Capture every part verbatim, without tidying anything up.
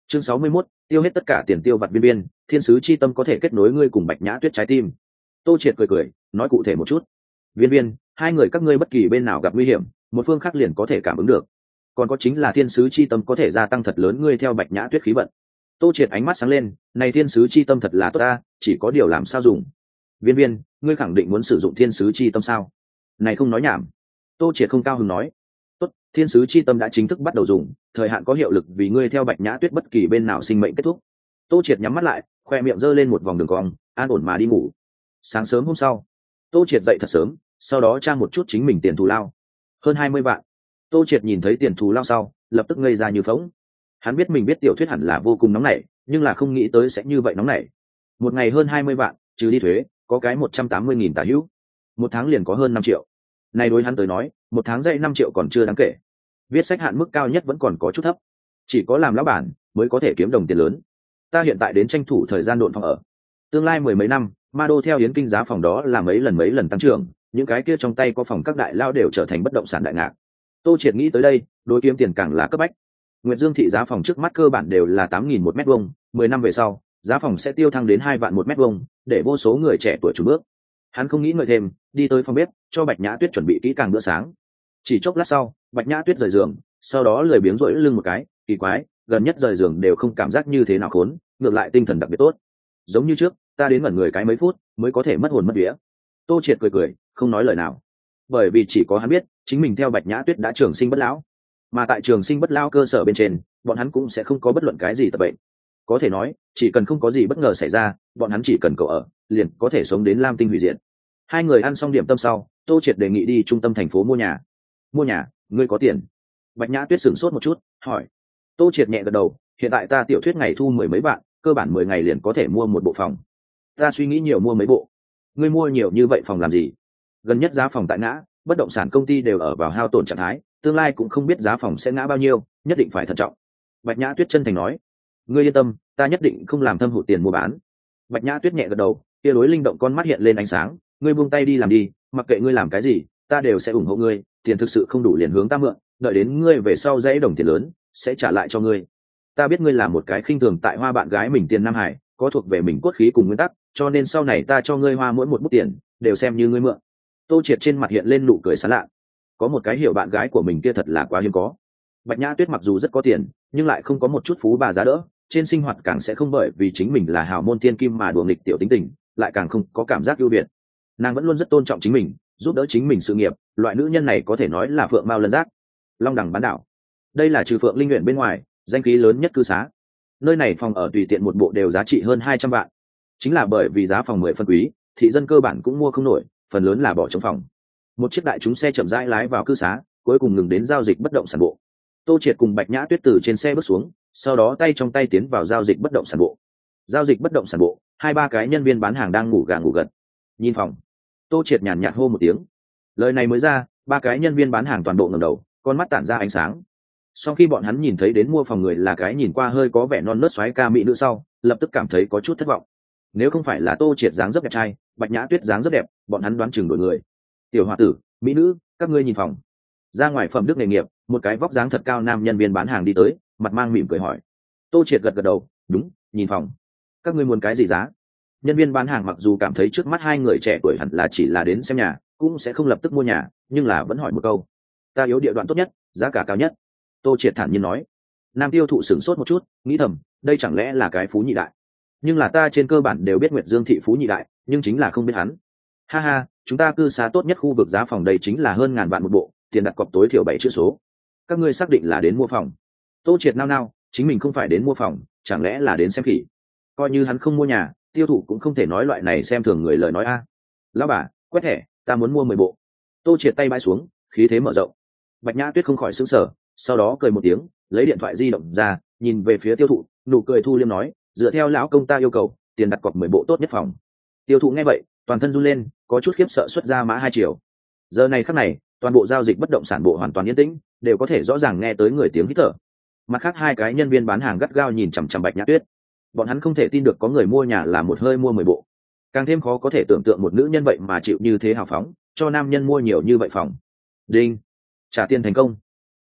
Chương sáu mươi mốt, tiêu hết tất cả tiền tiêu vặt. Viên viên, thiên sứ chi tâm có thể kết nối ngươi cùng Bạch Nhã Tuyết trái tim. Tô Triệt cười cười, nói cụ thể một chút. Viên viên, hai người các ngươi bất kỳ bên nào gặp nguy hiểm, một phương khác liền có thể cảm ứng được. Còn có chính là thiên sứ chi tâm có thể gia tăng thật lớn ngươi theo Bạch Nhã Tuyết khí vận. Tô Triệt ánh mắt sáng lên, này thiên sứ chi tâm thật là tốt ta, chỉ có điều làm sao dùng. Viên viên, ngươi khẳng định muốn sử dụng thiên sứ chi tâm sao? Này không nói nhảm. Tô Triệt không cao hứng nói. Tốt, thiên sứ chi tâm đã chính thức bắt đầu dùng, thời hạn có hiệu lực vì ngươi theo Bạch Nhã Tuyết bất kỳ bên nào sinh mệnh kết thúc. Tô Triệt nhắm mắt lại, khoe miệng giơ lên một vòng đường cong, an ổn mà đi ngủ. Sáng sớm hôm sau, Tô Triệt dậy thật sớm, sau đó tra một chút chính mình tiền thù lao, hơn hai mươi vạn. Tô Triệt nhìn thấy tiền thù lao sau, lập tức ngây ra như phỗng. Hắn biết mình biết tiểu thuyết hẳn là vô cùng nóng nảy, nhưng là không nghĩ tới sẽ như vậy nóng nảy. Một ngày hơn hai mươi vạn, trừ đi thuế, có cái một trăm tám mươi nghìn tả hữu. Một tháng liền có hơn năm triệu. Này đối hắn tới nói, một tháng dạy năm triệu còn chưa đáng kể. Viết sách hạn mức cao nhất vẫn còn có chút thấp, chỉ có làm lão bản mới có thể kiếm đồng tiền lớn. Ta hiện tại đến tranh thủ thời gian độn phòng ở. Tương lai mười mấy năm, ma đô theo yến kinh giá phòng đó là mấy lần mấy lần tăng trưởng, những cái kia trong tay có phòng các đại lao đều trở thành bất động sản đại ngạc. Tô Triệt nghĩ tới đây, đối kiếm tiền càng là cấp bách. Nguyệt Dương thị giá phòng trước mắt cơ bản đều là tám nghìn một mét vuông, mười năm về sau, giá phòng sẽ tiêu thăng đến hai vạn một mét vuông, để vô số người trẻ tuổi chủ bước. Hắn không nghĩ ngợi thêm, đi tới phòng bếp, cho Bạch Nhã Tuyết chuẩn bị kỹ càng bữa sáng. Chỉ chốc lát sau, Bạch Nhã Tuyết rời giường, sau đó lười biếng rỗi lưng một cái, kỳ quái, gần nhất rời giường đều không cảm giác như thế nào khốn, ngược lại tinh thần đặc biệt tốt. Giống như trước, ta đến ngẩn người cái mấy phút, mới có thể mất hồn mất vía. Tô Triệt cười cười, không nói lời nào. Bởi vì chỉ có hắn biết, chính mình theo Bạch Nhã Tuyết đã trường sinh bất lão, mà tại trường sinh bất lão cơ sở bên trên, bọn hắn cũng sẽ không có bất luận cái gì tập bệnh. Có thể nói, chỉ cần không có gì bất ngờ xảy ra, bọn hắn chỉ cần cậu ở, liền có thể sống đến lam tinh hủy diệt. Hai người ăn xong điểm tâm sau, Tô Triệt đề nghị đi trung tâm thành phố mua nhà. Mua nhà, ngươi có tiền? Bạch Nhã Tuyết sửng sốt một chút, hỏi. Tô Triệt nhẹ gật đầu, hiện tại ta tiểu thuyết ngày thu mười mấy vạn, cơ bản mười ngày liền có thể mua một bộ phòng. Ta suy nghĩ nhiều mua mấy bộ. Ngươi mua nhiều như vậy phòng làm gì? Gần nhất giá phòng tại ngã, bất động sản công ty đều ở vào hao tổn trạng thái, tương lai cũng không biết giá phòng sẽ ngã bao nhiêu, nhất định phải thận trọng. Bạch Nhã Tuyết chân thành nói. Ngươi yên tâm, ta nhất định không làm thâm hụt tiền mua bán. Bạch Nhã Tuyết nhẹ gật đầu, kia đối linh động con mắt hiện lên ánh sáng. Ngươi buông tay đi làm đi, mặc kệ ngươi làm cái gì, ta đều sẽ ủng hộ ngươi. Tiền thực sự không đủ liền hướng ta mượn, đợi đến ngươi về sau dãy đồng tiền lớn, sẽ trả lại cho ngươi. Ta biết ngươi là một cái khinh thường tại hoa bạn gái mình tiền Nam Hải, có thuộc về mình cốt khí cùng nguyên tắc, cho nên sau này ta cho ngươi hoa mỗi một bút tiền, đều xem như ngươi mượn. Tô Triệt trên mặt hiện lên nụ cười sảng lạ. Có một cái hiểu bạn gái của mình kia thật là quá hiếm có. Bạch Nhã Tuyết mặc dù rất có tiền, nhưng lại không có một chút phú bà giá đỡ, trên sinh hoạt càng sẽ không bởi vì chính mình là hào môn thiên kim mà đùa nghịch tiểu tính tình, lại càng không có cảm giác ưu việt. Nàng vẫn luôn rất tôn trọng chính mình, giúp đỡ chính mình sự nghiệp, loại nữ nhân này có thể nói là phượng mao lân giác. Long Đằng bán đảo, đây là trừ Phượng Linh Nguyện bên ngoài danh khí lớn nhất cư xá. Nơi này phòng ở tùy tiện một bộ đều giá trị hơn hai trăm vạn. Chính là bởi vì giá phòng mười phân quý, thị dân cơ bản cũng mua không nổi, phần lớn là bỏ trống phòng. Một chiếc đại chúng xe chậm rãi lái vào cư xá, cuối cùng ngừng đến giao dịch bất động sản bộ. Tô Triệt cùng Bạch Nhã Tuyết từ trên xe bước xuống, sau đó tay trong tay tiến vào giao dịch bất động sản bộ. Giao dịch bất động sản bộ, hai ba cái nhân viên bán hàng đang ngủ gà ngủ gật. Nhìn phòng. Tô Triệt nhàn nhạt hô một tiếng. Lời này mới ra, ba cái nhân viên bán hàng toàn bộ ngẩng đầu, con mắt tản ra ánh sáng. Sau khi bọn hắn nhìn thấy đến mua phòng người là cái nhìn qua hơi có vẻ non nớt xoáy ca mỹ nữ sau, lập tức cảm thấy có chút thất vọng. Nếu không phải là Tô Triệt dáng rất đẹp trai, Bạch Nhã Tuyết dáng rất đẹp, bọn hắn đoán chừng đổi người. Tiểu hòa tử, mỹ nữ, các ngươi nhìn phòng. Ra ngoài phẩm đức nghề nghiệp, một cái vóc dáng thật cao nam nhân viên bán hàng đi tới, mặt mang mỉm cười hỏi. Tô Triệt gật gật đầu, đúng, nhìn phòng. Các ngươi muốn cái gì giá? Nhân viên bán hàng mặc dù cảm thấy trước mắt hai người trẻ tuổi hẳn là chỉ là đến xem nhà, cũng sẽ không lập tức mua nhà, nhưng là vẫn hỏi một câu. Ta yếu địa đoạn tốt nhất, giá cả cao nhất. Tô Triệt thản nhiên nói. Nam tiêu thụ sửng sốt một chút, nghĩ thầm, đây chẳng lẽ là cái phú nhị đại? Nhưng là ta trên cơ bản đều biết Nguyệt Dương thị phú nhị đại, nhưng chính là không biết hắn. Ha ha, chúng ta cư xá tốt nhất khu vực giá phòng đây chính là hơn ngàn vạn một bộ, tiền đặt cọc tối thiểu bảy chữ số. Các ngươi xác định là đến mua phòng? Tô Triệt nao nao, chính mình không phải đến mua phòng, chẳng lẽ là đến xem khỉ? Coi như hắn không mua nhà, tiêu thụ cũng không thể nói loại này xem thường người lời nói a. Lão bà, quét thẻ, ta muốn mua mười bộ. Tô Triệt tay bãi xuống, khí thế mở rộng. Bạch Nhã Tuyết không khỏi sững sờ, sau đó cười một tiếng, lấy điện thoại di động ra, nhìn về phía tiêu thụ, nụ cười thu liêm nói, dựa theo lão công ta yêu cầu, tiền đặt cọc mười bộ tốt nhất phòng. Tiêu thụ nghe vậy, toàn thân run lên, có chút khiếp sợ xuất ra mã hai triệu. Giờ này khắc này, toàn bộ giao dịch bất động sản bộ hoàn toàn yên tĩnh, đều có thể rõ ràng nghe tới người tiếng hít thở. Mặt khác hai cái nhân viên bán hàng gắt gao nhìn chằm chằm Bạch Nhã Tuyết. Bọn hắn không thể tin được có người mua nhà là một hơi mua mười bộ. Càng thêm khó có thể tưởng tượng một nữ nhân vậy mà chịu như thế hào phóng, cho nam nhân mua nhiều như vậy phòng. Đinh, trả tiền thành công.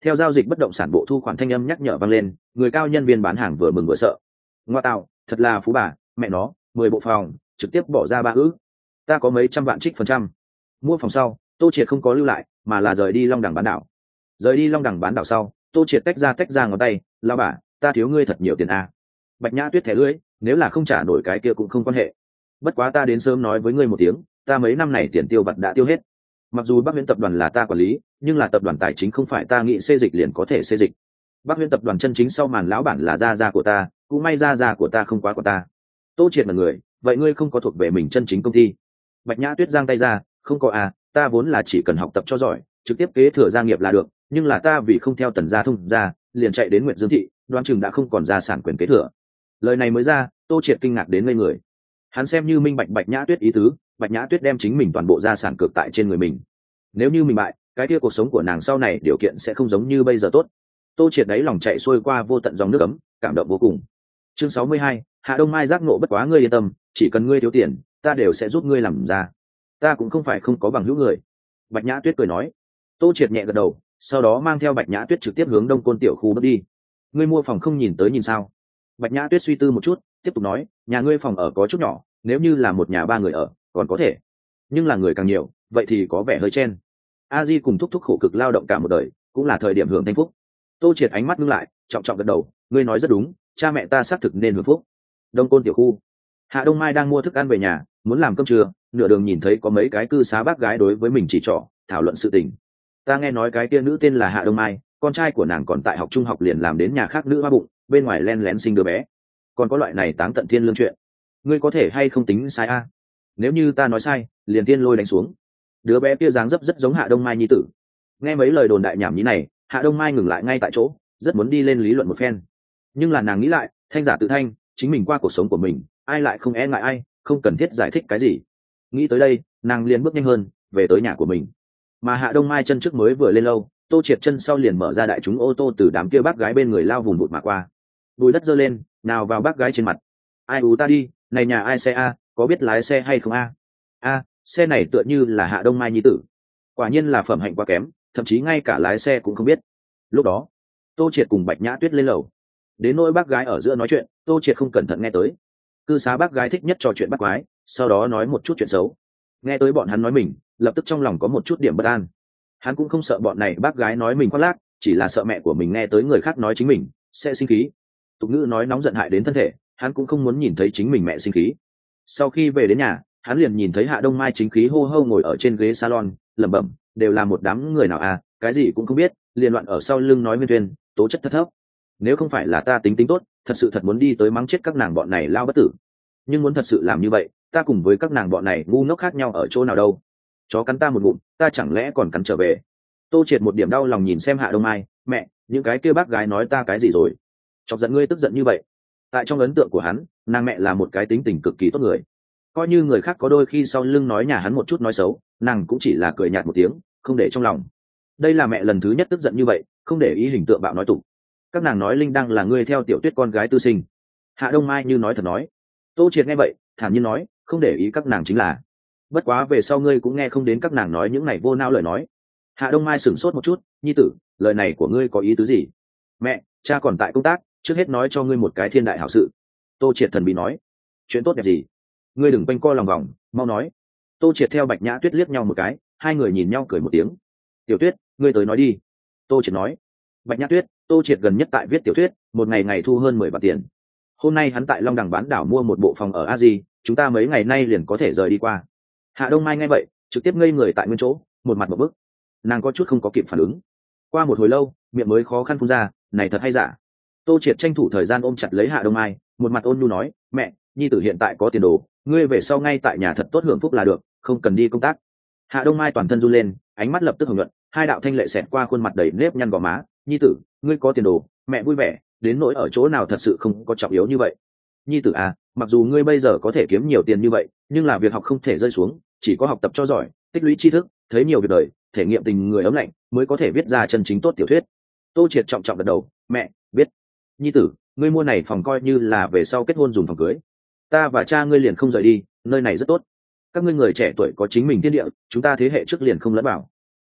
Theo giao dịch bất động sản bộ thu khoản thanh âm nhắc nhở vang lên, người cao nhân viên bán hàng vừa mừng vừa sợ. Ngoa tạo, thật là phú bà, mẹ nó, mười bộ phòng, trực tiếp bỏ ra ba ư. Ta có mấy trăm vạn trích phần trăm. Mua phòng sau, Tô Triệt không có lưu lại, mà là rời đi Long Đằng bán đảo. Rời đi Long Đằng bán đảo sau, Tô Triệt tách ra tách ra ngón tay, lao bà, ta thiếu ngươi thật nhiều tiền a. Bạch Nhã Tuyết thẻ lưỡi, nếu là không trả nổi cái kia cũng không quan hệ. Bất quá ta đến sớm nói với ngươi một tiếng, ta mấy năm này tiền tiêu vặt đã tiêu hết. Mặc dù Bắc Viễn tập đoàn là ta quản lý, nhưng là tập đoàn tài chính không phải ta nghĩ xê dịch liền có thể xê dịch. Bắc Viễn tập đoàn chân chính sau màn lão bản là gia gia của ta, cũng may gia gia của ta không quá của ta. Tô Triệt là người, vậy ngươi không có thuộc về mình chân chính công ty. Bạch Nhã Tuyết giang tay ra, không có à, ta vốn là chỉ cần học tập cho giỏi, trực tiếp kế thừa gia nghiệp là được, nhưng là ta vì không theo tần gia thông gia, liền chạy đến Nguyệt Dương thị, đoán chừng đã không còn gia sản quyền kế thừa. Lời này mới ra, Tô Triệt kinh ngạc đến ngây người. Hắn xem như minh bạch Bạch Nhã Tuyết ý tứ, Bạch Nhã Tuyết đem chính mình toàn bộ gia sản cược tại trên người mình. Nếu như mình bại, cái kia cuộc sống của nàng sau này điều kiện sẽ không giống như bây giờ tốt. Tô Triệt đấy lòng chạy xuôi qua vô tận dòng nước ấm, cảm động vô cùng. Chương sáu mươi hai, Hạ Đông Mai giác ngộ bất quá ngươi yên tâm, chỉ cần ngươi thiếu tiền, ta đều sẽ giúp ngươi làm ra. Ta cũng không phải không có bằng hữu người. Bạch Nhã Tuyết cười nói. Tô Triệt nhẹ gật đầu, sau đó mang theo Bạch Nhã Tuyết trực tiếp hướng Đông Côn tiểu khu bước đi. Ngươi mua phòng không nhìn tới nhìn sao? Bạch Nhã Tuyết suy tư một chút, tiếp tục nói, nhà ngươi phòng ở có chút nhỏ, nếu như là một nhà ba người ở, còn có thể. Nhưng là người càng nhiều, vậy thì có vẻ hơi chen. A Di cùng thúc thúc khổ cực lao động cả một đời, cũng là thời điểm hưởng thanh phúc. Tô Triệt ánh mắt ngưng lại, trọng trọng gật đầu, ngươi nói rất đúng, cha mẹ ta xác thực nên hưởng phúc. Đông Côn tiểu khu. Hạ Đông Mai đang mua thức ăn về nhà, muốn làm cơm trưa, nửa đường nhìn thấy có mấy cái cư xá bác gái đối với mình chỉ trỏ, thảo luận sự tình. Ta nghe nói cái kia nữ tên là Hạ Đông Mai, con trai của nàng còn tại học trung học liền làm đến nhà khác nữ hoa bụng, bên ngoài len lén sinh đứa bé. Còn có loại này táng tận thiên lương chuyện. Ngươi có thể hay không tính sai a? Nếu như ta nói sai, liền tiên lôi đánh xuống. Đứa bé kia dáng dấp rất giống Hạ Đông Mai nhi tử. Nghe mấy lời đồn đại nhảm nhí này, Hạ Đông Mai ngừng lại ngay tại chỗ, rất muốn đi lên lý luận một phen. Nhưng là nàng nghĩ lại, thanh giả tự thanh, chính mình qua cuộc sống của mình, ai lại không e ngại ai, không cần thiết giải thích cái gì. Nghĩ tới đây, nàng liền bước nhanh hơn, về tới nhà của mình. Mà Hạ Đông Mai chân trước mới vừa lên lâu, Tô Triệt chân sau liền mở ra đại chúng ô tô từ đám kia bác gái bên người lao vùng bụt mà qua. Bùi đất giơ lên, nào vào bác gái trên mặt. Ai ú ta đi, này nhà ai xe a, có biết lái xe hay không a? A, xe này tựa như là Hạ Đông Mai nhi tử. Quả nhiên là phẩm hạnh quá kém, thậm chí ngay cả lái xe cũng không biết. Lúc đó, Tô Triệt cùng Bạch Nhã Tuyết lên lầu. Đến nỗi bác gái ở giữa nói chuyện, Tô Triệt không cẩn thận nghe tới. Cư xá bác gái thích nhất trò chuyện bác quái, sau đó nói một chút chuyện xấu. Nghe tới bọn hắn nói mình, lập tức trong lòng có một chút điểm bất an. Hắn cũng không sợ bọn này bác gái nói mình khoác lác, chỉ là sợ mẹ của mình nghe tới người khác nói chính mình sẽ sinh khí. Tục ngữ nói nóng giận hại đến thân thể, hắn cũng không muốn nhìn thấy chính mình mẹ sinh khí. Sau khi về đến nhà, hắn liền nhìn thấy Hạ Đông Mai chính khí hô hô ngồi ở trên ghế salon, lẩm bẩm, đều là một đám người nào à, cái gì cũng không biết, liền loạn ở sau lưng nói viên tuyên, tố chất thất thấp. Nếu không phải là ta tính tính tốt, thật sự thật muốn đi tới mắng chết các nàng bọn này lao bất tử. Nhưng muốn thật sự làm như vậy, ta cùng với các nàng bọn này ngu ngốc khác nhau ở chỗ nào đâu? Chó cắn ta một ngụm, ta chẳng lẽ còn cắn trở về? Tô Triệt một điểm đau lòng nhìn xem Hạ Đông Mai, mẹ, những cái kia bác gái nói ta cái gì rồi? Chọc giận ngươi tức giận như vậy. Tại trong ấn tượng của hắn, nàng mẹ là một cái tính tình cực kỳ tốt người. Coi như người khác có đôi khi sau lưng nói nhà hắn một chút nói xấu, nàng cũng chỉ là cười nhạt một tiếng, không để trong lòng. Đây là mẹ lần thứ nhất tức giận như vậy, không để ý hình tượng bạo nói tục. Các nàng nói Linh Đăng là ngươi theo Tiểu Tuyết con gái tư sinh. Hạ Đông Mai như nói thật nói. Tô Triệt nghe vậy, thản nhiên nói, không để ý các nàng chính là. Bất quá về sau ngươi cũng nghe không đến các nàng nói những này vô não lời nói. Hạ Đông Mai sửng sốt một chút, nhi tử, lời này của ngươi có ý tứ gì? Mẹ, cha còn tại công tác, trước hết nói cho ngươi một cái thiên đại hảo sự. Tô Triệt thần bí nói, chuyện tốt đẹp gì? Ngươi đừng quanh co lòng vòng, mau nói. Tô Triệt theo Bạch Nhã Tuyết liếc nhau một cái, hai người nhìn nhau cười một tiếng. Tiểu Tuyết, ngươi tới nói đi. Tô Triệt nói. Bạch Nhã Tuyết, Tô Triệt gần nhất tại viết tiểu thuyết, một ngày ngày thu hơn mười vạn tiền. Hôm nay hắn tại Long Đằng bán đảo mua một bộ phòng ở A Di, chúng ta mấy ngày nay liền có thể rời đi qua. Hạ Đông Mai nghe vậy, trực tiếp ngây người tại nguyên chỗ, một mặt một bức. Nàng có chút không có kịp phản ứng. Qua một hồi lâu, miệng mới khó khăn phun ra, này thật hay giả? Tô Triệt tranh thủ thời gian ôm chặt lấy Hạ Đông Mai, một mặt ôn nhu nói, mẹ, nhi tử hiện tại có tiền đồ, ngươi về sau ngay tại nhà thật tốt hưởng phúc là được, không cần đi công tác. Hạ Đông Mai toàn thân run lên, ánh mắt lập tức hưởng luận, hai đạo thanh lệ xẹt qua khuôn mặt đầy nếp nhăn gò má, nhi tử, ngươi có tiền đồ, mẹ vui vẻ, đến nỗi ở chỗ nào thật sự không có trọng yếu như vậy. Nhi tử à, mặc dù ngươi bây giờ có thể kiếm nhiều tiền như vậy, nhưng là việc học không thể rơi xuống, chỉ có học tập cho giỏi, tích lũy tri thức, thấy nhiều việc đời, thể nghiệm tình người ấm lạnh, mới có thể viết ra chân chính tốt tiểu thuyết. Tô Triệt trọng trọng gật đầu, mẹ, biết. Nhi tử, ngươi mua này phòng coi như là về sau kết hôn dùng phòng cưới. Ta và cha ngươi liền không rời đi, nơi này rất tốt. Các ngươi người trẻ tuổi có chính mình thiên địa, chúng ta thế hệ trước liền không lẫn vào.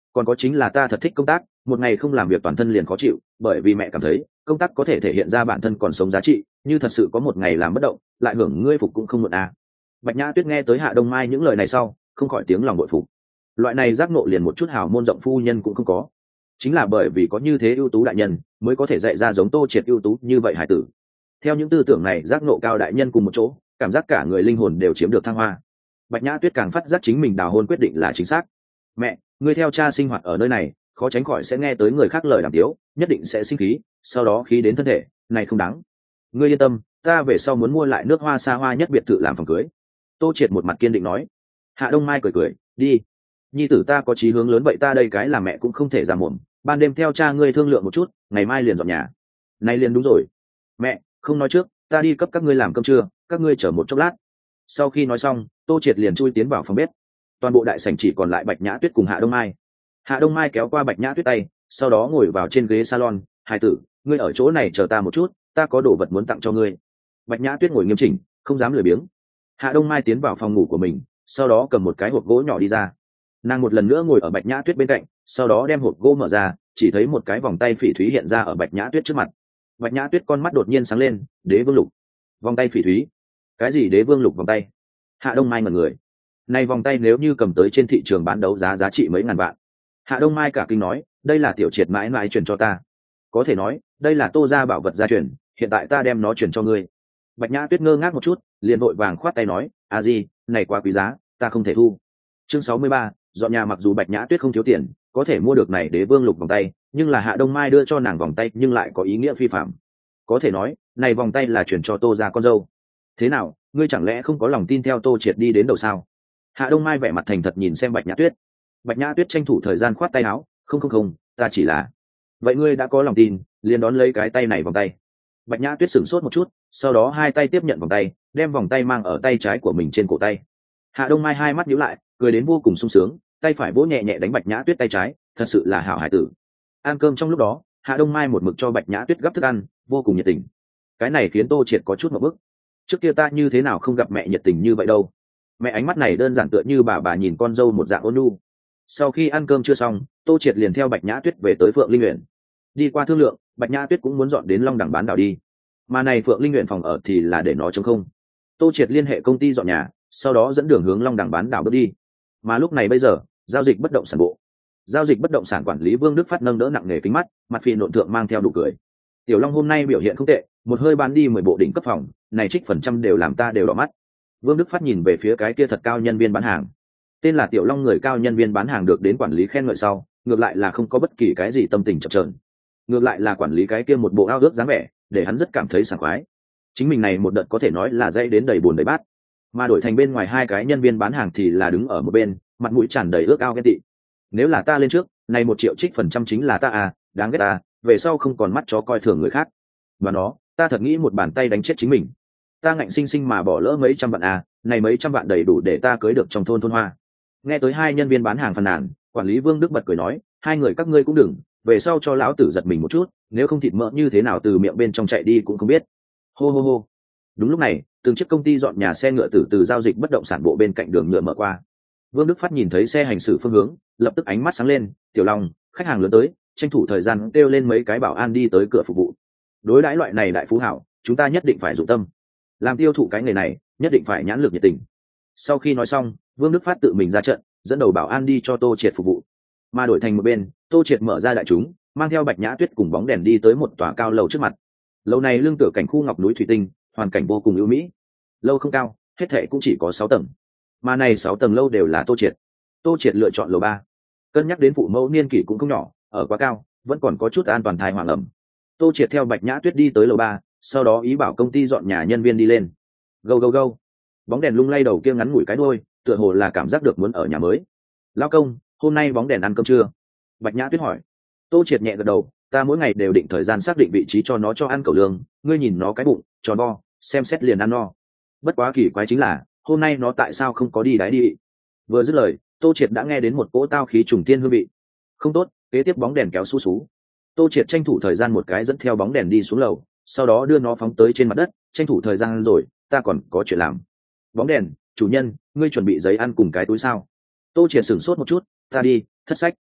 còn có chính là ta thật thích công tác, một ngày không làm việc toàn thân liền khó chịu, bởi vì mẹ cảm thấy công tác có thể thể hiện ra bản thân còn sống giá trị, như thật sự có một ngày làm bất động lại hưởng ngươi phục cũng không muộn à. Bạch Nhã Tuyết nghe tới Hạ Đông Mai những lời này sau không khỏi tiếng lòng bội phục. Loại này giác ngộ liền một chút hào môn rộng phu nhân cũng không có, chính là bởi vì có như thế ưu tú đại nhân mới có thể dạy ra giống Tô Triệt ưu tú như vậy hải tử. Theo những tư tưởng này, giác ngộ cao đại nhân cùng một chỗ, cảm giác cả người linh hồn đều chiếm được thăng hoa. Bạch Nhã Tuyết càng phát giác chính mình đào hôn quyết định là chính xác. Mẹ, ngươi theo cha sinh hoạt ở nơi này, khó tránh khỏi sẽ nghe tới người khác lời đàm tiếu, nhất định sẽ sinh khí, sau đó khí đến thân thể, này không đáng. Ngươi yên tâm, ta về sau muốn mua lại nước hoa xa hoa nhất biệt thự làm phòng cưới. Tô Triệt một mặt kiên định nói. Hạ Đông Mai cười cười, đi. Nhi tử ta có chí hướng lớn vậy ta đây cái là mẹ cũng không thể ra mồm, ban đêm theo cha ngươi thương lượng một chút, ngày mai liền dọn nhà. Này liền đúng rồi. Mẹ, không nói trước, ta đi cấp các ngươi làm cơm trưa, các ngươi chờ một chốc lát. Sau khi nói xong, Tô Triệt liền chui tiến vào phòng bếp. Toàn bộ đại sảnh chỉ còn lại Bạch Nhã Tuyết cùng Hạ Đông Mai. Hạ Đông Mai kéo qua Bạch Nhã Tuyết tay, sau đó ngồi vào trên ghế salon. Hải tử, ngươi ở chỗ này chờ ta một chút, ta có đồ vật muốn tặng cho ngươi. Bạch Nhã Tuyết ngồi nghiêm chỉnh, không dám lười biếng. Hạ Đông Mai tiến vào phòng ngủ của mình, sau đó cầm một cái hộp gỗ nhỏ đi ra. Nàng một lần nữa ngồi ở Bạch Nhã Tuyết bên cạnh, sau đó đem hộp gỗ mở ra, chỉ thấy một cái vòng tay phỉ thúy hiện ra ở Bạch Nhã Tuyết trước mặt. Bạch Nhã Tuyết con mắt đột nhiên sáng lên, đế vương lục, vòng tay phỉ thúy. Cái gì đế vương lục vòng tay? Hạ Đông Mai ngẩn người. Này vòng tay nếu như cầm tới trên thị trường bán đấu giá giá trị mấy ngàn vạn. Hạ Đông Mai cả kinh nói, đây là tiểu Triệt mãi mãi truyền cho ta. Có thể nói, đây là Tô gia bảo vật gia truyền, hiện tại ta đem nó truyền cho ngươi. Bạch Nhã Tuyết ngơ ngác một chút, liền vội vàng khoát tay nói, a di, này quá quý giá, ta không thể thu. Chương sáu mươi ba, dọn nhà. Mặc dù Bạch Nhã Tuyết không thiếu tiền, có thể mua được này đế vương lục vòng tay, nhưng là Hạ Đông Mai đưa cho nàng vòng tay nhưng lại có ý nghĩa phi phạm. Có thể nói, này vòng tay là chuyển cho Tô gia con dâu. Thế nào, ngươi chẳng lẽ không có lòng tin theo Tô Triệt đi đến đầu sao? Hạ Đông Mai vẻ mặt thành thật nhìn xem Bạch Nhã Tuyết. Bạch Nhã Tuyết tranh thủ thời gian khoát tay áo, không không không, ta chỉ là. Vậy ngươi đã có lòng tin, liền đón lấy cái tay này vòng tay. Bạch Nhã Tuyết sửng sốt một chút, sau đó hai tay tiếp nhận vòng tay, đem vòng tay mang ở tay trái của mình trên cổ tay. Hạ Đông Mai hai mắt nhíu lại, cười đến vô cùng sung sướng, tay phải vỗ nhẹ nhẹ đánh Bạch Nhã Tuyết tay trái, thật sự là hảo hải tử. Ăn cơm trong lúc đó, Hạ Đông Mai một mực cho Bạch Nhã Tuyết gấp thức ăn, vô cùng nhiệt tình. Cái này khiến Tô Triệt có chút ngượng bức. Trước kia ta như thế nào không gặp mẹ nhiệt tình như vậy đâu. Mẹ ánh mắt này đơn giản tựa như bà bà nhìn con dâu một dạng ôn nhu. Sau khi ăn cơm chưa xong, Tô Triệt liền theo Bạch Nhã Tuyết về tới Phượng Linh Uyển. Đi qua thương lượng, Bạch Nhã Tuyết cũng muốn dọn đến Long Đẳng bán đảo đi. Mà này Phượng Linh Uyển phòng ở thì là để nó trống không. Tô Triệt liên hệ công ty dọn nhà, sau đó dẫn đường hướng Long Đẳng bán đảo bước đi. Mà lúc này bây giờ, giao dịch bất động sản bộ, giao dịch bất động sản quản lý Vương Đức Phát nâng đỡ nặng nề kính mắt, mặt phì nộn thượng mang theo nụ cười. Tiểu Long hôm nay biểu hiện không tệ, một hơi bán đi mười bộ đỉnh cấp phòng, này trích phần trăm đều làm ta đều đỏ mắt. Vương Đức Phát nhìn về phía cái kia thật cao nhân viên bán hàng. Tên là Tiểu Long người cao nhân viên bán hàng được đến quản lý khen ngợi sau, ngược lại là không có bất kỳ cái gì tâm tình chập chờn. Ngược lại là quản lý cái kia một bộ ao ước dáng vẻ, để hắn rất cảm thấy sảng khoái. Chính mình này một đợt có thể nói là dây đến đầy buồn đầy bát. Mà đổi thành bên ngoài hai cái nhân viên bán hàng thì là đứng ở một bên, mặt mũi tràn đầy ước ao ghen tị. Nếu là ta lên trước, này một triệu trích phần trăm chính là ta à, đáng ghét ta, về sau không còn mắt chó coi thường người khác. Và nó, ta thật nghĩ một bàn tay đánh chết chính mình. Ta ngạnh sinh sinh mà bỏ lỡ mấy trăm vạn à, này mấy trăm vạn đầy đủ để ta cưới được trong thôn thôn hoa. Nghe tới hai nhân viên bán hàng phàn nàn, quản lý Vương Đức bật cười nói, hai người các ngươi cũng đừng, về sau cho lão tử giật mình một chút, nếu không thịt mỡ như thế nào từ miệng bên trong chạy đi cũng không biết. Hô hô hô. Đúng lúc này, từng chiếc công ty dọn nhà xe ngựa từ từ giao dịch bất động sản bộ bên cạnh đường nhựa mở qua. Vương Đức Phát nhìn thấy xe hành xử phương hướng, lập tức ánh mắt sáng lên, Tiểu Long, khách hàng lớn tới, tranh thủ thời gian kêu lên mấy cái bảo an đi tới cửa phục vụ. Đối đãi loại này đại phú hảo, chúng ta nhất định phải dụng tâm. Làm tiêu thụ cái nghề này, nhất định phải nhãn lực nhiệt tình. Sau khi nói xong, Vương Đức Phát tự mình ra trận, dẫn đầu bảo an đi cho Tô Triệt phục vụ. Mà đổi thành một bên, Tô Triệt mở ra đại chúng, mang theo Bạch Nhã Tuyết cùng bóng đèn đi tới một tòa cao lầu trước mặt. Lầu này lưng tựa cảnh khu ngọc núi thủy tinh, hoàn cảnh vô cùng ưu mỹ. Lâu không cao, hết thệ cũng chỉ có sáu tầng. Mà này sáu tầng lâu đều là Tô Triệt. Tô Triệt lựa chọn lầu ba. Cân nhắc đến phụ mẫu niên kỷ cũng không nhỏ, ở quá cao, vẫn còn có chút an toàn thai hoàng ẩm. Tô Triệt theo Bạch Nhã Tuyết đi tới lầu ba, sau đó ý bảo công ty dọn nhà nhân viên đi lên. Go go go. Bóng đèn lung lay đầu kia ngắn ngủi cái đuôi, tựa hồ là cảm giác được muốn ở nhà mới. Lão công, hôm nay bóng đèn ăn cơm chưa? Bạch Nhã Tuyết hỏi. Tô Triệt nhẹ gật đầu, ta mỗi ngày đều định thời gian xác định vị trí cho nó cho ăn cẩu lương, ngươi nhìn nó cái bụng tròn vo, xem xét liền ăn no. Bất quá kỳ quái chính là, hôm nay nó tại sao không có đi đái đi? Vừa dứt lời, Tô Triệt đã nghe đến một cỗ tao khí trùng thiên hương vị. Không tốt, kế tiếp bóng đèn kéo xú xú. Tô Triệt tranh thủ thời gian một cái dẫn theo bóng đèn đi xuống lầu, sau đó đưa nó phóng tới trên mặt đất, tranh thủ thời gian rồi, ta còn có chuyện làm. Bóng đèn, chủ nhân, ngươi chuẩn bị giấy ăn cùng cái túi sao? Tô Triệt sửng sốt một chút, ta đi, thất sách.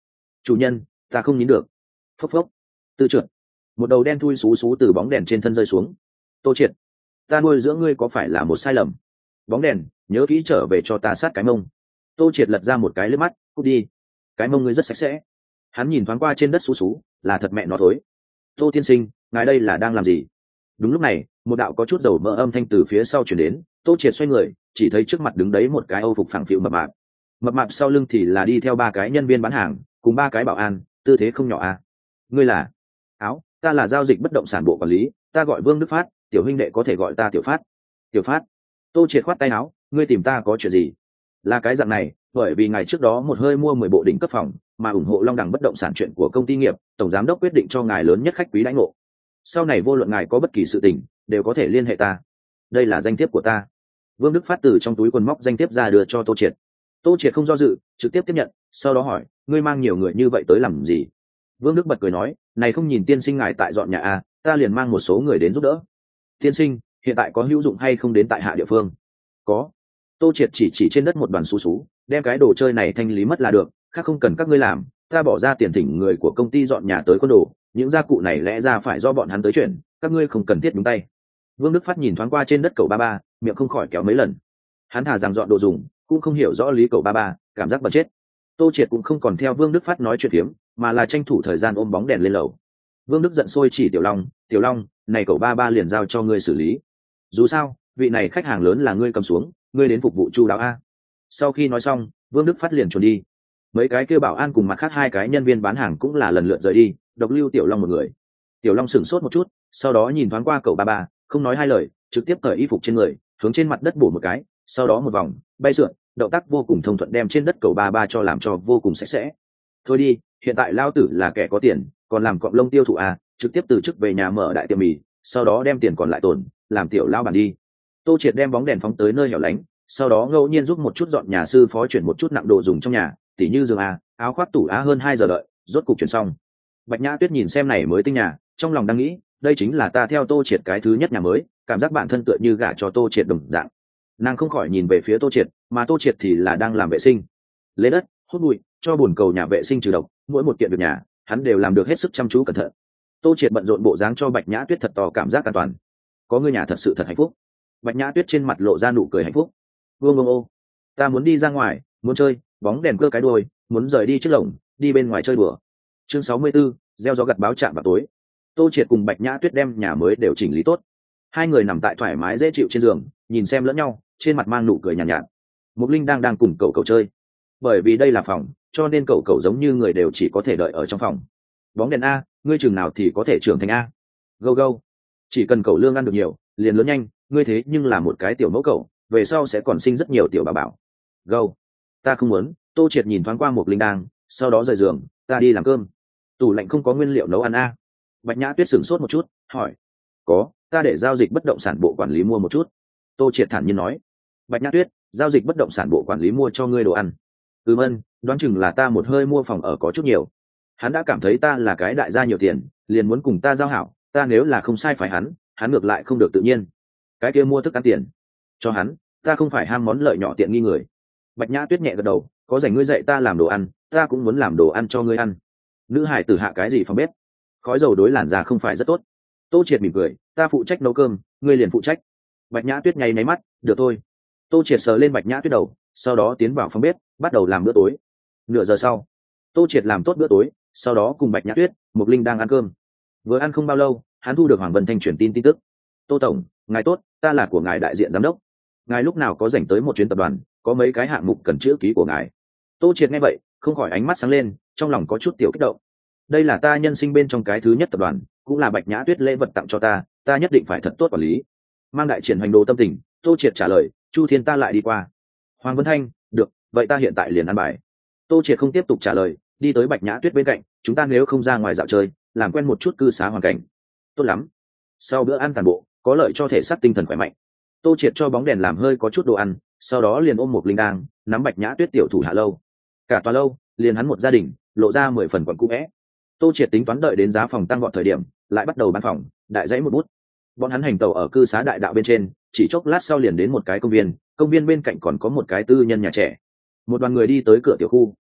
chủ nhân, ta không nín được. Phốc phốc. Tư trượt. Một đầu đen thui xú xú từ bóng đèn trên thân rơi xuống. Tô Triệt, ta nuôi dưỡng ngươi có phải là một sai lầm? Bóng đèn, nhớ kỹ trở về cho ta sát cái mông. Tô Triệt lật ra một cái lướt mắt, cút đi. Cái mông ngươi rất sạch sẽ. Hắn nhìn thoáng qua trên đất xú xú, là thật mẹ nó thối. Tô tiên sinh, ngài đây là đang làm gì? Đúng lúc này, một đạo có chút dầu mỡ âm thanh từ phía sau chuyển đến. Tô Triệt xoay người, chỉ thấy trước mặt đứng đấy một cái âu phục phẳng phịu mập mạp. Mập mạp sau lưng thì là đi theo ba cái nhân viên bán hàng, cùng ba cái bảo an, tư thế không nhỏ à. Ngươi là? Áo, ta là giao dịch bất động sản bộ quản lý, ta gọi Vương Đức Phát, tiểu huynh đệ có thể gọi ta Tiểu Phát. Tiểu Phát. Tô Triệt khoát tay áo, ngươi tìm ta có chuyện gì? Là cái dạng này, bởi vì ngày trước đó một hơi mua mười bộ đỉnh cấp phòng, mà ủng hộ Long Đẳng bất động sản chuyện của công ty nghiệp, tổng giám đốc quyết định cho ngài lớn nhất khách quý đãi ngộ. Sau này vô luận ngài có bất kỳ sự tình, đều có thể liên hệ ta. Đây là danh thiếp của ta. Vương Đức Phát từ trong túi quần móc danh thiếp ra đưa cho Tô Triệt. Tô Triệt không do dự, trực tiếp tiếp nhận, sau đó hỏi, ngươi mang nhiều người như vậy tới làm gì? Vương Đức bật cười nói, này không nhìn tiên sinh ngài tại dọn nhà à, ta liền mang một số người đến giúp đỡ. Tiên sinh, hiện tại có hữu dụng hay không đến tại hạ địa phương? Có. Tô Triệt chỉ chỉ trên đất một đoàn xú xú, đem cái đồ chơi này thanh lý mất là được, khác không cần các ngươi làm, ta bỏ ra tiền thỉnh người của công ty dọn nhà tới con đồ, những gia cụ này lẽ ra phải do bọn hắn tới chuyển, các ngươi không cần thiết nhúng tay. Vương Đức Phát nhìn thoáng qua trên đất cậu ba ba, miệng không khỏi kéo mấy lần. Hắn thà rằng dọn đồ dùng, cũng không hiểu rõ lý cậu ba ba, cảm giác bật chết. Tô Triệt cũng không còn theo Vương Đức Phát nói chuyện phiếm, mà là tranh thủ thời gian ôm bóng đèn lên lầu. Vương Đức giận sôi chỉ Tiểu Long, Tiểu Long, này cậu ba ba liền giao cho ngươi xử lý. Dù sao, vị này khách hàng lớn là ngươi cầm xuống, ngươi đến phục vụ chu đáo a. Sau khi nói xong, Vương Đức Phát liền chuẩn đi. Mấy cái kêu bảo an cùng mặt khác hai cái nhân viên bán hàng cũng là lần lượt rời đi, độc lưu Tiểu Long một người. Tiểu Long sửng sốt một chút, sau đó nhìn thoáng qua cậu ba ba, không nói hai lời, trực tiếp cởi y phục trên người, hướng trên mặt đất bổ một cái, sau đó một vòng bay sượn, động tác vô cùng thông thuận đem trên đất cậu ba ba cho làm cho vô cùng sạch sẽ. Thôi đi, hiện tại lao tử là kẻ có tiền, còn làm cọng lông tiêu thụ à, trực tiếp từ chức về nhà mở đại tiệm mì, sau đó đem tiền còn lại tồn, làm tiểu lao bản đi. Tô Triệt đem bóng đèn phóng tới nơi hẻo lánh, sau đó ngẫu nhiên giúp một chút dọn nhà sư phó chuyển một chút nặng đồ dùng trong nhà, tỉ như giường à, áo khoác tủ á, hơn hai giờ đợi, rốt cục chuyển xong. Bạch Nhã Tuyết nhìn xem này mới tinh nhà, trong lòng đang nghĩ, đây chính là ta theo Tô Triệt cái thứ nhất nhà mới, cảm giác bản thân tựa như gả cho Tô Triệt đồng dạng. Nàng không khỏi nhìn về phía Tô Triệt, mà Tô Triệt thì là đang làm vệ sinh, lấy đất, hút bụi, cho bồn cầu nhà vệ sinh trừ độc, mỗi một kiện việc nhà, hắn đều làm được hết sức chăm chú cẩn thận. Tô Triệt bận rộn bộ dáng cho Bạch Nhã Tuyết thật to cảm giác an toàn. Có người nhà thật sự thật hạnh phúc. Bạch Nhã Tuyết trên mặt lộ ra nụ cười hạnh phúc. Vương Vương ô, ta muốn đi ra ngoài, muốn chơi, bóng đèn cơ cái đuôi, muốn rời đi trước lồng, đi bên ngoài chơi đùa. Chương sáu mươi 64, gieo gió gặt báo chạm vào tối. Tô Triệt cùng Bạch Nhã Tuyết đem nhà mới đều chỉnh lý tốt. Hai người nằm tại thoải mái dễ chịu trên giường, nhìn xem lẫn nhau, trên mặt mang nụ cười nhàn nhạt, nhạt. Mục Linh đang đang cùng cậu cậu chơi. Bởi vì đây là phòng, cho nên cậu cậu giống như người đều chỉ có thể đợi ở trong phòng. Bóng đèn a, ngươi chừng nào thì có thể trưởng thành a. Go go. Chỉ cần cậu lương ăn được nhiều, liền lớn nhanh, ngươi thế nhưng là một cái tiểu mẫu cậu, về sau sẽ còn sinh rất nhiều tiểu bà bảo. Go. Ta không muốn. Tô Triệt nhìn thoáng qua Mục Linh đang, sau đó rời giường, ta đi làm cơm. Tủ lạnh không có nguyên liệu nấu ăn a. Bạch Nhã Tuyết sửng sốt một chút, hỏi. Có, ta để giao dịch bất động sản bộ quản lý mua một chút. Tô Triệt thản nhiên nói. Bạch Nhã Tuyết, giao dịch bất động sản bộ quản lý mua cho ngươi đồ ăn. Ừm ân, đoán chừng là ta một hơi mua phòng ở có chút nhiều. Hắn đã cảm thấy ta là cái đại gia nhiều tiền, liền muốn cùng ta giao hảo, ta nếu là không sai phải hắn, hắn ngược lại không được tự nhiên. Cái kia mua thức ăn tiền cho hắn, ta không phải ham món lợi nhỏ tiện nghi người. Bạch Nhã Tuyết nhẹ gật đầu, có rảnh ngươi dạy ta làm đồ ăn, ta cũng muốn làm đồ ăn cho ngươi ăn. Nữ hải tử hạ cái gì phòng bếp? Khói dầu đối làn da không phải rất tốt. Tô Triệt mỉm cười, ta phụ trách nấu cơm, ngươi liền phụ trách. Bạch Nhã Tuyết nháy máy mắt, được thôi. Tô Triệt sờ lên Bạch Nhã Tuyết đầu, sau đó tiến vào phòng bếp, bắt đầu làm bữa tối. Nửa giờ sau, Tô Triệt làm tốt bữa tối, sau đó cùng Bạch Nhã Tuyết, Mục Linh đang ăn cơm. Vừa ăn không bao lâu, hắn thu được Hoàng Vân Thanh chuyển tin tin tức. Tô tổng, ngài tốt, ta là của ngài đại diện giám đốc. Ngài lúc nào có rảnh tới một chuyến tập đoàn, có mấy cái hạng mục cần chữ ký của ngài. Tô Triệt nghe vậy, không khỏi ánh mắt sáng lên, trong lòng có chút tiểu kích động. Đây là ta nhân sinh bên trong cái thứ nhất tập đoàn, cũng là Bạch Nhã Tuyết lễ vật tặng cho ta, ta nhất định phải thật tốt quản lý. Mang đại triển hoành đồ tâm tình, Tô Triệt trả lời, Chu Thiên ta lại đi qua. Hoàng Vân Thanh, được, vậy ta hiện tại liền ăn bài. Tô Triệt không tiếp tục trả lời, đi tới Bạch Nhã Tuyết bên cạnh, chúng ta nếu không ra ngoài dạo chơi, làm quen một chút cư xá hoàn cảnh. Tốt lắm. Sau bữa ăn toàn bộ, có lợi cho thể xác tinh thần khỏe mạnh. Tô Triệt cho bóng đèn làm hơi có chút đồ ăn, sau đó liền ôm một Linh đang, nắm Bạch Nhã Tuyết tiểu thủ hạ lâu. Cả tòa lâu, liền hắn một gia đình, lộ ra mười phần quẩn cũ é. Tô Triệt tính toán đợi đến giá phòng tăng vọt thời điểm, lại bắt đầu bán phòng, đại dãy một bút. Bọn hắn hành tàu ở cư xá đại đạo bên trên, chỉ chốc lát sau liền đến một cái công viên, công viên bên cạnh còn có một cái tư nhân nhà trẻ. Một đoàn người đi tới cửa tiểu khu,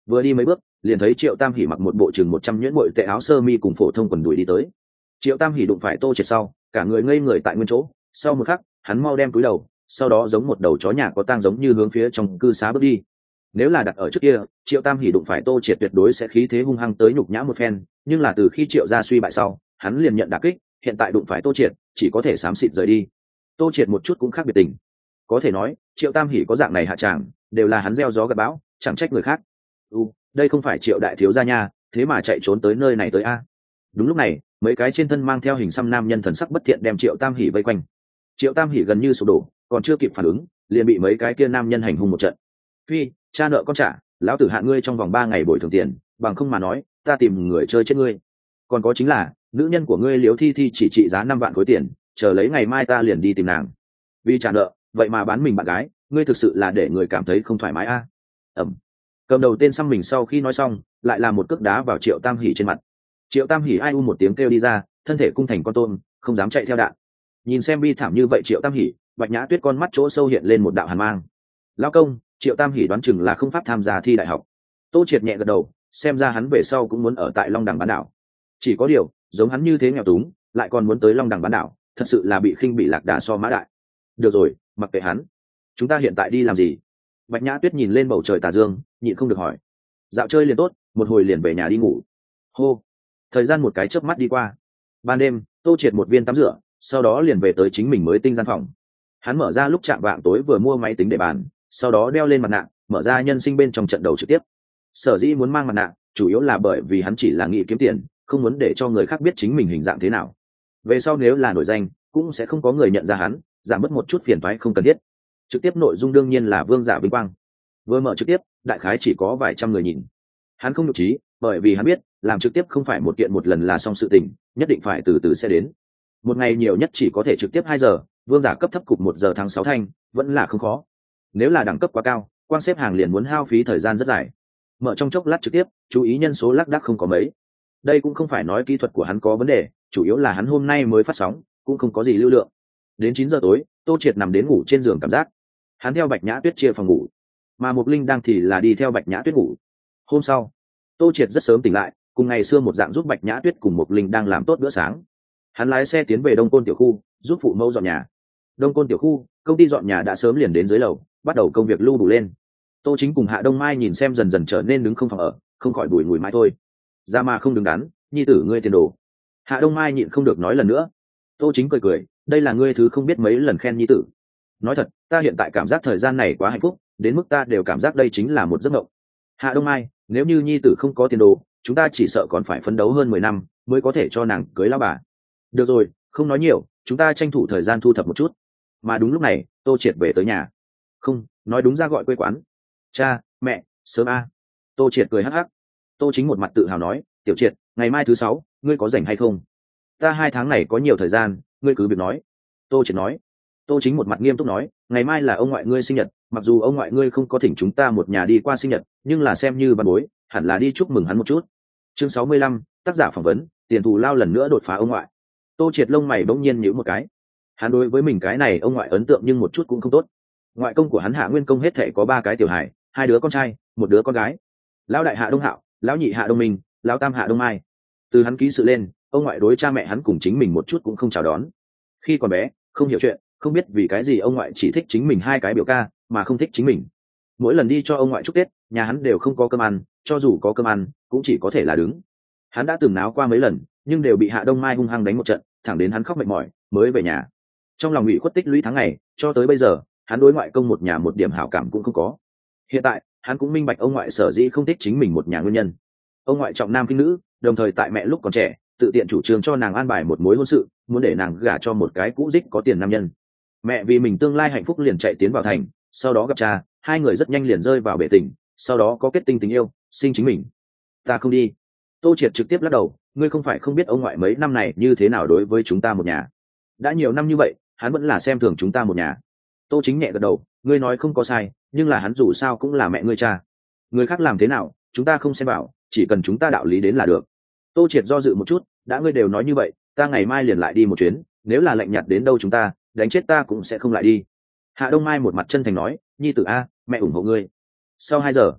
Vừa đi mấy bước liền thấy Triệu Tam Hỷ mặc một bộ chừng một trăm nhuyễn bội tệ áo sơ mi cùng phổ thông quần đùi đi tới. Triệu Tam Hỷ đụng phải Tô Triệt sau, cả người ngây người tại nguyên chỗ, sau một khắc hắn mau đem cúi đầu, sau đó giống một đầu chó nhà có tang giống như hướng phía trong cư xá bước đi. Nếu là đặt ở trước kia, Triệu Tam Hỷ đụng phải Tô Triệt tuyệt đối sẽ khí thế hung hăng tới nhục nhã một phen, nhưng là từ khi Triệu gia suy bại sau, hắn liền nhận đả kích, hiện tại đụng phải Tô Triệt, chỉ có thể xám xịt rời đi. Tô Triệt một chút cũng khác biệt tình, có thể nói Triệu Tam Hỷ có dạng này hạ tràng, đều là hắn gieo gió gặt bão, chẳng trách người khác. U, đây không phải Triệu đại thiếu gia nha, thế mà chạy trốn tới nơi này tới a. Đúng lúc này, mấy cái trên thân mang theo hình xăm nam nhân thần sắc bất thiện đem Triệu Tam Hỷ vây quanh. Triệu Tam Hỷ gần như sụp đổ, còn chưa kịp phản ứng, liền bị mấy cái kia nam nhân hành hung một trận. Phi, cha nợ con trả, lão tử hạn ngươi trong vòng ba ngày bồi thường tiền, bằng không mà nói, ta tìm người chơi chết ngươi. Còn có chính là, nữ nhân của ngươi Liễu Thi Thi chỉ trị giá năm vạn khối tiền, chờ lấy ngày mai ta liền đi tìm nàng. Vì trả nợ, vậy mà bán mình bạn gái, ngươi thực sự là để người cảm thấy không thoải mái a. À? Ẩm. Cầm đầu tên xăm mình sau khi nói xong, lại là một cước đá vào Triệu Tam Hỷ trên mặt. Triệu Tam Hỷ ai u một tiếng kêu đi ra, thân thể cung thành con tôm, không dám chạy theo đạn. Nhìn xem bi thảm như vậy Triệu Tam Hỷ, Bạch Nhã Tuyết con mắt chỗ sâu hiện lên một đạo hàn mang. Lão công, Triệu Tam Hỷ đoán chừng là không pháp tham gia thi đại học. Tô Triệt nhẹ gật đầu, xem ra hắn về sau cũng muốn ở tại Long Đằng bán đảo. Chỉ có điều, giống hắn như thế nghèo túng, lại còn muốn tới Long Đằng bán đảo, thật sự là bị khinh bị lạc đà so mã đại. Được rồi, mặc kệ hắn. Chúng ta hiện tại đi làm gì? Bạch Nhã Tuyết nhìn lên bầu trời tà dương, nhịn không được hỏi. Dạo chơi liền tốt, một hồi liền về nhà đi ngủ. Hô. Thời gian một cái chớp mắt đi qua. Ban đêm, Tô Triệt một viên tắm rửa, sau đó liền về tới chính mình mới tinh gian phòng. Hắn mở ra lúc chạm vạng tối vừa mua máy tính để bàn, sau đó đeo lên mặt nạ, mở ra nhân sinh bên trong trận đấu trực tiếp. Sở dĩ muốn mang mặt nạ, chủ yếu là bởi vì hắn chỉ là nghĩ kiếm tiền, không muốn để cho người khác biết chính mình hình dạng thế nào. Về sau nếu là nổi danh, cũng sẽ không có người nhận ra hắn, giảm bớt một chút phiền toái không cần thiết. Trực tiếp nội dung đương nhiên là vương giả vinh quang. Vừa mở trực tiếp, đại khái chỉ có vài trăm người nhìn. Hắn không nhục trí, bởi vì hắn biết, làm trực tiếp không phải một kiện một lần là xong sự tình, nhất định phải từ từ sẽ đến. Một ngày nhiều nhất chỉ có thể trực tiếp hai giờ, vương giả cấp thấp cục một giờ tháng sáu thanh, vẫn là không khó. Nếu là đẳng cấp quá cao, quan xếp hàng liền muốn hao phí thời gian rất dài. Mở trong chốc lát trực tiếp, chú ý nhân số lác đác không có mấy. Đây cũng không phải nói kỹ thuật của hắn có vấn đề, chủ yếu là hắn hôm nay mới phát sóng, cũng không có gì lưu lượng. Đến chín giờ tối, Tô Triệt nằm đến ngủ trên giường cảm giác. Hắn theo Bạch Nhã Tuyết chia phòng ngủ, mà Mục Linh đang thì là đi theo Bạch Nhã Tuyết ngủ. Hôm sau, Tô Triệt rất sớm tỉnh lại, cùng ngày xưa một dạng giúp Bạch Nhã Tuyết cùng Mục Linh đang làm tốt bữa sáng. Hắn lái xe tiến về Đông Côn tiểu khu, giúp phụ mẫu dọn nhà. Đông Côn tiểu khu, công ty dọn nhà đã sớm liền đến dưới lầu, bắt đầu công việc lưu đủ lên. Tô Chính cùng Hạ Đông Mai nhìn xem dần dần trở nên đứng không phòng ở, không khỏi bùi ngùi mãi thôi. Ra mà không đứng đắn, nhi tử ngươi tiền đồ. Hạ Đông Mai nhịn không được nói lần nữa. Tô Chính cười cười, đây là ngươi thứ không biết mấy lần khen nhi tử. Nói thật, ta hiện tại cảm giác thời gian này quá hạnh phúc, đến mức ta đều cảm giác đây chính là một giấc mộng. Hạ Đông Mai, nếu như nhi tử không có tiền đồ, chúng ta chỉ sợ còn phải phấn đấu hơn mười năm mới có thể cho nàng cưới lão bà. Được rồi, không nói nhiều, chúng ta tranh thủ thời gian thu thập một chút. Mà đúng lúc này, Tô Triệt về tới nhà. Không, nói đúng ra gọi quê quán. Cha, mẹ, sớm a. Tô Triệt cười hắc hắc. Tô Chính một mặt tự hào nói, Tiểu Triệt, ngày mai thứ sáu, ngươi có rảnh hay không? Ta hai tháng này có nhiều thời gian, ngươi cứ việc nói. Tô Triệt nói. Tô Chính một mặt nghiêm túc nói, ngày mai là ông ngoại ngươi sinh nhật, mặc dù ông ngoại ngươi không có thỉnh chúng ta một nhà đi qua sinh nhật, nhưng là xem như văn bối, hẳn là đi chúc mừng hắn một chút. Chương sáu mươi lăm, tác giả phỏng vấn, tiền thù lao lần nữa đột phá ông ngoại. Tô Triệt lông mày bỗng nhiên nhíu một cái. Hắn đối với mình cái này ông ngoại ấn tượng nhưng một chút cũng không tốt. Ngoại công của hắn Hạ Nguyên Công hết thảy có ba cái tiểu hài, hai đứa con trai, một đứa con gái. Lão đại Hạ Đông Hạo, lão nhị Hạ Đông Minh, lão tam Hạ Đông Mai. Từ hắn ký sự lên, ông ngoại đối cha mẹ hắn cùng chính mình một chút cũng không chào đón. Khi còn bé, không hiểu chuyện, không biết vì cái gì ông ngoại chỉ thích chính mình hai cái biểu ca, mà không thích chính mình. Mỗi lần đi cho ông ngoại chúc Tết, nhà hắn đều không có cơm ăn, cho dù có cơm ăn, cũng chỉ có thể là đứng. Hắn đã từng náo qua mấy lần, nhưng đều bị Hạ Đông Mai hung hăng đánh một trận, thẳng đến hắn khóc mệt mỏi, mới về nhà. Trong lòng ủy khuất tích lũy tháng ngày, cho tới bây giờ, hắn đối ngoại công một nhà một điểm hảo cảm cũng không có. Hiện tại, hắn cũng minh bạch ông ngoại sở dĩ không thích chính mình một nhà nguyên nhân. Ông ngoại trọng nam khinh nữ, đồng thời tại mẹ lúc còn trẻ, tự tiện chủ trương cho nàng an bài một mối hôn sự, muốn để nàng gả cho một cái cũ dích có tiền nam nhân. Mẹ vì mình tương lai hạnh phúc liền chạy tiến vào thành, sau đó gặp cha, hai người rất nhanh liền rơi vào bể tình, sau đó có kết tinh tình yêu, sinh chính mình. Ta không đi. Tô Triệt trực tiếp lắc đầu, ngươi không phải không biết ông ngoại mấy năm này như thế nào đối với chúng ta một nhà. Đã nhiều năm như vậy, hắn vẫn là xem thường chúng ta một nhà. Tô Chính nhẹ gật đầu, ngươi nói không có sai, nhưng là hắn dù sao cũng là mẹ ngươi cha. Người khác làm thế nào, chúng ta không xem vào, chỉ cần chúng ta đạo lý đến là được. Tô Triệt do dự một chút, đã ngươi đều nói như vậy, ta ngày mai liền lại đi một chuyến, nếu là lạnh nhạt đến đâu chúng ta, đánh chết ta cũng sẽ không lại đi. Hạ Đông Mai một mặt chân thành nói, nhi tử a, mẹ ủng hộ ngươi. Sau hai giờ,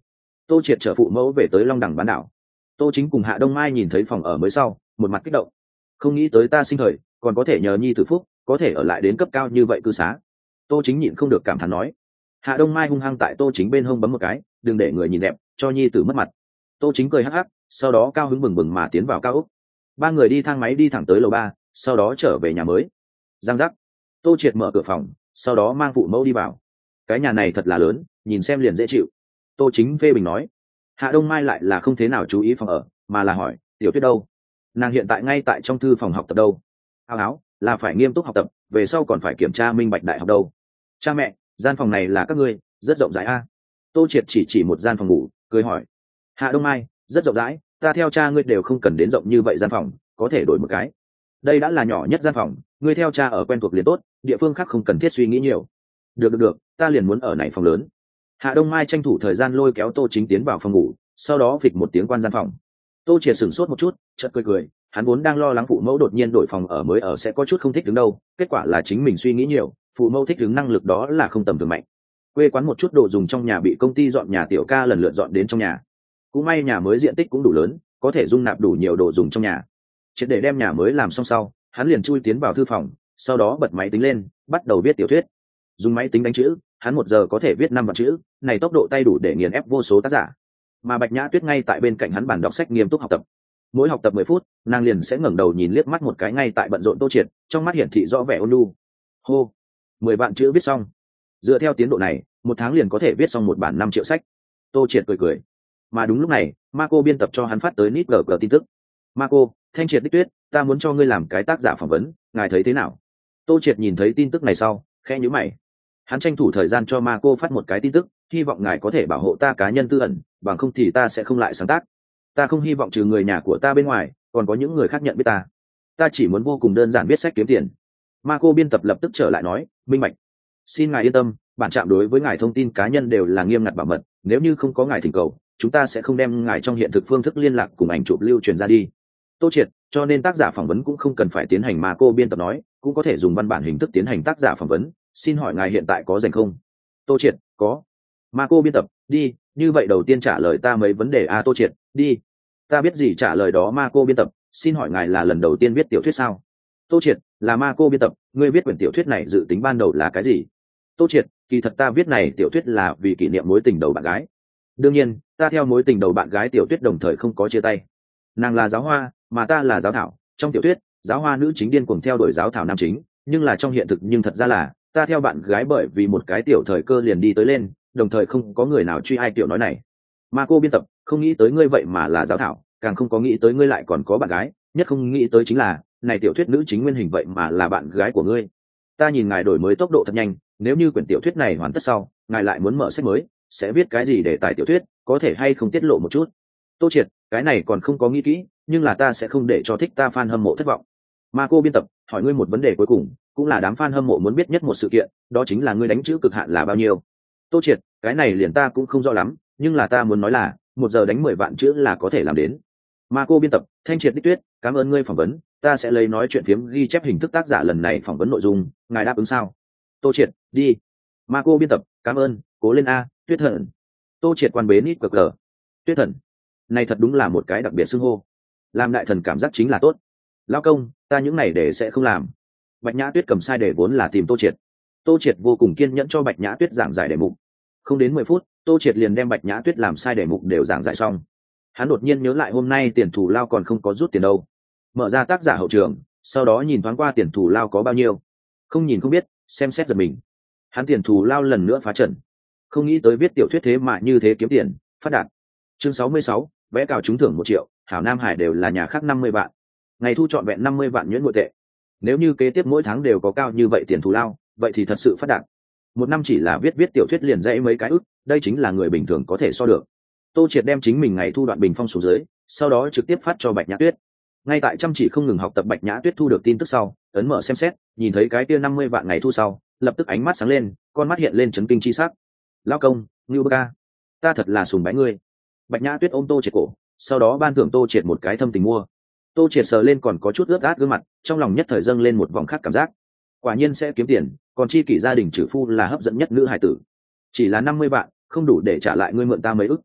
Tô Triệt chở phụ mẫu về tới Long Đẳng bán đảo. Tô Chính cùng Hạ Đông Mai nhìn thấy phòng ở mới sau, một mặt kích động. Không nghĩ tới ta sinh thời còn có thể nhờ nhi tử phúc, có thể ở lại đến cấp cao như vậy cư xá. Tô Chính nhịn không được cảm thán nói. Hạ Đông Mai hung hăng tại Tô Chính bên hông bấm một cái, đừng để người nhìn đẹp, cho nhi tử mất mặt. Tô Chính cười hắc hắc, sau đó cao hứng bừng bừng mà tiến vào cao ốc. Ba người đi thang máy đi thẳng tới lầu ba, sau đó trở về nhà mới. Giang giác. Tô Triệt mở cửa phòng, sau đó mang phụ mẫu đi vào. Cái nhà này thật là lớn, nhìn xem liền dễ chịu. Tô Chính phê bình nói. Hạ Đông Mai lại là không thế nào chú ý phòng ở, mà là hỏi, Tiểu Tuyết đâu? Nàng hiện tại ngay tại trong thư phòng học tập đâu? Áo áo, là phải nghiêm túc học tập, về sau còn phải kiểm tra minh bạch đại học đâu. Cha mẹ, gian phòng này là các ngươi, rất rộng rãi a. Tô Triệt chỉ chỉ một gian phòng ngủ, cười hỏi. Hạ Đông Mai, rất rộng rãi, ta theo cha ngươi đều không cần đến rộng như vậy gian phòng, có thể đổi một cái. Đây đã là nhỏ nhất gian phòng, ngươi theo cha ở quen thuộc liền tốt, địa phương khác không cần thiết suy nghĩ nhiều. Được được được, ta liền muốn ở này phòng lớn. Hạ Đông Mai tranh thủ thời gian lôi kéo Tô Chính tiến vào phòng ngủ, sau đó phịch một tiếng quan gian phòng. Tô Triệt sửng sốt một chút, chợt cười cười, hắn vốn đang lo lắng phụ mẫu đột nhiên đổi phòng ở mới ở sẽ có chút không thích đứng đâu, kết quả là chính mình suy nghĩ nhiều, phụ mẫu thích đứng năng lực đó là không tầm thường mạnh. Quê quán một chút đồ dùng trong nhà bị công ty dọn nhà tiểu ca lần lượt dọn đến trong nhà. Cũng may nhà mới diện tích cũng đủ lớn, có thể dung nạp đủ nhiều đồ dùng trong nhà. Chỉ để đem nhà mới làm xong sau, hắn liền chui tiến vào thư phòng, sau đó bật máy tính lên, bắt đầu viết tiểu thuyết. Dùng máy tính đánh chữ, hắn một giờ có thể viết năm vạn chữ, này tốc độ tay đủ để nghiền ép vô số tác giả. Mà Bạch Nhã Tuyết ngay tại bên cạnh hắn bàn đọc sách nghiêm túc học tập. Mỗi học tập mười phút, nàng liền sẽ ngẩng đầu nhìn liếc mắt một cái ngay tại bận rộn Tô Triệt, trong mắt hiển thị rõ vẻ ôn nhu. Hô, mười vạn chữ viết xong. Dựa theo tiến độ này, một tháng liền có thể viết xong một bản năm triệu sách. Tô Triệt cười cười. Mà đúng lúc này, Marco biên tập cho hắn phát tới nít gờ gờ tin tức. Marco, Thanh Triệt đích tuyết, ta muốn cho ngươi làm cái tác giả phỏng vấn, ngài thấy thế nào? Tô Triệt nhìn thấy tin tức này sau, khẽ nhíu mày. Hắn tranh thủ thời gian cho Marco phát một cái tin tức, hy vọng ngài có thể bảo hộ ta cá nhân tư ẩn, bằng không thì ta sẽ không lại sáng tác. Ta không hy vọng trừ người nhà của ta bên ngoài, còn có những người khác nhận biết ta. Ta chỉ muốn vô cùng đơn giản viết sách kiếm tiền. Marco biên tập lập tức trở lại nói, minh bạch. Xin ngài yên tâm, bản trạm đối với ngài thông tin cá nhân đều là nghiêm ngặt bảo mật, nếu như không có ngài thỉnh cầu, chúng ta sẽ không đem ngài trong hiện thực phương thức liên lạc cùng ảnh chụp lưu truyền ra đi. Tô Triệt, cho nên tác giả phỏng vấn cũng không cần phải tiến hành Marco biên tập nói, cũng có thể dùng văn bản hình thức tiến hành tác giả phỏng vấn. Xin hỏi ngài hiện tại có rảnh không? Tô Triệt, có. Marco biên tập, đi, như vậy đầu tiên trả lời ta mấy vấn đề a. À, Tô Triệt, đi. Ta biết gì trả lời đó. Marco biên tập, xin hỏi ngài là lần đầu tiên viết tiểu thuyết sao? Tô Triệt, là Marco biên tập, ngươi viết quyển tiểu thuyết này dự tính ban đầu là cái gì? Tô Triệt, kỳ thật ta viết này tiểu thuyết là vì kỷ niệm mối tình đầu bạn gái. Đương nhiên, ta theo mối tình đầu bạn gái tiểu thuyết đồng thời không có chia tay. Nàng là giáo hoa, mà ta là giáo thảo. Trong tiểu thuyết, giáo hoa nữ chính điên cuồng theo đuổi giáo thảo nam chính, nhưng là trong hiện thực nhưng thật ra là ta theo bạn gái bởi vì một cái tiểu thời cơ liền đi tới lên, đồng thời không có người nào truy ai tiểu nói này. Marco biên tập, không nghĩ tới ngươi vậy mà là giáo thảo, càng không có nghĩ tới ngươi lại còn có bạn gái, nhất không nghĩ tới chính là này tiểu thuyết nữ chính nguyên hình vậy mà là bạn gái của ngươi. Ta nhìn ngài đổi mới tốc độ thật nhanh, nếu như quyển tiểu thuyết này hoàn tất sau, ngài lại muốn mở sách mới, sẽ viết cái gì để tài tiểu thuyết, có thể hay không tiết lộ một chút? Tô Triệt, cái này còn không có nghĩ kỹ, nhưng là ta sẽ không để cho thích ta fan hâm mộ thất vọng. Marco biên tập, hỏi ngươi một vấn đề cuối cùng, cũng là đám fan hâm mộ muốn biết nhất một sự kiện, đó chính là ngươi đánh chữ cực hạn là bao nhiêu? Tô Triệt, cái này liền ta cũng không rõ lắm, nhưng là ta muốn nói là một giờ đánh mười vạn chữ là có thể làm đến. Marco biên tập, Thanh Triệt đích tuyết, cảm ơn ngươi phỏng vấn, ta sẽ lấy nói chuyện phiếm ghi chép hình thức tác giả lần này phỏng vấn nội dung, ngài đáp ứng sao? Tô Triệt, đi. Marco biên tập, cảm ơn, cố lên a, Tuyết Thần. Tô Triệt quan bế nít cờ. Tuyết Thần, này thật đúng là một cái đặc biệt xưng hô. Làm đại thần cảm giác chính là tốt. Lao công, ta những này để sẽ không làm. Bạch Nhã Tuyết cầm sai để vốn là tìm Tô Triệt. Tô Triệt vô cùng kiên nhẫn cho Bạch Nhã Tuyết giảng giải đề mục. Không đến mười phút, Tô Triệt liền đem Bạch Nhã Tuyết làm sai đề mục đều giảng giải xong. Hắn đột nhiên nhớ lại hôm nay tiền thù lao còn không có rút tiền đâu. Mở ra tác giả hậu trường, sau đó nhìn thoáng qua tiền thù lao có bao nhiêu. Không nhìn không biết, xem xét giật mình. Hắn tiền thù lao lần nữa phá trận. Không nghĩ tới viết tiểu thuyết thế mà như thế kiếm tiền, phát đạt. Chương sáu mươi sáu, vé cào trúng thưởng một triệu, Hảo Nam Hải đều là nhà khác năm mươi vạn. Ngày thu trọn vẹn năm mươi vạn nhuyễn nội tệ. Nếu như kế tiếp mỗi tháng đều có cao như vậy tiền thù lao, vậy thì thật sự phát đạt. Một năm chỉ là viết viết tiểu thuyết liền dãy mấy cái ức, đây chính là người bình thường có thể so được. Tô Triệt đem chính mình ngày thu đoạn bình phong xuống dưới, sau đó trực tiếp phát cho Bạch Nhã Tuyết. Ngay tại chăm chỉ không ngừng học tập Bạch Nhã Tuyết thu được tin tức sau, ấn mở xem xét, nhìn thấy cái kia năm mươi vạn ngày thu sau, lập tức ánh mắt sáng lên, con mắt hiện lên chấn kinh chi sắc. Lao công, Ngưu Bơ Ca, ta thật là sùng bái ngươi. Bạch Nhã Tuyết ôm Tô Triệt cổ, sau đó ban thưởng Tô Triệt một cái thâm tình mua. Tô Triệt sờ lên còn có chút ướt át gương mặt, trong lòng nhất thời dâng lên một vòng khác cảm giác. Quả nhiên sẽ kiếm tiền, còn chi kỷ gia đình trừ phu là hấp dẫn nhất nữ hài tử. Chỉ là năm mươi vạn, không đủ để trả lại ngươi mượn ta mấy ức.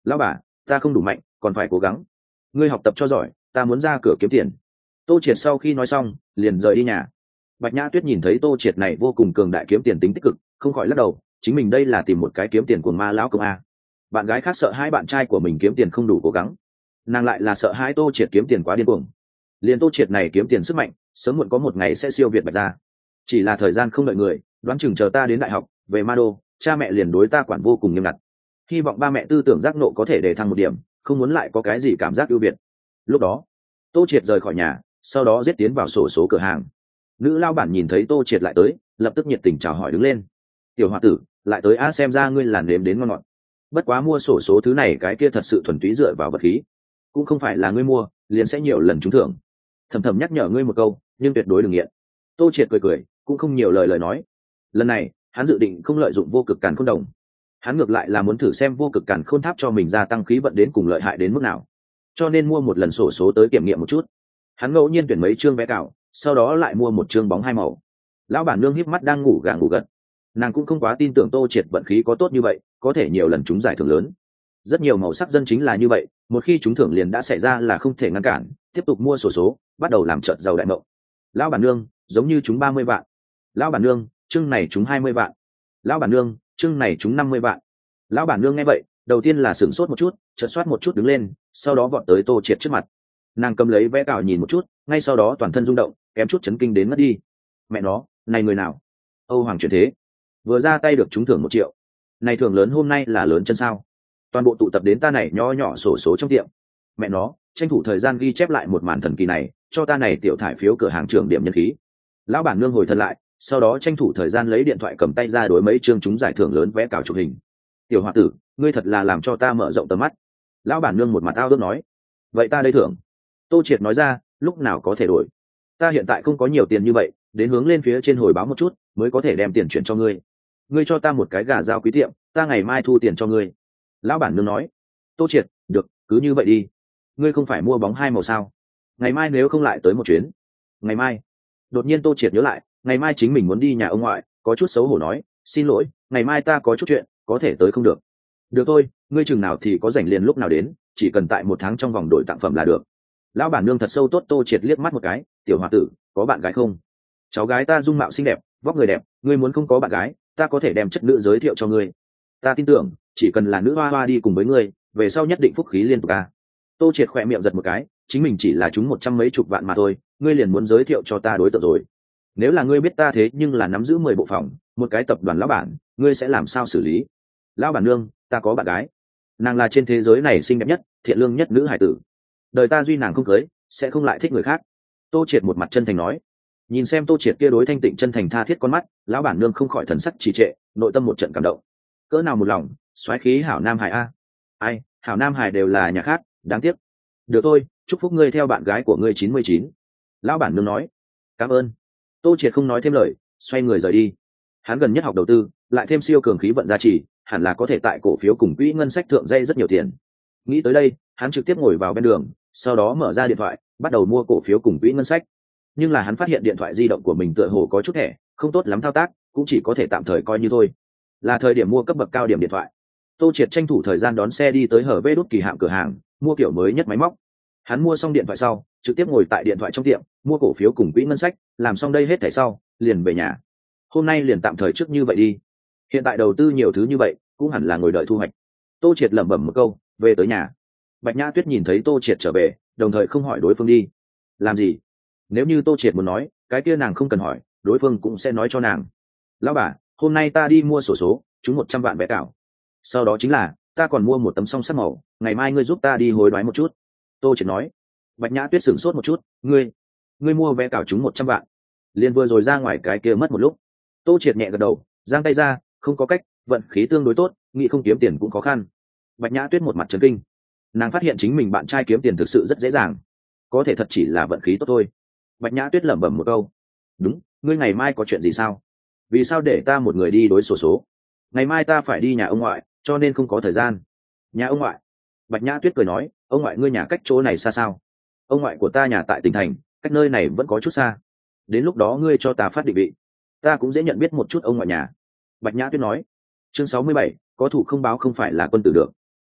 lão bà, ta không đủ mạnh, còn phải cố gắng. Ngươi học tập cho giỏi, ta muốn ra cửa kiếm tiền. Tô Triệt sau khi nói xong liền rời đi nhà. Bạch Nhã Tuyết nhìn thấy Tô Triệt này vô cùng cường đại kiếm tiền tính tích cực, không khỏi lắc đầu, chính mình đây là tìm một cái kiếm tiền của ma lão công a. Bạn gái khác sợ hai bạn trai của mình kiếm tiền không đủ cố gắng, nàng lại là sợ hai Tô Triệt kiếm tiền quá điên cuồng. Liền Tô Triệt này kiếm tiền sức mạnh, sớm muộn có một ngày sẽ siêu việt Bạch gia. Chỉ là thời gian không đợi người, đoán chừng chờ ta đến đại học, về Ma Đô, cha mẹ liền đối ta quản vô cùng nghiêm ngặt. Hy vọng ba mẹ tư tưởng giác nộ có thể để thăng một điểm, không muốn lại có cái gì cảm giác ưu việt. Lúc đó, Tô Triệt rời khỏi nhà, sau đó giết tiến vào sổ số cửa hàng. Nữ lao bản nhìn thấy Tô Triệt lại tới, lập tức nhiệt tình chào hỏi đứng lên. Tiểu hòa tử, lại tới a, xem ra ngươi là nếm đến ngon ngọt. Bất quá mua sổ số thứ này cái kia thật sự thuần túy dựa vào vật khí, cũng không phải là ngươi mua liền sẽ nhiều lần trúng thưởng. Thầm thầm nhắc nhở ngươi một câu, nhưng tuyệt đối đừng nghiện. Tô Triệt cười cười, cũng không nhiều lời lời nói. Lần này hắn dự định không lợi dụng vô cực càn khôn đồng, hắn ngược lại là muốn thử xem vô cực càn khôn tháp cho mình gia tăng khí vận đến cùng lợi hại đến mức nào, cho nên mua một lần sổ số tới kiểm nghiệm một chút. Hắn ngẫu nhiên tuyển mấy chương vé cào, sau đó lại mua một chương bóng hai màu. Lão bản nương híp mắt đang ngủ gà ngủ gật, nàng cũng không quá tin tưởng Tô Triệt vận khí có tốt như vậy, có thể nhiều lần trúng giải thưởng lớn. Rất nhiều màu sắc dân chính là như vậy, một khi trúng thưởng liền đã xảy ra là không thể ngăn cản, tiếp tục mua sổ số, bắt đầu làm trợn giàu đại mộng. Lão bản nương, giống như trúng ba mươi vạn. Lão bản nương, chương này trúng hai mươi vạn. Lão bản nương, chương này trúng năm mươi vạn. Lão bản nương nghe vậy, đầu tiên là sửng sốt một chút, chợt xoát một chút đứng lên, sau đó vọt tới Tô Triệt trước mặt. Nàng cầm lấy vé cào nhìn một chút, ngay sau đó toàn thân rung động, kém chút chấn kinh đến mất đi. Mẹ nó, này người nào? Âu Hoàng chuyển thế, vừa ra tay được trúng thưởng một triệu. Này thưởng lớn hôm nay là lớn chân sao? Toàn bộ tụ tập đến ta này nho nhỏ sổ số trong tiệm. Mẹ nó, tranh thủ thời gian ghi chép lại một màn thần kỳ này, cho ta này tiểu thải phiếu cửa hàng trưởng điểm nhân khí. Lão bản nương hồi thân lại, sau đó tranh thủ thời gian lấy điện thoại cầm tay ra đối mấy chương trúng giải thưởng lớn vé cào chụp hình. Tiểu hòa tử, ngươi thật là làm cho ta mở rộng tầm mắt. Lão bản nương một mặt ao ước nói. Vậy ta đây thưởng. Tô Triệt nói ra, lúc nào có thể đổi. Ta hiện tại không có nhiều tiền như vậy, đến hướng lên phía trên hồi báo một chút mới có thể đem tiền chuyển cho ngươi. Ngươi cho ta một cái gà giao quý tiệm, ta ngày mai thu tiền cho ngươi. Lão bản nương nói. Tô Triệt, được, cứ như vậy đi. Ngươi không phải mua bóng hai màu sao? Ngày mai nếu không lại tới một chuyến. Ngày mai. Đột nhiên Tô Triệt nhớ lại, ngày mai chính mình muốn đi nhà ông ngoại, có chút xấu hổ nói, xin lỗi, ngày mai ta có chút chuyện, có thể tới không được. Được thôi, ngươi chừng nào thì có rảnh liền lúc nào đến, chỉ cần tại một tháng trong vòng đổi tặng phẩm là được. Lão bản nương thật sâu tốt Tô Triệt liếc mắt một cái, tiểu hòa tử, có bạn gái không? Cháu gái ta dung mạo xinh đẹp, vóc người đẹp, ngươi muốn không có bạn gái, ta có thể đem chất nữ giới thiệu cho ngươi. Ta tin tưởng, chỉ cần là nữ hoa hoa đi cùng với ngươi, về sau nhất định phúc khí liên tục ta. Tô Triệt khỏe miệng giật một cái, chính mình chỉ là trúng một trăm mấy chục vạn mà thôi, ngươi liền muốn giới thiệu cho ta đối tượng rồi. Nếu là ngươi biết ta thế nhưng là nắm giữ mười bộ phòng, một cái tập đoàn lão bản, ngươi sẽ làm sao xử lý? Lão bản nương, ta có bạn gái, nàng là trên thế giới này xinh đẹp nhất, thiện lương nhất nữ hải tử, đời ta duy nàng không cưới, sẽ không lại thích người khác. Tô Triệt một mặt chân thành nói. Nhìn xem Tô Triệt kia đối thanh tịnh chân thành tha thiết con mắt, lão bản nương không khỏi thần sắc trì trệ, nội tâm một trận cảm động. Cỡ nào một lòng, xoáy khí hảo nam hải a. Ai, hảo nam hải đều là nhà khác, đáng tiếc. Được thôi, chúc phúc ngươi theo bạn gái của ngươi chín mươi chín. Lão bản nương nói. Cảm ơn. Tô Triệt không nói thêm lời, xoay người rời đi. Hắn gần nhất học đầu tư, lại thêm siêu cường khí vận gia trì, hẳn là có thể tại cổ phiếu cùng quỹ ngân sách thượng dây rất nhiều tiền. Nghĩ tới đây, hắn trực tiếp ngồi vào bên đường, sau đó mở ra điện thoại, bắt đầu mua cổ phiếu cùng quỹ ngân sách. Nhưng là hắn phát hiện điện thoại di động của mình tựa hồ có chút thẻ, không tốt lắm thao tác, cũng chỉ có thể tạm thời coi như thôi. Là thời điểm mua cấp bậc cao điểm điện thoại. Tô Triệt tranh thủ thời gian đón xe đi tới hở vê đút kỳ hạm cửa hàng, mua kiểu mới nhất máy móc. Hắn mua xong điện thoại sau, trực tiếp ngồi tại điện thoại trong tiệm, mua cổ phiếu cùng quỹ ngân sách, làm xong đây hết thảy sau, liền về nhà. Hôm nay liền tạm thời trước như vậy đi. Hiện tại đầu tư nhiều thứ như vậy, cũng hẳn là ngồi đợi thu hoạch. Tô Triệt lẩm bẩm một câu, về tới nhà. Bạch Nhã Tuyết nhìn thấy Tô Triệt trở về, đồng thời không hỏi đối phương đi làm gì. Nếu như Tô Triệt muốn nói, cái kia nàng không cần hỏi, đối phương cũng sẽ nói cho nàng. Lão bà, hôm nay ta đi mua sổ số, trúng một trăm vạn vé cào. Sau đó chính là, ta còn mua một tấm song sắt màu, ngày mai ngươi giúp ta đi hối đoái một chút. Tô Triệt nói. Bạch Nhã Tuyết sửng sốt một chút, ngươi, ngươi mua vé cào trúng một trăm vạn. Liền vừa rồi ra ngoài cái kia mất một lúc. Tô Triệt nhẹ gật đầu, giang tay ra, không có cách, vận khí tương đối tốt, nghĩ không kiếm tiền cũng khó khăn. Bạch Nhã Tuyết một mặt chấn kinh. Nàng phát hiện chính mình bạn trai kiếm tiền thực sự rất dễ dàng, có thể thật chỉ là vận khí tốt thôi. Bạch Nhã Tuyết lẩm bẩm một câu. Đúng, ngươi ngày mai có chuyện gì sao? Vì sao để ta một người đi đối sổ số? Ngày mai ta phải đi nhà ông ngoại, cho nên không có thời gian. Nhà ông ngoại? Bạch Nhã Tuyết cười nói, ông ngoại ngươi nhà cách chỗ này xa sao? Ông ngoại của ta nhà tại tỉnh thành, cách nơi này vẫn có chút xa. Đến lúc đó ngươi cho ta phát định vị, ta cũng dễ nhận biết một chút ông ngoại nhà. Bạch Nhã Tuyết nói. Chương sáu mươi bảy, có thủ không báo không phải là quân tử được.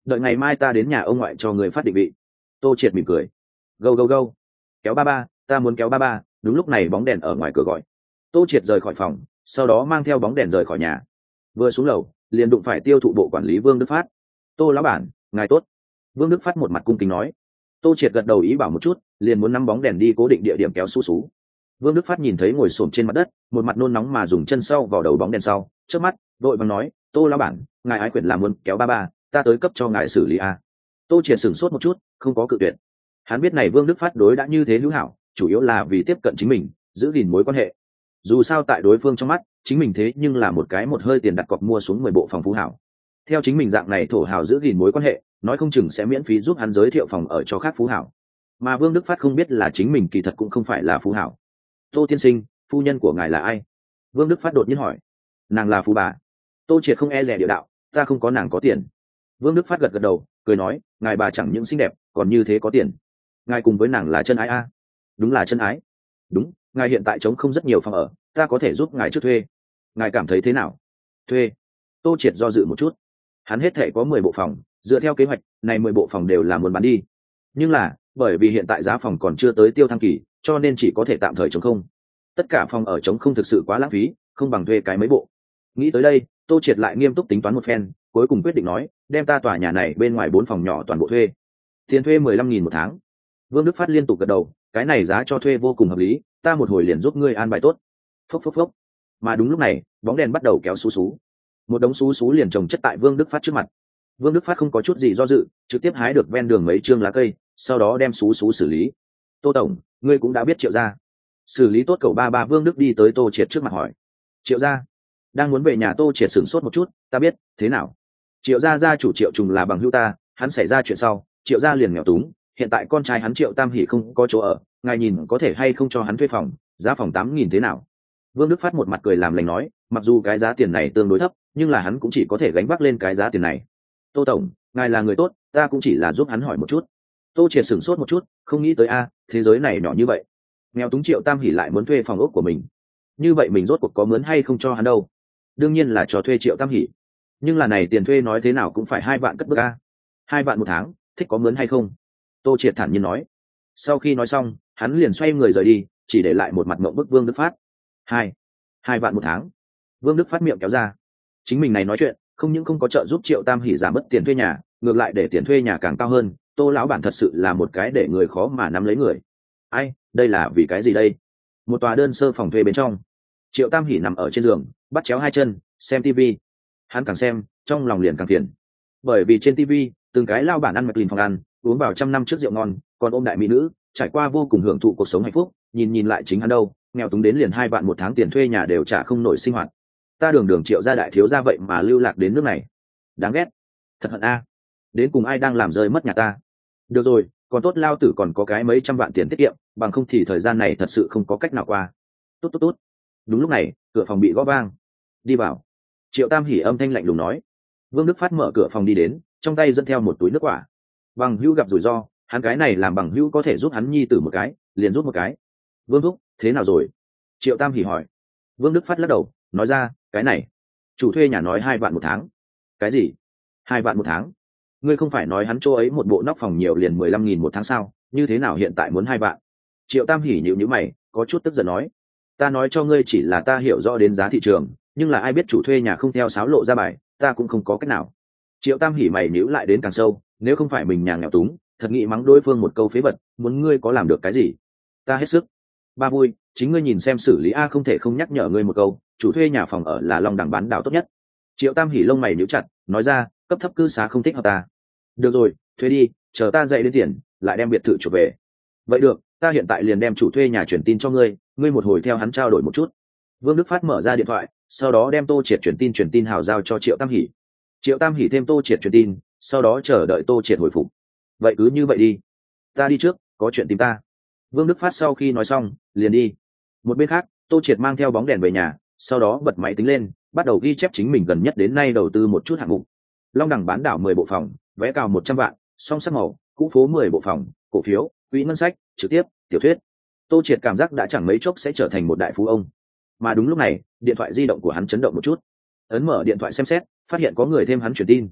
đợi ngày mai ta đến nhà ông ngoại cho người phát định vị. Tô Triệt mỉm cười. Gâu gâu gâu, kéo ba ba, ta muốn kéo ba ba. Đúng lúc này bóng đèn ở ngoài cửa gọi. Tô Triệt rời khỏi phòng, sau đó mang theo bóng đèn rời khỏi nhà. Vừa xuống lầu liền đụng phải tiêu thụ bộ quản lý Vương Đức Phát. Tô lão bản, ngài tốt. Vương Đức Phát một mặt cung kính nói. Tô Triệt gật đầu ý bảo một chút, liền muốn nắm bóng đèn đi cố định địa điểm kéo xú xú. Vương Đức Phát nhìn thấy ngồi xổm trên mặt đất, một mặt nôn nóng mà dùng chân sau vào đầu bóng đèn sau, trước mắt đội vàng nói, Tô lão bản, ngài ái quyền làm muốn kéo ba ba, ta tới cấp cho ngài xử lý a. Tô Triệt sửng sốt một chút, không có cự tuyệt. Hắn biết này Vương Đức Phát đối đã như thế hữu hảo, chủ yếu là vì tiếp cận chính mình, giữ gìn mối quan hệ. Dù sao tại đối phương trong mắt, chính mình thế nhưng là một cái một hơi tiền đặt cọc mua xuống mười bộ phòng phú hảo. Theo chính mình dạng này thổ hảo giữ gìn mối quan hệ, nói không chừng sẽ miễn phí giúp hắn giới thiệu phòng ở cho khác phú hảo. Mà Vương Đức Phát không biết là chính mình kỳ thật cũng không phải là phú hảo. Tô tiên sinh, phu nhân của ngài là ai? Vương Đức Phát đột nhiên hỏi. Nàng là phú bà. Tô Triệt không e dè địa đạo, ta không có nàng có tiền. Vương Đức Phát gật gật đầu, cười nói, ngài bà chẳng những xinh đẹp, còn như thế có tiền. Ngài cùng với nàng là chân ái a? Đúng là chân ái. Đúng, ngài hiện tại trống không rất nhiều phòng ở, ta có thể giúp ngài trước thuê. Ngài cảm thấy thế nào? Thuê? Tô Triệt do dự một chút. Hắn hết thể có mười bộ phòng, dựa theo kế hoạch, này mười bộ phòng đều là muốn bán đi. Nhưng là, bởi vì hiện tại giá phòng còn chưa tới tiêu thăng kỳ, cho nên chỉ có thể tạm thời trống không. Tất cả phòng ở trống không thực sự quá lãng phí, không bằng thuê cái mấy bộ. Nghĩ tới đây, Tô Triệt lại nghiêm túc tính toán một phen, cuối cùng quyết định nói, đem ta tòa nhà này bên ngoài bốn phòng nhỏ toàn bộ thuê. Tiền thuê mười lăm nghìn một tháng. Vương Đức Phát liên tục gật đầu, cái này giá cho thuê vô cùng hợp lý, ta một hồi liền giúp ngươi an bài tốt. Phốc phốc phốc. Mà đúng lúc này, bóng đèn bắt đầu kéo xú xú. Một đống xú xú liền chồng chất tại Vương Đức Phát trước mặt. Vương Đức Phát không có chút gì do dự, trực tiếp hái được ven đường mấy trương lá cây, sau đó đem xú xú xử lý. Tô tổng, ngươi cũng đã biết Triệu gia. Xử lý tốt cậu ba ba Vương Đức đi tới Tô Triệt trước mặt hỏi. Triệu gia? Đang muốn về nhà Tô Triệt sửng sốt một chút, ta biết, thế nào? Triệu gia gia chủ Triệu Trùng là bằng hữu ta, hắn xảy ra chuyện sau, Triệu gia liền nghèo túng, hiện tại con trai hắn Triệu Tam Hỷ không có chỗ ở, ngài nhìn có thể hay không cho hắn thuê phòng, giá phòng tám nghìn thế nào? Vương Đức Phát một mặt cười làm lành nói, mặc dù cái giá tiền này tương đối thấp, nhưng là hắn cũng chỉ có thể gánh vác lên cái giá tiền này. Tô tổng, ngài là người tốt, ta cũng chỉ là giúp hắn hỏi một chút. Tô Triệt sửng sốt một chút, không nghĩ tới a, thế giới này nhỏ như vậy. Nghèo túng Triệu Tam Hỷ lại muốn thuê phòng ốc của mình. Như vậy mình rốt cuộc có mướn hay không cho hắn đâu? Đương nhiên là cho thuê Triệu Tam Hỷ. Nhưng là này tiền thuê nói thế nào cũng phải hai vạn cất bước a. Hai vạn một tháng, thích có mướn hay không? Tô Triệt thản nhiên nói. Sau khi nói xong, hắn liền xoay người rời đi, chỉ để lại một mặt mộng bức Vương Đức Phát. Hai, hai vạn một tháng. Vương Đức Phát miệng kéo ra. Chính mình này nói chuyện, không những không có trợ giúp Triệu Tam Hỷ giảm bớt tiền thuê nhà, ngược lại để tiền thuê nhà càng cao hơn. Tô lão bản thật sự là một cái để người khó mà nắm lấy người. Ai, đây là vì cái gì đây? Một tòa đơn sơ phòng thuê bên trong. Triệu Tam Hỷ nằm ở trên giường, bắt chéo hai chân, xem tivi. Hắn càng xem, trong lòng liền càng phiền. Bởi vì trên tivi, từng cái lao bản ăn mặc lìn phòng ăn, uống vào trăm năm trước rượu ngon, còn ôm đại mỹ nữ, trải qua vô cùng hưởng thụ cuộc sống hạnh phúc. Nhìn nhìn lại chính hắn đâu, nghèo túng đến liền hai vạn một tháng tiền thuê nhà đều trả không nổi sinh hoạt. Ta đường đường Triệu gia đại thiếu gia vậy mà lưu lạc đến nước này, đáng ghét, thật hận a. Đến cùng ai đang làm rơi mất nhà ta? Được rồi, còn tốt lao tử còn có cái mấy trăm vạn tiền tiết kiệm, bằng không thì thời gian này thật sự không có cách nào qua. Tốt tốt tốt. Đúng lúc này, cửa phòng bị gõ vang. Đi vào. Triệu Tam Hỷ âm thanh lạnh lùng nói. Vương Đức Phát mở cửa phòng đi đến, trong tay dẫn theo một túi nước quả. Bằng hữu gặp rủi ro, hắn cái này làm bằng hữu có thể giúp hắn nhi tử một cái, liền giúp một cái. Vương Thúc, thế nào rồi? Triệu Tam Hỷ hỏi. Vương Đức Phát lắc đầu, nói ra, cái này, chủ thuê nhà nói hai vạn một tháng. Cái gì? Hai vạn một tháng? Ngươi không phải nói hắn chỗ ấy một bộ nóc phòng nhiều liền mười lăm nghìn một tháng sao? Như thế nào hiện tại muốn hai vạn? Triệu Tam Hỷ nhíu nhíu mày, có chút tức giận nói. Ta nói cho ngươi chỉ là ta hiểu rõ đến giá thị trường, nhưng là ai biết chủ thuê nhà không theo sáo lộ ra bài, ta cũng không có cách nào. Triệu Tam Hỷ mày nhíu lại đến càng sâu, nếu không phải mình nhà nghèo túng, thật nghĩ mắng đối phương một câu phế vật, muốn ngươi có làm được cái gì? Ta hết sức. Ba vui, chính ngươi nhìn xem xử lý a, không thể không nhắc nhở ngươi một câu, chủ thuê nhà phòng ở là Long Đằng bán đảo tốt nhất. Triệu Tam Hỷ lông mày nhíu chặt, nói ra, cấp thấp cư xá không thích hợp ta. Được rồi, thuê đi, chờ ta dậy đến tiền, lại đem biệt thự chuộc về. Vậy được, ta hiện tại liền đem chủ thuê nhà chuyển tin cho ngươi, ngươi một hồi theo hắn trao đổi một chút. Vương Đức Phát mở ra điện thoại, sau đó đem Tô Triệt chuyển tin chuyển tin hào giao cho Triệu Tam Hỷ. Triệu Tam Hỷ thêm Tô Triệt chuyển tin, sau đó chờ đợi Tô Triệt hồi phục. Vậy cứ như vậy đi, ta đi trước, có chuyện tìm ta. Vương Đức Phát sau khi nói xong, liền đi. Một bên khác, Tô Triệt mang theo bóng đèn về nhà, sau đó bật máy tính lên, bắt đầu ghi chép chính mình gần nhất đến nay đầu tư một chút hạng mục. Long Đằng bán đảo mười bộ phòng, vé cao một trăm vạn, song sắc màu, cũ phố mười bộ phòng, cổ phiếu, quỹ ngân sách, trực tiếp, tiểu thuyết. Tô Triệt cảm giác đã chẳng mấy chốc sẽ trở thành một đại phú ông. Mà đúng lúc này, điện thoại di động của hắn chấn động một chút. Ấn mở điện thoại xem xét, phát hiện có người thêm hắn truyền tin.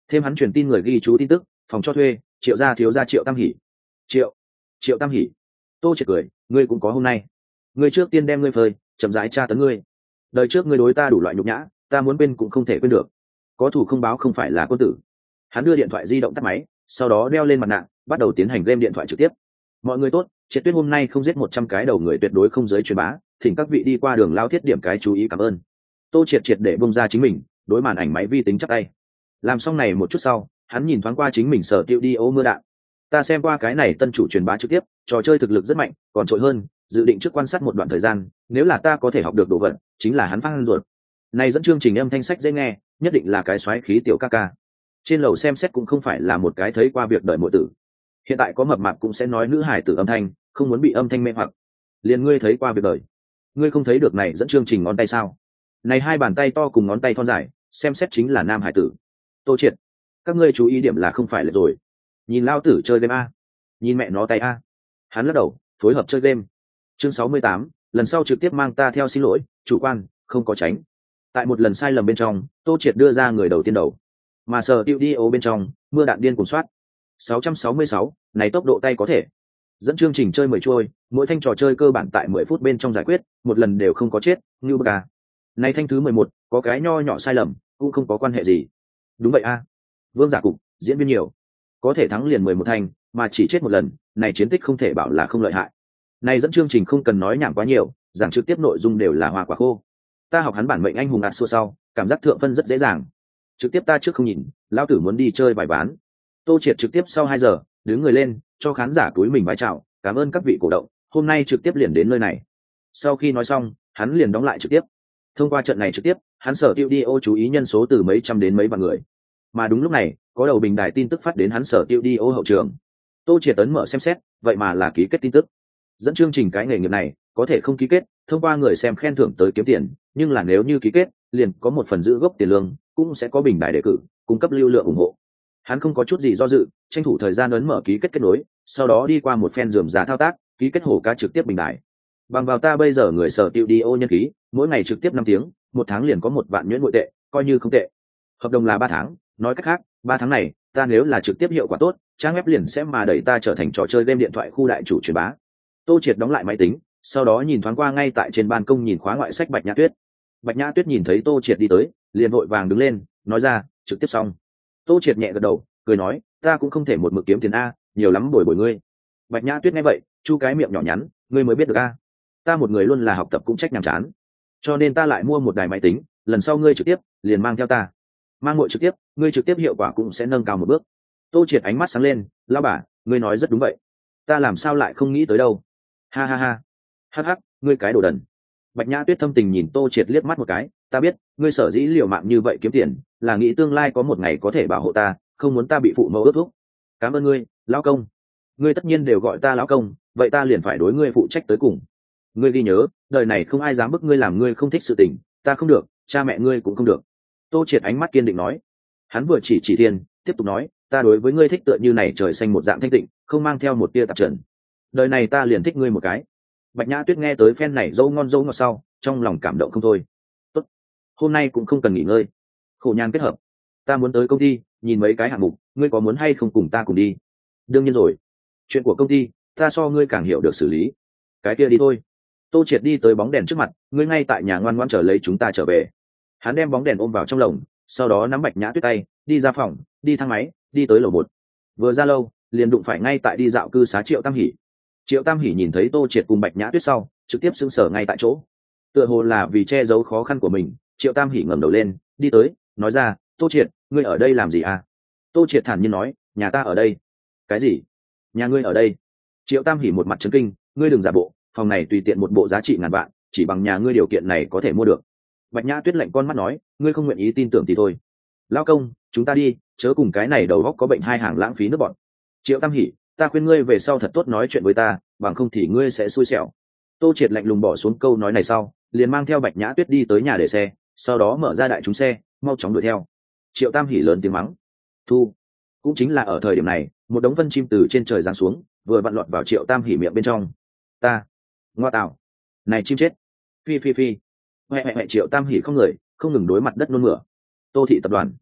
thêm hắn truyền tin người ghi chú tin tức phòng cho thuê triệu gia thiếu gia triệu tam hỷ. Triệu triệu tam hỷ. Tô Triệt cười, ngươi cũng có hôm nay. Ngươi trước tiên đem ngươi phơi chậm rãi tra tấn ngươi. Đời trước ngươi đối ta đủ loại nhục nhã, ta muốn quên cũng không thể quên được. Có thủ không báo không phải là quân tử. Hắn đưa điện thoại di động tắt máy, sau đó đeo lên mặt nạ, bắt đầu tiến hành game điện thoại trực tiếp. Mọi người tốt, Triệt Tuyết hôm nay không giết một trăm cái đầu người tuyệt đối không giới truyền bá, thỉnh các vị đi qua đường lao thiết điểm cái chú ý cảm ơn. Tô Triệt triệt để bung ra chính mình, đối màn ảnh máy vi tính chắc tay. Làm xong này một chút sau, hắn nhìn thoáng qua chính mình sở tiêu đi ô mưa đạn. Ta xem qua cái này tân chủ truyền bá trực tiếp, trò chơi thực lực rất mạnh, còn trội hơn, dự định trước quan sát một đoạn thời gian, nếu là ta có thể học được đồ vật, chính là hắn phát ruột. Này dẫn chương trình âm thanh sách dễ nghe, nhất định là cái xoáy khí tiểu ca ca. Trên lầu xem xét cũng không phải là một cái thấy qua việc đợi muội tử. Hiện tại có mập mạp cũng sẽ nói nữ hải tử âm thanh, không muốn bị âm thanh mê hoặc. Liền ngươi thấy qua việc đời, ngươi không thấy được này dẫn chương trình ngón tay sao? Này hai bàn tay to cùng ngón tay thon dài, xem xét chính là nam hải tử. Tô Triệt, các ngươi chú ý điểm là không phải là rồi. Nhìn lao tử chơi game a, nhìn mẹ nó tay a. Hắn lắc đầu, phối hợp chơi game. Chương sáu mươi tám, lần sau trực tiếp mang ta theo, xin lỗi, chủ quan, không có tránh. Tại một lần sai lầm bên trong, Tô Triệt đưa ra người đầu tiên đầu, mà sở tiêu đi ô bên trong, mưa đạn điên cuồng soát. sáu trăm sáu mươi sáu, này tốc độ tay có thể. Dẫn chương trình chơi mười trôi, mỗi thanh trò chơi cơ bản tại mười phút bên trong giải quyết, một lần đều không có chết, như bờ. Này thanh thứ mười một, có cái nho nhỏ sai lầm, cũng không có quan hệ gì. Đúng vậy a. Vương Giả Cục, diễn viên nhiều, có thể thắng liền mười một thanh, mà chỉ chết một lần, này chiến tích không thể bảo là không lợi hại. Này dẫn chương trình không cần nói nhảm quá nhiều, giảng trực tiếp nội dung đều là hoa quả khô. Ta học hắn bản mệnh anh hùng ạt xua sau, cảm giác thượng phân rất dễ dàng. Trực tiếp ta trước không nhìn, lão tử muốn đi chơi bài bán. Tô Triệt trực tiếp sau hai giờ, đứng người lên, cho khán giả túi mình vái chào, cảm ơn các vị cổ động, hôm nay trực tiếp liền đến nơi này. Sau khi nói xong, hắn liền đóng lại trực tiếp. Thông qua trận này trực tiếp, hắn sở tiêu đi ô chú ý nhân số từ mấy trăm đến mấy vạn người. Mà đúng lúc này, có đầu bình đài tin tức phát đến hắn sở tiêu đi ô hậu trường. Tô Triệt ấn mở xem xét, vậy mà là ký kết tin tức. Dẫn chương trình cái nghề nghiệp này, có thể không ký kết, thông qua người xem khen thưởng tới kiếm tiền, nhưng là nếu như ký kết, liền có một phần giữ gốc tiền lương, cũng sẽ có bình đài đề cử, cung cấp lưu lượng ủng hộ. Hắn không có chút gì do dự, tranh thủ thời gian ấn mở ký kết kết nối, sau đó đi qua một phen rườm rà thao tác, ký kết hổ cá trực tiếp bình đài. Bằng vào ta bây giờ người sở tiêu đi ô nhân khí, mỗi ngày trực tiếp năm tiếng, một tháng liền có một vạn nhuyễn nội tệ, coi như không tệ. Hợp đồng là ba tháng, nói cách khác, ba tháng này, ta nếu là trực tiếp hiệu quả tốt, trang web liền sẽ mà đẩy ta trở thành trò chơi game điện thoại khu đại chủ truyền bá. Tô Triệt đóng lại máy tính, sau đó nhìn thoáng qua ngay tại trên ban công nhìn khóa ngoại sách Bạch Nhã Tuyết. Bạch Nhã Tuyết nhìn thấy Tô Triệt đi tới, liền vội vàng đứng lên, nói ra, trực tiếp xong. Tô Triệt nhẹ gật đầu, cười nói, ta cũng không thể một mực kiếm tiền a, nhiều lắm bồi bồi ngươi. Bạch Nhã Tuyết nghe vậy, chu cái miệng nhỏ nhắn, ngươi mới biết được a. Ta một người luôn là học tập cũng trách nhàm chán, cho nên ta lại mua một đài máy tính, lần sau ngươi trực tiếp, liền mang theo ta. Mang muội trực tiếp, ngươi trực tiếp hiệu quả cũng sẽ nâng cao một bước. Tô Triệt ánh mắt sáng lên, lão bà, ngươi nói rất đúng vậy. Ta làm sao lại không nghĩ tới đâu. Ha ha ha. Hắc hắc, ngươi cái đồ đần. Bạch Nhã Tuyết thâm tình nhìn Tô Triệt liếc mắt một cái, ta biết, ngươi sở dĩ liều mạng như vậy kiếm tiền, là nghĩ tương lai có một ngày có thể bảo hộ ta, không muốn ta bị phụ mẫu ước thúc. Cảm ơn ngươi, lão công. Ngươi tất nhiên đều gọi ta lão công, vậy ta liền phải đối ngươi phụ trách tới cùng. Ngươi ghi nhớ, đời này không ai dám bức ngươi làm ngươi không thích sự tình, ta không được, cha mẹ ngươi cũng không được. Tô Triệt ánh mắt kiên định nói. Hắn vừa chỉ chỉ thiên, tiếp tục nói, ta đối với ngươi thích tựa như này trời xanh một dạng thanh tịnh, không mang theo một tia tạp trần. Đời này ta liền thích ngươi một cái. Bạch Nhã Tuyết nghe tới phen này dâu ngon dâu ngọt sau, trong lòng cảm động không thôi. Tốt, hôm nay cũng không cần nghỉ ngơi, khổ nhàn kết hợp. Ta muốn tới công ty, nhìn mấy cái hạng mục, ngươi có muốn hay không cùng ta cùng đi? Đương nhiên rồi, chuyện của công ty, ta so ngươi càng hiểu được xử lý. Cái kia đi thôi. Tô Triệt đi tới bóng đèn trước mặt, ngươi ngay tại nhà ngoan ngoãn chờ lấy chúng ta trở về. Hắn đem bóng đèn ôm vào trong lồng, sau đó nắm Bạch Nhã Tuyết tay, đi ra phòng, đi thang máy, đi tới lầu một. Vừa ra lâu, liền đụng phải ngay tại đi dạo cư xá Triệu Tam Hỷ. Triệu Tam Hỷ nhìn thấy Tô Triệt cùng Bạch Nhã Tuyết sau, trực tiếp sững sờ ngay tại chỗ. Tựa hồ là vì che giấu khó khăn của mình, Triệu Tam Hỷ ngẩng đầu lên, đi tới, nói ra, Tô Triệt, ngươi ở đây làm gì à? Tô Triệt thản nhiên nói, nhà ta ở đây. Cái gì? Nhà ngươi ở đây? Triệu Tam Hỷ một mặt chấn kinh, ngươi đừng giả bộ, phòng này tùy tiện một bộ giá trị ngàn vạn, chỉ bằng nhà ngươi điều kiện này có thể mua được. Bạch Nhã Tuyết lạnh con mắt nói, ngươi không nguyện ý tin tưởng thì thôi. Lão công, chúng ta đi, chớ cùng cái này đầu óc có bệnh hai hàng lãng phí nước bọn. Triệu Tam Hỷ, ta khuyên ngươi về sau thật tốt nói chuyện với ta, bằng không thì ngươi sẽ xui xẻo. Tô Triệt lạnh lùng bỏ xuống câu nói này sau, liền mang theo Bạch Nhã Tuyết đi tới nhà để xe, sau đó mở ra đại trúng xe, mau chóng đuổi theo. Triệu Tam Hỷ lớn tiếng mắng, thu. Cũng chính là ở thời điểm này, một đống vân chim từ trên trời giáng xuống, vừa vặn lọt vào Triệu Tam Hỷ miệng bên trong. Ta, ngoa tạo, này chim chết. Phi phi phi. Huệ huệ huệ. Triệu Tam Hỷ không người, không ngừng đối mặt đất nôn mửa. Tô thị tập đoàn,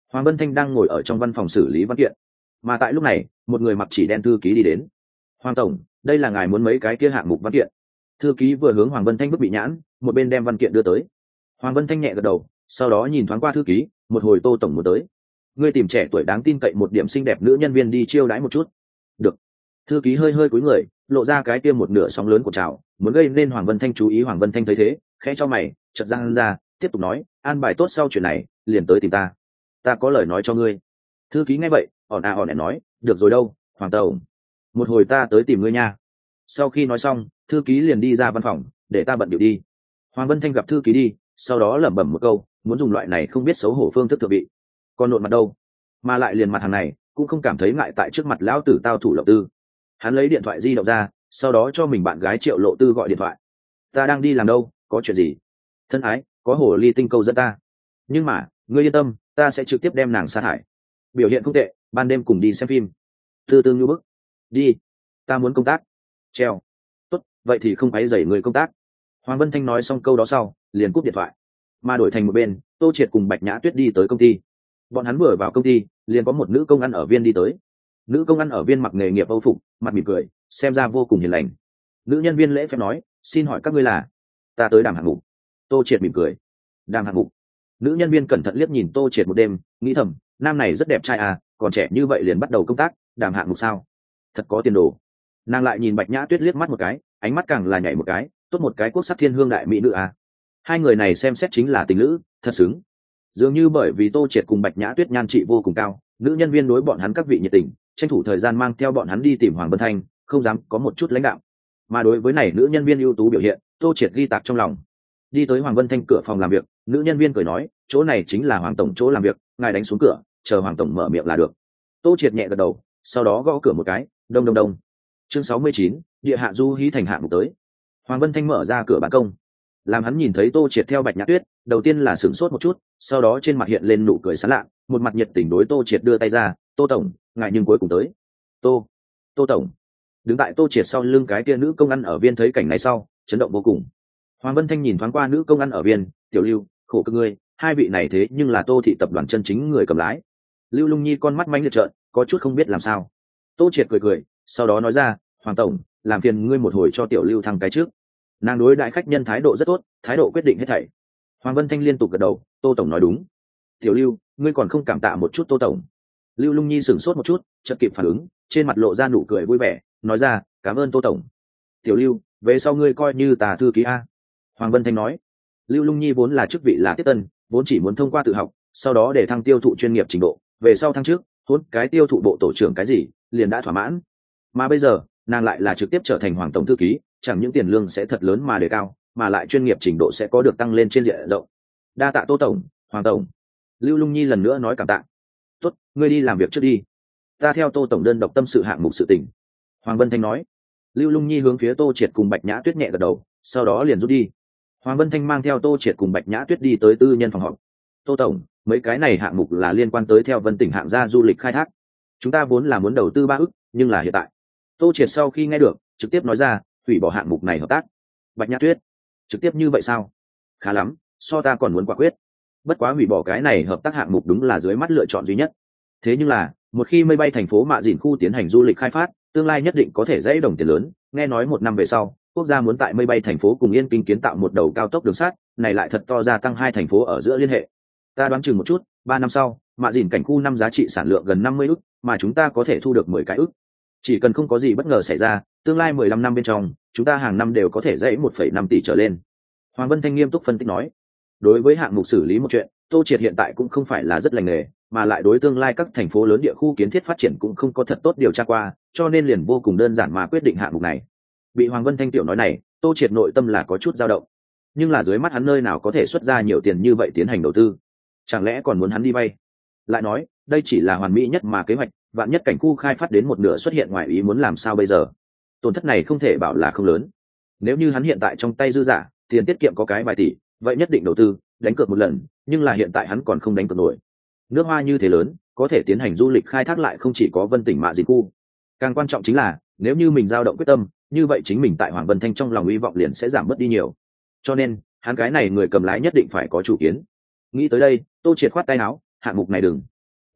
Hoàng Vân Thanh đang ngồi ở trong văn phòng xử lý văn kiện, mà tại lúc này một người mặc chỉ đen thư ký đi đến. Hoàng tổng, đây là ngài muốn mấy cái kia hạng mục văn kiện. Thư ký vừa hướng Hoàng Vân Thanh bức bị nhãn, một bên đem văn kiện đưa tới. Hoàng Vân Thanh nhẹ gật đầu, sau đó nhìn thoáng qua thư ký, một hồi Tô tổng muốn tới, ngươi tìm trẻ tuổi đáng tin cậy một điểm xinh đẹp nữ nhân viên đi chiêu đãi một chút. Được. Thư ký hơi hơi cúi người, lộ ra cái kia một nửa sóng lớn của chào, muốn gây nên Hoàng Vân Thanh chú ý. Hoàng Vân Thanh thấy thế, khẽ cho mày, chợt răng ra, tiếp tục nói, an bài tốt sau chuyện này, liền tới tìm ta. Ta có lời nói cho ngươi. Thư ký nghe vậy, ỏn à ỏn ẻn nói, được rồi đâu, Hoàng tổng, một hồi ta tới tìm ngươi nha. Sau khi nói xong, thư ký liền đi ra văn phòng, để ta bận điệu đi. Hoàng Vân Thanh gặp thư ký đi, sau đó lẩm bẩm một câu, muốn dùng loại này không biết xấu hổ phương thức thượng vị, còn nộn mặt đâu, mà lại liền mặt hàng này cũng không cảm thấy ngại tại trước mặt lão tử tao thủ lộng tư. Hắn lấy điện thoại di động ra, sau đó cho mình bạn gái Triệu Lộ Tư gọi điện thoại. Ta đang đi làm đâu, có chuyện gì? Thân ái, có hồ ly tinh câu dẫn ta, nhưng mà ngươi yên tâm, ta sẽ trực tiếp đem nàng sa thải. Biểu hiện không tệ, ban đêm cùng đi xem phim. Tư tư như bức. Đi, ta muốn công tác. Treo. Tốt, vậy thì không phải dày người công tác. Hoàng Vân Thanh nói xong câu đó sau, liền cúp điện thoại. Mà đổi thành một bên, Tô Triệt cùng Bạch Nhã Tuyết đi tới công ty. Bọn hắn vừa vào công ty, liền có một nữ công ăn ở viên đi tới. Nữ công ăn ở viên mặc nghề nghiệp âu phục, mặt mỉm cười, xem ra vô cùng hiền lành. Nữ nhân viên lễ phép nói, xin hỏi các ngươi là? Ta tới đàm hạng mục. Tô Triệt mỉm cười. Đàm hạng mục. Nữ nhân viên cẩn thận liếc nhìn Tô Triệt một đêm, nghĩ thầm, nam này rất đẹp trai à, còn trẻ như vậy liền bắt đầu công tác, đàm hạng mục sao? Thật có tiền đồ. Nàng lại nhìn Bạch Nhã Tuyết liếc mắt một cái, ánh mắt càng là nhảy một cái, tốt một cái quốc sắc thiên hương đại mỹ nữ à. Hai người này xem xét chính là tình lữ, thật xứng. Dường như bởi vì Tô Triệt cùng Bạch Nhã Tuyết nhan trị vô cùng cao, nữ nhân viên đối bọn hắn các vị nhiệt tình, tranh thủ thời gian mang theo bọn hắn đi tìm Hoàng Vân Thanh, không dám có một chút lãnh đạo. Mà đối với này nữ nhân viên ưu tú biểu hiện, Tô Triệt ghi tạc trong lòng. Đi tới Hoàng Vân Thanh cửa phòng làm việc, nữ nhân viên cười nói, chỗ này chính là Hoàng tổng chỗ làm việc, ngài đánh xuống cửa, chờ Hoàng tổng mở miệng là được. Tô Triệt nhẹ gật đầu, sau đó gõ cửa một cái, đông đông đông. Chương sáu mươi chín, địa hạ du hí thành hạng mục tới. Hoàng Vân Thanh mở ra cửa ban công, làm hắn nhìn thấy Tô Triệt theo Bạch Nhã Tuyết, đầu tiên là sửng sốt một chút, sau đó trên mặt hiện lên nụ cười sán lạ, một mặt nhiệt tình đối Tô Triệt đưa tay ra, Tô tổng, ngài nhưng cuối cùng tới. Tô, Tô tổng. Đứng tại Tô Triệt sau lưng cái kia nữ công ăn ở viên thấy cảnh này sau, chấn động vô cùng. Hoàng Vân Thanh nhìn thoáng qua nữ công ăn ở viên, tiểu Lưu, khổ cực ngươi, hai vị này thế nhưng là Tô thị tập đoàn chân chính người cầm lái. Lưu Lung Nhi con mắt manh liệt trợn, có chút không biết làm sao. Tô Triệt cười cười, sau đó nói ra, Hoàng tổng, làm phiền ngươi một hồi cho tiểu Lưu thăng cái trước. Nàng đối đại khách nhân thái độ rất tốt, thái độ quyết định hết thảy. Hoàng Vân Thanh liên tục gật đầu, Tô tổng nói đúng. Tiểu Lưu, ngươi còn không cảm tạ một chút Tô tổng? Lưu Lung Nhi sửng sốt một chút, chợt kịp phản ứng, trên mặt lộ ra nụ cười vui vẻ, nói ra, cảm ơn Tô tổng. Tiểu Lưu, về sau ngươi coi như tà thư ký a. Hoàng Vân Thanh nói. Lưu Lung Nhi vốn là chức vị là tiếp tân, vốn chỉ muốn thông qua tự học, sau đó để thăng tiêu thụ chuyên nghiệp trình độ, về sau thăng trước, hôn cái tiêu thụ bộ tổ trưởng cái gì, liền đã thỏa mãn. Mà bây giờ, nàng lại là trực tiếp trở thành Hoàng tổng thư ký, chẳng những tiền lương sẽ thật lớn mà đề cao, mà lại chuyên nghiệp trình độ sẽ có được tăng lên trên diện rộng. Đa tạ Tô tổng, Hoàng tổng. Lưu Lung Nhi lần nữa nói cảm tạ. Tốt, ngươi đi làm việc trước đi, ta theo Tô tổng đơn độc tâm sự hạng mục sự tình. Hoàng Vân Thanh nói. Lưu Lung Nhi hướng phía Tô Triệt cùng Bạch Nhã Tuyết nhẹ gật đầu, sau đó liền rút đi. Hoàng Vân Thanh mang theo Tô Triệt cùng Bạch Nhã Tuyết đi tới tư nhân phòng họp. Tô tổng, mấy cái này hạng mục là liên quan tới theo Vân tỉnh hạng gia du lịch khai thác, chúng ta vốn là muốn đầu tư ba ức, nhưng là hiện tại. Tô Triệt sau khi nghe được, trực tiếp nói ra, hủy bỏ hạng mục này hợp tác. Bạch Nhã Tuyết, trực tiếp như vậy sao? Khá lắm, so ta còn muốn quả quyết. Bất quá hủy bỏ cái này hợp tác hạng mục đúng là dưới mắt lựa chọn duy nhất. Thế nhưng là, một khi mây bay thành phố Mạ Dìn khu tiến hành du lịch khai phát, tương lai nhất định có thể dãy đồng tiền lớn. Nghe nói một năm về sau, quốc gia muốn tại mây bay thành phố cùng Yên Kinh kiến tạo một đầu cao tốc đường sắt, này lại thật to gia tăng hai thành phố ở giữa liên hệ. Ta đoán chừng một chút, ba năm sau, Mạ Dìn cảnh khu năm giá trị sản lượng gần năm mươi ức, mà chúng ta có thể thu được mười cái ức. Chỉ cần không có gì bất ngờ xảy ra, tương lai mười lăm năm bên trong, chúng ta hàng năm đều có thể dãy một phẩy năm tỷ trở lên. Hoàng Vân Thanh nghiêm túc phân tích nói. Đối với hạng mục xử lý một chuyện, Tô Triệt hiện tại cũng không phải là rất lành nghề, mà lại đối tương lai các thành phố lớn địa khu kiến thiết phát triển cũng không có thật tốt điều tra qua, cho nên liền vô cùng đơn giản mà quyết định hạng mục này. Bị Hoàng Vân Thanh tiểu nói này, Tô Triệt nội tâm là có chút dao động. Nhưng là dưới mắt hắn nơi nào có thể xuất ra nhiều tiền như vậy tiến hành đầu tư? Chẳng lẽ còn muốn hắn đi vay? Lại nói, đây chỉ là hoàn mỹ nhất mà kế hoạch, vạn nhất cảnh khu khai phát đến một nửa xuất hiện ngoài ý muốn làm sao bây giờ? Tổn thất này không thể bảo là không lớn. Nếu như hắn hiện tại trong tay dư giả, tiền tiết kiệm có cái vài tỷ, vậy nhất định đầu tư, đánh cược một lần, nhưng là hiện tại hắn còn không đánh cược nổi. Nước Hoa như thế lớn, có thể tiến hành du lịch khai thác lại không chỉ có Vân tỉnh Mạ Dìn khu. Càng quan trọng chính là, nếu như mình dao động quyết tâm, như vậy chính mình tại Hoàng Vân Thanh trong lòng hy vọng liền sẽ giảm bớt đi nhiều. Cho nên, hắn cái này người cầm lái nhất định phải có chủ kiến. Nghĩ tới đây, Tô Triệt khoát tay áo, hạng mục này đừng,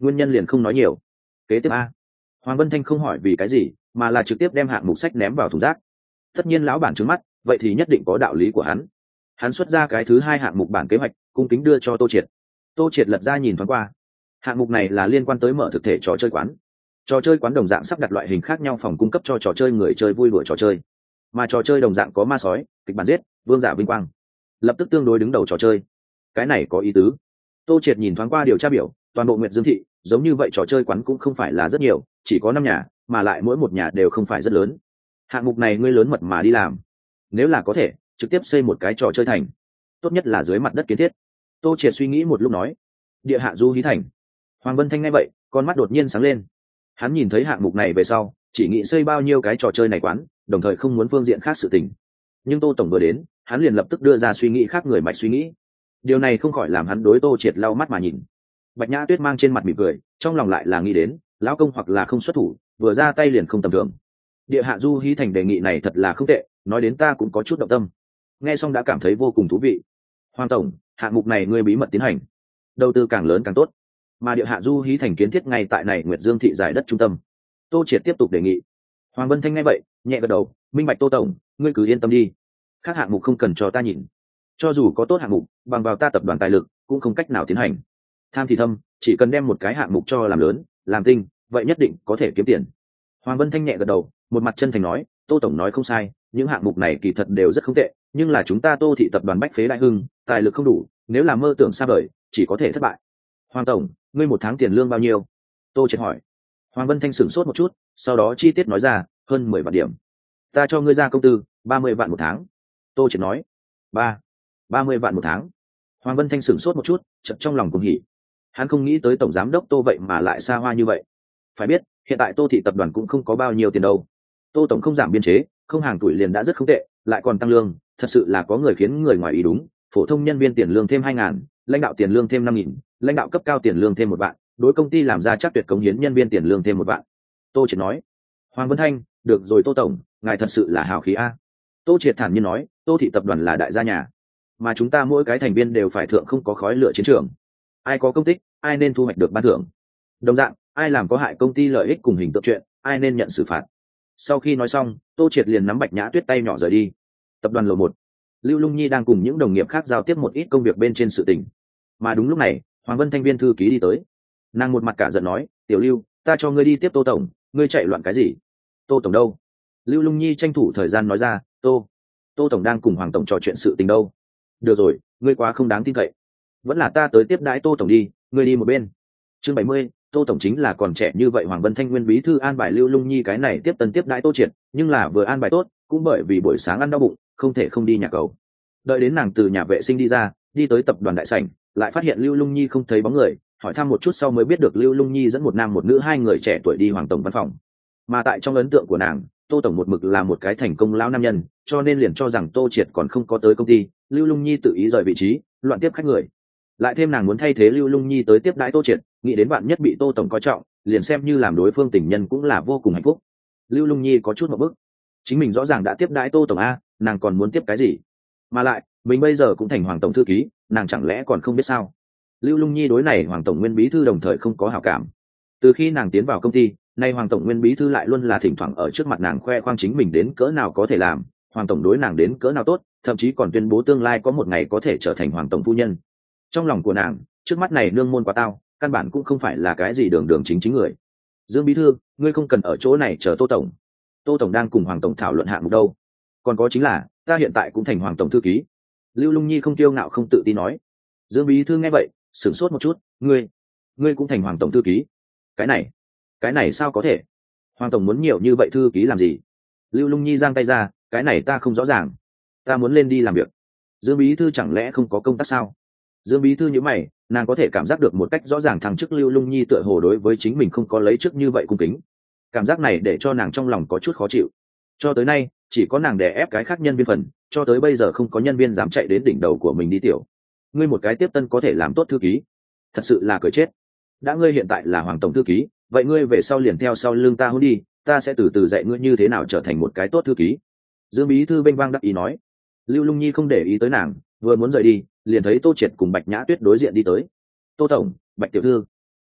nguyên nhân liền không nói nhiều. Kế tiếp a. Hoàng Vân Thanh không hỏi vì cái gì, mà là trực tiếp đem hạng mục sách ném vào thùng rác. Tất nhiên lão bản trứng mắt, vậy thì nhất định có đạo lý của hắn. Hắn xuất ra cái thứ hai hạng mục bản kế hoạch, cung kính đưa cho Tô Triệt. Tô Triệt lật ra nhìn thoáng qua. Hạng mục này là liên quan tới mở thực thể trò chơi quán. Trò chơi quán đồng dạng sắp đặt loại hình khác nhau phòng cung cấp cho trò chơi người chơi vui đùa trò chơi. Mà trò chơi đồng dạng có ma sói, kịch bản giết, vương giả vinh quang. Lập tức tương đối đứng đầu trò chơi. Cái này có ý tứ. Tô Triệt nhìn thoáng qua điều tra biểu, toàn bộ Nguyệt Dương thị, giống như vậy trò chơi quán cũng không phải là rất nhiều, chỉ có năm nhà, mà lại mỗi một nhà đều không phải rất lớn. Hạng mục này ngươi lớn mật mà đi làm, nếu là có thể trực tiếp xây một cái trò chơi thành, tốt nhất là dưới mặt đất kiến thiết. Tô Triệt suy nghĩ một lúc nói, địa hạ du hí thành. Hoàng Vân Thanh nghe vậy, con mắt đột nhiên sáng lên. Hắn nhìn thấy hạng mục này về sau, chỉ nghĩ xây bao nhiêu cái trò chơi này quán, đồng thời không muốn phương diện khác sự tình. Nhưng Tô tổng vừa đến, hắn liền lập tức đưa ra suy nghĩ khác người mạch suy nghĩ. Điều này không khỏi làm hắn đối Tô Triệt lau mắt mà nhìn. Bạch Nhã Tuyết mang trên mặt mỉm cười, trong lòng lại là nghĩ đến, lão công hoặc là không xuất thủ, vừa ra tay liền không tầm thường. Địa hạ du hí thành đề nghị này thật là không tệ, nói đến ta cũng có chút động tâm. Nghe xong đã cảm thấy vô cùng thú vị. Hoàng tổng, hạng mục này ngươi bí mật tiến hành, đầu tư càng lớn càng tốt. Mà địa hạ du hí thành kiến thiết ngay tại này Nguyệt Dương thị giải đất trung tâm. Tô Triệt tiếp tục đề nghị. Hoàng Vân Thanh nghe vậy, nhẹ gật đầu, minh bạch Tô tổng, ngươi cứ yên tâm đi. Khác hạng mục không cần cho ta nhìn. Cho dù có tốt hạng mục, bằng vào ta tập đoàn tài lực, cũng không cách nào tiến hành. Tham thì thâm, chỉ cần đem một cái hạng mục cho làm lớn, làm tinh, vậy nhất định có thể kiếm tiền. Hoàng Vân Thanh nhẹ gật đầu, một mặt chân thành nói, Tô tổng nói không sai, những hạng mục này kỳ thật đều rất không tệ, nhưng là chúng ta Tô thị tập đoàn bách phế đại hưng, tài lực không đủ, nếu là mơ tưởng xa vời, chỉ có thể thất bại. Hoàng tổng, ngươi một tháng tiền lương bao nhiêu? Tô Triệt hỏi. Hoàng Vân Thanh sửng sốt một chút, sau đó chi tiết nói ra, hơn mười vạn điểm. Ta cho ngươi ra công tư, ba mươi vạn một tháng. Tô Triệt nói. Ba, ba mươi vạn một tháng. Hoàng Vân Thanh sửng sốt một chút, chợt trong lòng cuồng hỉ. Hắn không nghĩ tới tổng giám đốc Tô vậy mà lại xa hoa như vậy. Phải biết, hiện tại Tô thị tập đoàn cũng không có bao nhiêu tiền đâu. Tô tổng không giảm biên chế, không hàng tuổi liền đã rất không tệ, lại còn tăng lương, thật sự là có người khiến người ngoài ý đúng. Phổ thông nhân viên tiền lương thêm hai ngàn, lãnh đạo tiền lương thêm năm nghìn, lãnh đạo cấp cao tiền lương thêm một vạn, đối công ty làm ra chắc tuyệt cống hiến nhân viên tiền lương thêm một vạn. Tô Triệt nói. Hoàng Vân Thanh, được rồi Tô tổng, ngài thật sự là hào khí a. Tô Triệt thản nhiên nói, Tô thị tập đoàn là đại gia nhà, mà chúng ta mỗi cái thành viên đều phải thượng không có khói lửa chiến trường. Ai có công tích, ai nên thu hoạch được ban thưởng. Đồng dạng, ai làm có hại công ty lợi ích cùng hình tượng chuyện, ai nên nhận xử phạt. Sau khi nói xong, Tô Triệt liền nắm Bạch Nhã Tuyết tay nhỏ rời đi. Tập đoàn lầu một, Lưu Lung Nhi đang cùng những đồng nghiệp khác giao tiếp một ít công việc bên trên sự tình. Mà đúng lúc này, Hoàng Vân Thanh viên thư ký đi tới. Nàng một mặt cả giận nói, Tiểu Lưu, ta cho ngươi đi tiếp Tô tổng, ngươi chạy loạn cái gì? Tô tổng đâu? Lưu Lung Nhi tranh thủ thời gian nói ra, Tô, Tô tổng đang cùng Hoàng tổng trò chuyện sự tình đâu. Được rồi, ngươi quá không đáng tin cậy. Vẫn là ta tới tiếp đãi Tô tổng đi, ngươi đi một bên. Chương bảy mươi, Tô tổng chính là còn trẻ như vậy. Hoàng Vân Thanh nguyên bí thư an bài Lưu Lung Nhi cái này tiếp tân tiếp đãi Tô Triệt, nhưng là vừa an bài tốt, cũng bởi vì buổi sáng ăn đau bụng, không thể không đi nhà cầu. Đợi đến nàng từ nhà vệ sinh đi ra, đi tới tập đoàn đại sảnh, lại phát hiện Lưu Lung Nhi không thấy bóng người, hỏi thăm một chút sau mới biết được Lưu Lung Nhi dẫn một nam một nữ hai người trẻ tuổi đi Hoàng tổng văn phòng. Mà tại trong ấn tượng của nàng, Tô tổng một mực là một cái thành công lão nam nhân, cho nên liền cho rằng Tô Triệt còn không có tới công ty. Lưu Lung Nhi tự ý rời vị trí, loạn tiếp khách người. Lại thêm nàng muốn thay thế Lưu Lung Nhi tới tiếp đãi Tô Triệt, nghĩ đến bạn nhất bị Tô tổng coi trọng, liền xem như làm đối phương tình nhân cũng là vô cùng hạnh phúc. Lưu Lung Nhi có chút một bức, chính mình rõ ràng đã tiếp đãi Tô tổng a, nàng còn muốn tiếp cái gì? Mà lại, mình bây giờ cũng thành Hoàng tổng thư ký, nàng chẳng lẽ còn không biết sao? Lưu Lung Nhi đối này Hoàng tổng nguyên bí thư đồng thời không có hảo cảm. Từ khi nàng tiến vào công ty, nay Hoàng tổng nguyên bí thư lại luôn là thỉnh thoảng ở trước mặt nàng khoe khoang chính mình đến cỡ nào có thể làm, Hoàng tổng đối nàng đến cỡ nào tốt, thậm chí còn tuyên bố tương lai có một ngày có thể trở thành Hoàng tổng phu nhân. Trong lòng của nàng, trước mắt này nương môn quá tao, căn bản cũng không phải là cái gì đường đường chính chính người. Dương bí thư, ngươi không cần ở chỗ này chờ Tô tổng. Tô tổng đang cùng Hoàng tổng thảo luận hạng mục đâu. Còn có chính là, ta hiện tại cũng thành Hoàng tổng thư ký. Lưu Lung Nhi không kiêu ngạo không tự tin nói. Dương bí thư nghe vậy, sửng sốt một chút, ngươi, ngươi cũng thành Hoàng tổng thư ký? Cái này, cái này sao có thể? Hoàng tổng muốn nhiều như vậy thư ký làm gì? Lưu Lung Nhi giang tay ra, cái này ta không rõ ràng. Ta muốn lên đi làm việc. Dương bí thư chẳng lẽ không có công tác sao? Dương bí thư nhíu mày, nàng có thể cảm giác được một cách rõ ràng thằng chức Lưu Lung Nhi tựa hồ đối với chính mình không có lấy chức như vậy cung kính. Cảm giác này để cho nàng trong lòng có chút khó chịu. Cho tới nay, chỉ có nàng đè ép cái khác nhân viên phần, cho tới bây giờ không có nhân viên dám chạy đến đỉnh đầu của mình đi tiểu. Ngươi một cái tiếp tân có thể làm tốt thư ký, thật sự là cười chết. Đã ngươi hiện tại là Hoàng tổng thư ký, vậy ngươi về sau liền theo sau lưng ta hôn đi, ta sẽ từ từ dạy ngươi như thế nào trở thành một cái tốt thư ký. Dương bí thư bênh vang đắc ý nói. Lưu Lung Nhi không để ý tới nàng, vừa muốn rời đi, liền thấy Tô Triệt cùng Bạch Nhã Tuyết đối diện đi tới. Tô tổng, Bạch tiểu thư.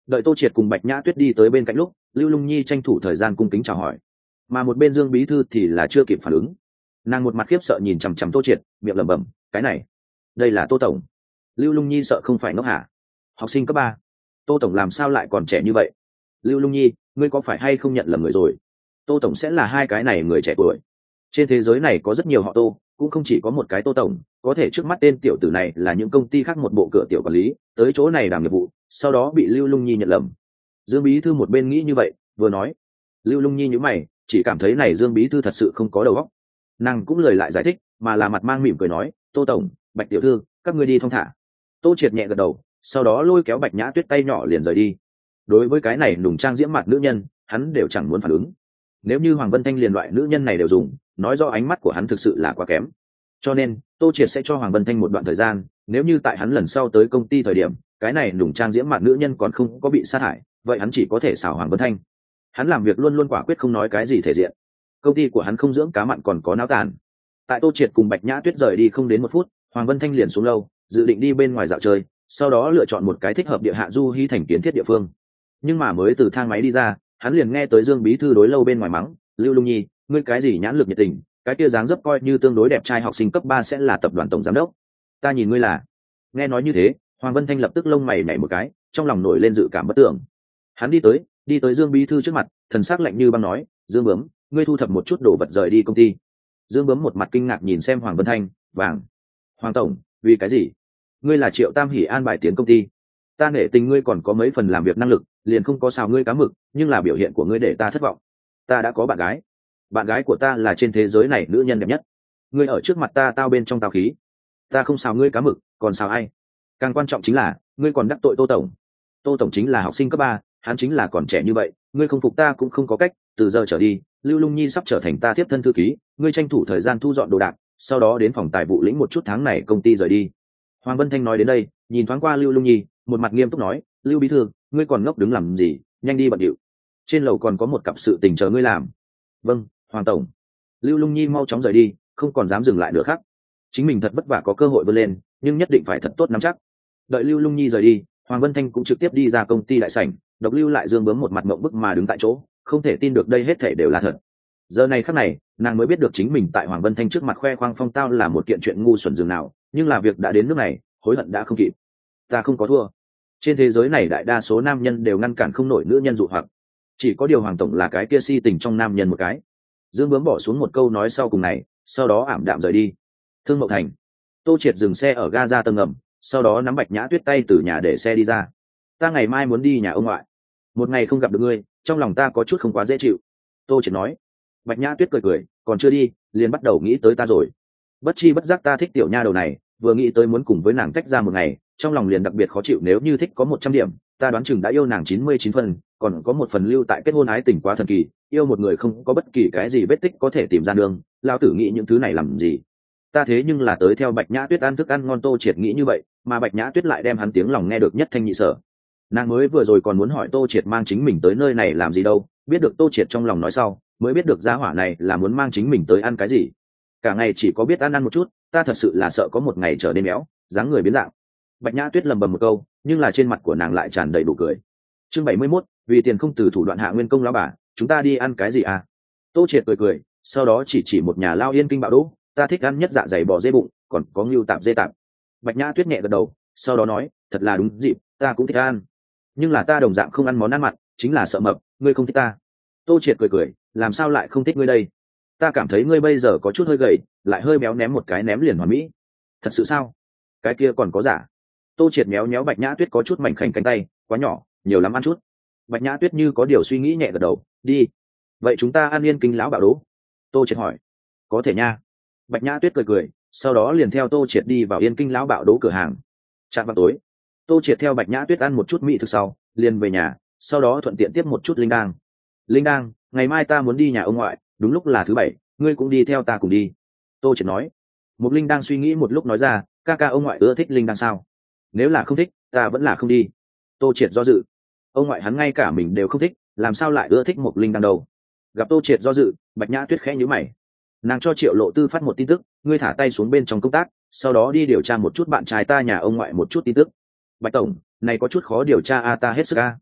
Đợi Tô Triệt cùng Bạch Nhã Tuyết đi tới bên cạnh lúc, Lưu Lung Nhi tranh thủ thời gian cung kính chào hỏi, mà một bên Dương bí thư thì là chưa kịp phản ứng. Nàng một mặt khiếp sợ nhìn chằm chằm Tô Triệt, miệng lẩm bẩm, cái này, đây là Tô tổng. Lưu Lung Nhi sợ không phải ngốc hả? Học sinh cấp ba, Tô tổng làm sao lại còn trẻ như vậy? Lưu Lung Nhi, ngươi có phải hay không nhận lầm người rồi? Tô tổng sẽ là hai cái này người trẻ tuổi. Trên thế giới này có rất nhiều họ Tô, cũng không chỉ có một cái Tô tổng, có thể trước mắt tên tiểu tử này là những công ty khác một bộ cửa tiểu quản lý, tới chỗ này làm nghiệp vụ, sau đó bị Lưu Lung Nhi nhận lầm. Dương bí thư một bên nghĩ như vậy, vừa nói. Lưu Lung Nhi nhíu mày, chỉ cảm thấy này Dương bí thư thật sự không có đầu óc. Nàng cũng lời lại giải thích, mà là mặt mang mỉm cười nói, Tô tổng, Bạch tiểu thư, các ngươi đi thong thả. Tô Triệt nhẹ gật đầu, sau đó lôi kéo Bạch Nhã Tuyết tay nhỏ liền rời đi. Đối với cái này nùng trang diễm mặt nữ nhân, hắn đều chẳng muốn phản ứng. Nếu như Hoàng Vân Thanh liền loại nữ nhân này đều dùng, nói do ánh mắt của hắn thực sự là quá kém. Cho nên Tô Triệt sẽ cho Hoàng Vân Thanh một đoạn thời gian, nếu như tại hắn lần sau tới công ty thời điểm, cái này nùng trang diễm mặt nữ nhân còn không có bị sát hại, vậy hắn chỉ có thể xảo Hoàng Vân Thanh. Hắn làm việc luôn luôn quả quyết không nói cái gì thể diện. Công ty của hắn không dưỡng cá mặn còn có náo tàn. Tại Tô Triệt cùng Bạch Nhã Tuyết rời đi không đến một phút, Hoàng Vân Thanh liền xuống lâu, dự định đi bên ngoài dạo chơi, sau đó lựa chọn một cái thích hợp địa hạ du hí thành kiến thiết địa phương. Nhưng mà mới từ thang máy đi ra, hắn liền nghe tới Dương bí thư đối lâu bên ngoài mắng, Lưu Lung Nhi, ngươi cái gì nhãn lực nhiệt tình, cái kia dáng dấp coi như tương đối đẹp trai học sinh cấp ba sẽ là tập đoàn tổng giám đốc. Ta nhìn ngươi là. Nghe nói như thế, Hoàng Vân Thanh lập tức lông mày nhảy một cái, trong lòng nổi lên dự cảm bất tưởng. Hắn đi tới, đi tới Dương bí thư trước mặt, thần sắc lạnh như băng nói, Dương bướm, ngươi thu thập một chút đồ vật rời đi công ty. Dương bướm một mặt kinh ngạc nhìn xem Hoàng Vân Thanh, vàng. Hoàng tổng, vì cái gì? Ngươi là Triệu Tam Hỷ an bài tiến công ty. Ta nể tình ngươi còn có mấy phần làm việc năng lực, liền không có sao ngươi cá mực, nhưng là biểu hiện của ngươi để ta thất vọng. Ta đã có bạn gái. Bạn gái của ta là trên thế giới này nữ nhân đẹp nhất. Ngươi ở trước mặt ta tao bên trong tao khí. Ta không sao ngươi cá mực, còn sao ai? Càng quan trọng chính là, ngươi còn đắc tội Tô tổng. Tô tổng chính là học sinh cấp ba, hắn chính là còn trẻ như vậy, ngươi không phục ta cũng không có cách, từ giờ trở đi, Lưu Lung Nhi sắp trở thành ta tiếp thân thư ký, ngươi tranh thủ thời gian thu dọn đồ đạc, sau đó đến phòng tài vụ lĩnh một chút tháng này công ty rời đi. Hoàng Vân Thanh nói đến đây, nhìn thoáng qua Lưu Lung Nhi, một mặt nghiêm túc nói, Lưu bí thư, ngươi còn ngốc đứng làm gì, nhanh đi bận điệu. Trên lầu còn có một cặp sự tình chờ ngươi làm. Vâng, Hoàng tổng. Lưu Lung Nhi mau chóng rời đi, không còn dám dừng lại nữa khác. Chính mình thật vất vả có cơ hội vươn lên, nhưng nhất định phải thật tốt nắm chắc. Đợi Lưu Lung Nhi rời đi, Hoàng Vân Thanh cũng trực tiếp đi ra công ty đại sảnh, độc lưu lại Dương bướm một mặt mộng bức mà đứng tại chỗ, không thể tin được đây hết thể đều là thật. Giờ này khắc này, nàng mới biết được chính mình tại Hoàng Vân Thanh trước mặt khoe khoang phong tao là một kiện chuyện ngu xuẩn dường nào, nhưng là việc đã đến nước này, hối hận đã không kịp. Ta không có thua. Trên thế giới này đại đa số nam nhân đều ngăn cản không nổi nữ nhân dụ hoặc, chỉ có điều Hoàng tổng là cái kia si tình trong nam nhân một cái. Dương bướm bỏ xuống một câu nói sau cùng này, sau đó ảm đạm rời đi. Thương Mậu Thành, Tô Triệt dừng xe ở ga ra tầng ngầm, sau đó nắm Bạch Nhã Tuyết tay từ nhà để xe đi ra. Ta ngày mai muốn đi nhà ông ngoại, một ngày không gặp được ngươi, trong lòng ta có chút không quá dễ chịu. Tô Triệt nói. Bạch Nhã Tuyết cười cười, còn chưa đi, liền bắt đầu nghĩ tới ta rồi. Bất chi bất giác ta thích tiểu nha đầu này, vừa nghĩ tới muốn cùng với nàng tách ra một ngày, trong lòng liền đặc biệt khó chịu. Nếu như thích có một trăm điểm, ta đoán chừng đã yêu nàng chín mươi chín phần, còn có một phần lưu tại kết hôn ái tình quá thần kỳ, yêu một người không có bất kỳ cái gì vết tích có thể tìm ra đường, lao tử nghĩ những thứ này làm gì? Ta thế nhưng là tới theo Bạch Nhã Tuyết ăn thức ăn ngon. Tô Triệt nghĩ như vậy, mà Bạch Nhã Tuyết lại đem hắn tiếng lòng nghe được nhất thanh nhị sở. Nàng mới vừa rồi còn muốn hỏi Tô Triệt mang chính mình tới nơi này làm gì đâu, biết được Tô Triệt trong lòng nói sau, mới biết được gia hỏa này là muốn mang chính mình tới ăn cái gì. Cả ngày chỉ có biết ăn ăn một chút, ta thật sự là sợ có một ngày trở nên béo, dáng người biến dạng. Bạch Nhã Tuyết lầm bầm một câu, nhưng là trên mặt của nàng lại tràn đầy đủ cười. Chương bảy mươi mốt, vì tiền không từ thủ đoạn hạ nguyên công lão bà, chúng ta đi ăn cái gì à? Tô Triệt cười cười, sau đó chỉ chỉ một nhà lao Yên Kinh bạo đỗ, ta thích ăn nhất dạ dày bò dê bụng, còn có ngưu tạp dê tạp. Bạch Nhã Tuyết nhẹ gật đầu, sau đó nói, thật là đúng dịp, ta cũng thích ăn, nhưng là ta đồng dạng không ăn món ăn mặn, chính là sợ mập, ngươi không thích ta. Tô Triệt cười cười, làm sao lại không thích ngươi đây? Ta cảm thấy ngươi bây giờ có chút hơi gầy, lại hơi béo, ném một cái ném liền hoàn mỹ. Thật sự sao? Cái kia còn có giả? Tô Triệt méo méo Bạch Nhã Tuyết có chút mảnh khảnh cánh tay, quá nhỏ, nhiều lắm ăn chút. Bạch Nhã Tuyết như có điều suy nghĩ nhẹ gật đầu, đi. Vậy chúng ta ăn Yên Kinh lão bạo đố? Tô Triệt hỏi. Có thể nha. Bạch Nhã Tuyết cười cười, sau đó liền theo Tô Triệt đi vào Yên Kinh lão bạo đố cửa hàng. Chạm vào tối, Tô Triệt theo Bạch Nhã Tuyết ăn một chút mỹ thực sau, liền về nhà, sau đó thuận tiện tiếp một chút linh đang. Linh đang, ngày mai ta muốn đi nhà ông ngoại, đúng lúc là thứ bảy, ngươi cũng đi theo ta cùng đi. Tô Triệt nói. Một linh đang suy nghĩ một lúc nói ra, ca ca ông ngoại ưa thích linh đang sao? Nếu là không thích, ta vẫn là không đi. Tô Triệt do dự. Ông ngoại hắn ngay cả mình đều không thích, làm sao lại ưa thích một linh đang đâu? Gặp Tô Triệt do dự, Bạch Nhã Tuyết khẽ nhíu mày. Nàng cho Triệu Lộ Tư phát một tin tức, ngươi thả tay xuống bên trong công tác, sau đó đi điều tra một chút bạn trai ta nhà ông ngoại một chút tin tức. Bạch tổng, này có chút khó điều tra a, ta hết sức a.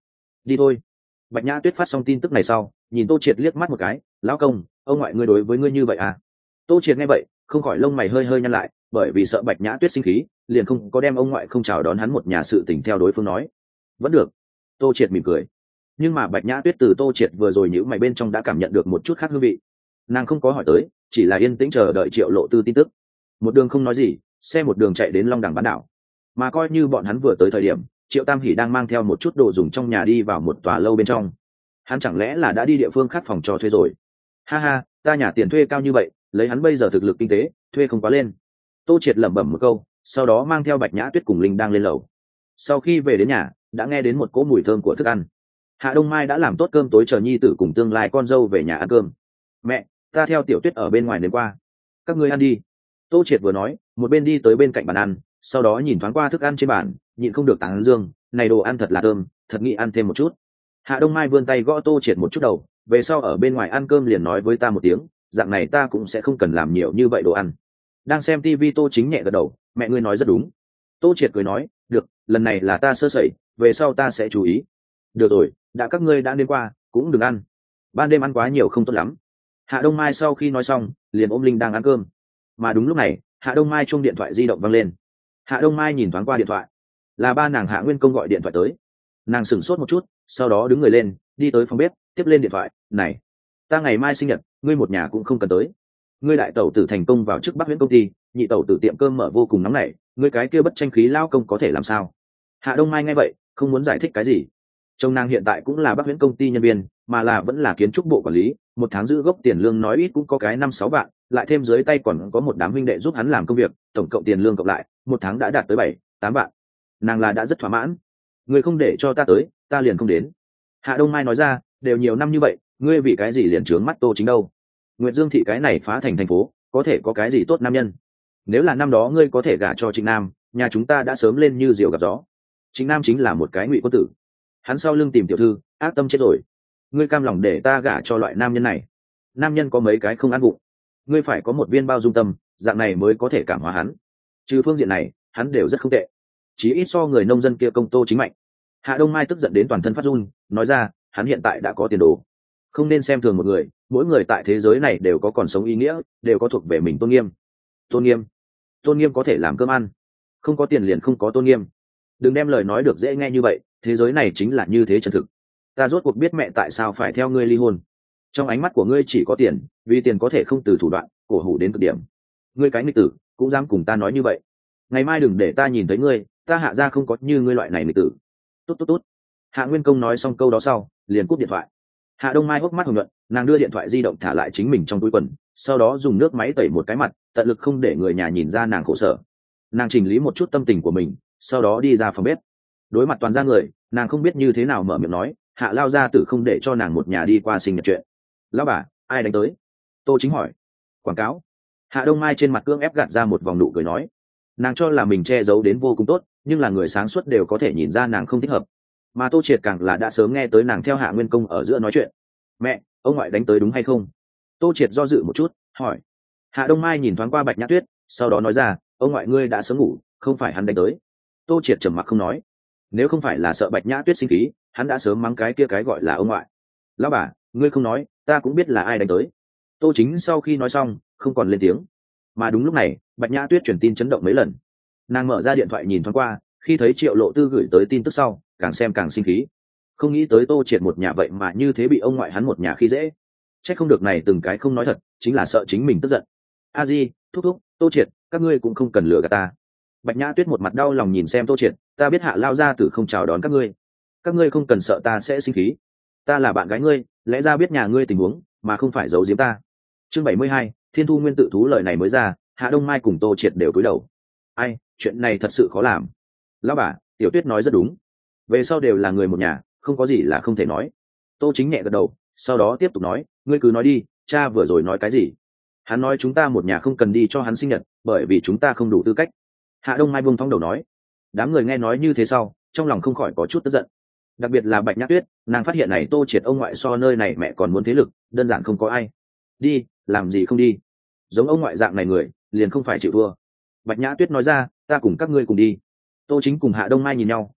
đi thôi. Bạch Nhã Tuyết phát xong tin tức này sau, nhìn Tô Triệt liếc mắt một cái, lão công, ông ngoại ngươi đối với ngươi như vậy à? Tô Triệt nghe vậy, không khỏi lông mày hơi hơi nhăn lại, bởi vì sợ Bạch Nhã Tuyết sinh khí, liền không có đem ông ngoại không chào đón hắn một nhà sự tình theo đối phương nói. Vẫn được. Tô Triệt mỉm cười. Nhưng mà Bạch Nhã Tuyết từ Tô Triệt vừa rồi nhíu mày bên trong đã cảm nhận được một chút khác hương vị. Nàng không có hỏi tới, chỉ là yên tĩnh chờ đợi Triệu Lộ Tư tin tức. Một đường không nói gì, xe một đường chạy đến Long Đằng bán đảo. Mà coi như bọn hắn vừa tới thời điểm, Triệu Tam Hỷ đang mang theo một chút đồ dùng trong nhà đi vào một tòa lâu bên trong. Hắn chẳng lẽ là đã đi địa phương khác phòng trò thuê rồi? Ha ha, ta nhà tiền thuê cao như vậy, lấy hắn bây giờ thực lực kinh tế, thuê không quá lên. Tô Triệt lẩm bẩm một câu, sau đó mang theo Bạch Nhã Tuyết cùng Linh đang lên lầu. Sau khi về đến nhà, đã nghe đến một cỗ mùi thơm của thức ăn. Hạ Đông Mai đã làm tốt cơm tối chờ nhi tử cùng tương lai con dâu về nhà ăn cơm. Mẹ, ta theo Tiểu Tuyết ở bên ngoài đến qua. Các ngươi ăn đi. Tô Triệt vừa nói, một bên đi tới bên cạnh bàn ăn, sau đó nhìn thoáng qua thức ăn trên bàn, nhịn không được tán dương, này đồ ăn thật là thơm, thật nghĩ ăn thêm một chút. Hạ Đông Mai vươn tay gõ Tô Triệt một chút đầu, về sau ở bên ngoài ăn cơm liền nói với ta một tiếng, dạng này ta cũng sẽ không cần làm nhiều như vậy đồ ăn. Đang xem tivi Tô Chính nhẹ gật đầu, mẹ ngươi nói rất đúng. Tô Triệt cười nói, được, lần này là ta sơ sẩy, về sau ta sẽ chú ý. Được rồi, đã các ngươi đã đến qua, cũng đừng ăn. Ban đêm ăn quá nhiều không tốt lắm. Hạ Đông Mai sau khi nói xong, liền ôm Linh đang ăn cơm. Mà đúng lúc này, Hạ Đông Mai chuông điện thoại di động vang lên. Hạ Đông Mai nhìn thoáng qua điện thoại, là ba nàng Hạ Nguyên Công gọi điện thoại tới. Nàng sửng sốt một chút, sau đó đứng người lên, đi tới phòng bếp, tiếp lên điện thoại. Này, ta ngày mai sinh nhật, ngươi một nhà cũng không cần tới. Ngươi đại tẩu tử thành công vào chức Bắc Viễn công ty, nhị tẩu tử tiệm cơm mở vô cùng nóng nảy, ngươi cái kia bất tranh khí lao công có thể làm sao? Hạ Đông Mai nghe vậy, không muốn giải thích cái gì. Chồng nàng hiện tại cũng là Bắc Viễn công ty nhân viên, mà là vẫn là kiến trúc bộ quản lý, một tháng giữ gốc tiền lương nói ít cũng có cái năm sáu vạn, lại thêm dưới tay còn có một đám huynh đệ giúp hắn làm công việc, tổng cộng tiền lương cộng lại, một tháng đã đạt tới bảy, tám vạn. Nàng là đã rất thỏa mãn. Ngươi không để cho ta tới, ta liền không đến. Hạ Đông Mai nói ra, đều nhiều năm như vậy, ngươi vì cái gì liền trướng mắt Tô Chính đâu? Nguyệt Dương thị cái này phá thành thành phố, có thể có cái gì tốt nam nhân? Nếu là năm đó ngươi có thể gả cho Trịnh Nam, nhà chúng ta đã sớm lên như diều gặp gió. Trịnh Nam chính là một cái ngụy quân tử, hắn sau lưng tìm tiểu thư, ác tâm chết rồi. Ngươi cam lòng để ta gả cho loại nam nhân này? Nam nhân có mấy cái không ăn bụng, ngươi phải có một viên bao dung tâm, dạng này mới có thể cảm hóa hắn. Trừ phương diện này, hắn đều rất không tệ, chí ít so người nông dân kia công Tô Chính mạnh. Hạ Đông Mai tức giận đến toàn thân phát run, nói ra, hắn hiện tại đã có tiền đồ, không nên xem thường một người, mỗi người tại thế giới này đều có còn sống ý nghĩa, đều có thuộc về mình tôn nghiêm. Tôn nghiêm? Tôn nghiêm có thể làm cơm ăn, không có tiền liền không có tôn nghiêm. Đừng đem lời nói được dễ nghe như vậy, thế giới này chính là như thế chân thực. Ta rốt cuộc biết mẹ tại sao phải theo ngươi ly hôn. Trong ánh mắt của ngươi chỉ có tiền, vì tiền có thể không từ thủ đoạn, cổ hủ đến cực điểm. Ngươi cái nghịch tử, cũng dám cùng ta nói như vậy. Ngày mai đừng để ta nhìn thấy ngươi, ta Hạ gia không có như ngươi loại này nghịch tử. Tốt tốt tốt. Hạ Nguyên Công nói xong câu đó sau, liền cúp điện thoại. Hạ Đông Mai hốc mắt hồng nhuận, nàng đưa điện thoại di động thả lại chính mình trong túi quần, sau đó dùng nước máy tẩy một cái mặt, tận lực không để người nhà nhìn ra nàng khổ sở. Nàng chỉnh lý một chút tâm tình của mình, sau đó đi ra phòng bếp. Đối mặt toàn gia người, nàng không biết như thế nào mở miệng nói, Hạ lao gia tử không để cho nàng một nhà đi qua sinh nhật chuyện. Lão bà, ai đánh tới? Tô Chính hỏi. Quảng cáo. Hạ Đông Mai trên mặt cưỡng ép gạt ra một vòng nụ cười nói, nàng cho là mình che giấu đến vô cùng tốt, nhưng là người sáng suốt đều có thể nhìn ra nàng không thích hợp. Mà Tô Triệt càng là đã sớm nghe tới nàng theo Hạ Nguyên Công ở giữa nói chuyện. Mẹ, ông ngoại đánh tới đúng hay không? Tô Triệt do dự một chút, hỏi. Hạ Đông Mai nhìn thoáng qua Bạch Nhã Tuyết, sau đó nói ra, ông ngoại ngươi đã sớm ngủ, không phải hắn đánh tới. Tô Triệt trầm mặc không nói. Nếu không phải là sợ Bạch Nhã Tuyết sinh khí, hắn đã sớm mắng cái kia cái gọi là ông ngoại. Lão bà, ngươi không nói, ta cũng biết là ai đánh tới. Tô Chính sau khi nói xong, không còn lên tiếng. Mà đúng lúc này, Bạch Nhã Tuyết truyền tin chấn động mấy lần. Nàng mở ra điện thoại nhìn thoáng qua, khi thấy Triệu Lộ Tư gửi tới tin tức sau, càng xem càng sinh khí. Không nghĩ tới Tô Triệt một nhà vậy mà như thế bị ông ngoại hắn một nhà khi dễ. Trách không được này từng cái không nói thật, chính là sợ chính mình tức giận. A Di, thúc thúc, Tô Triệt, các ngươi cũng không cần lừa gạt ta. Bạch Nhã Tuyết một mặt đau lòng nhìn xem Tô Triệt, ta biết Hạ lao gia tử không chào đón các ngươi, các ngươi không cần sợ ta sẽ sinh khí. Ta là bạn gái ngươi, lẽ ra biết nhà ngươi tình huống, mà không phải giấu giếm ta. Chương bảy mươi hai, Thiên Thu Nguyên tự thú lời này mới ra, Hạ Đông Mai cùng Tô Triệt đều cúi đầu. Ai, chuyện này thật sự khó làm. Lão bà, Tiểu Tuyết nói rất đúng, về sau đều là người một nhà, không có gì là không thể nói. Tô Chính nhẹ gật đầu, sau đó tiếp tục nói, ngươi cứ nói đi, cha vừa rồi nói cái gì? Hắn nói chúng ta một nhà không cần đi cho hắn sinh nhật, bởi vì chúng ta không đủ tư cách. Hạ Đông Mai buông thõng đầu nói. Đám người nghe nói như thế sau, trong lòng không khỏi có chút tức giận. Đặc biệt là Bạch Nhã Tuyết, nàng phát hiện này Tô Triệt ông ngoại so nơi này mẹ còn muốn thế lực, đơn giản không có ai. Đi, làm gì không đi? Giống ông ngoại dạng này người, liền không phải chịu thua. Bạch Nhã Tuyết nói ra, ta cùng các ngươi cùng đi. Tô Chính cùng Hạ Đông Mai nhìn nhau,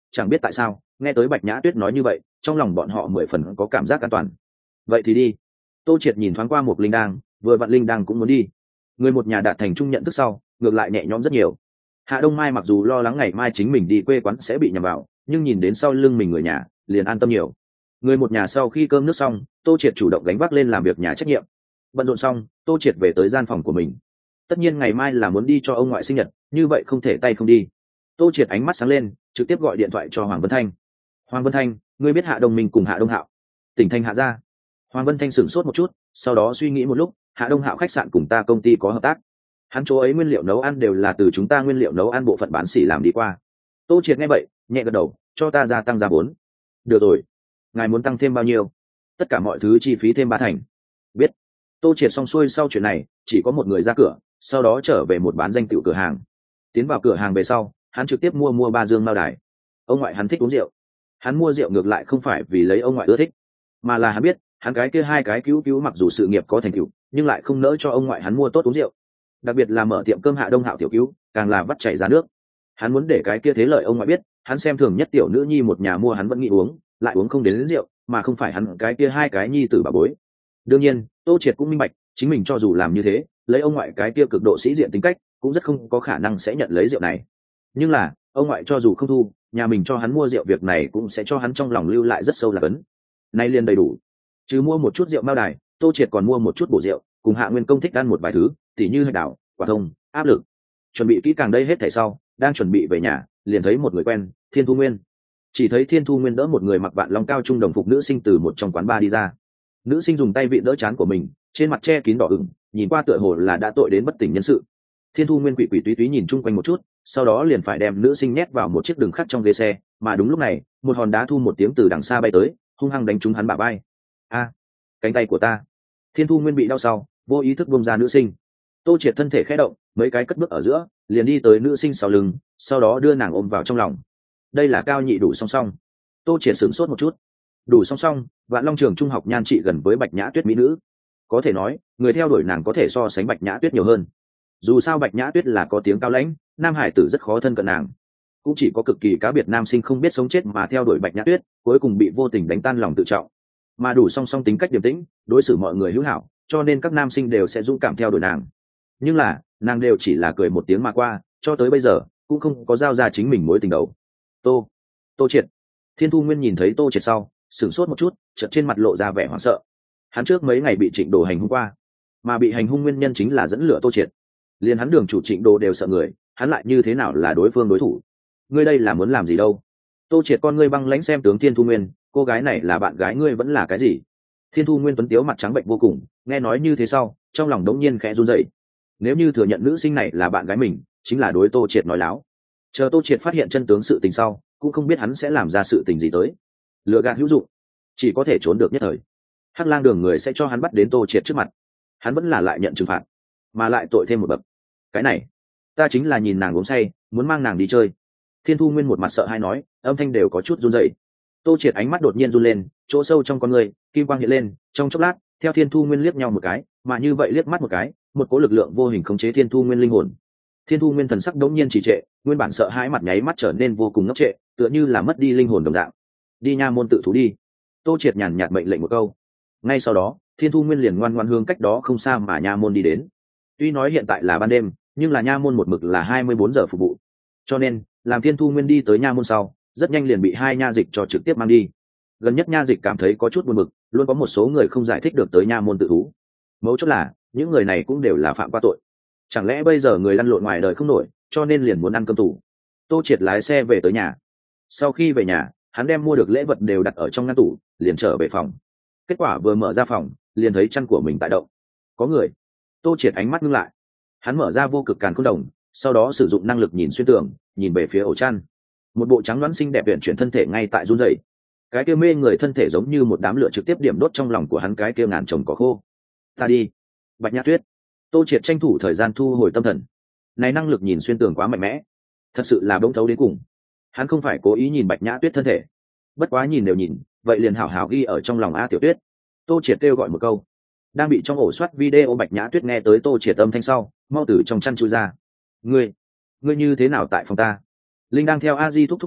chẳng biết tại sao nghe tới Bạch Nhã Tuyết nói như vậy, trong lòng bọn họ mười phần có cảm giác an toàn. Vậy thì đi. Tô Triệt nhìn thoáng qua một Linh Đang, vừa vặn Linh Đang cũng muốn đi. Người một nhà đạt thành chung nhận thức sau, ngược lại nhẹ nhõm rất nhiều. Hạ Đông Mai mặc dù lo lắng ngày mai chính mình đi quê quán sẽ bị nhầm vào, nhưng nhìn đến sau lưng mình người nhà, liền an tâm nhiều. Người một nhà sau khi cơm nước xong, Tô Triệt chủ động gánh vác lên làm việc nhà trách nhiệm. Bận rộn xong, Tô Triệt về tới gian phòng của mình. Tất nhiên ngày mai là muốn đi cho ông ngoại sinh nhật, như vậy không thể tay không đi. Tô Triệt ánh mắt sáng lên, trực tiếp gọi điện thoại cho Hoàng Vân Thanh. Hoàng Vân Thanh, ngươi biết Hạ Đông Minh cùng Hạ Đông Hạo tỉnh thành Hạ gia? Hoàng Vân Thanh sửng sốt một chút, sau đó suy nghĩ một lúc. Hạ Đông Hạo khách sạn cùng ta công ty có hợp tác, hắn chỗ ấy nguyên liệu nấu ăn đều là từ chúng ta nguyên liệu nấu ăn bộ phận bán xỉ làm đi qua. Tô Triệt nghe vậy nhẹ gật đầu, cho ta gia tăng giá vốn. Được rồi, ngài muốn tăng thêm bao nhiêu? Tất cả mọi thứ chi phí thêm ba thành. Biết. Tô Triệt xong xuôi sau chuyện này, chỉ có một người ra cửa, sau đó trở về một bán danh tiểu cửa hàng. Tiến vào cửa hàng về sau, hắn trực tiếp mua mua ba dương mao đài. Ông ngoại hắn thích uống rượu, hắn mua rượu ngược lại không phải vì lấy ông ngoại ưa thích, mà là hắn biết hắn cái kia hai cái cứu cứu mặc dù sự nghiệp có thành tựu, nhưng lại không nỡ cho ông ngoại hắn mua tốt uống rượu. Đặc biệt là mở tiệm cơm Hạ Đông Hạo tiểu cứu, càng là vắt chảy ra nước. Hắn muốn để cái kia thế lợi ông ngoại biết, hắn xem thường nhất tiểu nữ nhi một nhà mua hắn vẫn nghĩ uống, lại uống không đến, đến rượu, mà không phải hắn cái kia hai cái nhi tử bà bối. Đương nhiên, Tô Triệt cũng minh bạch, chính mình cho dù làm như thế, lấy ông ngoại cái kia cực độ sĩ diện tính cách, cũng rất không có khả năng sẽ nhận lấy rượu này. Nhưng là, ông ngoại cho dù không thu, nhà mình cho hắn mua rượu việc này cũng sẽ cho hắn trong lòng lưu lại rất sâu là cấn. Nay liền đầy đủ. Chứ mua một chút rượu mao đài, Tô Triệt còn mua một chút bổ rượu, cùng Hạ Nguyên Công thích ăn một vài thứ, tỉ như hạch đảo, quả thông, áp lực. Chuẩn bị kỹ càng đây hết thảy sau, đang chuẩn bị về nhà, liền thấy một người quen, Thiên Thu Nguyên. Chỉ thấy Thiên Thu Nguyên đỡ một người mặc vạn long cao trung đồng phục nữ sinh từ một trong quán bar đi ra. Nữ sinh dùng tay vịn đỡ trán của mình, trên mặt che kín đỏ ửng, nhìn qua tựa hồ là đã tội đến bất tỉnh nhân sự. Thiên Thu Nguyên quỷ quỷ túy túy nhìn chung quanh một chút, sau đó liền phải đem nữ sinh nhét vào một chiếc đường khắc trong ghế xe, mà đúng lúc này, một hòn đá thu một tiếng từ đằng xa bay tới, hung hăng đánh trúng hắn bả vai. A, cánh tay của ta! Thiên Thu Nguyên bị đau sau, vô ý thức buông ra nữ sinh. Tô Triệt thân thể khẽ động, mấy cái cất bước ở giữa, liền đi tới nữ sinh sau lưng, sau đó đưa nàng ôm vào trong lòng. Đây là Cao Nhị Đủ Song Song. Tô Triệt sửng sốt một chút. Đủ Song Song, Vạn Long trường trung học nhan trị gần với Bạch Nhã Tuyết mỹ nữ. Có thể nói, người theo đuổi nàng có thể so sánh Bạch Nhã Tuyết nhiều hơn. Dù sao Bạch Nhã Tuyết là có tiếng cao lãnh, nam hải tử rất khó thân cận nàng. Cũng chỉ có cực kỳ cá biệt nam sinh không biết sống chết mà theo đuổi Bạch Nhã Tuyết, cuối cùng bị vô tình đánh tan lòng tự trọng. Mà Đủ Song Song tính cách điềm tĩnh, đối xử mọi người hữu hảo, cho nên các nam sinh đều sẽ dũng cảm theo đuổi nàng. Nhưng là, nàng đều chỉ là cười một tiếng mà qua, cho tới bây giờ cũng không có giao ra chính mình mối tình đầu. Tô, Tô Triệt. Thiên Thu Nguyên nhìn thấy Tô Triệt sau, sửng sốt một chút, chợt trên mặt lộ ra vẻ hoảng sợ. Hắn trước mấy ngày bị Trịnh Đồ hành hung qua, mà bị hành hung nguyên nhân chính là dẫn lửa Tô Triệt. Liền hắn đường chủ Trịnh Đồ đều sợ người, hắn lại như thế nào là đối phương đối thủ? Ngươi đây là muốn làm gì đâu? Tô Triệt con ngươi băng lãnh xem tướng Thiên Thu Nguyên, cô gái này là bạn gái ngươi vẫn là cái gì? Thiên Thu Nguyên tuấn tiếu mặt trắng bệnh vô cùng, nghe nói như thế sau, trong lòng đống nhiên khẽ run rẩy. Nếu như thừa nhận nữ sinh này là bạn gái mình, chính là đối Tô Triệt nói láo. Chờ Tô Triệt phát hiện chân tướng sự tình sau, cũng không biết hắn sẽ làm ra sự tình gì tới. Lừa gạt hữu dụng, chỉ có thể trốn được nhất thời. Hắc Lang đường người sẽ cho hắn bắt đến Tô Triệt trước mặt, hắn vẫn là lại nhận trừng phạt, mà lại tội thêm một bậc. Cái này, ta chính là nhìn nàng uống say, muốn mang nàng đi chơi. Thiên Thu Nguyên một mặt sợ hãi nói, âm thanh đều có chút run rẩy. Tô Triệt ánh mắt đột nhiên run lên, chỗ sâu trong con người, kim quang hiện lên, trong chốc lát, theo Thiên Thu Nguyên liếc nhau một cái, mà như vậy liếc mắt một cái, một cỗ lực lượng vô hình khống chế Thiên Thu Nguyên linh hồn. Thiên Thu Nguyên thần sắc đống nhiên trì trệ, nguyên bản sợ hãi mặt nháy mắt trở nên vô cùng ngốc trệ, tựa như là mất đi linh hồn đồng dạng. Đi nha môn tự thú đi. Tô Triệt nhàn nhạt mệnh lệnh một câu. Ngay sau đó, Thiên Thu Nguyên liền ngoan ngoãn hướng cách đó không xa mà nha môn đi đến. Tuy nói hiện tại là ban đêm, nhưng là nha môn một mực là hai mươi bốn giờ phục vụ. Cho nên, làm Thiên Thu Nguyên đi tới nha môn sau, rất nhanh liền bị hai nha dịch cho trực tiếp mang đi. Gần nhất nha dịch cảm thấy có chút buồn bực, luôn có một số người không giải thích được tới nha môn tự thú. Mấu chốt là, những người này cũng đều là phạm qua tội. Chẳng lẽ bây giờ người lăn lộn ngoài đời không nổi, cho nên liền muốn ăn cơm tù? Tô Triệt lái xe về tới nhà. Sau khi về nhà, hắn đem mua được lễ vật đều đặt ở trong ngăn tủ, liền trở về phòng. Kết quả vừa mở ra phòng, liền thấy chăn của mình tại động. Có người. Tô Triệt ánh mắt ngưng lại. Hắn mở ra vô cực càn khôn đồng, sau đó sử dụng năng lực nhìn xuyên tường, nhìn về phía ổ chăn. Một bộ trắng đoán xinh đẹp uyển chuyển thân thể ngay tại run rẩy. Cái kia mê người thân thể giống như một đám lửa trực tiếp điểm đốt trong lòng của hắn cái kia ngàn chồng cỏ khô. Ta đi. Bạch Nhã Tuyết. Tô Triệt tranh thủ thời gian thu hồi tâm thần. Này năng lực nhìn xuyên tường quá mạnh mẽ, thật sự là bỗng thấu đến cùng. Hắn không phải cố ý nhìn Bạch Nhã Tuyết thân thể, bất quá nhìn đều nhìn, vậy liền hảo hảo ghi ở trong lòng a Tiểu Tuyết. Tô Triệt kêu gọi một câu. Đang bị trong ổ soát video Bạch Nhã Tuyết nghe tới Tô Triệt âm thanh sau, mau từ trong chăn chui ra. Ngươi, ngươi như thế nào tại phòng ta? Linh đang theo A Di thúc thúc ngủ,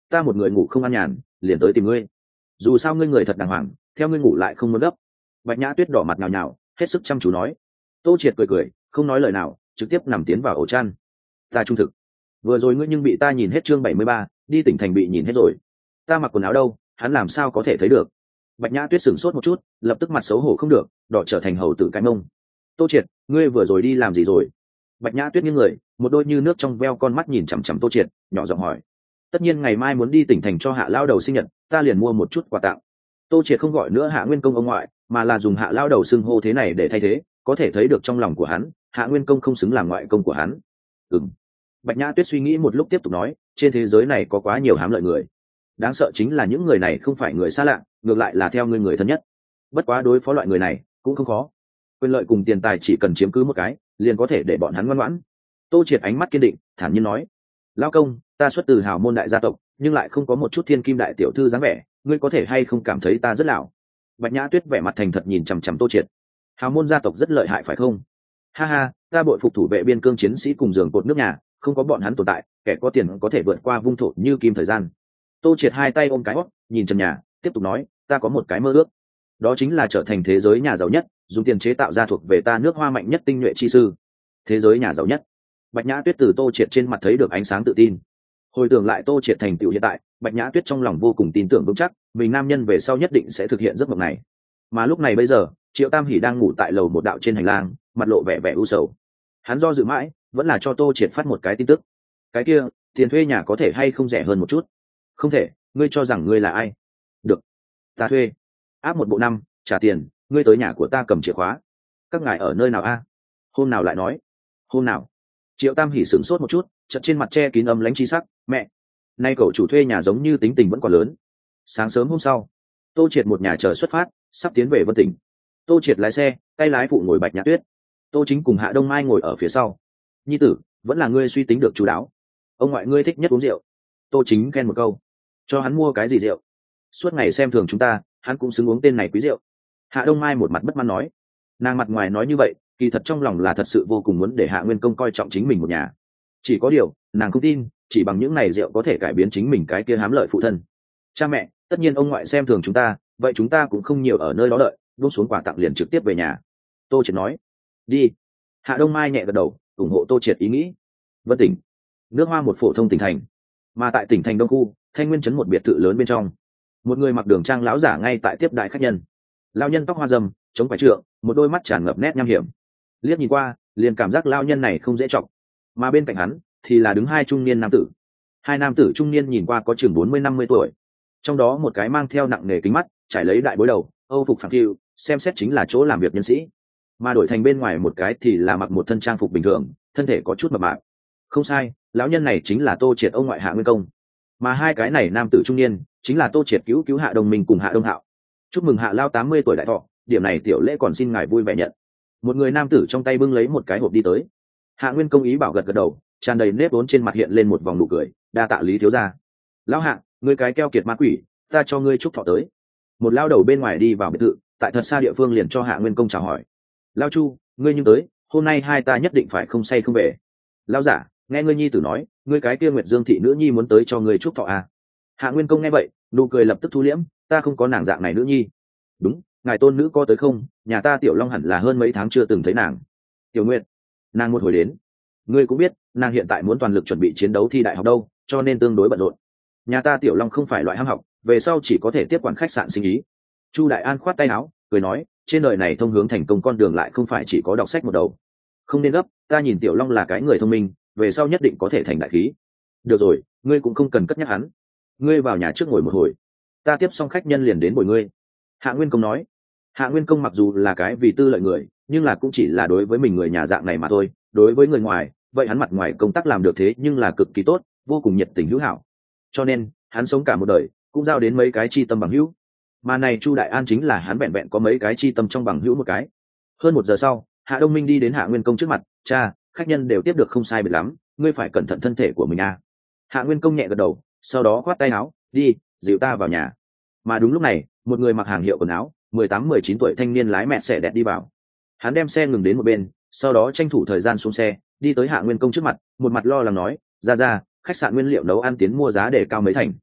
ta một người ngủ không an nhàn liền tới tìm ngươi. Dù sao ngươi người thật đàng hoàng, theo ngươi ngủ lại không muốn gấp. Bạch Nhã Tuyết đỏ mặt nhào nhào, hết sức chăm chú nói. Tô Triệt cười cười, không nói lời nào, trực tiếp nằm tiến vào ổ chăn. Ta trung thực, vừa rồi ngươi nhưng bị ta nhìn hết chương bảy mươi ba, đi tỉnh thành bị nhìn hết rồi. Ta mặc quần áo đâu, hắn làm sao có thể thấy được? Bạch Nhã Tuyết sửng sốt một chút, lập tức mặt xấu hổ không được, đỏ trở thành hầu tử cái mông. Tô Triệt, ngươi vừa rồi đi làm gì rồi? Bạch Nhã Tuyết nghiêng người, một đôi như nước trong veo con mắt nhìn chằm chằm Tô Triệt, nhỏ giọng hỏi. Tất nhiên ngày mai muốn đi tỉnh thành cho Hạ lao đầu sinh nhật, ta liền mua một chút quà tặng. Tô Triệt không gọi nữa Hạ Nguyên Công ông ngoại, mà là dùng Hạ lao đầu xưng hô thế này để thay thế, có thể thấy được trong lòng của hắn, Hạ Nguyên Công không xứng làm ngoại công của hắn. Ừm. Bạch Nhã Tuyết suy nghĩ một lúc tiếp tục nói, trên thế giới này có quá nhiều hám lợi người, đáng sợ chính là những người này không phải người xa lạ, ngược lại là theo ngươi người thân nhất. Bất quá đối phó loại người này cũng không khó, quyền lợi cùng tiền tài chỉ cần chiếm cứ một cái liền có thể để bọn hắn ngoan ngoãn. Tô Triệt ánh mắt kiên định, thản nhiên nói, lao công, ta xuất từ hào môn đại gia tộc, nhưng lại không có một chút thiên kim đại tiểu thư dáng vẻ, ngươi có thể hay không cảm thấy ta rất lão? Bạch Nhã Tuyết vẻ mặt thành thật nhìn chằm chằm Tô Triệt. Hào môn gia tộc rất lợi hại phải không? Ha ha, ta bội phục thủ vệ biên cương chiến sĩ cùng giường cột nước nhà, không có bọn hắn tồn tại, kẻ có tiền có thể vượt qua vung thổ như kim thời gian. Tô Triệt hai tay ôm cái hót, nhìn trần nhà, tiếp tục nói, ta có một cái mơ ước, đó chính là trở thành thế giới nhà giàu nhất, dùng tiền chế tạo ra thuộc về ta nước Hoa mạnh nhất tinh nhuệ chi sư. Thế giới nhà giàu nhất. Bạch Nhã Tuyết từ Tô Triệt trên mặt thấy được ánh sáng tự tin. Hồi tưởng lại Tô Triệt thành tựu hiện tại, Bạch Nhã Tuyết trong lòng vô cùng tin tưởng vững chắc, mình nam nhân về sau nhất định sẽ thực hiện giấc mộng này. Mà lúc này bây giờ, Triệu Tam Hỷ đang ngủ tại lầu một đạo trên hành lang, mặt lộ vẻ vẻ u sầu. Hắn do dự mãi, vẫn là cho Tô Triệt phát một cái tin tức. Cái kia, tiền thuê nhà có thể hay không rẻ hơn một chút? Không thể, ngươi cho rằng ngươi là ai? Được, ta thuê. Áp một bộ năm, trả tiền, ngươi tới nhà của ta cầm chìa khóa. Các ngài ở nơi nào a? Hôm nào lại nói. Hôm nào? Triệu Tam Hỷ sửng sốt một chút, chợt trên mặt che kín âm lãnh chi sắc, mẹ, nay cậu chủ thuê nhà giống như tính tình vẫn còn lớn. Sáng sớm hôm sau, Tô Triệt một nhà chờ xuất phát, sắp tiến về Vân Tỉnh. Tô Triệt lái xe, tay lái phụ ngồi Bạch Nhã Tuyết. Tô Chính cùng Hạ Đông Mai ngồi ở phía sau. Nhi tử, vẫn là ngươi suy tính được chú đáo. Ông ngoại ngươi thích nhất uống rượu. Tô Chính khen một câu. Cho hắn mua cái gì rượu? Suốt ngày xem thường chúng ta, hắn cũng xứng uống tên này quý rượu. Hạ Đông Mai một mặt bất mãn nói. Nàng mặt ngoài nói như vậy, kỳ thật trong lòng là thật sự vô cùng muốn để Hạ Nguyên Công coi trọng chính mình một nhà. Chỉ có điều, nàng không tin, chỉ bằng những này rượu có thể cải biến chính mình cái kia hám lợi phụ thân. Cha mẹ, tất nhiên ông ngoại xem thường chúng ta, vậy chúng ta cũng không nhiều ở nơi đó đợi, buông xuống quà tặng liền trực tiếp về nhà. Tô Triệt nói. Đi. Hạ Đông Mai nhẹ gật đầu, ủng hộ Tô Triệt ý nghĩ. Vân Tỉnh, nước Hoa một phổ thông tỉnh thành, mà tại tỉnh thành Đông khu, Thanh Nguyên trấn một biệt thự lớn bên trong, một người mặc đường trang lão giả ngay tại tiếp đại khách nhân. Lão nhân tóc hoa râm, chống phải trượng, một đôi mắt tràn ngập nét nham hiểm. Liếc nhìn qua, liền cảm giác lão nhân này không dễ trọng. Mà bên cạnh hắn thì là đứng hai trung niên nam tử. Hai nam tử trung niên nhìn qua có chừng bốn mươi năm mươi tuổi, trong đó một cái mang theo nặng nề kính mắt, trải lấy đại bối đầu, âu phục phẳng phiu, xem xét chính là chỗ làm việc nhân sĩ. Mà đổi thành bên ngoài một cái thì là mặc một thân trang phục bình thường, thân thể có chút mập mạp. Không sai, lão nhân này chính là Tô Triệt ông ngoại Hạ Nguyên Công. Mà hai cái này nam tử trung niên chính là Tô Triệt cứu cứu Hạ Đông Minh cùng Hạ Đông Hạo. Chúc mừng Hạ lao tám mươi tuổi đại thọ, điểm này tiểu lễ còn xin ngài vui vẻ nhận. Một người nam tử trong tay bưng lấy một cái hộp đi tới. Hạ Nguyên Công ý bảo gật gật đầu, tràn đầy nếp vốn trên mặt hiện lên một vòng nụ cười, đa tạ Lý thiếu gia. Lão Hạ, ngươi cái keo kiệt ma quỷ, ta cho ngươi chúc thọ tới. Một lao đầu bên ngoài đi vào biệt thự, tại thật xa địa phương liền cho Hạ Nguyên Công chào hỏi. Lao Chu, ngươi nhưng tới, hôm nay hai ta nhất định phải không say không về. Lao giả, nghe ngươi nhi tử nói, ngươi cái kia Nguyệt Dương thị nữ nhi muốn tới cho ngươi chúc thọ à? Hạ Nguyên Công nghe vậy, nụ cười lập tức thu liễm, ta không có nàng dạng này nữ nhi. Đúng, ngài tôn nữ có tới không? Nhà ta Tiểu Long hẳn là hơn mấy tháng chưa từng thấy nàng. Tiểu Nguyệt, nàng một hồi đến. Ngươi cũng biết, nàng hiện tại muốn toàn lực chuẩn bị chiến đấu thi đại học đâu, cho nên tương đối bận rộn. Nhà ta Tiểu Long không phải loại ham học, về sau chỉ có thể tiếp quản khách sạn sinh ý. Chu Đại An khoát tay áo, cười nói, trên đời này thông hướng thành công con đường lại không phải chỉ có đọc sách một đầu. Không nên gấp, ta nhìn Tiểu Long là cái người thông minh, về sau nhất định có thể thành đại khí. Được rồi, ngươi cũng không cần cất nhắc hắn. Ngươi vào nhà trước ngồi một hồi, ta tiếp xong khách nhân liền đến bồi ngươi. Hạ Nguyên Công nói. Hạ Nguyên Công mặc dù là cái vì tư lợi người, nhưng là cũng chỉ là đối với mình người nhà dạng này mà thôi. Đối với người ngoài, vậy hắn mặt ngoài công tác làm được thế nhưng là cực kỳ tốt, vô cùng nhiệt tình hữu hảo. Cho nên hắn sống cả một đời cũng giao đến mấy cái chi tâm bằng hữu. Mà này Chu Đại An chính là hắn vẹn vẹn có mấy cái chi tâm trong bằng hữu một cái. Hơn một giờ sau, Hạ Đông Minh đi đến Hạ Nguyên Công trước mặt, cha, khách nhân đều tiếp được không sai biệt lắm, ngươi phải cẩn thận thân thể của mình à. Hạ Nguyên Công nhẹ gật đầu, sau đó khoát tay áo, đi, dìu ta vào nhà. Mà đúng lúc này, một người mặc hàng hiệu quần áo, mười tám mười chín tuổi thanh niên lái mẹ xe đẹp đi vào. Hắn đem xe ngừng đến một bên, sau đó tranh thủ thời gian xuống xe, đi tới Hạ Nguyên Công trước mặt, một mặt lo lắng nói, ra ra, khách sạn nguyên liệu nấu ăn tiến mua giá để cao mấy thành.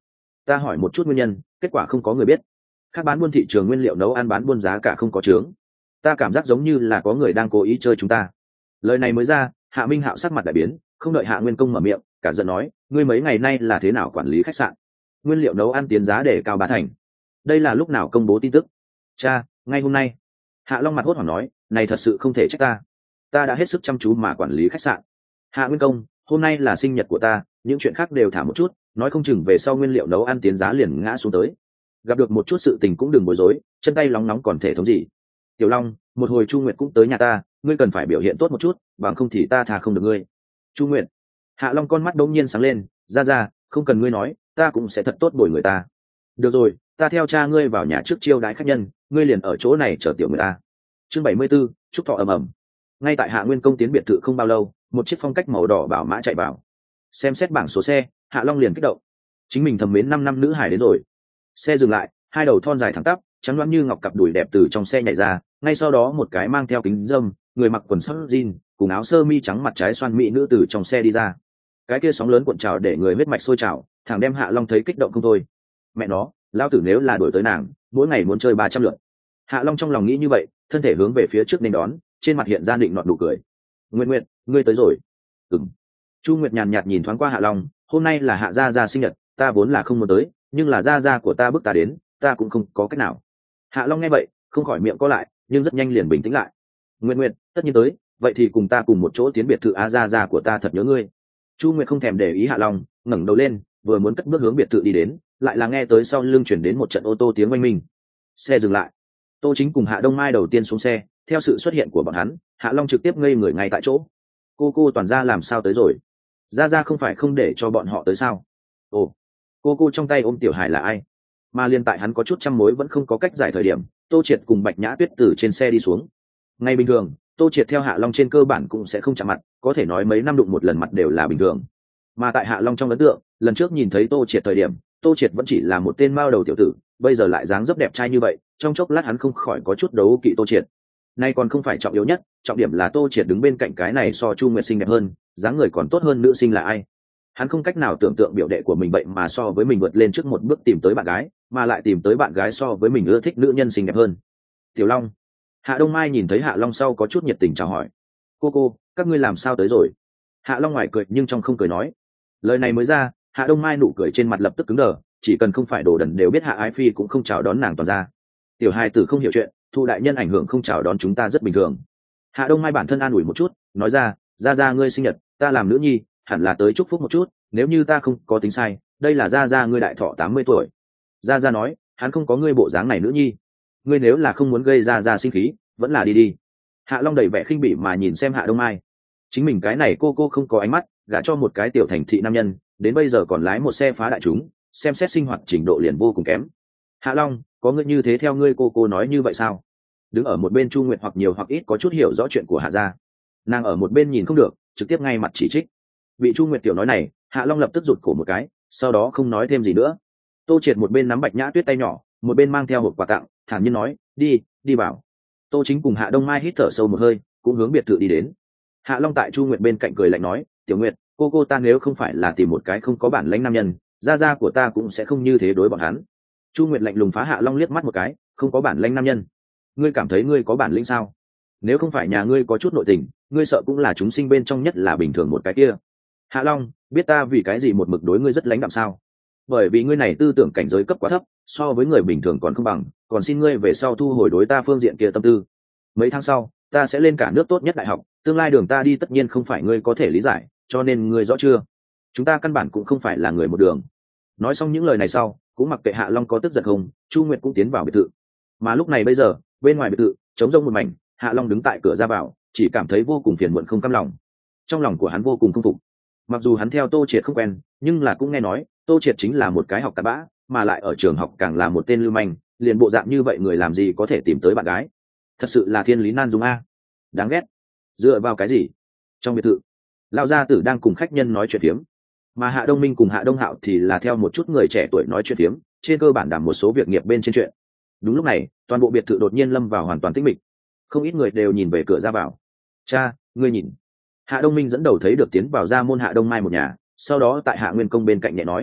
ta hỏi một chút nguyên nhân, kết quả không có người biết. Các bán buôn thị trường nguyên liệu nấu ăn bán buôn giá cả không có trướng, ta cảm giác giống như là có người đang cố ý chơi chúng ta. Lời này mới ra, Hạ Minh Hạo sắc mặt đại biến, không đợi Hạ Nguyên Công mở miệng, cả giận nói, ngươi mấy ngày nay là thế nào quản lý khách sạn? Nguyên liệu nấu ăn tiến giá để cao bá thành, đây là lúc nào công bố tin tức? Cha, ngay hôm nay. Hạ Long mặt hốt hoảng nói, này thật sự không thể trách ta, ta đã hết sức chăm chú mà quản lý khách sạn. Hạ Nguyên Công, hôm nay là sinh nhật của ta, những chuyện khác đều thả một chút, nói không chừng về sau nguyên liệu nấu ăn tiến giá liền ngã xuống tới. Gặp được một chút sự tình cũng đừng bối rối, chân tay lóng nóng còn thể thống gì. Tiểu Long, một hồi Chu Nguyệt cũng tới nhà ta, ngươi cần phải biểu hiện tốt một chút, bằng không thì ta thà không được ngươi. Chu Nguyệt. Hạ Long con mắt đống nhiên sáng lên, ra ra, không cần ngươi nói, ta cũng sẽ thật tốt bồi người ta. Được rồi, ta theo cha ngươi vào nhà trước chiêu đãi khách nhân, ngươi liền ở chỗ này chờ tiểu người ta. Chương bảy mươi 74, chúc thọ ầm ầm. Ngay tại Hạ Nguyên Công tiến biệt thự không bao lâu, một chiếc phong cách màu đỏ bảo mã chạy vào. Xem xét bảng số xe, Hạ Long liền kích động. Chính mình thầm mến năm năm nữ hải đến rồi. Xe dừng lại, hai đầu thon dài thẳng tắp, trắng loáng như ngọc cặp đùi đẹp từ trong xe nhảy ra, ngay sau đó một cái mang theo kính râm, người mặc quần sóc jean, cùng áo sơ mi trắng mặt trái xoan mỹ nữ từ trong xe đi ra. Cái kia sóng lớn cuộn trào để người huyết mạch sôi trào, thằng đem Hạ Long thấy kích động không thôi. Mẹ nó, lão tử nếu là đuổi tới nàng, mỗi ngày muốn chơi ba trăm lượt. Hạ Long trong lòng nghĩ như vậy, thân thể hướng về phía trước nên đón, trên mặt hiện ra định nọt nụ cười. Nguyệt Nguyệt, ngươi tới rồi. Ừm. Chu Nguyệt nhàn nhạt nhìn thoáng qua Hạ Long, hôm nay là Hạ gia gia sinh nhật, ta vốn là không muốn tới, nhưng là gia gia của ta bức ta đến, ta cũng không có cách nào. Hạ Long nghe vậy, không khỏi miệng co lại, nhưng rất nhanh liền bình tĩnh lại. Nguyệt Nguyệt, tất nhiên tới, vậy thì cùng ta cùng một chỗ tiến biệt thự a, gia gia của ta thật nhớ ngươi. Chu Nguyệt không thèm để ý Hạ Long, ngẩng đầu lên, vừa muốn cất bước hướng biệt thự đi đến, lại là nghe tới sau lưng chuyển đến một trận ô tô tiếng oanh minh. Xe dừng lại. Tô Chính cùng Hạ Đông Mai đầu tiên xuống xe, theo sự xuất hiện của bọn hắn, Hạ Long trực tiếp ngây người ngay tại chỗ. Cô cô toàn gia làm sao tới rồi? Gia Gia không phải không để cho bọn họ tới sao? Ồ, cô cô trong tay ôm tiểu hải là ai? Mà liên tại hắn có chút trăm mối vẫn không có cách giải thời điểm, Tô Triệt cùng Bạch Nhã Tuyết từ trên xe đi xuống. Ngay bình thường, Tô Triệt theo Hạ Long trên cơ bản cũng sẽ không chạm mặt, có thể nói mấy năm đụng một lần mặt đều là bình thường. Mà tại Hạ Long trong ấn tượng, lần trước nhìn thấy Tô Triệt thời điểm, Tô Triệt vẫn chỉ là một tên mao đầu tiểu tử, bây giờ lại dáng dấp đẹp trai như vậy, trong chốc lát hắn không khỏi có chút đấu kỵ Tô Triệt. Nay còn không phải trọng yếu nhất, trọng điểm là Tô Triệt đứng bên cạnh cái này so Chu Nguyệt xinh đẹp hơn, dáng người còn tốt hơn nữ sinh là ai. Hắn không cách nào tưởng tượng biểu đệ của mình vậy mà so với mình vượt lên trước một bước tìm tới bạn gái, mà lại tìm tới bạn gái so với mình ưa thích nữ nhân xinh đẹp hơn. Tiểu Long. Hạ Đông Mai nhìn thấy Hạ Long sau có chút nhiệt tình chào hỏi. Cô cô, các ngươi làm sao tới rồi? Hạ Long ngoài cười nhưng trong không cười nói. Lời này mới ra, Hạ Đông Mai nụ cười trên mặt lập tức cứng đờ, chỉ cần không phải đồ đần đều biết Hạ Ái Phi cũng không chào đón nàng toàn ra. Tiểu hài tử không hiểu chuyện, thu đại nhân ảnh hưởng không chào đón chúng ta rất bình thường. Hạ Đông Mai bản thân an ủi một chút, nói ra, gia gia ngươi sinh nhật, ta làm nữ nhi, hẳn là tới chúc phúc một chút, nếu như ta không có tính sai, đây là gia gia ngươi đại thọ tám mươi tuổi. Gia gia nói, hắn không có ngươi bộ dáng này nữ nhi, ngươi nếu là không muốn gây gia gia sinh khí, vẫn là đi đi. Hạ Long đầy vẻ khinh bỉ mà nhìn xem Hạ Đông Mai, chính mình cái này cô cô không có ánh mắt, gả cho một cái tiểu thành thị nam nhân, đến bây giờ còn lái một xe phá đại chúng, xem xét sinh hoạt trình độ liền vô cùng kém. Hạ Long, có ngươi như thế theo ngươi cô cô nói như vậy sao? Đứng ở một bên Chu Nguyệt hoặc nhiều hoặc ít có chút hiểu rõ chuyện của Hạ gia, nàng ở một bên nhìn không được, trực tiếp ngay mặt chỉ trích. Bị Chu Nguyệt tiểu nói này, Hạ Long lập tức rụt cổ một cái, sau đó không nói thêm gì nữa. Tô Triệt một bên nắm Bạch Nhã Tuyết tay nhỏ, một bên mang theo hộp quà tặng, thản nhiên nói, đi, đi vào. Tô Chính cùng Hạ Đông Mai hít thở sâu một hơi, cũng hướng biệt thự đi đến. Hạ Long tại Chu Nguyệt bên cạnh cười lạnh nói, tiểu Nguyệt, cô cô ta nếu không phải là tìm một cái không có bản lĩnh nam nhân, gia gia của ta cũng sẽ không như thế đối bọn hắn. Chu Nguyệt lạnh lùng phá Hạ Long liếc mắt một cái, không có bản lĩnh nam nhân, ngươi cảm thấy ngươi có bản lĩnh sao? Nếu không phải nhà ngươi có chút nội tình, ngươi sợ cũng là chúng sinh bên trong nhất là bình thường một cái kia. Hạ Long, biết ta vì cái gì một mực đối ngươi rất lãnh đạm sao? Bởi vì ngươi này tư tưởng cảnh giới cấp quá thấp, so với người bình thường còn không bằng, còn xin ngươi về sau thu hồi đối ta phương diện kia tâm tư. Mấy tháng sau, ta sẽ lên cả nước tốt nhất đại học, tương lai đường ta đi tất nhiên không phải ngươi có thể lý giải, cho nên ngươi rõ chưa? Chúng ta căn bản cũng không phải là người một đường. Nói xong những lời này sau, cũng mặc kệ Hạ Long có tức giận không, Chu Nguyệt cũng tiến vào biệt thự. Mà lúc này bây giờ, bên ngoài biệt thự, trống rỗng một mảnh, Hạ Long đứng tại cửa ra vào, chỉ cảm thấy vô cùng phiền muộn không cam lòng. Trong lòng của hắn vô cùng không phục. Mặc dù hắn theo Tô Triệt không quen, nhưng là cũng nghe nói, Tô Triệt chính là một cái học cặn bã, mà lại ở trường học càng là một tên lưu manh, liền bộ dạng như vậy người làm gì có thể tìm tới bạn gái? Thật sự là thiên lý nan dung a. Đáng ghét. Dựa vào cái gì? Trong biệt thự, lão gia tử đang cùng khách nhân nói chuyện phiếm, mà Hạ Đông Minh cùng Hạ Đông Hạo thì là theo một chút người trẻ tuổi nói chuyện phiếm, trên cơ bản đảm một số việc nghiệp bên trên chuyện. Đúng lúc này, toàn bộ biệt thự đột nhiên lâm vào hoàn toàn tĩnh mịch, không ít người đều nhìn về cửa ra vào. Cha, ngươi nhìn. Hạ Đông Minh dẫn đầu thấy được tiến vào ra môn Hạ Đông Mai một nhà, sau đó tại Hạ Nguyên Công bên cạnh nhẹ nói,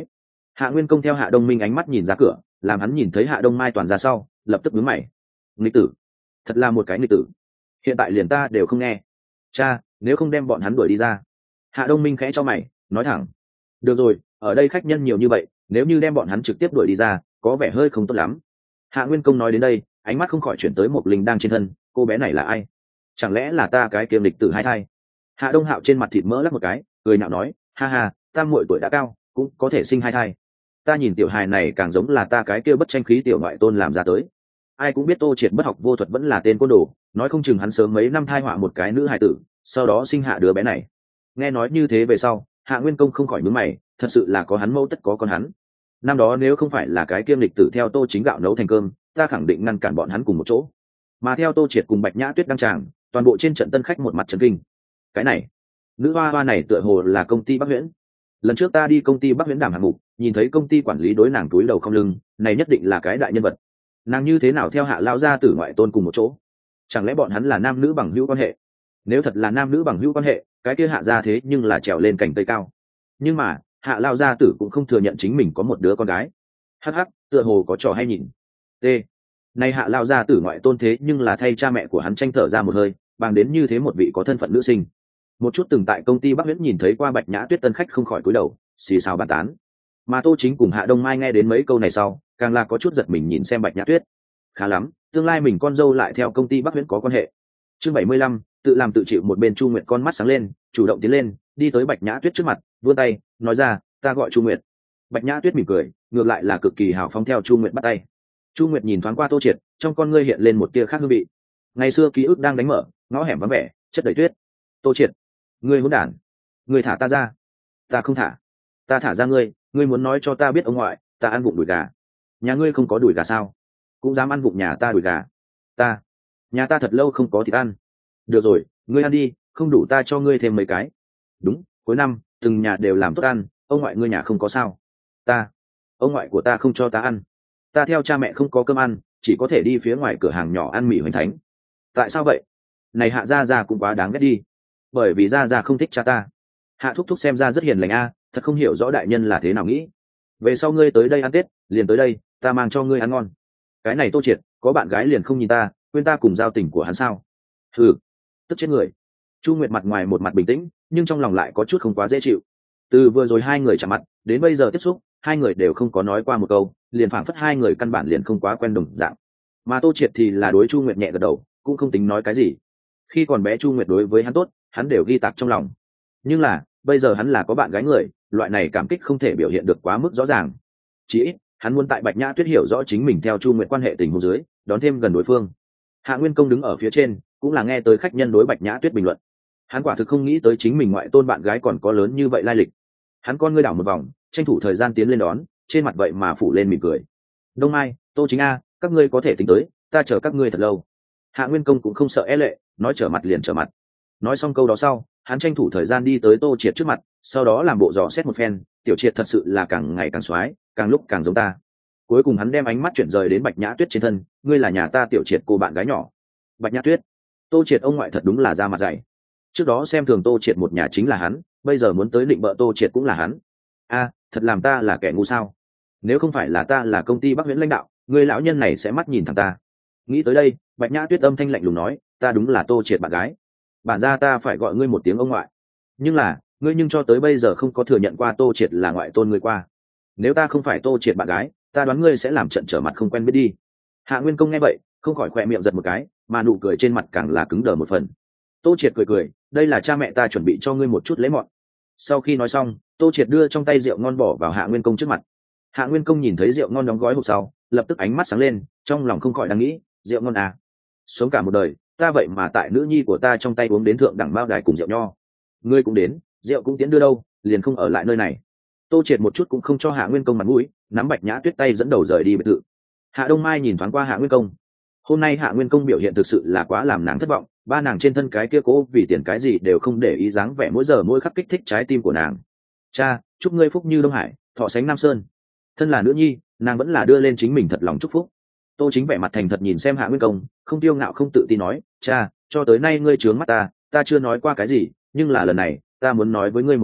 Hạ Nguyên Công theo Hạ Đông Minh ánh mắt nhìn ra cửa, làm hắn nhìn thấy Hạ Đông Mai toàn ra sau, lập tức nhướng mày. Nghịch tử, thật là một cái nghịch tử. Hiện tại liền ta đều không nghe. Cha, nếu không đem bọn hắn đuổi đi ra. Hạ Đông Minh khẽ cho mày, nói thẳng. Được rồi, ở đây khách nhân nhiều như vậy, nếu như đem bọn hắn trực tiếp đuổi đi ra, có vẻ hơi không tốt lắm. Hạ Nguyên Công nói đến đây, ánh mắt không khỏi chuyển tới một linh đang trên thân, cô bé này là ai? Chẳng lẽ là ta cái kiêm lịch tử hai thai? Hạ Đông Hạo trên mặt thịt mỡ lắc một cái, cười nhạo nói, ha ha, ta muội tuổi đã cao, cũng có thể sinh hai thai. Ta nhìn tiểu hài này càng giống là ta cái kia bất tranh khí tiểu ngoại tôn làm ra tới. Ai cũng biết Tô Triệt bất học vô thuật vẫn là tên côn đồ, nói không chừng hắn sớm mấy năm thai họa một cái nữ hài tử, sau đó sinh hạ đứa bé này. Nghe nói như thế về sau, Hạ Nguyên Công không khỏi nhướng mày, thật sự là có hắn mẫu tất có con hắn. Năm đó nếu không phải là cái kiêm lịch tử theo Tô Chính gạo nấu thành cơm, ta khẳng định ngăn cản bọn hắn cùng một chỗ. Mà theo Tô Triệt cùng Bạch Nhã Tuyết đăng tràng, toàn bộ trên trận tân khách một mặt chấn kinh. Cái này, nữ hoa hoa này tựa hồ là công ty Bắc Huyễn. Lần trước ta đi công ty Bắc Huyễn đảm hạng mục, nhìn thấy công ty quản lý đối nàng túi đầu không lưng, này nhất định là cái đại nhân vật. Nàng như thế nào theo Hạ lão gia tử ngoại tôn cùng một chỗ? Chẳng lẽ bọn hắn là nam nữ bằng hữu quan hệ? Nếu thật là nam nữ bằng hữu quan hệ, cái kia Hạ gia thế nhưng là trèo lên cành cây cao. Nhưng mà, Hạ lão gia tử cũng không thừa nhận chính mình có một đứa con gái. Hắc hắc, tựa hồ có trò hay nhìn. T. Này Hạ lão gia tử ngoại tôn thế nhưng là thay cha mẹ của hắn tranh thở ra một hơi, bằng đến như thế một vị có thân phận nữ sinh. Một chút từng tại công ty Bắc Huyễn nhìn thấy qua Bạch Nhã Tuyết tân khách không khỏi cúi đầu, xì xào bàn tán. Mà Tô Chính cùng Hạ Đông Mai nghe đến mấy câu này sau, càng là có chút giật mình nhìn xem Bạch Nhã Tuyết. Khá lắm, tương lai mình con dâu lại theo công ty Bắc Huyễn có quan hệ. Chương bảy mươi lăm, tự làm tự chịu. Một bên Chu Nguyệt con mắt sáng lên, chủ động tiến lên, đi tới Bạch Nhã Tuyết trước mặt, vươn tay, nói ra, ta gọi Chu Nguyệt. Bạch Nhã Tuyết mỉm cười, ngược lại là cực kỳ hào phóng theo Chu Nguyệt bắt tay. Chu Nguyệt nhìn thoáng qua Tô Triệt, trong con ngươi hiện lên một tia khác hương vị. Ngày xưa ký ức đang đánh mở, ngõ hẻm vắng vẻ, chất đầy tuyết. Tô Triệt, ngươi hỗn đản, ngươi thả ta ra. Ta không thả. Ta thả ra ngươi, ngươi muốn nói cho ta biết ông ngoại, ta ăn vụng đùi gà. Nhà ngươi không có đùi gà sao? Cũng dám ăn vụng nhà ta đùi gà. Ta, nhà ta thật lâu không có thịt ăn. Được rồi, ngươi ăn đi, không đủ ta cho ngươi thêm mấy cái. Đúng, cuối năm, từng nhà đều làm tốt ăn, ông ngoại ngươi nhà không có sao? Ta, ông ngoại của ta không cho ta ăn. Ta theo cha mẹ không có cơm ăn, chỉ có thể đi phía ngoài cửa hàng nhỏ ăn mì hoành thánh. Tại sao vậy? Này Hạ gia gia cũng quá đáng ghét đi. Bởi vì gia gia không thích cha ta. Hạ thúc thúc xem ra rất hiền lành a, thật không hiểu rõ đại nhân là thế nào nghĩ. Về sau ngươi tới đây ăn Tết, liền tới đây, ta mang cho ngươi ăn ngon. Cái này Tô Triệt, có bạn gái liền không nhìn ta, quên ta cùng giao tình của hắn sao? Hừ, tức chết người. Chu Nguyệt mặt ngoài một mặt bình tĩnh, nhưng trong lòng lại có chút không quá dễ chịu. Từ vừa rồi hai người chạm mặt, đến bây giờ tiếp xúc, hai người đều không có nói qua một câu, liền phảng phất hai người căn bản liền không quá quen đồng dạng. Mà Tô Triệt thì là đối Chu Nguyệt nhẹ gật đầu, cũng không tính nói cái gì. Khi còn bé Chu Nguyệt đối với hắn tốt, hắn đều ghi tạc trong lòng. Nhưng là, bây giờ hắn là có bạn gái người, loại này cảm kích không thể biểu hiện được quá mức rõ ràng. Chỉ ít, hắn muốn tại Bạch Nhã Tuyết hiểu rõ chính mình theo Chu Nguyệt quan hệ tình huống dưới, đón thêm gần đối phương. Hạ Nguyên Công đứng ở phía trên, cũng là nghe tới khách nhân đối Bạch Nhã Tuyết bình luận. Hắn quả thực không nghĩ tới chính mình ngoại tôn bạn gái còn có lớn như vậy lai lịch. Hắn con ngươi đảo một vòng, tranh thủ thời gian tiến lên đón, trên mặt vậy mà phủ lên mỉm cười. Đông Mai, Tô Chính a, các ngươi có thể tính tới, ta chờ các ngươi thật lâu. Hạ Nguyên Công cũng không sợ é lệ, nói trở mặt liền trở mặt. Nói xong câu đó sau, hắn tranh thủ thời gian đi tới Tô Triệt trước mặt, sau đó làm bộ dò xét một phen, tiểu Triệt thật sự là càng ngày càng xoái, càng lúc càng giống ta. Cuối cùng hắn đem ánh mắt chuyển rời đến Bạch Nhã Tuyết trên thân, ngươi là nhà ta tiểu Triệt cô bạn gái nhỏ. Bạch Nhã Tuyết, Tô Triệt ông ngoại thật đúng là da mặt dày. Trước đó xem thường Tô Triệt một nhà chính là hắn, bây giờ muốn tới định bợ Tô Triệt cũng là hắn. A, thật làm ta là kẻ ngu sao? Nếu không phải là ta là công ty Bắc Huyễn lãnh đạo, người lão nhân này sẽ mắt nhìn thẳng ta. Nghĩ tới đây, Bạch Nhã Tuyết âm thanh lạnh lùng nói, ta đúng là Tô Triệt bạn gái. Bản ra ta phải gọi ngươi một tiếng ông ngoại. Nhưng là, ngươi nhưng cho tới bây giờ không có thừa nhận qua Tô Triệt là ngoại tôn ngươi qua. Nếu ta không phải Tô Triệt bạn gái, ta đoán ngươi sẽ làm trận trở mặt không quen biết đi. Hạ Nguyên Công nghe vậy, không khỏi khỏe miệng giật một cái, mà nụ cười trên mặt càng là cứng đờ một phần. Tô Triệt cười cười, đây là cha mẹ ta chuẩn bị cho ngươi một chút lễ mọn. Sau khi nói xong, Tô Triệt đưa trong tay rượu ngon bỏ vào Hạ Nguyên Công trước mặt. Hạ Nguyên Công nhìn thấy rượu ngon đóng gói hộp sau, lập tức ánh mắt sáng lên, trong lòng không khỏi đang nghĩ, rượu ngon à? Sống cả một đời, ta vậy mà tại nữ nhi của ta trong tay uống đến thượng đẳng bao đài cùng rượu nho. Ngươi cũng đến, rượu cũng tiến đưa đâu, liền không ở lại nơi này. Tô Triệt một chút cũng không cho Hạ Nguyên Công mặt mũi, nắm Bạch Nhã Tuyết tay dẫn đầu rời đi biệt thự. Hạ Đông Mai nhìn thoáng qua Hạ Nguyên Công. Hôm nay Hạ Nguyên Công biểu hiện thực sự là quá làm nàng thất vọng, ba nàng trên thân cái kia cố vì tiền cái gì đều không để ý dáng vẻ mỗi giờ mỗi khắc kích thích trái tim của nàng. Cha, chúc ngươi phúc như Đông Hải, thọ sánh Nam Sơn. Thân là nữ nhi, nàng vẫn là đưa lên chính mình thật lòng chúc phúc. Tô Chính vẻ mặt thành thật nhìn xem Hạ Nguyên Công, không tiêu ngạo không tự tin nói, cha, cho tới nay ngươi trướng mắt ta, ta chưa nói qua cái gì, nhưng là lần này, ta muốn nói với ngươi một câu,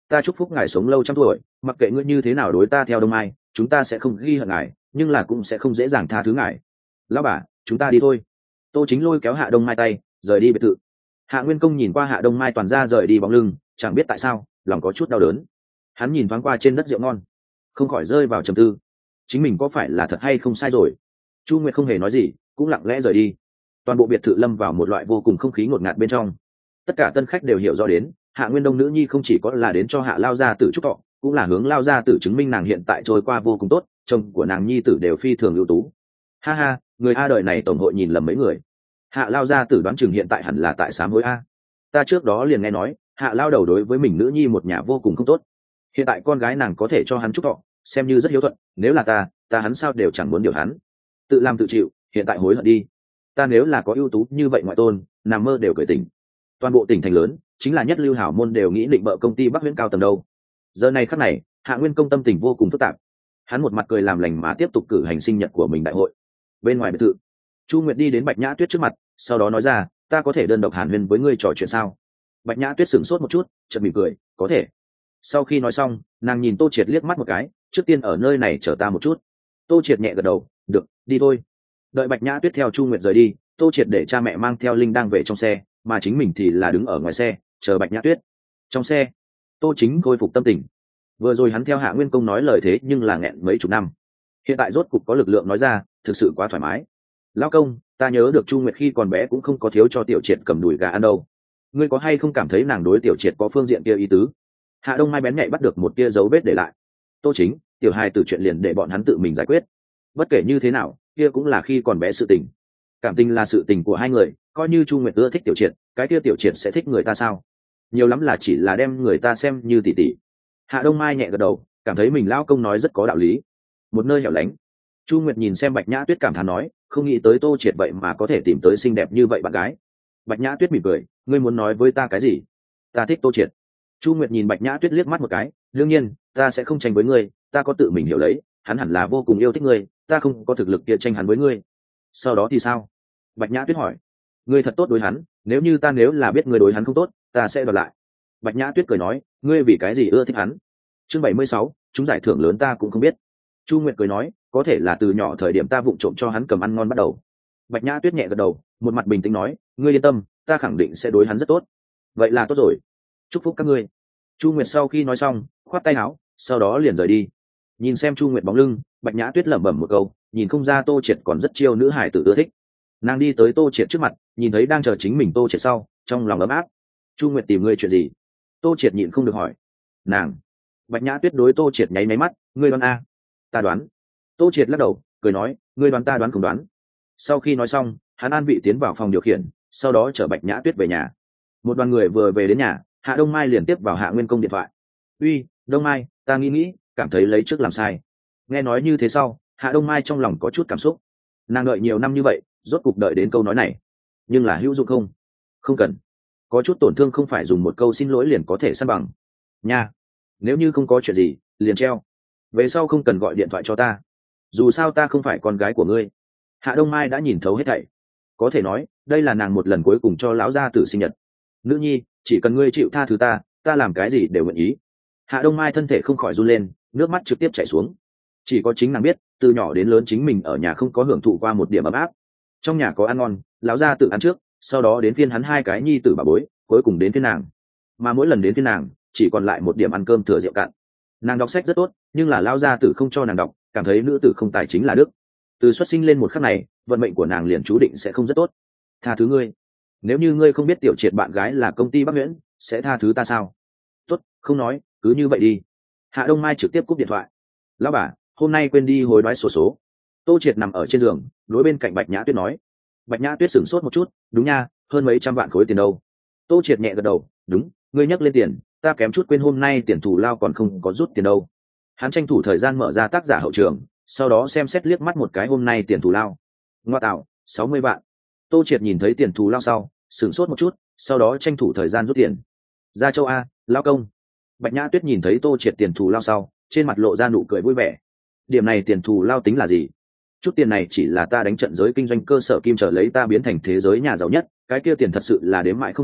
ta chúc phúc ngài sống lâu trăm tuổi, mặc kệ ngươi như thế nào đối ta theo Đông Mai, chúng ta sẽ không ghi hận ngài, nhưng là cũng sẽ không dễ dàng tha thứ ngài. Lão bà, chúng ta đi thôi. Tô Chính lôi kéo Hạ Đông Mai tay rời đi biệt thự. Hạ Nguyên Công nhìn qua Hạ Đông Mai toàn ra rời đi bóng lưng, chẳng biết tại sao lòng có chút đau đớn. Hắn nhìn thoáng qua trên đất rượu ngon, không khỏi rơi vào trầm tư, chính mình có phải là thật hay không sai rồi. Chu Nguyệt không hề nói gì, cũng lặng lẽ rời đi. Toàn bộ biệt thự lâm vào một loại vô cùng không khí ngột ngạt bên trong. Tất cả tân khách đều hiểu rõ đến Hạ Nguyên Đông nữ nhi không chỉ có là đến cho Hạ lao gia tử chúc thọ, cũng là hướng lao gia tử chứng minh nàng hiện tại trôi qua vô cùng tốt, chồng của nàng nhi tử đều phi thường ưu tú. Ha ha, người a đời này tổng hội nhìn lầm mấy người. Hạ lao gia tử đoán chừng hiện tại hẳn là tại sám hối a. Ta trước đó liền nghe nói Hạ lao đầu đối với mình nữ nhi một nhà vô cùng không tốt, hiện tại con gái nàng có thể cho hắn chúc thọ, xem như rất hiếu thuận. Nếu là ta ta hắn sao đều chẳng muốn điều hắn, tự làm tự chịu, hiện tại hối hận đi. Ta nếu là có ưu tú như vậy ngoại tôn, nằm mơ đều cười tỉnh. Toàn bộ tỉnh thành lớn chính là nhất lưu hảo môn đều nghĩ định bợ công ty Bắc Viễn cao tầng đâu. Giờ này khắc này Hạ Nguyên Công tâm tình vô cùng phức tạp, hắn một mặt cười làm lành mà tiếp tục cử hành sinh nhật của mình đại hội. Bên ngoài biệt thự, Chu Nguyệt đi đến Bạch Nhã Tuyết trước mặt, sau đó nói ra, ta có thể đơn độc hàn huyên với ngươi trò chuyện sao? Bạch Nhã Tuyết sửng sốt một chút, chợt mỉm cười, có thể. Sau khi nói xong, nàng nhìn Tô Triệt liếc mắt một cái, trước tiên ở nơi này chờ ta một chút. Tô Triệt nhẹ gật đầu, được, đi thôi. Đợi Bạch Nhã Tuyết theo Chu Nguyệt rời đi, Tô Triệt để cha mẹ mang theo Linh đang về trong xe, mà chính mình thì là đứng ở ngoài xe chờ Bạch Nhã Tuyết. Trong xe, Tô Chính khôi phục tâm tình. Vừa rồi hắn theo Hạ Nguyên Công nói lời thế nhưng là nghẹn mấy chục năm, hiện tại rốt cục có lực lượng nói ra, thực sự quá thoải mái. Lão công, ta nhớ được Chu Nguyệt khi còn bé cũng không có thiếu cho Tiểu Triệt cầm đùi gà ăn đâu, ngươi có hay không cảm thấy nàng đối Tiểu Triệt có phương diện kia ý tứ? Hạ Đông Mai bén nhạy bắt được một tia dấu vết để lại. Tô Chính, tiểu hài từ chuyện liền để bọn hắn tự mình giải quyết, bất kể như thế nào kia cũng là khi còn bé sự tình, cảm tình là sự tình của hai người, coi như Chu Nguyệt ưa thích Tiểu Triệt, cái kia Tiểu Triệt sẽ thích người ta sao? Nhiều lắm là chỉ là đem người ta xem như tỷ tỷ. Hạ Đông Mai nhẹ gật đầu, cảm thấy mình lão công nói rất có đạo lý. Một nơi hẻo lánh, Chu Nguyệt nhìn xem Bạch Nhã Tuyết cảm thán nói, không nghĩ tới Tô Triệt vậy mà có thể tìm tới xinh đẹp như vậy bạn gái. Bạch Nhã Tuyết mỉm cười, ngươi muốn nói với ta cái gì? Ta thích Tô Triệt. Chu Nguyệt nhìn Bạch Nhã Tuyết liếc mắt một cái, đương nhiên ta sẽ không tranh với ngươi, ta có tự mình hiểu lấy, hắn hẳn là vô cùng yêu thích ngươi, ta không có thực lực kia tranh hắn với ngươi. Sau đó thì sao? Bạch Nhã Tuyết hỏi. Ngươi thật tốt đối hắn, nếu như ta nếu là biết ngươi đối hắn không tốt, ta sẽ đoạt lại. Bạch Nhã Tuyết cười nói, ngươi vì cái gì ưa thích hắn? Chương bảy mươi sáu, chúng giải thưởng lớn ta cũng không biết. Chu Nguyệt cười nói, có thể là từ nhỏ thời điểm ta vụng trộm cho hắn cầm ăn ngon bắt đầu. Bạch Nhã Tuyết nhẹ gật đầu, một mặt bình tĩnh nói, ngươi yên tâm, ta khẳng định sẽ đối hắn rất tốt. Vậy là tốt rồi, chúc phúc các ngươi. Chu Nguyệt sau khi nói xong, khoát tay áo, sau đó liền rời đi. Nhìn xem Chu Nguyệt bóng lưng, Bạch Nhã Tuyết lẩm bẩm một câu, nhìn không ra Tô Triệt còn rất chiêu nữ hải tử ưa thích. Nàng đi tới Tô Triệt trước mặt, nhìn thấy đang chờ chính mình Tô Triệt sau, trong lòng ấm áp. Chu Nguyệt tìm ngươi chuyện gì? Tô Triệt nhịn không được hỏi. Nàng. Bạch Nhã Tuyết đối Tô Triệt nháy máy mắt, ngươi đoán a? Ta đoán. Tô Triệt lắc đầu, cười nói, ngươi đoán ta đoán không đoán. Sau khi nói xong, hắn an vị tiến vào phòng điều khiển, sau đó chở Bạch Nhã Tuyết về nhà. Một đoàn người vừa về đến nhà, Hạ Đông Mai liền tiếp vào Hạ Nguyên Công điện thoại. Uy, Đông Mai, ta nghĩ nghĩ, cảm thấy lấy trước làm sai. Nghe nói như thế sau, Hạ Đông Mai trong lòng có chút cảm xúc. Nàng đợi nhiều năm như vậy, rốt cục đợi đến câu nói này. Nhưng là hữu dụng không? Không cần. Có chút tổn thương không phải dùng một câu xin lỗi liền có thể san bằng. Nha, nếu như không có chuyện gì, liền treo. Về sau không cần gọi điện thoại cho ta. Dù sao ta không phải con gái của ngươi. Hạ Đông Mai đã nhìn thấu hết thảy. Có thể nói, đây là nàng một lần cuối cùng cho lão gia tử sinh nhật. Nữ nhi, chỉ cần ngươi chịu tha thứ ta, ta làm cái gì đều nguyện ý. Hạ Đông Mai thân thể không khỏi run lên, nước mắt trực tiếp chảy xuống. Chỉ có chính nàng biết, từ nhỏ đến lớn chính mình ở nhà không có hưởng thụ qua một điểm ấm áp. Trong nhà có ăn ngon, lão gia tự ăn trước, sau đó đến phiên hắn hai cái nhi tử bà bối, cuối cùng đến phiên nàng. Mà mỗi lần đến phiên nàng, chỉ còn lại một điểm ăn cơm thừa rượu cạn. Nàng đọc sách rất tốt, nhưng là lão gia tử không cho nàng đọc, cảm thấy nữ tử không tài chính là đức. Từ xuất sinh lên một khắc này, vận mệnh của nàng liền chú định sẽ không rất tốt. Tha thứ ngươi. Nếu như ngươi không biết Tiểu Triệt bạn gái là công ty Bắc Nguyễn, sẽ tha thứ ta sao? Tốt, không nói, cứ như vậy đi. Hạ Đông Mai trực tiếp cúp điện thoại. Lão bà, hôm nay quên đi hối đoái sổ số, số. Tô Triệt nằm ở trên giường, đối bên cạnh Bạch Nhã Tuyết nói. Bạch Nhã Tuyết sửng sốt một chút, đúng nha, hơn mấy trăm vạn khối tiền đâu. Tô Triệt nhẹ gật đầu, đúng, ngươi nhắc lên tiền, ta kém chút quên hôm nay tiền thù lao còn không có rút tiền đâu. Hắn tranh thủ thời gian mở ra tác giả hậu trường, sau đó xem xét liếc mắt một cái hôm nay tiền thù lao. Ngoa tạo, sáu mươi vạn. Tô Triệt nhìn thấy tiền thù lao sau, sửng sốt một chút, sau đó tranh thủ thời gian rút tiền. Ra châu A, lao công. Bạch Nhã Tuyết nhìn thấy Tô Triệt tiền thù lao sau, trên mặt lộ ra nụ cười vui vẻ. Điểm này tiền thù lao tính là gì? Chút tiền này chỉ là ta đánh trận giới kinh doanh cơ sở kim trở lấy ta biến thành thế giới nhà giàu nhất, cái kia tiền thật sự là đếm mãi không hết,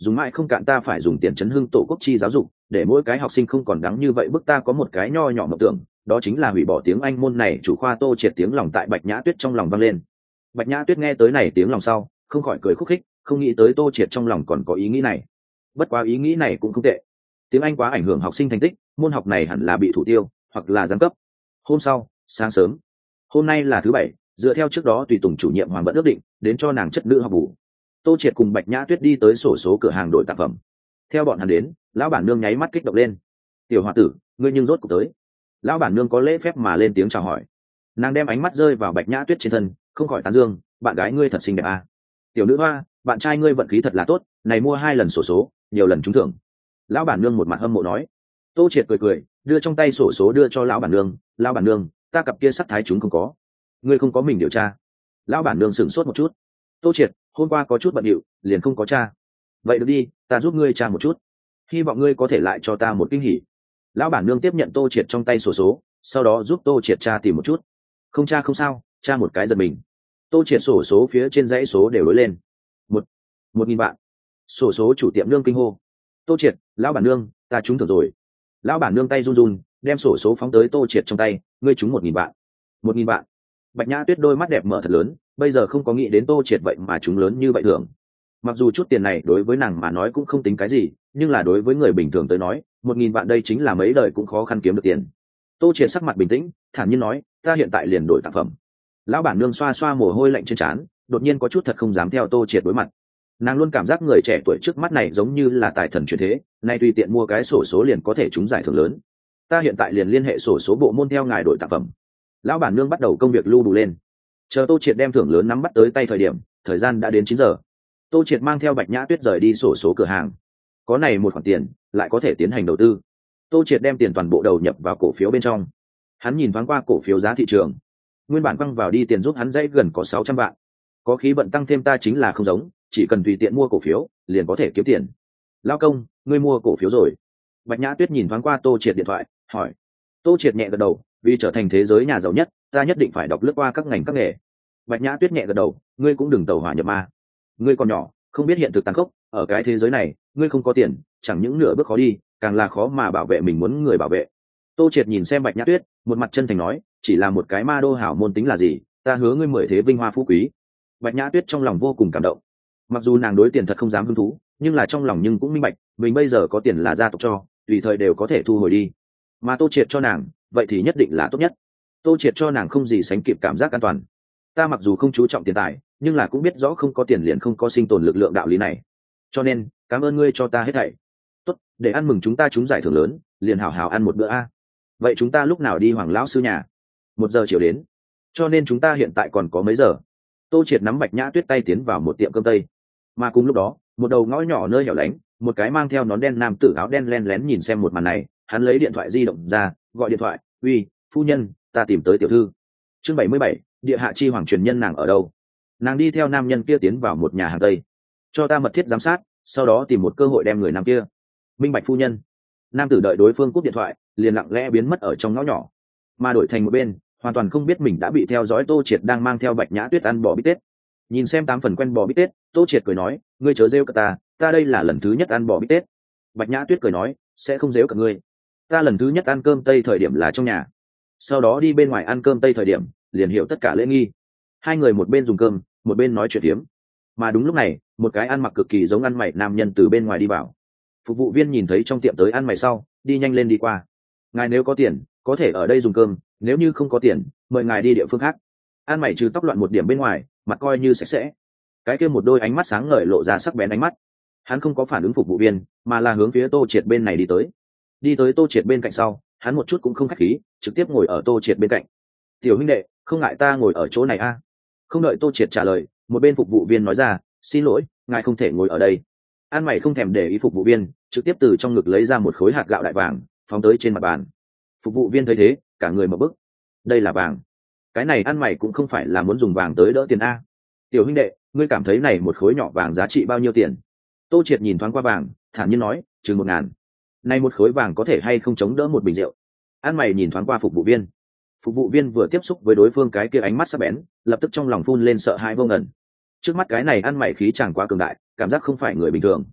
dùng mãi không cạn, ta phải dùng tiền chấn hưng tổ quốc chi giáo dục, để mỗi cái học sinh không còn đắng như vậy bức. Ta có một cái nho nhỏ mộng tưởng, đó chính là hủy bỏ tiếng Anh môn này. Chủ khoa Tô Triệt tiếng lòng tại Bạch Nhã Tuyết trong lòng vang lên. Bạch Nhã Tuyết nghe tới này tiếng lòng sau, không khỏi cười khúc khích, không nghĩ tới Tô Triệt trong lòng còn có ý nghĩ này. Bất quá ý nghĩ này cũng không tệ. Tiếng Anh quá ảnh hưởng học sinh thành tích, môn học này hẳn là bị thủ tiêu hoặc là giáng cấp. Hôm sau, sáng sớm, hôm nay là thứ bảy, dựa theo trước đó tùy tùng chủ nhiệm Hoàng vẫn ước định đến cho nàng chất nữ học bù. Tô Triệt cùng Bạch Nhã Tuyết đi tới sổ số cửa hàng đổi tạp phẩm. Theo bọn hắn đến, lão bản nương nháy mắt kích động lên. Tiểu hòa tử, ngươi nhưng rốt cuộc tới. Lão bản nương có lễ phép mà lên tiếng chào hỏi. Nàng đem ánh mắt rơi vào Bạch Nhã Tuyết trên thân, không khỏi tán dương, bạn gái ngươi thật xinh đẹp à. Tiểu nữ hoa, bạn trai ngươi vận khí thật là tốt, này mua hai lần sổ số, nhiều lần trúng thưởng. Lão bản nương một mặt hâm mộ nói. Tô Triệt cười cười, đưa trong tay sổ số đưa cho lão bản nương. Lão bản nương, ta cặp kia sắc thái chúng không có. Ngươi không có mình điều tra. Lão bản nương sửng sốt một chút. Tô Triệt, hôm qua có chút bận rộn, liền không có tra. Vậy được đi, ta giúp ngươi tra một chút, hy vọng ngươi có thể lại cho ta một kinh hỉ. Lão bản nương tiếp nhận Tô Triệt trong tay sổ số, sau đó giúp Tô Triệt tra tìm một chút. Không tra không sao, tra một cái giật mình. Tô Triệt sổ số phía trên dãy số đều đối lên. một một nghìn vạn. Sổ số chủ tiệm nương kinh hô. Tô Triệt, lão bản nương, ta trúng thưởng rồi. Lão bản nương tay run run, đem sổ số phóng tới Tô Triệt trong tay. Ngươi trúng một nghìn vạn. Một nghìn vạn. Bạch Nhã Tuyết đôi mắt đẹp mở thật lớn, bây giờ không có nghĩ đến Tô Triệt vậy mà trúng lớn như vậy thưởng. Mặc dù chút tiền này đối với nàng mà nói cũng không tính cái gì, nhưng là đối với người bình thường tới nói, một nghìn vạn đây chính là mấy đời cũng khó khăn kiếm được tiền. Tô Triệt sắc mặt bình tĩnh, thản nhiên nói, ta hiện tại liền đổi tạp phẩm. Lão bản nương xoa xoa mồ hôi lạnh trên trán, đột nhiên có chút thật không dám theo Tô Triệt đối mặt. Nàng luôn cảm giác người trẻ tuổi trước mắt này giống như là tài thần chuyển thế, nay tùy tiện mua cái sổ số liền có thể trúng giải thưởng lớn. Ta hiện tại liền liên hệ sổ số bộ môn theo ngài đổi tạp phẩm. Lão bản nương bắt đầu công việc lưu đủ lên. Chờ Tô Triệt đem thưởng lớn nắm bắt tới tay thời điểm, thời gian đã đến chín giờ. Tô Triệt mang theo Bạch Nhã Tuyết rời đi sổ số cửa hàng. Có này một khoản tiền, lại có thể tiến hành đầu tư. Tô Triệt đem tiền toàn bộ đầu nhập vào cổ phiếu bên trong. Hắn nhìn thoáng qua cổ phiếu giá thị trường, nguyên bản quăng vào đi tiền giúp hắn dãy gần có sáu trăm vạn. Có khí vận tăng thêm ta chính là không giống, chỉ cần tùy tiện mua cổ phiếu, liền có thể kiếm tiền. Lao công, ngươi mua cổ phiếu rồi? Bạch Nhã Tuyết nhìn thoáng qua Tô Triệt điện thoại, hỏi. Tô Triệt nhẹ gật đầu, vì trở thành thế giới nhà giàu nhất, ta nhất định phải đọc lướt qua các ngành các nghề. Bạch Nhã Tuyết nhẹ gật đầu, ngươi cũng đừng tàu hỏa nhập ma. Ngươi còn nhỏ, không biết hiện thực tàn khốc, ở cái thế giới này, ngươi không có tiền, chẳng những nửa bước khó đi, càng là khó mà bảo vệ mình muốn người bảo vệ. Tô Triệt nhìn xem Bạch Nhã Tuyết, một mặt chân thành nói, chỉ là một cái ma đô hảo môn tính là gì, ta hứa ngươi mười thế vinh hoa phú quý. Bạch Nhã Tuyết trong lòng vô cùng cảm động. Mặc dù nàng đối tiền thật không dám hứng thú, nhưng là trong lòng nhưng cũng minh bạch, mình bây giờ có tiền là gia tộc cho, tùy thời đều có thể thu hồi đi. Mà Tô Triệt cho nàng, vậy thì nhất định là tốt nhất. Tô Triệt cho nàng không gì sánh kịp cảm giác an toàn. Ta mặc dù không chú trọng tiền tài, nhưng là cũng biết rõ không có tiền liền không có sinh tồn lực lượng đạo lý này. Cho nên, cảm ơn ngươi cho ta hết thảy. Tốt, để ăn mừng chúng ta trúng giải thưởng lớn, liền hảo hảo ăn một bữa a. Vậy chúng ta lúc nào đi Hoàng lão sư nhà? Một giờ chiều đến. Cho nên chúng ta hiện tại còn có mấy giờ? Tô Triệt nắm Bạch Nhã Tuyết tay tiến vào một tiệm cơm tây. Mà cùng lúc đó, một đầu ngõ nhỏ nơi hẻo lánh, một cái mang theo nón đen nam tử áo đen len lén nhìn xem một màn này, hắn lấy điện thoại di động ra, gọi điện thoại, uy, phu nhân, ta tìm tới tiểu thư. Chương bảy mươi bảy, địa hạ chi hoàng truyền nhân, nàng ở đâu? Nàng đi theo nam nhân kia tiến vào một nhà hàng tây. Cho ta mật thiết giám sát, sau đó tìm một cơ hội đem người nam kia. Minh bạch phu nhân. Nam tử đợi đối phương cúp điện thoại, liền lặng lẽ biến mất ở trong ngõ nhỏ. Mà đổi thành một bên, hoàn toàn không biết mình đã bị theo dõi Tô Triệt đang mang theo Bạch Nhã Tuyết ăn bò bít tết. Nhìn xem tám phần quen bò bít tết, Tô Triệt cười nói, ngươi chớ rêu cả ta, ta đây là lần thứ nhất ăn bò bít tết. Bạch Nhã Tuyết cười nói, sẽ không rêu cả ngươi. Ta lần thứ nhất ăn cơm tây thời điểm là trong nhà, sau đó đi bên ngoài ăn cơm tây thời điểm, liền hiểu tất cả lễ nghi. Hai người một bên dùng cơm, một bên nói chuyện tiếm. Mà đúng lúc này, một cái ăn mặc cực kỳ giống ăn mày nam nhân từ bên ngoài đi vào. Phục vụ viên nhìn thấy trong tiệm tới ăn mày sau, đi nhanh lên đi qua. Ngài nếu có tiền, có thể ở đây dùng cơm, nếu như không có tiền, mời ngài đi địa phương khác. Ăn mày trừ tóc loạn một điểm bên ngoài, mặt coi như sạch sẽ. Cái kia một đôi ánh mắt sáng ngời lộ ra sắc bén ánh mắt. Hắn không có phản ứng phục vụ viên, mà là hướng phía Tô Triệt bên này đi tới. Đi tới Tô Triệt bên cạnh sau, hắn một chút cũng không khách khí, trực tiếp ngồi ở Tô Triệt bên cạnh. Tiểu huynh đệ, không ngại ta ngồi ở chỗ này a? À? Không đợi Tô Triệt trả lời, một bên phục vụ viên nói ra, xin lỗi, ngài không thể ngồi ở đây. An mày không thèm để ý phục vụ viên, trực tiếp từ trong ngực lấy ra một khối hạt gạo đại vàng, phóng tới trên mặt bàn. Phục vụ viên thấy thế, cả người mở bức. Đây là vàng? Cái này ăn mày cũng không phải là muốn dùng vàng tới đỡ tiền a? Tiểu huynh đệ, ngươi cảm thấy này một khối nhỏ vàng giá trị bao nhiêu tiền? Tô Triệt nhìn thoáng qua vàng, thản nhiên nói, chừng một ngàn. Này một khối vàng có thể hay không chống đỡ một bình rượu? An mày nhìn thoáng qua phục vụ viên. Phục vụ viên vừa tiếp xúc với đối phương cái kia ánh mắt sắc bén, lập tức trong lòng phun lên sợ hãi vô ngần. Trước mắt cái này ăn mày khí chẳng quá cường đại, cảm giác không phải người bình thường.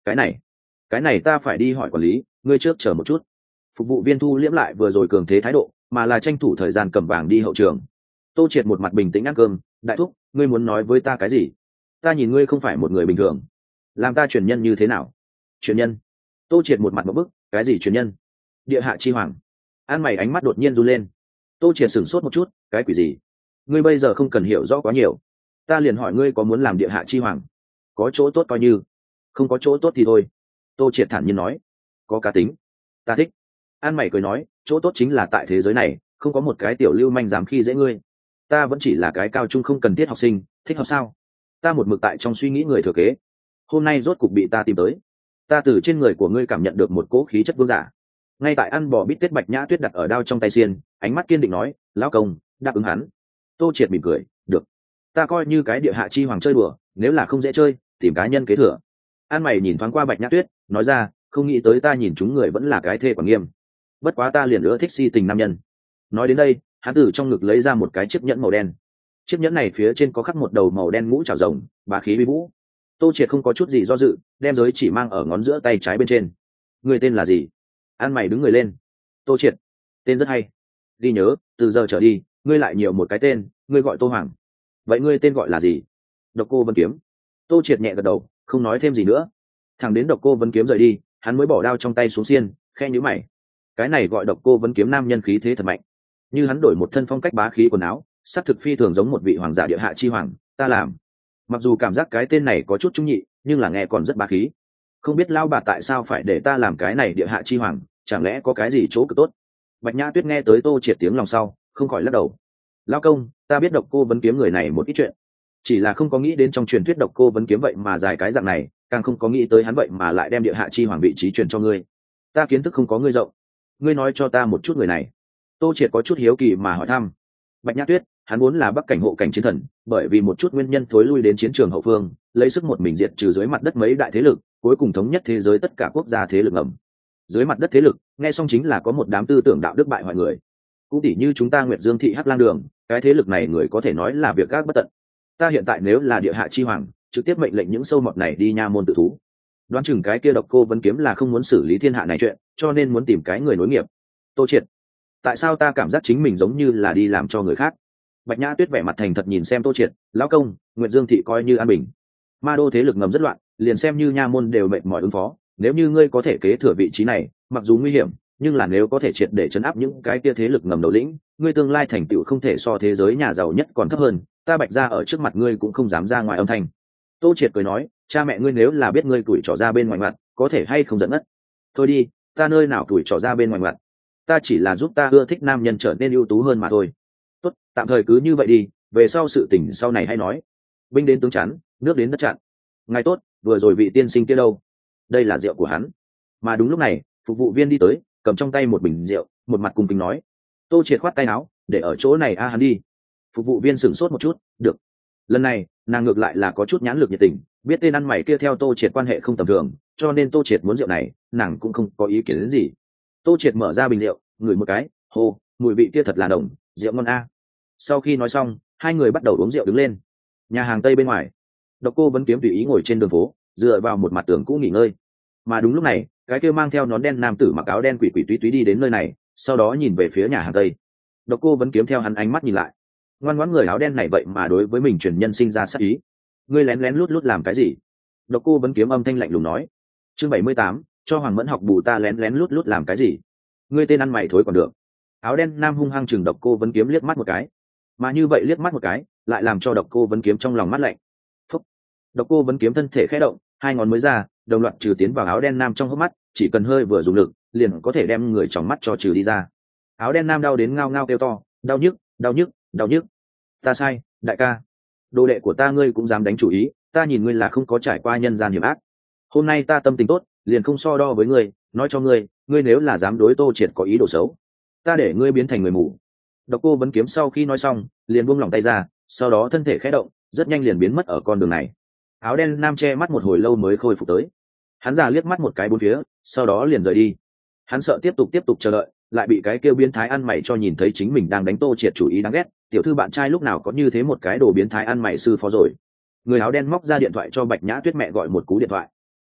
cái này cái này ta phải đi hỏi quản lý, ngươi trước chờ một chút. Phục vụ viên thu liễm lại vừa rồi cường thế thái độ, mà là tranh thủ thời gian cầm vàng đi hậu trường. Tô Triệt một mặt bình tĩnh ăn cơm. Đại thúc, ngươi muốn nói với ta cái gì? Ta nhìn ngươi không phải một người bình thường, làm ta truyền nhân như thế nào? Truyền nhân? Tô Triệt một mặt một bức. Cái gì truyền nhân? Địa hạ chi hoàng. An mày ánh mắt đột nhiên run lên. Tô Triệt sửng sốt một chút. Cái quỷ gì? Ngươi bây giờ không cần hiểu rõ quá nhiều, ta liền hỏi ngươi có muốn làm địa hạ chi hoàng? Có chỗ tốt coi như, không có chỗ tốt thì thôi. Tô Triệt thản nhiên nói. Có cá tính, ta thích. An mày cười nói, chỗ tốt chính là tại thế giới này không có một cái tiểu lưu manh dám khi dễ ngươi. Ta vẫn chỉ là cái cao trung không cần thiết học sinh, thích học sao? Ta một mực tại trong suy nghĩ người thừa kế, hôm nay rốt cục bị ta tìm tới. Ta từ trên người của ngươi cảm nhận được một cỗ khí chất vương giả. Ngay tại ăn bò bít tết Bạch Nhã Tuyết đặt ở đao trong tay xiên, ánh mắt kiên định nói, lão công, đáp ứng hắn. Tô Triệt mỉm cười, được, ta coi như cái địa hạ chi hoàng chơi đùa, nếu là không dễ chơi tìm cá nhân kế thừa. An mày nhìn thoáng qua Bạch Nhã Tuyết, nói ra, không nghĩ tới ta nhìn chúng người vẫn là cái thê quản nghiêm, bất quá ta liền ưa thích si tình nam nhân. Nói đến đây, hắn từ trong ngực lấy ra một cái chiếc nhẫn màu đen. Chiếc nhẫn này phía trên có khắc một đầu màu đen mũ trảo rồng, bá khí uy vũ. Tô Triệt không có chút gì do dự, đem giới chỉ mang ở ngón giữa tay trái bên trên. Người tên là gì? An mày đứng người lên. Tô Triệt. Tên rất hay. Ghi nhớ, từ giờ trở đi ngươi lại nhiều một cái tên, ngươi gọi Tô Hoàng. Vậy ngươi tên gọi là gì? Độc Cô Vân Kiếm. Tô Triệt nhẹ gật đầu, không nói thêm gì nữa. Thằng đến Độc Cô Vân Kiếm rời đi, hắn mới bỏ đao trong tay xuống xiên, khe nhíu mày. Cái này gọi Độc Cô Vân Kiếm nam nhân khí thế thật mạnh, như hắn đổi một thân phong cách bá khí quần áo, sắc thực phi thường giống một vị hoàng giả địa hạ chi hoàng. Ta làm. Mặc dù cảm giác cái tên này có chút trung nhị, nhưng là nghe còn rất bá khí. Không biết lao bà tại sao phải để ta làm cái này địa hạ chi hoàng, chẳng lẽ có cái gì chỗ cực tốt? Bạch Nhã Tuyết nghe tới Tô Triệt tiếng lòng sau, không khỏi lắc đầu. Lao công, ta biết Độc Cô Vân Kiếm người này một ít chuyện, chỉ là không có nghĩ đến trong truyền thuyết Độc Cô Vân Kiếm vậy mà dài cái dạng này, càng không có nghĩ tới hắn vậy mà lại đem địa hạ chi hoàng vị trí truyền cho ngươi. Ta kiến thức không có ngươi rộng, ngươi nói cho ta một chút người này. Tô Triệt có chút hiếu kỳ mà hỏi thăm. Bạch Nhã Tuyết, hắn vốn là Bắc cảnh hộ cảnh chiến thần, bởi vì một chút nguyên nhân thối lui đến chiến trường hậu phương, lấy sức một mình diệt trừ dưới mặt đất mấy đại thế lực, cuối cùng thống nhất thế giới tất cả quốc gia thế lực ngầm. Dưới mặt đất thế lực, nghe xong chính là có một đám tư tưởng đạo đức bại hoại người. Cũng tỉ như chúng ta Nguyệt Dương thị Hắc Lang Đường, cái thế lực này người có thể nói là việc gác bất tận. Ta hiện tại nếu là địa hạ chi hoàng, trực tiếp mệnh lệnh những sâu mọt này đi nha môn tự thú. Đoán chừng cái kia Độc Cô Vân Kiếm là không muốn xử lý thiên hạ này chuyện, cho nên muốn tìm cái người nối nghiệp. Tô Triệt, tại sao ta cảm giác chính mình giống như là đi làm cho người khác? Bạch Nhã Tuyết vẻ mặt thành thật nhìn xem Tô Triệt, lão công, Nguyệt Dương thị coi như an bình, ma đô thế lực ngầm rất loạn, liền xem như nha môn đều mệt mỏi ứng phó. Nếu như ngươi có thể kế thừa vị trí này, mặc dù nguy hiểm, nhưng là nếu có thể triệt để chấn áp những cái kia thế lực ngầm đầu lĩnh, ngươi tương lai thành tựu không thể so thế giới nhà giàu nhất còn thấp hơn. Ta Bạch gia ở trước mặt ngươi cũng không dám ra ngoài âm thanh. Tô Triệt cười nói, cha mẹ ngươi nếu là biết ngươi tuổi trỏ ra bên ngoài mặt, có thể hay không giận ngất. Thôi đi, ta nơi nào tuổi trỏ ra bên ngoài mặt, ta chỉ là giúp ta ưa thích nam nhân trở nên ưu tú hơn mà thôi. Tốt, tạm thời cứ như vậy đi, về sau sự tình sau này hay nói. Binh đến tướng chắn, nước đến đất chặn. Ngài tốt, vừa rồi vị tiên sinh kia đâu? Đây là rượu của hắn. Mà đúng lúc này, phục vụ viên đi tới, cầm trong tay một bình rượu, một mặt cung kính nói. Tô Triệt khoát tay áo, để ở chỗ này a hắn đi. Phục vụ viên sửng sốt một chút, được. Lần này, nàng ngược lại là có chút nhãn lực nhiệt tình, biết tên ăn mày kia theo Tô Triệt quan hệ không tầm thường, cho nên Tô Triệt muốn rượu này, nàng cũng không có ý kiến đến gì. Tô Triệt mở ra bình rượu, ngửi một cái, hô, mùi vị kia thật là đồng, rượu ngon a. Sau khi nói xong, hai người bắt đầu uống rượu đứng lên. Nhà hàng Tây bên ngoài, Độc Cô Vân Kiếm tùy ý ngồi trên đường phố, dựa vào một mặt tường cũ nghỉ ngơi. Mà đúng lúc này, cái kia mang theo nón đen nam tử mặc áo đen quỷ quỷ túy túy đi đến nơi này, sau đó nhìn về phía nhà hàng Tây. Độc Cô Vân Kiếm theo hắn ánh mắt nhìn lại, ngoan ngoãn người áo đen này vậy mà đối với mình truyền nhân sinh ra sát ý. Ngươi lén lén lút lút làm cái gì? Độc Cô Vân Kiếm âm thanh lạnh lùng nói. Chương bảy mươi tám, cho Hoàng Mẫn học bù, ta lén lén lút lút làm cái gì? Ngươi tên ăn mày thối còn được. Áo đen nam hung hăng chừng Độc Cô Vân Kiếm liếc mắt một cái, mà như vậy liếc mắt một cái lại làm cho Độc Cô Vân Kiếm trong lòng mắt lạnh. Phúc. Độc Cô Vân Kiếm thân thể khẽ động, hai ngón mới ra, đồng loạt trừ tiến vào áo đen nam trong hốc mắt, chỉ cần hơi vừa dùng lực, liền có thể đem người trong mắt cho trừ đi ra. Áo đen nam đau đến ngao ngao kêu to, đau nhức, đau nhức, đau nhức. Ta sai, đại ca. Đồ đệ của ta ngươi cũng dám đánh chủ ý, ta nhìn ngươi là không có trải qua nhân gian hiểm ác. Hôm nay ta tâm tình tốt, liền không so đo với ngươi, nói cho ngươi, ngươi nếu là dám đối Tô Triệt có ý đồ xấu, ta để ngươi biến thành người mù. Độc Cô Vân Kiếm sau khi nói xong, liền buông lỏng tay ra, sau đó thân thể khẽ động, rất nhanh liền biến mất ở con đường này. Áo đen nam che mắt một hồi lâu mới khôi phục tới. Hắn già liếc mắt một cái bốn phía, sau đó liền rời đi. Hắn sợ tiếp tục tiếp tục chờ đợi, lại bị cái kêu biến thái ăn mày cho nhìn thấy chính mình đang đánh Tô Triệt chủ ý đáng ghét. Tiểu thư bạn trai lúc nào có như thế một cái đồ biến thái ăn mày sư phó rồi. Người áo đen móc ra điện thoại cho Bạch Nhã Tuyết mẹ gọi một cú điện thoại. Uy,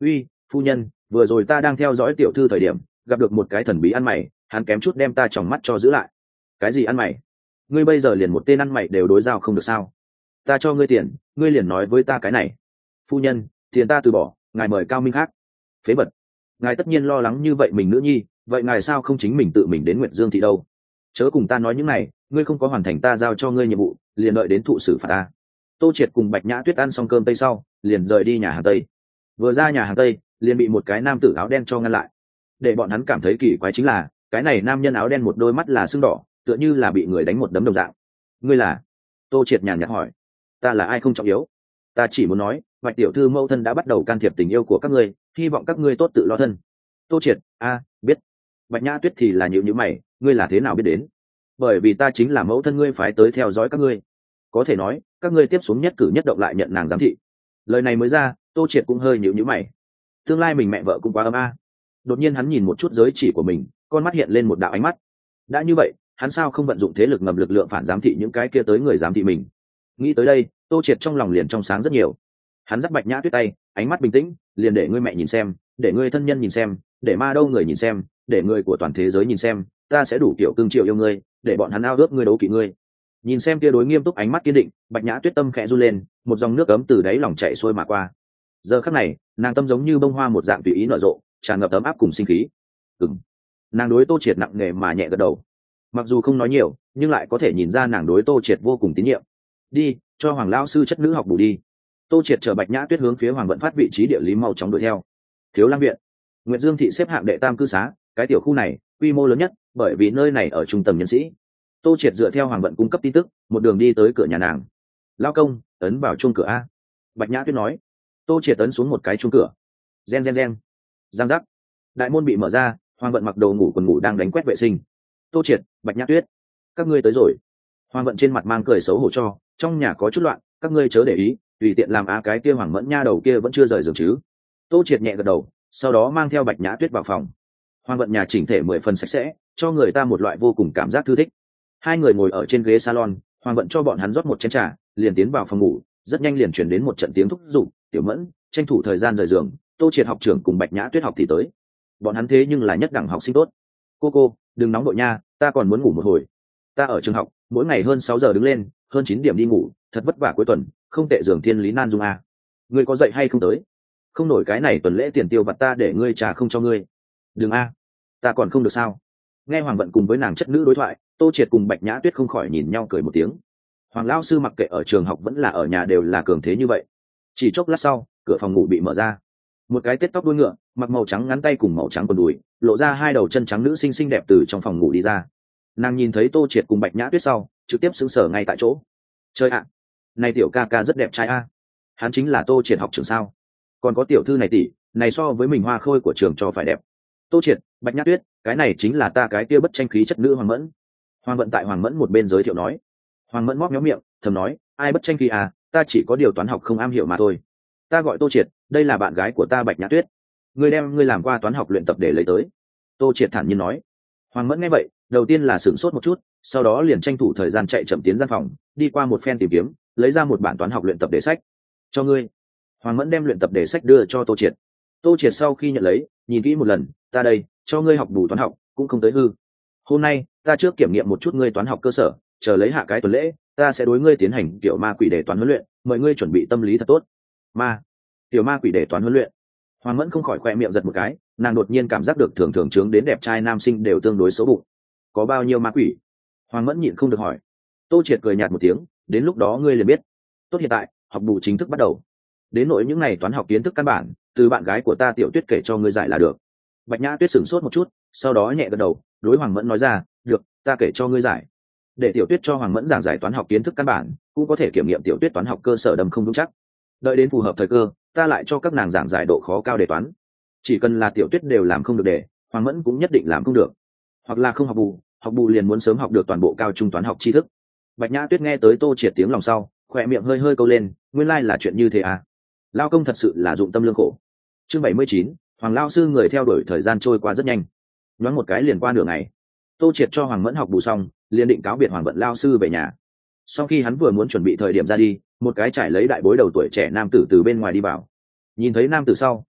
Phu nhân, vừa rồi ta đang theo dõi tiểu thư thời điểm gặp được một cái thần bí ăn mày, hắn kém chút đem ta tròng mắt cho giữ lại. Cái gì ăn mày? Ngươi bây giờ liền một tên ăn mày đều đối giao không được sao? Ta cho ngươi tiền, ngươi liền nói với ta cái này. Phu nhân, tiền ta từ bỏ, ngài mời cao minh khác. Phế vật, ngài tất nhiên lo lắng như vậy mình nữ nhi, vậy ngài sao không chính mình tự mình đến Nguyệt Dương thị đâu? Chớ cùng ta nói những này, ngươi không có hoàn thành ta giao cho ngươi nhiệm vụ, liền đợi đến thụ xử phạt ta. Tô Triệt cùng Bạch Nhã Tuyết ăn xong cơm tây sau, liền rời đi nhà hàng tây. Vừa ra nhà hàng tây, liền bị một cái nam tử áo đen cho ngăn lại. Để bọn hắn cảm thấy kỳ quái chính là, cái này nam nhân áo đen một đôi mắt là sưng đỏ, tựa như là bị người đánh một đấm đồng dạng. Ngươi là? Tô Triệt nhàn nhạt hỏi. Ta là ai không trọng yếu, ta chỉ muốn nói, Bạch tiểu thư mẫu thân đã bắt đầu can thiệp tình yêu của các ngươi, hy vọng các ngươi tốt tự lo thân. Tô Triệt, a, biết. Bạch Nhã Tuyết thì là nhíu nhíu mày, ngươi là thế nào biết đến? Bởi vì ta chính là mẫu thân ngươi phái tới theo dõi các ngươi. Có thể nói, các ngươi tiếp xuống nhất cử nhất động lại nhận nàng giám thị. Lời này mới ra, Tô Triệt cũng hơi nhíu nhíu mày. Tương lai mình mẹ vợ cũng quá ấm a. Đột nhiên hắn nhìn một chút giới chỉ của mình, con mắt hiện lên một đạo ánh mắt. Đã như vậy, hắn sao không vận dụng thế lực ngầm lực lượng phản giám thị những cái kia tới người giám thị mình? Nghĩ tới đây, Tô Triệt trong lòng liền trong sáng rất nhiều. Hắn dắt Bạch Nhã Tuyết tay, ánh mắt bình tĩnh, liền để ngươi mẹ nhìn xem, để ngươi thân nhân nhìn xem, để ma đâu người nhìn xem, để người của toàn thế giới nhìn xem, ta sẽ đủ kiểu cương triệu yêu ngươi, để bọn hắn ao ước ngươi đấu kỵ ngươi. Nhìn xem kia đối nghiêm túc ánh mắt kiên định, Bạch Nhã Tuyết tâm khẽ run lên, một dòng nước ấm từ đáy lòng chảy xuôi mà qua. Giờ khắc này, nàng tâm giống như bông hoa một dạng tùy ý nở rộ, tràn ngập ấm áp cùng sinh khí. Ừm. Nàng đối Tô Triệt nặng nề mà nhẹ gật đầu. Mặc dù không nói nhiều, nhưng lại có thể nhìn ra nàng đối Tô Triệt vô cùng tín nhiệm. Đi, cho Hoàng lão sư chất nữ học bù đi. Tô Triệt chở Bạch Nhã Tuyết hướng phía Hoàng Vận Phát vị trí địa lý mau chóng đuổi theo. Thiếu Lang viện, Nguyệt Dương thị xếp hạng đệ tam cư xá, cái tiểu khu này quy mô lớn nhất, bởi vì nơi này ở trung tâm nhân sĩ. Tô Triệt dựa theo Hoàng Vận cung cấp tin tức, một đường đi tới cửa nhà nàng. Lao công, ấn vào chuông cửa a. Bạch Nhã Tuyết nói. Tô Triệt ấn xuống một cái chuông cửa. Gen gen gen. Giang giác. Đại môn bị mở ra, Hoàng Vận mặc đồ ngủ quần ngủ đang đánh quét vệ sinh. Tô Triệt, Bạch Nhã Tuyết, các ngươi tới rồi. Hoàng Vận trên mặt mang cười xấu hổ cho, trong nhà có chút loạn, các ngươi chớ để ý, tùy tiện làm á cái kia Hoàng Mẫn nha đầu kia vẫn chưa rời giường chứ. Tô Triệt nhẹ gật đầu, sau đó mang theo Bạch Nhã Tuyết vào phòng. Hoàng Vận nhà chỉnh thể mười phần sạch sẽ, cho người ta một loại vô cùng cảm giác thư thích. Hai người ngồi ở trên ghế salon, Hoàng Vận cho bọn hắn rót một chén trà, liền tiến vào phòng ngủ, rất nhanh liền chuyển đến một trận tiếng thúc giục, "Tiểu Mẫn, tranh thủ thời gian rời giường, Tô Triệt học trưởng cùng Bạch Nhã Tuyết học thì tới." Bọn hắn thế nhưng là nhất đẳng học sinh tốt. "Cô cô, đừng nóng đội nha, ta còn muốn ngủ một hồi. Ta ở trường học, mỗi ngày hơn sáu giờ đứng lên, hơn chín điểm đi ngủ, thật vất vả cuối tuần, không tệ giường thiên lý nan dung à. Ngươi có dậy hay không tới? Không nổi cái này tuần lễ tiền tiêu vặt ta để ngươi trả không cho ngươi." "Đừng a, ta còn không được sao?" Nghe Hoàng Vận cùng với nàng chất nữ đối thoại, Tô Triệt cùng Bạch Nhã Tuyết không khỏi nhìn nhau cười một tiếng. Hoàng lão sư mặc kệ ở trường học vẫn là ở nhà đều là cường thế như vậy. Chỉ chốc lát sau, cửa phòng ngủ bị mở ra. Một cái tết tóc đuôi ngựa, mặc màu trắng ngắn tay cùng màu trắng quần đùi, lộ ra hai đầu chân trắng nữ xinh xinh đẹp từ trong phòng ngủ đi ra. Nàng nhìn thấy Tô Triệt cùng Bạch Nhã Tuyết sau, trực tiếp sững sờ ngay tại chỗ. Chơi ạ, này tiểu ca ca rất đẹp trai a. Hắn chính là Tô Triệt học trưởng sao? Còn có tiểu thư này tỷ, này so với mình hoa khôi của trường cho phải đẹp. Tô Triệt, Bạch Nhã Tuyết, cái này chính là ta cái kia bất tranh khí chất nữ Hoàng Mẫn. Hoàng Vận tại Hoàng Mẫn một bên giới thiệu nói. Hoàng Mẫn móc méo miệng, thầm nói, ai bất tranh khí à, ta chỉ có điều toán học không am hiểu mà thôi. Ta gọi Tô Triệt, đây là bạn gái của ta Bạch Nhã Tuyết. Ngươi đem ngươi làm qua toán học luyện tập để lấy tới. Tô Triệt thản nhiên nói. Hoàng Mẫn nghe vậy, đầu tiên là sửng sốt một chút, sau đó liền tranh thủ thời gian chạy chậm tiến gian phòng, đi qua một phen tìm kiếm, lấy ra một bản toán học luyện tập đề sách. Cho ngươi. Hoàng Mẫn đem luyện tập đề sách đưa cho Tô Triệt. Tô Triệt sau khi nhận lấy, nhìn kỹ một lần, ta đây, cho ngươi học bù toán học, cũng không tới hư. Hôm nay, ta trước kiểm nghiệm một chút ngươi toán học cơ sở, chờ lấy hạ cái tuần lễ, ta sẽ đối ngươi tiến hành tiểu ma quỷ đề toán huấn luyện, mời ngươi chuẩn bị tâm lý thật tốt. Ma, tiểu ma quỷ đề toán huấn luyện. Hoàng Mẫn không khỏi khoe miệng giật một cái, nàng đột nhiên cảm giác được thường thường trướng đến đẹp trai nam sinh đều tương đối xấu bụng. Có bao nhiêu ma quỷ? Hoàng Mẫn nhịn không được hỏi. Tô Triệt cười nhạt một tiếng, đến lúc đó ngươi liền biết. Tốt, hiện tại, học bù chính thức bắt đầu. Đến nỗi những ngày toán học kiến thức căn bản, từ bạn gái của ta Tiểu Tuyết kể cho ngươi giải là được. Bạch Nhã Tuyết sửng sốt một chút, sau đó nhẹ gật đầu, đối Hoàng Mẫn nói ra, được, ta kể cho ngươi giải. Để Tiểu Tuyết cho Hoàng Mẫn giảng giải toán học kiến thức căn bản, cũng có thể kiểm nghiệm Tiểu Tuyết toán học cơ sở đâm không đúng chắc. Đợi đến phù hợp thời cơ, ta lại cho các nàng giảng giải độ khó cao đề toán. Chỉ cần là Tiểu Tuyết đều làm không được đề, Hoàng Mẫn cũng nhất định làm không được. Hoặc là không học bù, học bù liền muốn sớm học được toàn bộ cao trung toán học tri thức. Bạch Nhã Tuyết nghe tới Tô Triệt tiếng lòng sau, khỏe miệng hơi hơi câu lên, nguyên lai là chuyện như thế à? Lao công thật sự là dụng tâm lương khổ. Chương bảy mươi chín, Hoàng lao sư người theo đuổi thời gian trôi qua rất nhanh. Nhoáng một cái liền qua nửa ngày. Tô Triệt cho Hoàng Mẫn học bù xong, liền định cáo biệt Hoàng Vận lao sư về nhà. Sau khi hắn vừa muốn chuẩn bị thời điểm ra đi, một cái trải lấy đại bối đầu tuổi trẻ nam tử từ bên ngoài đi vào. Nhìn thấy nam tử sau,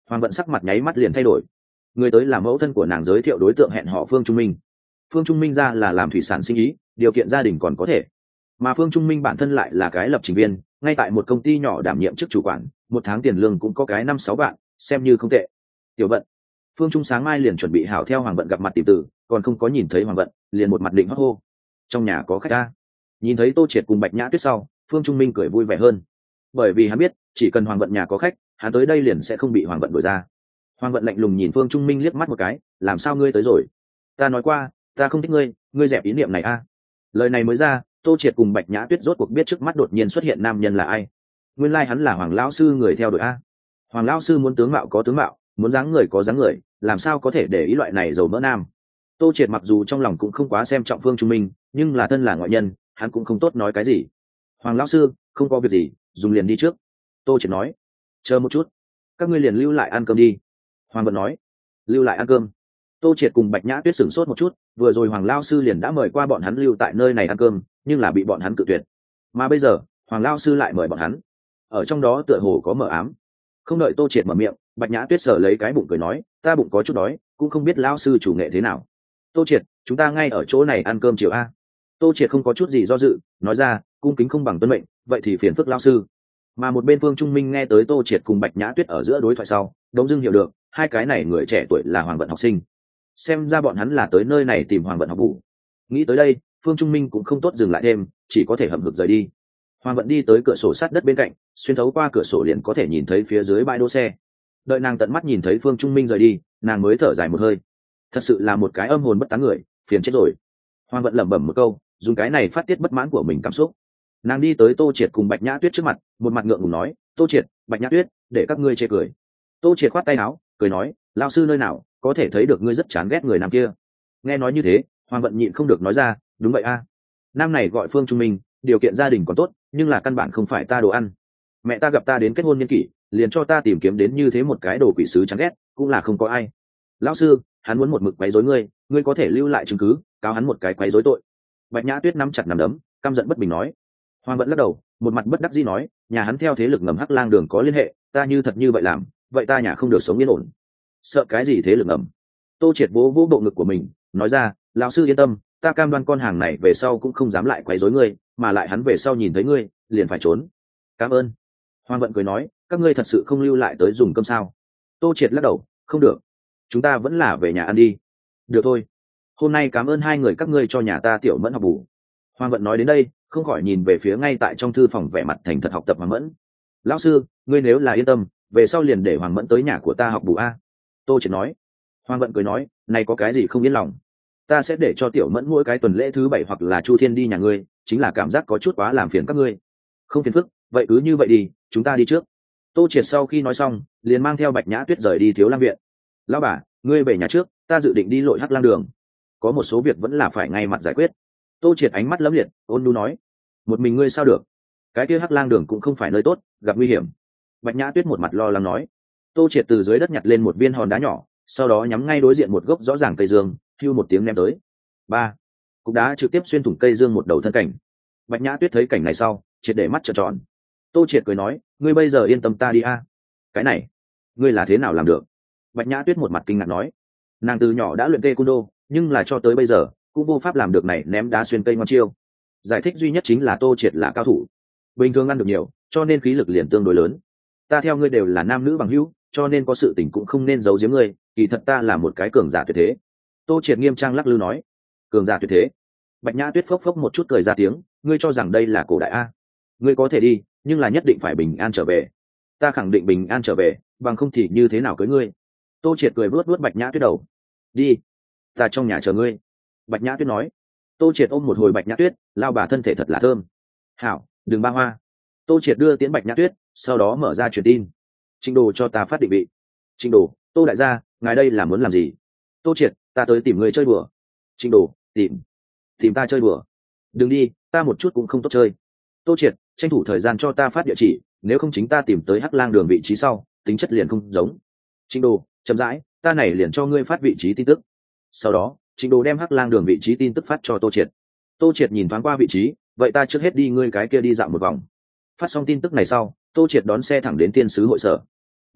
Hoàng vận sắc mặt nháy mắt liền thay đổi. Người tới là mẫu thân của nàng giới thiệu đối tượng hẹn họ Phương Trung Minh. Phương Trung Minh ra là làm thủy sản sinh ý, điều kiện gia đình còn có thể, mà Phương Trung Minh bản thân lại là cái lập trình viên, ngay tại một công ty nhỏ đảm nhiệm chức chủ quản, một tháng tiền lương cũng có cái năm sáu vạn, xem như không tệ. Tiểu vận, Phương Trung sáng mai liền chuẩn bị hảo theo Hoàng vận gặp mặt tìm tử, còn không có nhìn thấy Hoàng vận, liền một mặt định hót hô: trong nhà có khách ta. Nhìn thấy Tô Triệt cùng Bạch Nhã Tuyết sau, Phương Trung Minh cười vui vẻ hơn, bởi vì hắn biết chỉ cần Hoàng vận nhà có khách, hắn tới đây liền sẽ không bị Hoàng vận đuổi ra. Hoàng vận lạnh lùng nhìn Phương Trung Minh liếc mắt một cái: làm sao ngươi tới rồi? Ta nói qua, ta không thích ngươi, ngươi dẹp ý niệm này a. Lời này mới ra, Tô Triệt cùng Bạch Nhã Tuyết rốt cuộc biết trước mắt đột nhiên xuất hiện nam nhân là ai. Nguyên lai like hắn là Hoàng lão sư người theo đuổi a. Hoàng lão sư muốn tướng mạo có tướng mạo, muốn dáng người có dáng người, làm sao có thể để ý loại này dầu mỡ nam. Tô Triệt mặc dù trong lòng cũng không quá xem trọng Phương Trung Minh, nhưng là thân là ngoại nhân, hắn cũng không tốt nói cái gì. Hoàng lão sư, không có việc gì, dùng liền đi trước. Tô Triệt nói. Chờ một chút, các ngươi liền lưu lại ăn cơm đi. Hoàng vận nói. Lưu lại ăn cơm? Tô Triệt cùng Bạch Nhã Tuyết sửng sốt một chút, vừa rồi Hoàng lão sư liền đã mời qua bọn hắn lưu tại nơi này ăn cơm, nhưng là bị bọn hắn cự tuyệt. Mà bây giờ, Hoàng lão sư lại mời bọn hắn. Ở trong đó tựa hồ có mờ ám. Không đợi Tô Triệt mở miệng, Bạch Nhã Tuyết sờ lấy cái bụng cười nói, ta bụng có chút đói, cũng không biết lão sư chủ nghệ thế nào. Tô Triệt, chúng ta ngay ở chỗ này ăn cơm chiều a. Tô Triệt không có chút gì do dự, nói ra, cung kính không bằng tuân mệnh, vậy thì phiền phức lão sư. Mà một bên Phương Trung Minh nghe tới Tô Triệt cùng Bạch Nhã Tuyết ở giữa đối thoại sau, đống dưng hiểu được, hai cái này người trẻ tuổi là Hoàng vận học sinh. Xem ra bọn hắn là tới nơi này tìm Hoàng vận học vụ. Nghĩ tới đây, Phương Trung Minh cũng không tốt dừng lại thêm, chỉ có thể hậm hực rời đi. Hoàng vận đi tới cửa sổ sát đất bên cạnh, xuyên thấu qua cửa sổ liền có thể nhìn thấy phía dưới bãi đỗ xe. Đợi nàng tận mắt nhìn thấy Phương Trung Minh rời đi, nàng mới thở dài một hơi. Thật sự là một cái âm hồn bất tán người, phiền chết rồi. Hoàng vận lẩm bẩm một câu, dùng cái này phát tiết bất mãn của mình cảm xúc. Nàng đi tới Tô Triệt cùng Bạch Nhã Tuyết trước mặt, một mặt ngượng ngùng nói, Tô Triệt, Bạch Nhã Tuyết, để các ngươi chê cười. Tô Triệt khoát tay áo, cười nói, lão sư nơi nào, có thể thấy được ngươi rất chán ghét người nam kia. Nghe nói như thế, Hoàng vận nhịn không được nói ra, đúng vậy a. Nam này gọi Phương Trung Minh, điều kiện gia đình còn tốt, nhưng là căn bản không phải ta đồ ăn. Mẹ ta gặp ta đến kết hôn niên kỷ, liền cho ta tìm kiếm đến như thế một cái đồ quỷ sứ chán ghét, cũng là không có ai. Lão sư, hắn muốn một mực quấy rối ngươi, ngươi có thể lưu lại chứng cứ, cáo hắn một cái quấy rối tội. Bạch Nhã Tuyết nắm chặt nắm đấm, căm giận bất bình nói. Hoàng vận lắc đầu, một mặt bất đắc dĩ nói, nhà hắn theo thế lực ngầm Hắc Lang Đường có liên hệ, ta như thật như vậy làm, vậy ta nhà không được sống yên ổn. Sợ cái gì thế lực ngầm? Tô Triệt vỗ vỗ bộ ngực của mình, nói ra, lão sư yên tâm, ta cam đoan con hàng này về sau cũng không dám lại quấy rối ngươi, mà lại hắn về sau nhìn thấy ngươi, liền phải trốn. Cảm ơn. Hoàng vận cười nói, các ngươi thật sự không lưu lại tới dùng cơm sao? Tô Triệt lắc đầu, không được, chúng ta vẫn là về nhà ăn đi. Được thôi, hôm nay cảm ơn hai người các ngươi cho nhà ta tiểu mẫn học bù. Hoàng vận nói đến đây, không khỏi nhìn về phía ngay tại trong thư phòng vẻ mặt thành thật học tập Hoàng Mẫn. Lão sư, ngươi nếu là yên tâm, về sau liền để Hoàng Mẫn tới nhà của ta học bù a. Tô Triệt nói. Hoàng vận cười nói, này có cái gì không yên lòng, ta sẽ để cho tiểu mẫn mỗi cái tuần lễ thứ bảy hoặc là Chu Thiên đi nhà ngươi, chính là cảm giác có chút quá làm phiền các ngươi. Không phiền phức, vậy cứ như vậy đi, chúng ta đi trước. Tô Triệt sau khi nói xong, liền mang theo Bạch Nhã Tuyết rời đi Thiếu Lang viện. Lão bà, ngươi về nhà trước, ta dự định đi lội Hắc Lang Đường, có một số việc vẫn là phải ngay mặt giải quyết. Tô Triệt ánh mắt lấm liệt, ôn nhu nói. Một mình ngươi sao được, cái kia Hắc Lang Đường cũng không phải nơi tốt, gặp nguy hiểm. Bạch Nhã Tuyết một mặt lo lắng nói. Tô Triệt từ dưới đất nhặt lên một viên hòn đá nhỏ, sau đó nhắm ngay đối diện một gốc rõ ràng cây dương, hưu một tiếng ném tới. Ba, cục đá trực tiếp xuyên thủng cây dương một đầu thân cảnh. Bạch Nhã Tuyết thấy cảnh này sau, triệt để mắt trợn tròn. Tô Triệt cười nói, ngươi bây giờ yên tâm ta đi a. Cái này, ngươi là thế nào làm được? Bạch Nhã Tuyết một mặt kinh ngạc nói. Nàng từ nhỏ đã luyện taekwondo, nhưng là cho tới bây giờ cũng vô pháp làm được này ném đá xuyên cây ngon chiêu. Giải thích duy nhất chính là Tô Triệt là cao thủ, bình thường ăn được nhiều, cho nên khí lực liền tương đối lớn. Ta theo ngươi đều là nam nữ bằng hữu, cho nên có sự tình cũng không nên giấu giếm ngươi, kỳ thật ta là một cái cường giả tuyệt thế. Tô Triệt nghiêm trang lắc lư nói. Cường giả tuyệt thế? Bạch Nhã Tuyết phốc phốc một chút cười ra tiếng, ngươi cho rằng đây là cổ đại a? Ngươi có thể đi, nhưng là nhất định phải bình an trở về. Ta khẳng định bình an trở về, bằng không thì như thế nào cưới ngươi? Tô Triệt cười vuốt vuốt Bạch Nhã Tuyết đầu. Đi, ta trong nhà chờ ngươi. Bạch Nhã Tuyết nói. Tô Triệt ôm một hồi Bạch Nhã Tuyết, lao bà thân thể thật là thơm. Hảo, đừng ba hoa. Tô Triệt đưa tiễn Bạch Nhã Tuyết, sau đó mở ra truyền tin. Trịnh Đồ cho ta phát định vị. Trịnh Đồ, Tô đại gia, ngài đây là muốn làm gì? Tô Triệt, ta tới tìm người chơi đùa. Trịnh Đồ, tìm tìm ta chơi đùa? Đừng đi, ta một chút cũng không tốt chơi. Tô Triệt, tranh thủ thời gian cho ta phát địa chỉ, nếu không chính ta tìm tới Hắc Lang Đường vị trí sau, tính chất liền không giống. Trịnh Đồ, chậm rãi, ta này liền cho ngươi phát vị trí tin tức. Sau đó, Trịnh Đồ đem Hắc Lang Đường vị trí tin tức phát cho Tô Triệt. Tô Triệt nhìn thoáng qua vị trí, vậy ta trước hết đi ngươi cái kia đi dạo một vòng. Phát xong tin tức này sau, Tô Triệt đón xe thẳng đến Thiên Sứ hội sở.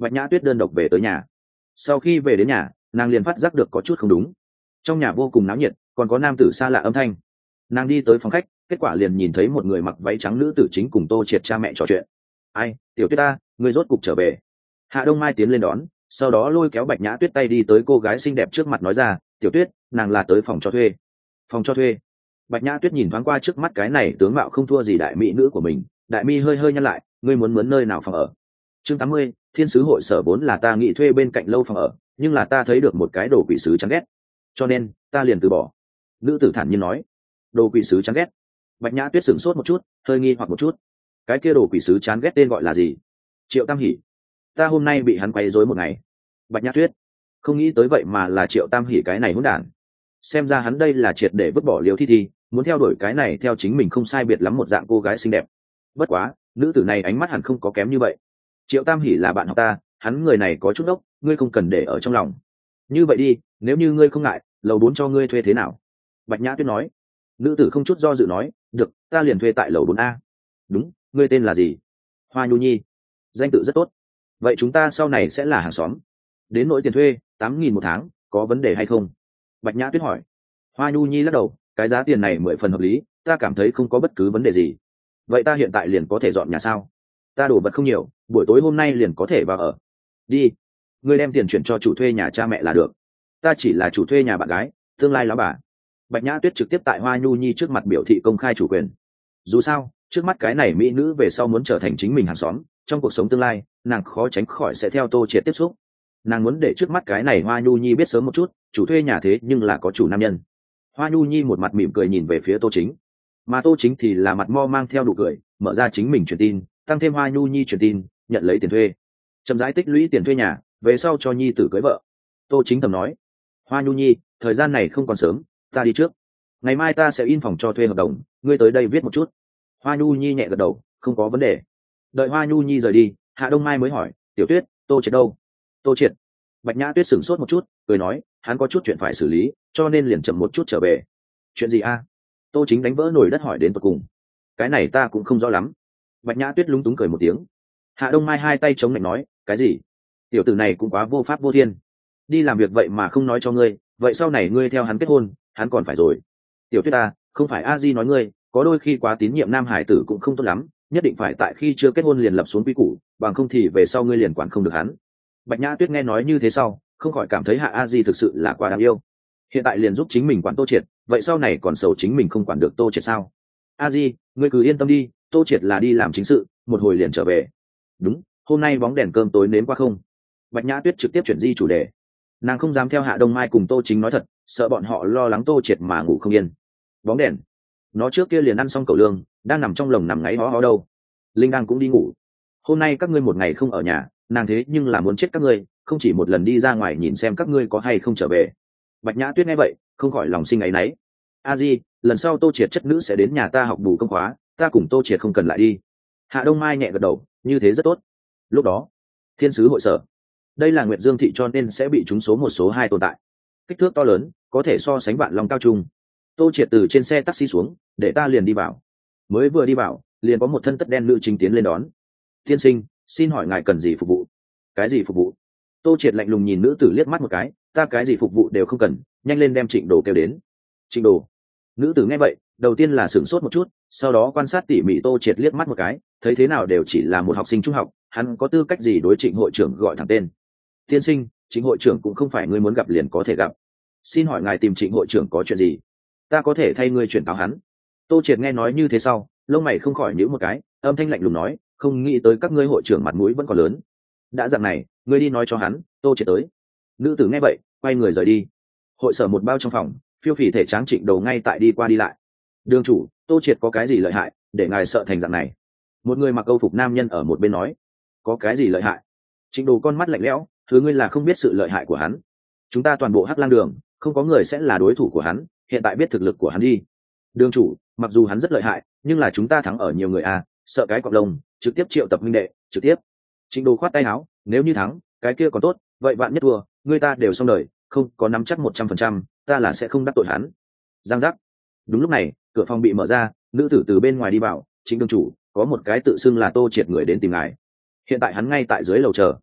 Bạch Nhã Tuyết đơn độc về tới nhà. Sau khi về đến nhà, nàng liền phát giác được có chút không đúng. Trong nhà vô cùng náo nhiệt, còn có nam tử xa lạ âm thanh. Nàng đi tới phòng khách, kết quả liền nhìn thấy một người mặc váy trắng nữ tử chính cùng Tô Triệt cha mẹ trò chuyện. Ai, tiểu Tuyết ta, người rốt cục trở về. Hạ Đông Mai tiến lên đón, sau đó lôi kéo Bạch Nhã Tuyết tay đi tới cô gái xinh đẹp trước mặt nói ra, tiểu Tuyết, nàng là tới phòng cho thuê. Phòng cho thuê. Bạch Nhã Tuyết nhìn thoáng qua trước mắt cái này tướng mạo không thua gì đại mỹ nữ của mình, đại mi hơi hơi nhăn lại, ngươi muốn mướn nơi nào phòng ở? Chương tám mươi, Thiên sứ hội sở vốn là ta nghĩ thuê bên cạnh lâu phòng ở, nhưng là ta thấy được một cái đồ quỷ sứ chán ghét, cho nên ta liền từ bỏ. Nữ tử thản nhiên nói. Đồ quỷ sứ chán ghét? Bạch Nhã Tuyết sửng sốt một chút, hơi nghi hoặc một chút. Cái kia đồ quỷ sứ chán ghét tên gọi là gì? Triệu Tam Hỷ. Ta hôm nay bị hắn quấy rối một ngày. Bạch Nhã Tuyết không nghĩ tới vậy mà là Triệu Tam Hỷ cái này hỗn đản. Xem ra hắn đây là triệt để vứt bỏ Liêu Thi Thi, muốn theo đuổi cái này theo chính mình không sai biệt lắm một dạng cô gái xinh đẹp. Bất quá, nữ tử này ánh mắt hẳn không có kém như vậy. Triệu Tam Hỷ là bạn học ta, hắn người này có chút ốc, ngươi không cần để ở trong lòng. Như vậy đi, nếu như ngươi không ngại, lầu bốn cho ngươi thuê thế nào? Bạch Nhã Tuyết nói. Nữ tử không chút do dự nói, được, ta liền thuê tại lầu bốn a. Đúng, ngươi tên là gì? Hoa Nhu Nhi. Danh tự rất tốt. Vậy chúng ta sau này sẽ là hàng xóm. Đến nỗi tiền thuê, tám nghìn một tháng, có vấn đề hay không? Bạch Nhã Tuyết hỏi. Hoa Nhu Nhi lắc đầu, cái giá tiền này mười phần hợp lý, ta cảm thấy không có bất cứ vấn đề gì. Vậy ta hiện tại liền có thể dọn nhà sao? Ta đổ vật không nhiều, buổi tối hôm nay liền có thể vào ở. Đi, ngươi đem tiền chuyển cho chủ thuê nhà cha mẹ là được. Ta chỉ là chủ thuê nhà bạn gái, tương lai lão bà. Bạch Nhã Tuyết trực tiếp tại Hoa Nhu Nhi trước mặt biểu thị công khai chủ quyền. Dù sao, trước mắt cái này mỹ nữ về sau muốn trở thành chính mình hàng xóm, trong cuộc sống tương lai, nàng khó tránh khỏi sẽ theo Tô Triệt tiếp xúc. Nàng muốn để trước mắt cái này Hoa Nhu Nhi biết sớm một chút, chủ thuê nhà thế nhưng là có chủ nam nhân. Hoa Nhu Nhi một mặt mỉm cười nhìn về phía Tô Chính, mà Tô Chính thì là mặt mo mang theo nụ cười, mở ra chính mình truyền tin, tăng thêm Hoa Nhu Nhi truyền tin, nhận lấy tiền thuê, chậm rãi tích lũy tiền thuê nhà, về sau cho Nhi tử cưới vợ. Tô Chính thầm nói, Hoa Nhu Nhi, thời gian này không còn sớm, ta đi trước, ngày mai ta sẽ in phòng cho thuê hợp đồng, ngươi tới đây viết một chút. Hoa Nhu Nhi nhẹ gật đầu, không có vấn đề. Đợi Hoa Nhu Nhi rời đi, Hạ Đông Mai mới hỏi, tiểu Tuyết, Tô Triệt đâu? Tô Triệt. Bạch Nhã Tuyết sửng sốt một chút, cười nói, hắn có chút chuyện phải xử lý, cho nên liền chậm một chút trở về. Chuyện gì a? Tô Chính đánh vỡ nồi đất hỏi đến tận cùng. Cái này ta cũng không rõ lắm. Bạch Nhã Tuyết lúng túng cười một tiếng. Hạ Đông Mai hai tay chống lạnh nói, cái gì? Tiểu tử này cũng quá vô pháp vô thiên, đi làm việc vậy mà không nói cho ngươi, vậy sau này ngươi theo hắn kết hôn, hắn còn phải rồi. Tiểu Tuyết ta, không phải a di nói ngươi, có đôi khi quá tín nhiệm nam hải tử cũng không tốt lắm, nhất định phải tại khi chưa kết hôn liền lập xuống quy củ, bằng không thì về sau ngươi liền quản không được hắn. Bạch Nhã Tuyết nghe nói như thế sau, không khỏi cảm thấy Hạ a di thực sự là quá đáng yêu. Hiện tại liền giúp chính mình quản Tô Triệt, vậy sau này còn sầu chính mình không quản được Tô Triệt sao? A di, ngươi cứ yên tâm đi, Tô Triệt là đi làm chính sự, một hồi liền trở về. Đúng, hôm nay bóng đèn cơm tối nếm qua không? Bạch Nhã Tuyết trực tiếp chuyển di chủ đề. Nàng không dám theo Hạ Đông Mai cùng Tô Chính nói thật, sợ bọn họ lo lắng Tô Triệt mà ngủ không yên. Bóng đèn? Nó trước kia liền ăn xong cẩu lương, đang nằm trong lồng nằm ngáy hó hó đâu. Linh đang cũng đi ngủ. Hôm nay các ngươi một ngày không ở nhà, nàng thế nhưng là muốn chết các ngươi, không chỉ một lần đi ra ngoài nhìn xem các ngươi có hay không trở về. Bạch Nhã Tuyết nghe vậy, không khỏi lòng sinh áy náy. A di, lần sau Tô Triệt chất nữ sẽ đến nhà ta học bù công khóa, ta cùng Tô Triệt không cần lại đi. Hạ Đông Mai nhẹ gật đầu, như thế rất tốt. Lúc đó, Thiên sứ hội sở, đây là Nguyệt Dương thị cho nên sẽ bị trúng số một số hai tồn tại. Kích thước to lớn, có thể so sánh vạn long cao trung. Tô Triệt từ trên xe taxi xuống, để ta liền đi vào. Mới vừa đi vào, liền có một thân tất đen nữ chính tiến lên đón. Tiên sinh, xin hỏi ngài cần gì phục vụ? Cái gì phục vụ? Tô Triệt lạnh lùng nhìn nữ tử liếc mắt một cái, ta cái gì phục vụ đều không cần, nhanh lên đem Trịnh Đồ kêu đến. Trịnh Đồ. Nữ tử nghe vậy, đầu tiên là sửng sốt một chút, sau đó quan sát tỉ mỉ Tô Triệt liếc mắt một cái, thấy thế nào đều chỉ là một học sinh trung học, hắn có tư cách gì đối Trịnh hội trưởng gọi thẳng tên? Tiên sinh, Trịnh hội trưởng cũng không phải ngươi muốn gặp liền có thể gặp. Xin hỏi ngài tìm Trịnh hội trưởng có chuyện gì? Ta có thể thay ngươi chuyển cáo hắn. Tô Triệt nghe nói như thế sau, lông mày không khỏi nhíu một cái, âm thanh lạnh lùng nói, không nghĩ tới các ngươi hội trưởng mặt mũi vẫn còn lớn. Đã dạng này, ngươi đi nói cho hắn, Tô Triệt tới. Nữ tử nghe vậy, quay người rời đi. Hội sở một bao trong phòng, phiêu phì thể tráng Trịnh Đồ ngay tại đi qua đi lại. Đường chủ, Tô Triệt có cái gì lợi hại, để ngài sợ thành dạng này? Một người mặc câu phục nam nhân ở một bên nói. Có cái gì lợi hại? Trịnh Đồ con mắt lạnh lẽo, thứ ngươi là không biết sự lợi hại của hắn. Chúng ta toàn bộ Hắc Lang Đường, không có người sẽ là đối thủ của hắn, hiện tại biết thực lực của hắn đi. Đường chủ, mặc dù hắn rất lợi hại, nhưng là chúng ta thắng ở nhiều người à, sợ cái cọp lông, trực tiếp triệu tập minh đệ, trực tiếp. Trịnh Đồ khoát tay áo, nếu như thắng, cái kia còn tốt, vậy bạn nhất thua, người ta đều xong đời, không có nắm chắc một trăm phần trăm, ta là sẽ không đắc tội hắn. Giang giác. Đúng lúc này, cửa phòng bị mở ra, nữ tử từ bên ngoài đi vào, Trịnh đường chủ, có một cái tự xưng là Tô Triệt người đến tìm ngài. Hiện tại hắn ngay tại dưới lầu chờ.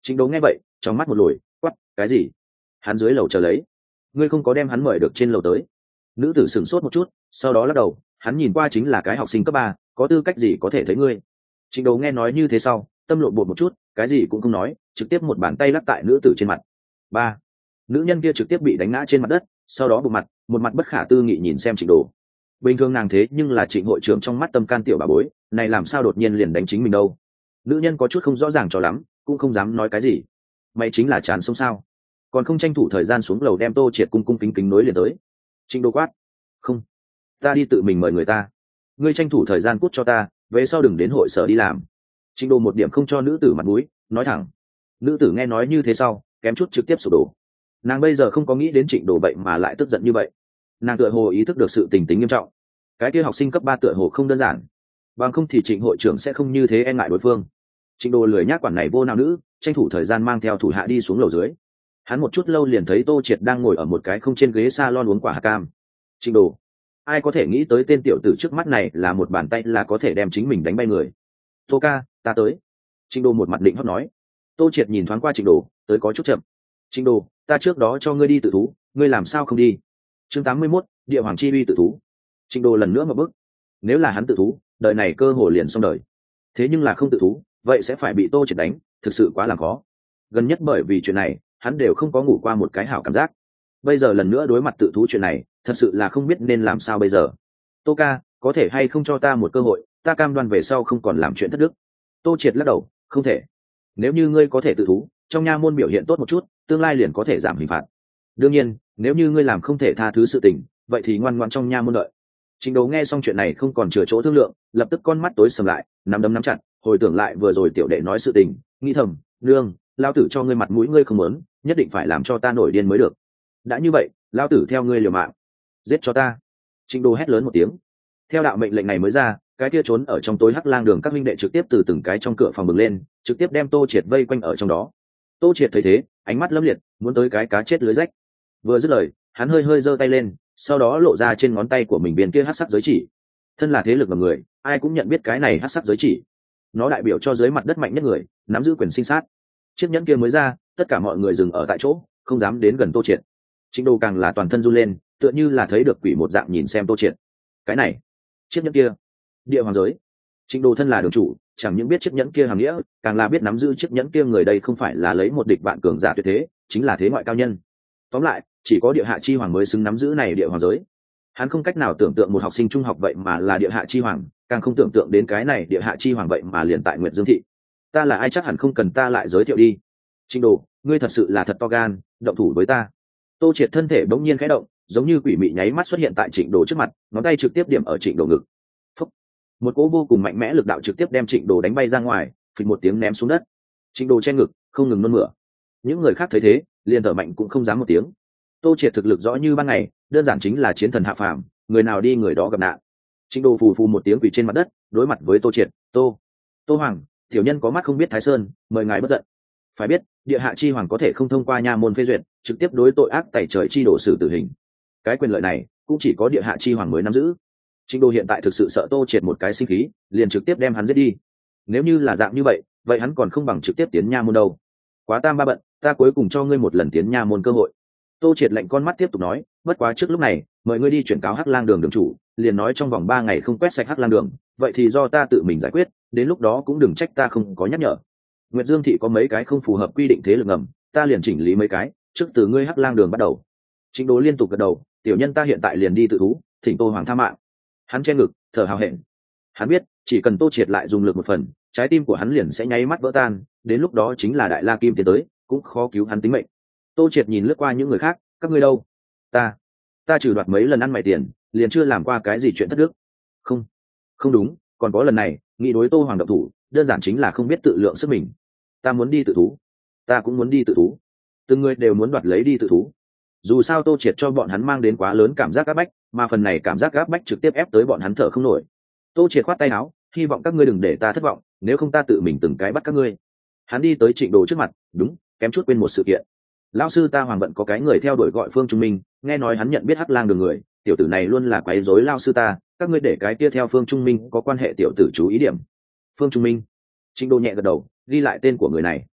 Trịnh Đồ nghe vậy trong mắt một lồi, quắp cái gì? Hắn dưới lầu chờ lấy, ngươi không có đem hắn mời được trên lầu tới? Nữ tử sửng sốt một chút, sau đó lắc đầu, hắn nhìn qua chính là cái học sinh cấp ba, có tư cách gì có thể thấy ngươi? Trịnh Đồ nghe nói như thế sau, tâm lộn bột một chút, cái gì cũng không nói, trực tiếp một bàn tay lắc tại nữ tử trên mặt. Ba, nữ nhân kia trực tiếp bị đánh ngã trên mặt đất, sau đó bụng mặt, một mặt bất khả tư nghị nhìn xem Trịnh Đồ. Bình thường nàng thế nhưng là Trịnh hội trưởng trong mắt tâm can tiểu bà bối, này làm sao đột nhiên liền đánh chính mình đâu? Nữ nhân có chút không rõ ràng cho lắm, cũng không dám nói cái gì. Mày chính là chán sống sao? Còn không tranh thủ thời gian xuống lầu đem Tô Triệt cung cung kính kính nối liền tới. Trịnh Đồ quát, không, ta đi tự mình mời người ta, ngươi tranh thủ thời gian cút cho ta, về sau đừng đến hội sở đi làm. Trịnh Đồ một điểm không cho nữ tử mặt mũi, nói thẳng. Nữ tử nghe nói như thế sau, kém chút trực tiếp sụp đổ. Nàng bây giờ không có nghĩ đến Trịnh Đồ vậy mà lại tức giận như vậy. Nàng tựa hồ ý thức được sự tình tính nghiêm trọng. Cái kia học sinh cấp ba tựa hồ không đơn giản, bằng không thì Trịnh hội trưởng sẽ không như thế e ngại đối phương. Trịnh Đồ lười nhác quản này vô nào nữ, tranh thủ thời gian mang theo thủ hạ đi xuống lầu dưới. Hắn một chút lâu liền thấy Tô Triệt đang ngồi ở một cái không trên ghế salon uống quả hạt cam. Trịnh Đồ, ai có thể nghĩ tới tên tiểu tử trước mắt này là một bàn tay là có thể đem chính mình đánh bay người. Tô ca, ta tới. Trịnh Đồ một mặt định hót nói. Tô Triệt nhìn thoáng qua Trịnh Đồ, tới có chút chậm. Trịnh Đồ, ta trước đó cho ngươi đi tự thú, ngươi làm sao không đi? Chương tám mươi mốt, địa hoàng chi uy tự thú. Trịnh Đồ lần nữa một bước. Nếu là hắn tự thú, đời này cơ hội liền xong đời. Thế nhưng là không tự thú, vậy sẽ phải bị Tô Triệt đánh, thực sự quá là khó. Gần nhất bởi vì chuyện này, hắn đều không có ngủ qua một cái hảo cảm giác. Bây giờ lần nữa đối mặt tự thú chuyện này, thật sự là không biết nên làm sao bây giờ. Tô ca, có thể hay không cho ta một cơ hội, ta cam đoan về sau không còn làm chuyện thất đức. Tô Triệt lắc đầu, không thể. Nếu như ngươi có thể tự thú, trong nha môn biểu hiện tốt một chút, tương lai liền có thể giảm hình phạt. Đương nhiên, nếu như ngươi làm không thể tha thứ sự tình, vậy thì ngoan ngoãn trong nha môn đợi. Trình Đấu nghe xong chuyện này không còn chừa chỗ thương lượng, lập tức con mắt tối sầm lại, nắm đấm nắm chặt, hồi tưởng lại vừa rồi tiểu đệ nói sự tình, nghĩ thầm, nương, lao tử cho ngươi mặt mũi ngươi không muốn, nhất định phải làm cho ta nổi điên mới được. Đã như vậy, lao tử theo ngươi liều mạng, giết cho ta. Trình Đô hét lớn một tiếng. Theo đạo mệnh lệnh này mới ra, cái kia trốn ở trong tối hắc lang đường các huynh đệ trực tiếp từ từng cái trong cửa phòng bừng lên, trực tiếp đem Tô Triệt vây quanh ở trong đó. Tô Triệt thấy thế, ánh mắt lấm liệt, muốn tới cái cá chết lưới rách. Vừa dứt lời, hắn hơi hơi giơ tay lên, sau đó lộ ra trên ngón tay của mình viên kia hắc sắc giới chỉ. Thân là thế lực ngầm người, ai cũng nhận biết cái này hắc sắc giới chỉ. Nó đại biểu cho dưới mặt đất mạnh nhất người, nắm giữ quyền sinh sát. Chiếc nhẫn kia mới ra, tất cả mọi người dừng ở tại chỗ, không dám đến gần Tô Triệt. Trịnh Đô càng là toàn thân run lên, tựa như là thấy được quỷ một dạng nhìn xem Tô Triệt. Cái này, chiếc nhẫn kia, địa hoàng giới. Trịnh Đô thân là đường chủ, chẳng những biết chiếc nhẫn kia hàm nghĩa, càng là biết nắm giữ chiếc nhẫn kia người đây không phải là lấy một địch vạn cường giả tuyệt thế, chính là thế ngoại cao nhân. Tóm lại, chỉ có địa hạ chi hoàng mới xứng nắm giữ này địa hoàng giới. Hắn không cách nào tưởng tượng một học sinh trung học vậy mà là địa hạ chi hoàng, càng không tưởng tượng đến cái này địa hạ chi hoàng vậy mà liền tại Nguyệt Dương thị. Ta là ai chắc hẳn không cần ta lại giới thiệu đi. Trịnh Đồ, ngươi thật sự là thật to gan, động thủ với ta. Tô Triệt thân thể bỗng nhiên khẽ động, giống như quỷ mị nháy mắt xuất hiện tại Trịnh Đồ trước mặt, ngón tay trực tiếp điểm ở Trịnh Đồ ngực. Phúc. Một cỗ vô cùng mạnh mẽ lực đạo trực tiếp đem Trịnh Đồ đánh bay ra ngoài, phịch một tiếng ném xuống đất. Trịnh Đồ che ngực, không ngừng nôn mửa. Những người khác thấy thế, liền thở mạnh cũng không dám một tiếng. Tô Triệt thực lực rõ như ban ngày, đơn giản chính là chiến thần hạ phàm, người nào đi người đó gặp nạn. Trịnh Đồ phù phù một tiếng quỳ trên mặt đất, đối mặt với Tô Triệt, "Tô, Tô Hoàng, tiểu nhân có mắt không biết Thái Sơn, mời ngài bất giận." Phải biết, địa hạ chi hoàng có thể không thông qua nha môn phê duyệt, trực tiếp đối tội ác tẩy trời chi đổ xử tử hình. Cái quyền lợi này cũng chỉ có địa hạ chi hoàng mới nắm giữ. Trịnh Đô hiện tại thực sự sợ Tô Triệt một cái sinh khí, liền trực tiếp đem hắn giết đi. Nếu như là dạng như vậy, vậy hắn còn không bằng trực tiếp tiến nha môn đâu. Quá tam ba bận, ta cuối cùng cho ngươi một lần tiến nha môn cơ hội. Tô Triệt lạnh con mắt tiếp tục nói, bất quá trước lúc này, mời ngươi đi chuyển cáo Hắc Lang đường đường chủ, liền nói trong vòng ba ngày không quét sạch Hắc Lang đường, vậy thì do ta tự mình giải quyết, đến lúc đó cũng đừng trách ta không có nhắc nhở. Nguyệt Dương thị có mấy cái không phù hợp quy định thế lực ngầm, ta liền chỉnh lý mấy cái, trước từ ngươi Hắc Lang đường bắt đầu. Trịnh Đô liên tục gật đầu, tiểu nhân ta hiện tại liền đi tự thú, thỉnh Tô Hoàng tha mạng. Hắn che ngực, thở hào hẹn. Hắn biết, chỉ cần Tô Triệt lại dùng lực một phần, trái tim của hắn liền sẽ nháy mắt vỡ tan, đến lúc đó chính là Đại La Kim tiến tới, cũng khó cứu hắn tính mệnh. Tô Triệt nhìn lướt qua những người khác, các ngươi đâu? Ta, ta trừ đoạt mấy lần ăn mày tiền, liền chưa làm qua cái gì chuyện thất đức. Không, không đúng, còn có lần này, nghĩ đối Tô Hoàng động thủ, đơn giản chính là không biết tự lượng sức mình. Ta muốn đi tự thú, ta cũng muốn đi tự thú, từng người đều muốn đoạt lấy đi tự thú. Dù sao Tô Triệt cho bọn hắn mang đến quá lớn cảm giác áp bách, mà phần này cảm giác áp bách trực tiếp ép tới bọn hắn thở không nổi. Tô Triệt khoát tay áo, hy vọng các ngươi đừng để ta thất vọng, nếu không ta tự mình từng cái bắt các ngươi. Hắn đi tới Trịnh Đồ trước mặt, đúng, kém chút quên một sự kiện. Lão sư ta Hoàng Vận có cái người theo đuổi gọi Phương Trung Minh, nghe nói hắn nhận biết Hắc Lang đường người, tiểu tử này luôn là quấy rối lão sư ta, các ngươi để cái kia theo Phương Trung Minh có quan hệ tiểu tử chú ý điểm. Phương Trung Minh. Trịnh Đô nhẹ gật đầu, ghi lại tên của người này.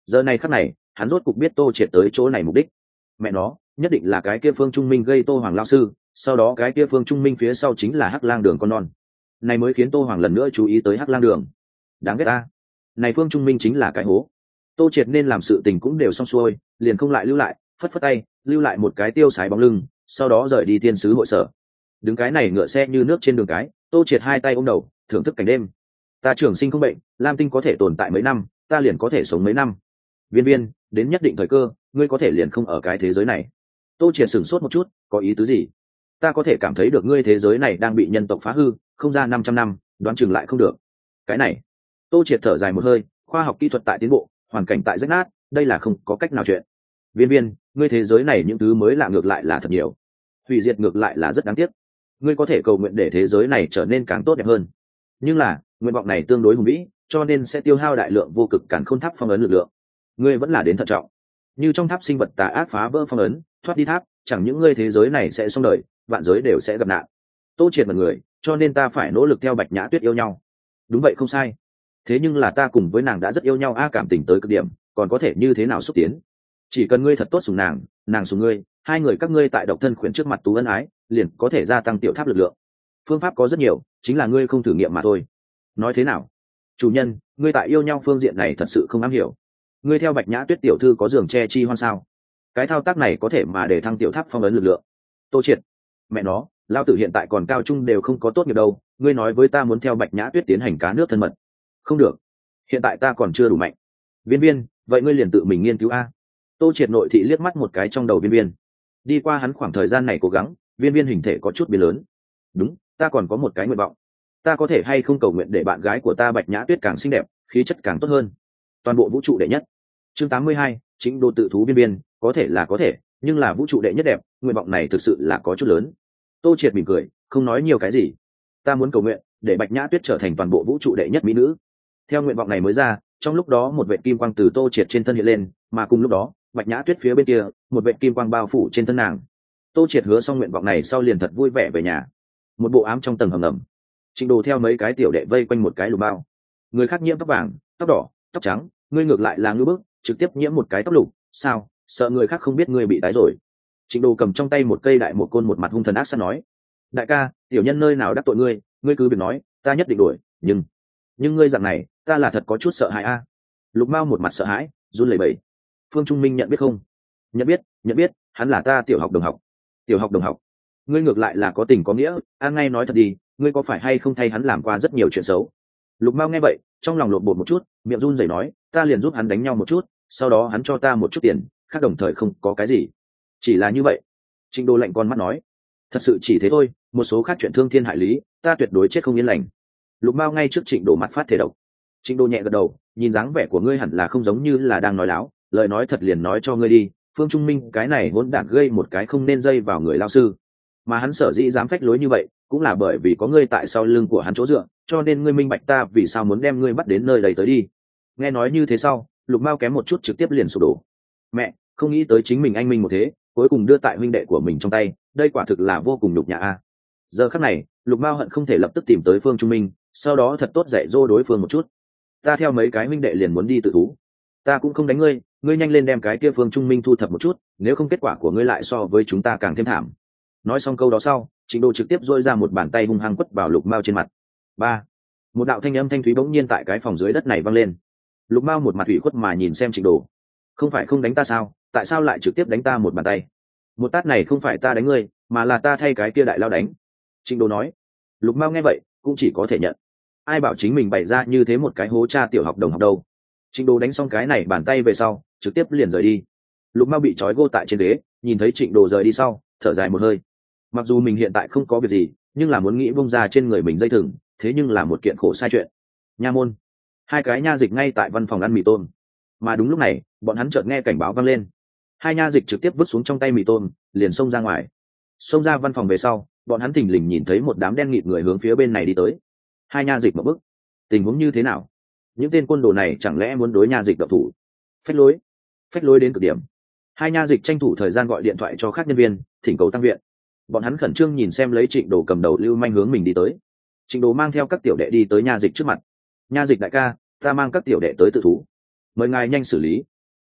giờ này khắc này hắn rốt cục biết tô triệt tới chỗ này mục đích. Mẹ nó, nhất định là cái kia Phương Trung Minh gây Tô Hoàng lao sư, sau đó cái kia Phương Trung Minh phía sau chính là Hắc Lang Đường con non. Này mới khiến Tô Hoàng lần nữa chú ý tới Hắc Lang Đường. Đáng ghét ta. Này Phương Trung Minh chính là cái hố. Tô triệt nên làm sự tình cũng đều xong xuôi, liền không lại lưu lại, phất phất tay, lưu lại một cái tiêu sái bóng lưng, sau đó rời đi thiên sứ hội sở. Đứng cái này ngựa xe như nước trên đường cái, Tô triệt hai tay ôm đầu, thưởng thức cảnh đêm. Ta trường sinh không bệnh, Lam Tinh có thể tồn tại mấy năm, ta liền có thể sống mấy năm. Viên viên, đến nhất định thời cơ, ngươi có thể liền không ở cái thế giới này. Tô triệt sửng sốt một chút, có ý tứ gì? Ta có thể cảm thấy được ngươi thế giới này đang bị nhân tộc phá hư, không ra năm trăm năm, đoán chừng lại không được. Cái này, Tô triệt thở dài một hơi, khoa học kỹ thuật tại tiến bộ, hoàn cảnh tại rách nát, đây là không có cách nào chuyện. Viên viên, ngươi thế giới này những thứ mới lạ ngược lại là thật nhiều, hủy diệt ngược lại là rất đáng tiếc. Ngươi có thể cầu nguyện để thế giới này trở nên càng tốt đẹp hơn, nhưng là nguyện vọng này tương đối hùng vĩ, cho nên sẽ tiêu hao đại lượng vô cực càn khôn tháp phong ấn lực lượng. Ngươi vẫn là đến thận trọng, như trong tháp sinh vật tà ác phá vỡ phong ấn, thoát đi tháp, chẳng những ngươi thế giới này sẽ xong đời, vạn giới đều sẽ gặp nạn. Tô triệt mật người, cho nên ta phải nỗ lực theo Bạch Nhã Tuyết yêu nhau. Đúng vậy, không sai. Thế nhưng là ta cùng với nàng đã rất yêu nhau a, cảm tình tới cực điểm, còn có thể như thế nào xúc tiến? Chỉ cần ngươi thật tốt sủng nàng, nàng sủng ngươi, hai người các ngươi tại độc thân khuyển trước mặt tú ân ái, liền có thể gia tăng tiểu tháp lực lượng. Phương pháp có rất nhiều, chính là ngươi không thử nghiệm mà thôi. Nói thế nào? Chủ nhân, ngươi tại yêu nhau phương diện này thật sự không am hiểu. Ngươi theo Bạch Nhã Tuyết tiểu thư có giường che chi hoan sao? Cái thao tác này có thể mà để thăng tiểu tháp phong ấn lực lượng. Tô triệt, mẹ nó, lao tử hiện tại còn cao trung đều không có tốt nghiệp đâu, ngươi nói với ta muốn theo Bạch Nhã Tuyết tiến hành cá nước thân mật? Không được, hiện tại ta còn chưa đủ mạnh. Viên viên, vậy ngươi liền tự mình nghiên cứu a. Tô triệt nội thị liếc mắt một cái trong đầu viên viên. Đi qua hắn khoảng thời gian này cố gắng, viên viên hình thể có chút biến lớn. Đúng, ta còn có một cái nguyện vọng. Ta có thể hay không cầu nguyện để bạn gái của ta Bạch Nhã Tuyết càng xinh đẹp, khí chất càng tốt hơn, toàn bộ vũ trụ đệ nhất. Chương tám mươi hai, chính đô tự thú viên viên, có thể là có thể, nhưng là vũ trụ đệ nhất đẹp, nguyện vọng này thực sự là có chút lớn. Tô triệt mỉm cười, không nói nhiều cái gì. Ta muốn cầu nguyện để Bạch Nhã Tuyết trở thành toàn bộ vũ trụ đệ nhất mỹ nữ. Theo nguyện vọng này mới ra, trong lúc đó một vệt kim quang từ Tô triệt trên thân hiện lên, mà cùng lúc đó Bạch Nhã Tuyết phía bên kia, một vệt kim quang bao phủ trên thân nàng. Tô triệt hứa xong nguyện vọng này sau liền thật vui vẻ về nhà. Một bộ ám trong tầng hầm ngầm, Trịnh Đồ theo mấy cái tiểu đệ vây quanh một cái lùm bao. Người khác nhiễm tóc vàng, tóc đỏ, tóc trắng, ngươi ngược lại là ngư bức, trực tiếp nhiễm một cái tóc lục, sao? Sợ người khác không biết ngươi bị tái rồi. Trịnh Đồ cầm trong tay một cây đại một côn, một mặt hung thần ác sát nói: đại ca, tiểu nhân nơi nào đắc tội ngươi, ngươi cứ việc nói, ta nhất định đuổi, nhưng nhưng ngươi dạng này, ta là thật có chút sợ hãi a. Lục Mao một mặt sợ hãi, run lẩy bẩy. Phương Trung Minh nhận biết không? Nhận biết, nhận biết, hắn là ta tiểu học đồng học. Tiểu học đồng học? Ngươi ngược lại là có tình có nghĩa, an ngay nói thật đi, ngươi có phải hay không thay hắn làm qua rất nhiều chuyện xấu? Lục Mao nghe vậy, trong lòng lộn bột một chút, miệng run rẩy nói: ta liền giúp hắn đánh nhau một chút, sau đó hắn cho ta một chút tiền, khác đồng thời không có cái gì. Chỉ là như vậy. Trịnh Đô lạnh con mắt nói: thật sự chỉ thế thôi, một số khác chuyện thương thiên hại lý, ta tuyệt đối chết không yên lành. Lục Mao ngay trước Trịnh Đô mặt phát thể độc. Trịnh Đô nhẹ gật đầu, nhìn dáng vẻ của ngươi hẳn là không giống như là đang nói láo, lời nói thật liền nói cho ngươi đi, Phương Trung Minh cái này hỗn đản gây một cái không nên dây vào người lao sư, mà hắn sở dĩ dám phách lối như vậy, cũng là bởi vì có ngươi tại sau lưng của hắn chỗ dựa, cho nên ngươi minh bạch ta vì sao muốn đem ngươi bắt đến nơi đây tới đi. Nghe nói như thế sau, Lục Mao kém một chút trực tiếp liền sụp đổ. Mẹ, không nghĩ tới chính mình anh minh một thế, cuối cùng đưa tại huynh đệ của mình trong tay, đây quả thực là vô cùng nhục nhã a. Giờ khắc này, Lục Mao hận không thể lập tức tìm tới Phương Trung Minh, sau đó thật tốt dạy dỗ đối phương một chút. Ta theo mấy cái huynh đệ liền muốn đi tự thú, ta cũng không đánh ngươi, ngươi nhanh lên đem cái kia Phương Trung Minh thu thập một chút, nếu không kết quả của ngươi lại so với chúng ta càng thêm thảm. Nói xong câu đó sau, Trịnh Đô trực tiếp dôi ra một bàn tay hung hăng quất vào Lục Mao trên mặt. Ba, một đạo thanh âm thanh thúy bỗng nhiên tại cái phòng dưới đất này vang lên. Lục Mao một mặt ủy khuất mà nhìn xem Trịnh Đô. Không phải không đánh ta sao, tại sao lại trực tiếp đánh ta một bàn tay? Một tát này không phải ta đánh ngươi, mà là ta thay cái kia đại lao đánh. Trịnh Đô nói. Lục Mao nghe vậy cũng chỉ có thể nhận. Ai bảo chính mình bày ra như thế một cái hố cha tiểu học đồng học đâu. Trịnh Đô đánh xong cái này bàn tay về sau, trực tiếp liền rời đi. Lục Mao bị trói gô tại trên ghế, nhìn thấy Trịnh Đô rời đi sau, thở dài một hơi. Mặc dù mình hiện tại không có việc gì, nhưng là muốn nghĩ bông ra trên người mình dây thừng, thế nhưng là một kiện khổ sai chuyện. Nha môn, hai cái nha dịch ngay tại văn phòng ăn mì tôm, mà đúng lúc này bọn hắn chợt nghe cảnh báo vang lên. Hai nha dịch trực tiếp vứt xuống trong tay mì tôm, liền xông ra ngoài. Xông ra văn phòng về sau, bọn hắn thình lình nhìn thấy một đám đen nghịt người hướng phía bên này đi tới. Hai nha dịch một bước, tình huống như thế nào? Những tên quân đồ này chẳng lẽ muốn đối nha dịch độc thủ? Phách lối, phách lối đến cực điểm. Hai nha dịch tranh thủ thời gian gọi điện thoại cho các nhân viên, thỉnh cầu tăng viện. Bọn hắn khẩn trương nhìn xem lấy Trịnh Đồ cầm đầu lưu manh hướng mình đi tới. Trịnh Đồ mang theo các tiểu đệ đi tới nha dịch trước mặt. Nha dịch đại ca, ta mang các tiểu đệ tới tự thú, mời ngài nhanh xử lý,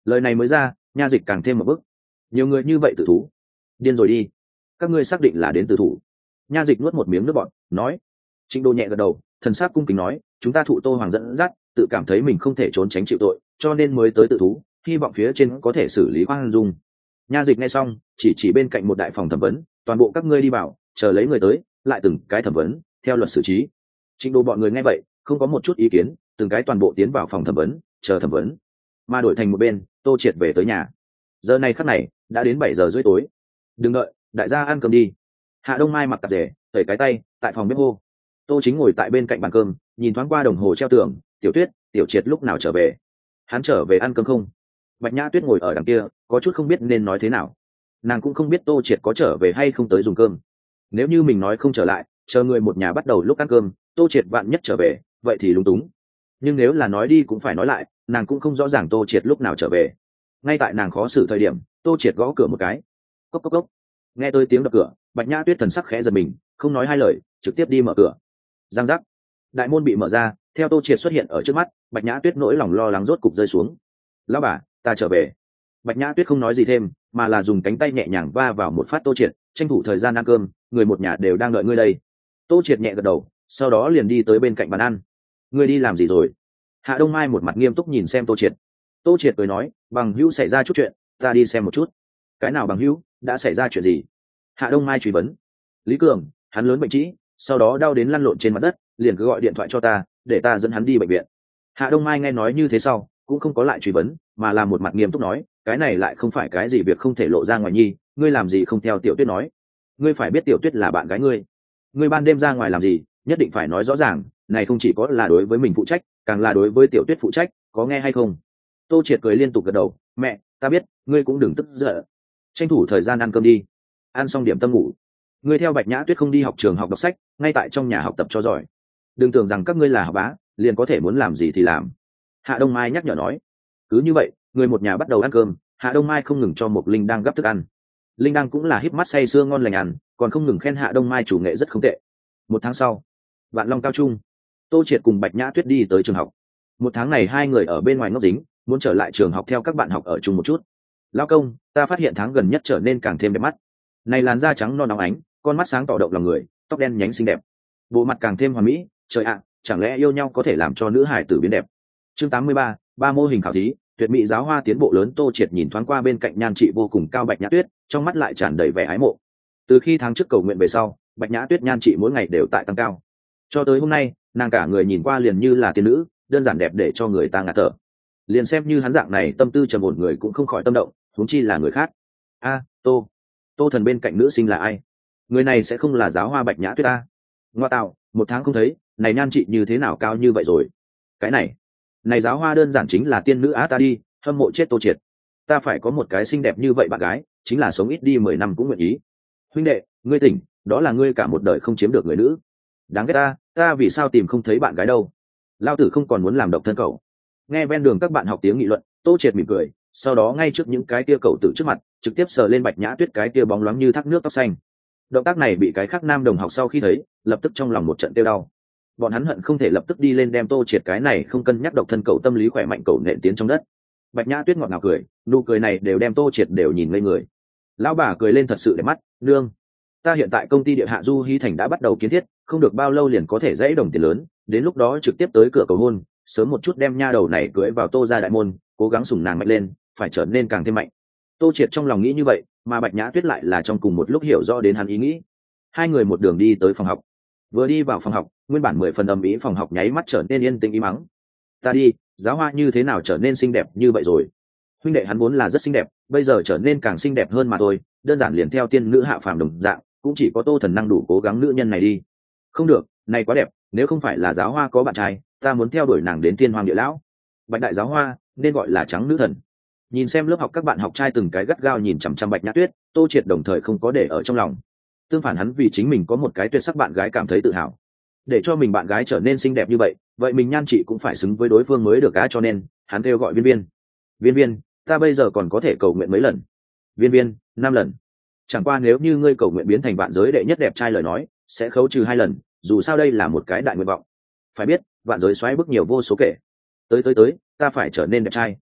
Lời này mới ra, nha dịch càng thêm một bức. Nhiều người như vậy tự thú, điên rồi đi. Các ngươi xác định là đến tự thủ? Nha dịch nuốt một miếng nước bọt, nói. Trịnh Đô nhẹ gật đầu, thần sắc cung kính nói, chúng ta thụ Tô Hoàng dẫn dắt, tự cảm thấy mình không thể trốn tránh chịu tội, cho nên mới tới tự thú, hy vọng phía trên có thể xử lý khoan dung. Nha dịch nghe xong, chỉ chỉ bên cạnh một đại phòng thẩm vấn, toàn bộ các ngươi đi vào, chờ lấy người tới, lại từng cái thẩm vấn, theo luật xử trí. Trịnh Đô bọn người nghe vậy, không có một chút ý kiến, từng cái toàn bộ tiến vào phòng thẩm vấn, chờ thẩm vấn. Mà đổi thành một bên, Tô Triệt về tới nhà. Giờ này khắc này, đã đến bảy giờ rưỡi tối. Đừng đợi, đại gia ăn cơm đi. Hạ Đông Mai mặc tạp dề, tẩy cái tay, tại phòng bếp hô. Tô Chính ngồi tại bên cạnh bàn cơm, nhìn thoáng qua đồng hồ treo tường, Tiểu Tuyết, Tiểu Triệt lúc nào trở về? Hắn trở về ăn cơm không? Bạch Nhã Tuyết ngồi ở đằng kia, có chút không biết nên nói thế nào. Nàng cũng không biết Tô Triệt có trở về hay không tới dùng cơm. Nếu như mình nói không trở lại, chờ người một nhà bắt đầu lúc ăn cơm, Tô Triệt vạn nhất trở về, vậy thì lúng túng. Nhưng nếu là nói đi cũng phải nói lại, nàng cũng không rõ ràng Tô Triệt lúc nào trở về. Ngay tại nàng khó xử thời điểm, Tô Triệt gõ cửa một cái. Cốc cốc cốc. Nghe tới tiếng đập cửa, Bạch Nhã Tuyết thần sắc khẽ giật mình, không nói hai lời, trực tiếp đi mở cửa. Giang giác. Đại môn bị mở ra, theo Tô Triệt xuất hiện ở trước mắt, Bạch Nhã Tuyết nỗi lòng lo lắng rốt cục rơi xuống. Lão bà, ta trở về. Bạch Nhã Tuyết không nói gì thêm, mà là dùng cánh tay nhẹ nhàng va vào một phát Tô Triệt, tranh thủ thời gian ăn cơm, người một nhà đều đang đợi ngươi đây. Tô Triệt nhẹ gật đầu, sau đó liền đi tới bên cạnh bàn ăn. Ngươi đi làm gì rồi? Hạ Đông Mai một mặt nghiêm túc nhìn xem Tô Triệt. Tô Triệt cười nói, bằng hữu xảy ra chút chuyện, ta đi xem một chút. Cái nào bằng hữu, đã xảy ra chuyện gì? Hạ Đông Mai truy vấn. Lý Cường, hắn lớn bệnh trĩ, sau đó đau đến lăn lộn trên mặt đất, liền cứ gọi điện thoại cho ta, để ta dẫn hắn đi bệnh viện. Hạ Đông Mai nghe nói như thế sau, cũng không có lại truy vấn, mà là một mặt nghiêm túc nói, cái này lại không phải cái gì việc không thể lộ ra ngoài nhi, ngươi làm gì không theo Tiểu Tuyết nói? Ngươi phải biết Tiểu Tuyết là bạn gái ngươi, ngươi ban đêm ra ngoài làm gì, nhất định phải nói rõ ràng, này không chỉ có là đối với mình phụ trách, càng là đối với Tiểu Tuyết phụ trách, có nghe hay không? Tô Triệt cười liên tục gật đầu, mẹ, ta biết, ngươi cũng đừng tức giận, tranh thủ thời gian ăn cơm đi, ăn xong điểm tâm ngủ. Ngươi theo Bạch Nhã Tuyết không đi học trường học đọc sách, ngay tại trong nhà học tập cho giỏi, đừng tưởng rằng các ngươi là học bá liền có thể muốn làm gì thì làm. Hạ Đông Mai nhắc nhở nói. Cứ như vậy, người một nhà bắt đầu ăn cơm. Hạ Đông Mai không ngừng cho Mộc Linh đang gắp thức ăn. Linh đang cũng là híp mắt say sưa ngon lành ăn, còn không ngừng khen Hạ Đông Mai chủ nghệ rất không tệ. Một tháng sau, Vạn Long cao trung, Tô Triệt cùng Bạch Nhã Tuyết đi tới trường học. Một tháng này hai người ở bên ngoài ngốc dính, muốn trở lại trường học theo các bạn học ở chung một chút. Lao công, ta phát hiện tháng gần nhất trở nên càng thêm đẹp mắt. Này làn da trắng non óng ánh, con mắt sáng tỏ động lòng người, tóc đen nhánh xinh đẹp, bộ mặt càng thêm hoàn mỹ. Trời ạ, chẳng lẽ yêu nhau có thể làm cho nữ hải tử biến đẹp? Chương tám mươi ba, ba mô hình khảo thí, tuyệt mỹ giáo hoa tiến bộ lớn. Tô Triệt nhìn thoáng qua bên cạnh nhan trị vô cùng cao Bạch Nhã Tuyết, trong mắt lại tràn đầy vẻ ái mộ. Từ khi tháng trước cầu nguyện về sau, Bạch Nhã Tuyết nhan trị mỗi ngày đều tại tăng cao, cho tới hôm nay, nàng cả người nhìn qua liền như là tiên nữ, đơn giản đẹp để cho người ta ngạt thở. Liền xem như hắn dạng này tâm tư trầm ổn người cũng không khỏi tâm động, huống chi là người khác. A, Tô, Tô Thần bên cạnh nữ sinh là ai? Người này sẽ không là giáo hoa Bạch Nhã Tuyết a? Ngoa tạo, một tháng không thấy, này nhan trị như thế nào cao như vậy rồi? Cái này, này giáo hoa đơn giản chính là tiên nữ á, ta đi, hâm mộ chết Tô Triệt. Ta phải có một cái xinh đẹp như vậy bạn gái, chính là sống ít đi mười năm cũng nguyện ý. Huynh đệ, ngươi tỉnh, đó là ngươi cả một đời không chiếm được người nữ. Đáng ghét ta, ta vì sao tìm không thấy bạn gái đâu? Lao tử không còn muốn làm độc thân cậu. Nghe ven đường các bạn học tiếng nghị luận, Tô Triệt mỉm cười, sau đó ngay trước những cái kia cậu tử trước mặt, trực tiếp sờ lên Bạch Nhã Tuyết cái kia bóng loáng như thác nước tóc xanh. Động tác này bị cái khác nam đồng học sau khi thấy, lập tức trong lòng một trận tiêu đau. Bọn hắn hận không thể lập tức đi lên đem Tô Triệt cái này không cân nhắc độc thân cậu tâm lý khỏe mạnh cậu nện tiến trong đất. Bạch Nhã Tuyết ngọt ngào cười, nụ cười này đều đem Tô Triệt đều nhìn ngây người. Lão bà cười lên thật sự đẹp mắt, nương, ta hiện tại công ty địa hạ Du Hy Thành đã bắt đầu kiến thiết, không được bao lâu liền có thể dãy đồng tiền lớn, đến lúc đó trực tiếp tới cửa cầu hôn, sớm một chút đem nha đầu này cưới vào Tô gia đại môn, cố gắng sủng nàng mạnh lên, phải trở nên càng thêm mạnh. Tô Triệt trong lòng nghĩ như vậy, mà Bạch Nhã Tuyết lại là trong cùng một lúc hiểu rõ đến hắn ý nghĩ. Hai người một đường đi tới phòng học. Vừa đi vào phòng học, nguyên bản mười phần ầm ĩ phòng học nháy mắt trở nên yên tĩnh im mắng. Ta đi, giáo hoa như thế nào trở nên xinh đẹp như vậy rồi? Huynh đệ hắn vốn là rất xinh đẹp, bây giờ trở nên càng xinh đẹp hơn mà thôi, đơn giản liền theo tiên nữ hạ phàm đồng dạng, cũng chỉ có Tô Thần năng đủ cố gắng nữ nhân này đi. Không được, này quá đẹp, nếu không phải là giáo hoa có bạn trai, ta muốn theo đuổi nàng đến thiên hoàng địa lão. Bạch đại giáo hoa, nên gọi là trắng nữ thần. Nhìn xem lớp học các bạn học trai từng cái gắt gao nhìn chằm chằm Bạch Nhã Tuyết, Tô Triệt đồng thời không có để ở trong lòng. Tương phản hắn vì chính mình có một cái tuyệt sắc bạn gái cảm thấy tự hào. Để cho mình bạn gái trở nên xinh đẹp như vậy, vậy mình nhan chị cũng phải xứng với đối phương mới được á, cho nên hắn kêu gọi Viên Viên. Viên Viên, ta bây giờ còn có thể cầu nguyện mấy lần? Viên Viên, năm lần. Chẳng qua nếu như ngươi cầu nguyện biến thành vạn giới đệ nhất đẹp trai lời nói, sẽ khấu trừ hai lần, dù sao đây là một cái đại nguyện vọng. Phải biết, vạn giới xoáy bức nhiều vô số kể. Tới tới tới, ta phải trở nên đẹp trai.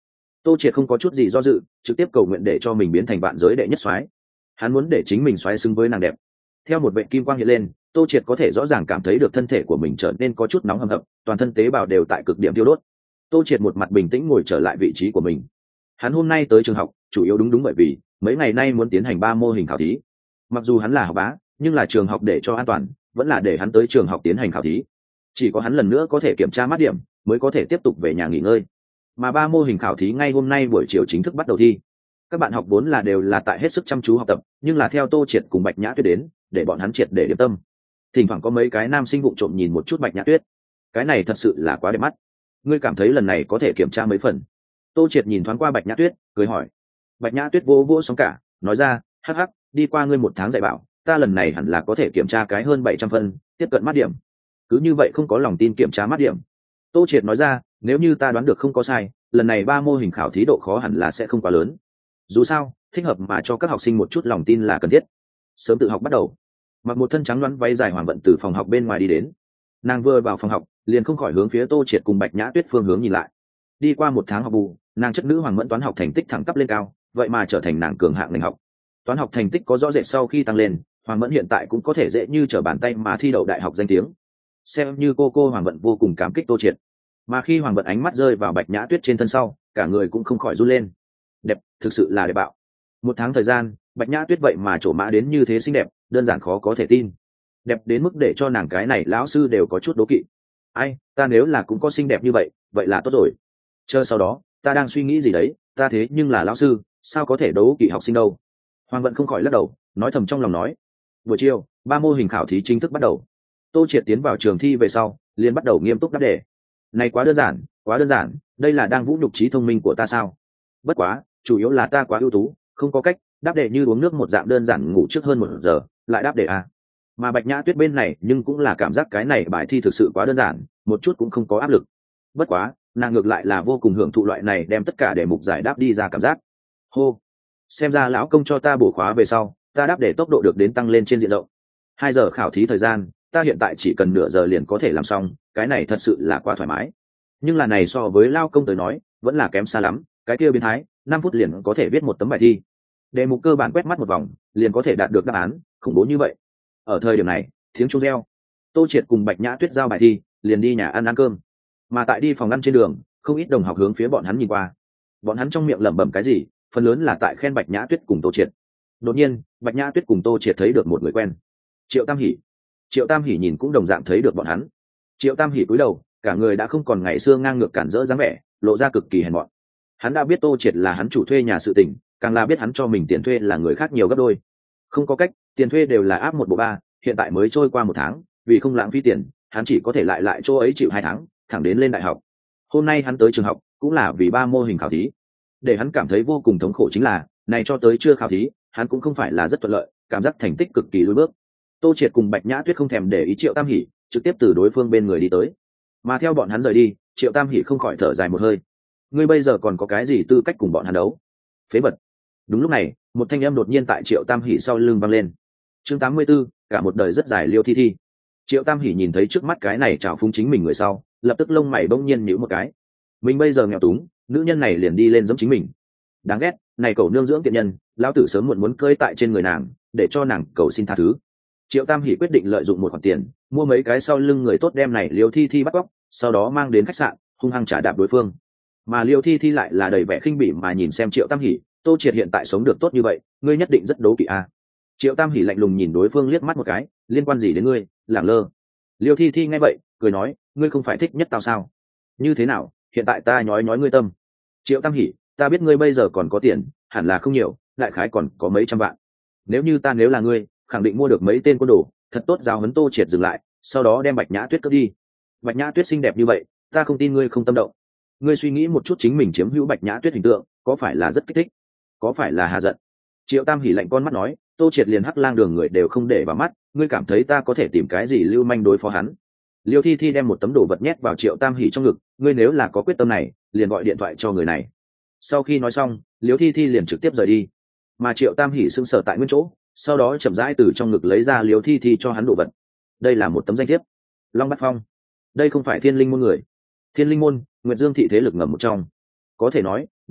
Tô Triệt không có chút gì do dự, trực tiếp cầu nguyện để cho mình biến thành vạn giới đệ nhất soái. Hắn muốn để chính mình soái xứng với nàng đẹp. Theo một vệt kim quang hiện lên, Tô Triệt có thể rõ ràng cảm thấy được thân thể của mình trở nên có chút nóng hầm hập, toàn thân tế bào đều tại cực điểm tiêu đốt. Tô Triệt một mặt bình tĩnh ngồi trở lại vị trí của mình. Hắn hôm nay tới trường học, chủ yếu đúng đúng bởi vì mấy ngày nay muốn tiến hành ba mô hình khảo thí. Mặc dù hắn là học bá, nhưng là trường học để cho an toàn, vẫn là để hắn tới trường học tiến hành khảo thí. Chỉ có hắn lần nữa có thể kiểm tra mắt điểm, mới có thể tiếp tục về nhà nghỉ ngơi. Mà ba mô hình khảo thí ngay hôm nay buổi chiều chính thức bắt đầu thi. Các bạn học vốn là đều là tại hết sức chăm chú học tập, nhưng là theo Tô Triệt cùng Bạch Nhã Tuyết đến, để bọn hắn triệt để điểm tâm. Thỉnh thoảng có mấy cái nam sinh vụng trộm nhìn một chút Bạch Nhã Tuyết. Cái này thật sự là quá đẹp mắt. Ngươi cảm thấy lần này có thể kiểm tra mấy phần? Tô Triệt nhìn thoáng qua Bạch Nhã Tuyết, cười hỏi. Bạch Nhã Tuyết vô vô sóng cả, nói ra, hắc hắc, đi qua ngươi một tháng dạy bảo, ta lần này hẳn là có thể kiểm tra cái hơn bảy trăm phân, tiếp cận mắt điểm. Cứ như vậy không có lòng tin kiểm tra mắt điểm. Tô Triệt nói ra, nếu như ta đoán được không có sai, lần này ba mô hình khảo thí độ khó hẳn là sẽ không quá lớn. Dù sao, thích hợp mà cho các học sinh một chút lòng tin là cần thiết. Sớm tự học bắt đầu. Mặc một thân trắng đoán váy dài Hoàng Vận từ phòng học bên ngoài đi đến. Nàng vừa vào phòng học, liền không khỏi hướng phía Tô Triệt cùng Bạch Nhã Tuyết phương hướng nhìn lại. Đi qua một tháng học bù, nàng chất nữ Hoàng Mẫn toán học thành tích thẳng tắp lên cao, vậy mà trở thành nàng cường hạng ngành học. Toán học thành tích có rõ rệt sau khi tăng lên, Hoàng Mẫn hiện tại cũng có thể dễ như trở bàn tay mà thi đậu đại học danh tiếng. Xem như cô cô Hoàng Vận vô cùng cảm kích Tô Triệt. Mà khi Hoàng Vận ánh mắt rơi vào Bạch Nhã Tuyết trên thân sau, cả người cũng không khỏi run lên. Đẹp, thực sự là đẹp bạo. Một tháng thời gian, Bạch Nhã Tuyết vậy mà trổ mã đến như thế xinh đẹp, đơn giản khó có thể tin. Đẹp đến mức để cho nàng cái này lão sư đều có chút đố kỵ. Ai, ta nếu là cũng có xinh đẹp như vậy, vậy là tốt rồi. Chờ sau đó, ta đang suy nghĩ gì đấy, ta thế nhưng là lão sư, sao có thể đố kỵ học sinh đâu. Hoàng Vận không khỏi lắc đầu, nói thầm trong lòng nói. Buổi chiều, ba mô hình khảo thí chính thức bắt đầu. Tô Triệt tiến vào trường thi về sau, liền bắt đầu nghiêm túc đáp đề. Này quá đơn giản, quá đơn giản, đây là đang vũ nhục trí thông minh của ta sao? Bất quá, chủ yếu là ta quá ưu tú, không có cách, đáp đề như uống nước một dạng đơn giản, ngủ trước hơn một giờ, lại đáp đề à. Mà Bạch Nhã Tuyết bên này nhưng cũng là cảm giác cái này bài thi thực sự quá đơn giản, một chút cũng không có áp lực. Bất quá, nàng ngược lại là vô cùng hưởng thụ loại này đem tất cả đề mục giải đáp đi ra cảm giác. Hô, xem ra lão công cho ta bổ khóa về sau, ta đáp đề tốc độ được đến tăng lên trên diện rộng. Hai giờ khảo thí thời gian, ta hiện tại chỉ cần nửa giờ liền có thể làm xong, cái này thật sự là quá thoải mái. Nhưng là này so với lao công tới nói, vẫn là kém xa lắm, cái kia biến thái, năm phút liền có thể viết một tấm bài thi. Đề mục cơ bản quét mắt một vòng, liền có thể đạt được đáp án, khủng bố như vậy. Ở thời điểm này, tiếng chuông reo. Tô Triệt cùng Bạch Nhã Tuyết giao bài thi, liền đi nhà ăn ăn cơm. Mà tại đi phòng ăn trên đường, không ít đồng học hướng phía bọn hắn nhìn qua. Bọn hắn trong miệng lẩm bẩm cái gì, phần lớn là tại khen Bạch Nhã Tuyết cùng Tô Triệt. Đột nhiên, Bạch Nhã Tuyết cùng Tô Triệt thấy được một người quen. Triệu Tam Hỷ. Triệu Tam Hỷ nhìn cũng đồng dạng thấy được bọn hắn. Triệu Tam Hỷ cúi đầu, cả người đã không còn ngày xưa ngang ngược cản rỡ dáng vẻ, lộ ra cực kỳ hèn mọn. Hắn đã biết Tô Triệt là hắn chủ thuê nhà sự tình, càng là biết hắn cho mình tiền thuê là người khác nhiều gấp đôi. Không có cách, tiền thuê đều là áp một bộ ba, hiện tại mới trôi qua một tháng, vì không lãng phí tiền, hắn chỉ có thể lại lại chỗ ấy chịu hai tháng, thẳng đến lên đại học. Hôm nay hắn tới trường học, cũng là vì ba mô hình khảo thí. Để hắn cảm thấy vô cùng thống khổ chính là, này cho tới chưa khảo thí, hắn cũng không phải là rất thuận lợi, cảm giác thành tích cực kỳ lùi bước. Tô Triệt cùng Bạch Nhã Tuyết không thèm để ý Triệu Tam Hỷ, trực tiếp từ đối phương bên người đi tới. Mà theo bọn hắn rời đi, Triệu Tam Hỷ không khỏi thở dài một hơi. Ngươi bây giờ còn có cái gì tư cách cùng bọn hắn đấu? Phế vật. Đúng lúc này, một thanh âm đột nhiên tại Triệu Tam Hỷ sau lưng vang lên. Chương tám mươi 84, cả một đời rất dài Liêu Thi Thi. Triệu Tam Hỷ nhìn thấy trước mắt cái này trào phúng chính mình người sau, lập tức lông mày bỗng nhiên nhíu một cái. Mình bây giờ nghèo túng, nữ nhân này liền đi lên giống chính mình. Đáng ghét, này cậu nương dưỡng tiện nhân, lão tử sớm muộn muốn cơi tại trên người nàng, để cho nàng cầu xin tha thứ. Triệu Tam Hỷ quyết định lợi dụng một khoản tiền, mua mấy cái sau lưng người tốt đem này Liêu Thi Thi bắt cóc, sau đó mang đến khách sạn, hung hăng trả đạp đối phương. Mà Liêu Thi Thi lại là đầy vẻ khinh bỉ mà nhìn xem Triệu Tam Hỷ, Tô Triệt hiện tại sống được tốt như vậy, ngươi nhất định rất đố kỵ à. Triệu Tam Hỷ lạnh lùng nhìn đối phương liếc mắt một cái, liên quan gì đến ngươi, lẳng lơ. Liêu Thi Thi nghe vậy, cười nói, ngươi không phải thích nhất tao sao? Như thế nào, hiện tại ta nhói nhói ngươi tâm. Triệu Tam Hỷ, ta biết ngươi bây giờ còn có tiền, hẳn là không nhiều, đại khái còn có mấy trăm vạn. Nếu như ta nếu là ngươi, khẳng định mua được mấy tên côn đồ, thật tốt giáo huấn Tô Triệt dừng lại, sau đó đem Bạch Nhã Tuyết cướp đi. Bạch Nhã Tuyết xinh đẹp như vậy, ta không tin ngươi không tâm động. Ngươi suy nghĩ một chút chính mình chiếm hữu Bạch Nhã Tuyết hình tượng, có phải là rất kích thích? Có phải là hà giận? Triệu Tam Hỷ lạnh con mắt nói, Tô Triệt liền hắc lang đường người đều không để vào mắt, ngươi cảm thấy ta có thể tìm cái gì lưu manh đối phó hắn? Liêu Thi Thi đem một tấm đồ vật nhét vào Triệu Tam Hỷ trong ngực, ngươi nếu là có quyết tâm này, liền gọi điện thoại cho người này. Sau khi nói xong, Liêu Thi Thi liền trực tiếp rời đi. Mà Triệu Tam Hỷ sững sờ tại nguyên chỗ, sau đó chậm rãi từ trong ngực lấy ra Liêu Thi Thi cho hắn đồ vật. Đây là một tấm danh thiếp. Long Bát Phong. Đây không phải Thiên Linh môn người. Thiên Linh môn, Nguyệt Dương thị thế lực ngầm một trong. Có thể nói,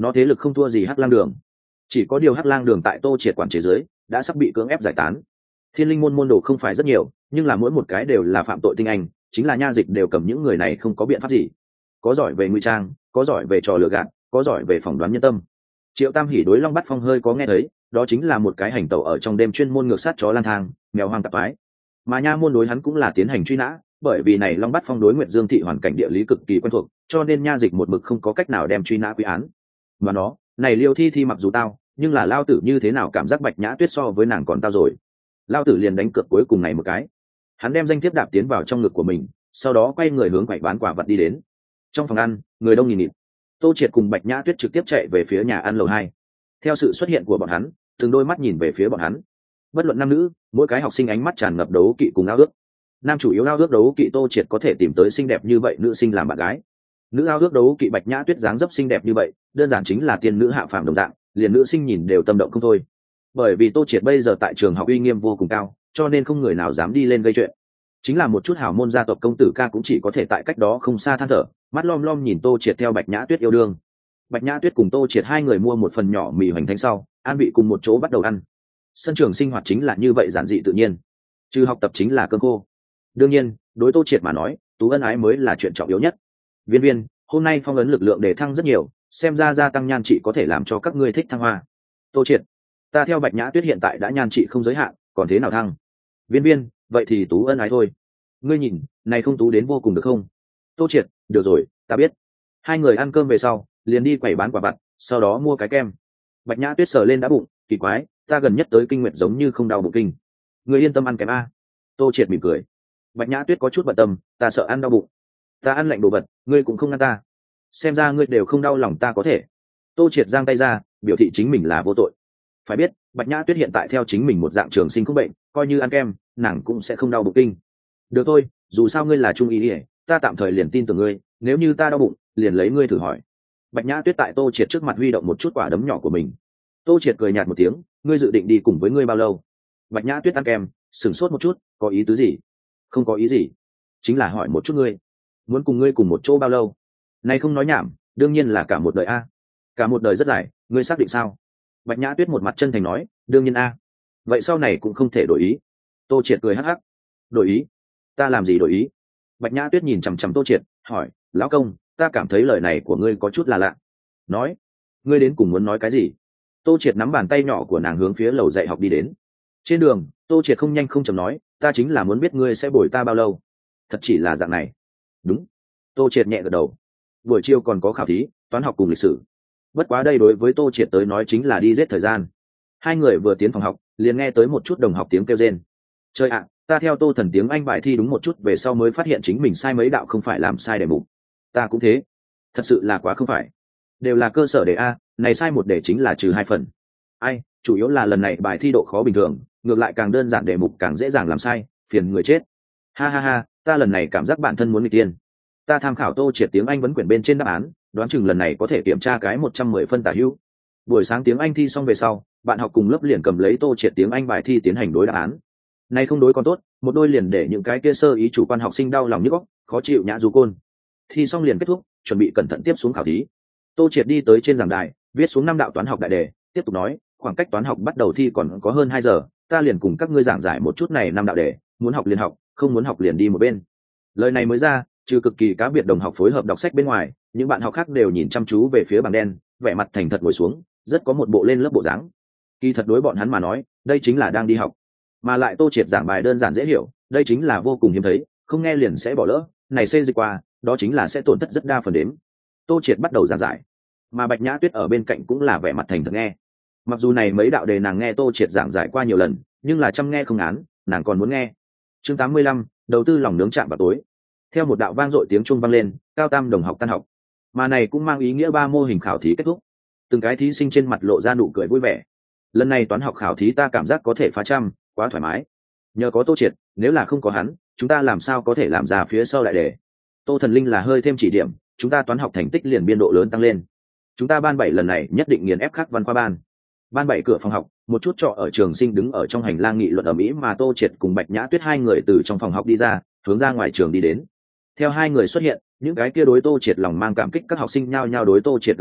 nó thế lực không thua gì hắc lang đường, chỉ có điều hắc lang đường tại tô triệt quản chế giới đã sắp bị cưỡng ép giải tán. Thiên linh môn môn đồ không phải rất nhiều, nhưng là mỗi một cái đều là phạm tội tinh anh, chính là nha dịch đều cầm những người này không có biện pháp gì. Có giỏi về ngụy trang, có giỏi về trò lừa gạt, có giỏi về phỏng đoán nhân tâm. Triệu Tam Hỉ đối Long Bát Phong hơi có nghe thấy, đó chính là một cái hành tẩu ở trong đêm chuyên môn ngược sát chó lang thang, mèo hoang tạp ái. Mà nha môn đối hắn cũng là tiến hành truy nã, bởi vì này Long Bát Phong đối Nguyệt Dương thị hoàn cảnh địa lý cực kỳ quen thuộc, cho nên nha dịch một mực không có cách nào đem truy nã quy án. Mà nó, này Liêu Thi Thi mặc dù tao, nhưng là lao tử như thế nào cảm giác Bạch Nhã Tuyết so với nàng còn tao rồi. Lao tử liền đánh cược cuối cùng này một cái. Hắn đem danh thiếp đạp tiến vào trong ngực của mình, sau đó quay người hướng quầy bán quả vật đi đến. Trong phòng ăn, người đông nghìn nghịt. Tô Triệt cùng Bạch Nhã Tuyết trực tiếp chạy về phía nhà ăn lầu hai. Theo sự xuất hiện của bọn hắn, từng đôi mắt nhìn về phía bọn hắn. Bất luận nam nữ, mỗi cái học sinh ánh mắt tràn ngập đấu kỵ cùng ao ước. Nam chủ yếu ao ước đấu kỵ Tô Triệt có thể tìm tới xinh đẹp như vậy nữ sinh làm bạn gái. Nữ ao ước đấu kỵ Bạch Nhã Tuyết dáng dấp xinh đẹp như vậy, đơn giản chính là tiên nữ hạ phàm đồng dạng, liền nữ sinh nhìn đều tâm động không thôi. Bởi vì Tô Triệt bây giờ tại trường học uy nghiêm vô cùng cao, cho nên không người nào dám đi lên gây chuyện. Chính là một chút hào môn gia tộc công tử ca cũng chỉ có thể tại cách đó không xa than thở, mắt lom lom nhìn Tô Triệt theo Bạch Nhã Tuyết yêu đương. Bạch Nhã Tuyết cùng Tô Triệt hai người mua một phần nhỏ mì hoành thánh sau, an vị cùng một chỗ bắt đầu ăn. Sân trường sinh hoạt chính là như vậy giản dị tự nhiên, trừ học tập chính là cơm khô. Đương nhiên, đối Tô Triệt mà nói, tú ân ái mới là chuyện trọng yếu nhất. Viên Viên, hôm nay phong ấn lực lượng đề thăng rất nhiều, xem ra gia tăng nhan trị có thể làm cho các ngươi thích thăng hoa. Tô Triệt, ta theo Bạch Nhã Tuyết hiện tại đã nhan trị không giới hạn, còn thế nào thăng? Viên Viên, vậy thì tú ân ái thôi. Ngươi nhìn, này không tú đến vô cùng được không? Tô Triệt, được rồi, ta biết. Hai người ăn cơm về sau, liền đi quầy bán quả vặt, sau đó mua cái kem. Bạch Nhã Tuyết sờ lên đã bụng, kỳ quái, ta gần nhất tới kinh nguyệt giống như không đau bụng kinh. Ngươi yên tâm ăn kém a. Tô Triệt mỉm cười. Bạch Nhã Tuyết có chút bận tâm, ta sợ ăn đau bụng. Ta ăn lạnh đồ vật, ngươi cũng không ngăn ta. Xem ra ngươi đều không đau lòng ta có thể. Tô Triệt giang tay ra, biểu thị chính mình là vô tội. Phải biết, Bạch Nhã Tuyết hiện tại theo chính mình một dạng trường sinh không bệnh, coi như ăn kem, nàng cũng sẽ không đau bụng kinh. Được thôi, dù sao ngươi là trung ý ỉa, ta tạm thời liền tin tưởng ngươi, nếu như ta đau bụng, liền lấy ngươi thử hỏi. Bạch Nhã Tuyết tại Tô Triệt trước mặt huy động một chút quả đấm nhỏ của mình. Tô Triệt cười nhạt một tiếng, ngươi dự định đi cùng với ngươi bao lâu? Bạch Nhã Tuyết ăn kem, sửng sốt một chút, có ý tứ gì? Không có ý gì, chính là hỏi một chút ngươi, muốn cùng ngươi cùng một chỗ bao lâu? Này không nói nhảm, đương nhiên là cả một đời a. Cả một đời rất dài, ngươi xác định sao? Bạch Nhã Tuyết một mặt chân thành nói, đương nhiên a. Vậy sau này cũng không thể đổi ý. Tô Triệt cười hắc hắc. Đổi ý? Ta làm gì đổi ý? Bạch Nhã Tuyết nhìn chằm chằm Tô Triệt, hỏi, lão công, ta cảm thấy lời này của ngươi có chút là lạ. Nói, ngươi đến cùng muốn nói cái gì? Tô Triệt nắm bàn tay nhỏ của nàng hướng phía lầu dạy học đi đến. Trên đường, Tô Triệt không nhanh không chậm nói, ta chính là muốn biết ngươi sẽ bồi ta bao lâu. Thật chỉ là dạng này. Đúng. Tô Triệt nhẹ gật đầu. Buổi chiều còn có khảo thí, toán học cùng lịch sử. Bất quá đây đối với Tô Triệt tới nói chính là đi giết thời gian. Hai người vừa tiến phòng học, liền nghe tới một chút đồng học tiếng kêu rên. Trời ạ, ta theo Tô Thần tiếng Anh bài thi đúng một chút về sau mới phát hiện chính mình sai mấy đạo không phải làm sai đề mục. Ta cũng thế. Thật sự là quá không phải. Đều là cơ sở đề A, này sai một đề chính là trừ hai phần. Ai, chủ yếu là lần này bài thi độ khó bình thường, ngược lại càng đơn giản đề mục càng dễ dàng làm sai, phiền người chết. Ha ha ha, ta lần này cảm giác bản thân muốn nghịch tiên. Ta tham khảo Tô Triệt tiếng Anh vấn quyển bên trên đáp án, đoán chừng lần này có thể kiểm tra cái một trăm mười phân tả hữu. Buổi sáng tiếng Anh thi xong về sau, bạn học cùng lớp liền cầm lấy Tô Triệt tiếng Anh bài thi tiến hành đối đáp án. Nay không đối còn tốt, một đôi liền để những cái kia sơ ý chủ quan học sinh đau lòng nhức óc, khó chịu nhã du côn. Thi xong liền kết thúc, chuẩn bị cẩn thận tiếp xuống khảo thí. Tô Triệt đi tới trên giảng đài, viết xuống năm đạo toán học đại đề, tiếp tục nói, khoảng cách toán học bắt đầu thi còn có hơn hai giờ, ta liền cùng các ngươi giảng giải một chút này năm đạo đề, muốn học liền học, không muốn học liền đi một bên. Lời này mới ra, trừ cực kỳ cá biệt đồng học phối hợp đọc sách bên ngoài, những bạn học khác đều nhìn chăm chú về phía bảng đen, vẻ mặt thành thật ngồi xuống, rất có một bộ lên lớp bộ dáng. Kỳ thật đối bọn hắn mà nói, đây chính là đang đi học. Mà lại Tô Triệt giảng bài đơn giản dễ hiểu, đây chính là vô cùng hiếm thấy, không nghe liền sẽ bỏ lỡ, này xê dịch qua, đó chính là sẽ tổn thất rất đa phần đếm. Tô Triệt bắt đầu giảng giải, mà Bạch Nhã Tuyết ở bên cạnh cũng là vẻ mặt thành thật nghe. Mặc dù này mấy đạo đề nàng nghe Tô Triệt giảng giải qua nhiều lần, nhưng là chăm nghe không án, nàng còn muốn nghe. Chương tám mươi lăm, đầu tư lòng nướng chạm vào tối. Theo một đạo vang dội tiếng chuông vang lên, cao tam đồng học tan học. Mà này cũng mang ý nghĩa ba mô hình khảo thí kết thúc. Từng cái thí sinh trên mặt lộ ra nụ cười vui vẻ. Lần này toán học khảo thí ta cảm giác có thể phá trăm, quá thoải mái. Nhờ có Tô Triệt, nếu là không có hắn, chúng ta làm sao có thể làm ra phía sau đại đề. Tô Thần Linh là hơi thêm chỉ điểm, chúng ta toán học thành tích liền biên độ lớn tăng lên. Chúng ta ban bảy lần này nhất định nghiền ép khắc văn khoa ban. Ban bảy cửa phòng học, một chút trọ ở trường sinh đứng ở trong hành lang nghị luận ở mỹ mà Tô Triệt cùng Bạch Nhã Tuyết hai người từ trong phòng học đi ra, hướng ra ngoài trường đi đến. Theo hai người xuất hiện, những cái kia đối Tô Triệt lòng mang cảm kích các học sinh nhao nhao đối Tô Triệt gật đầu,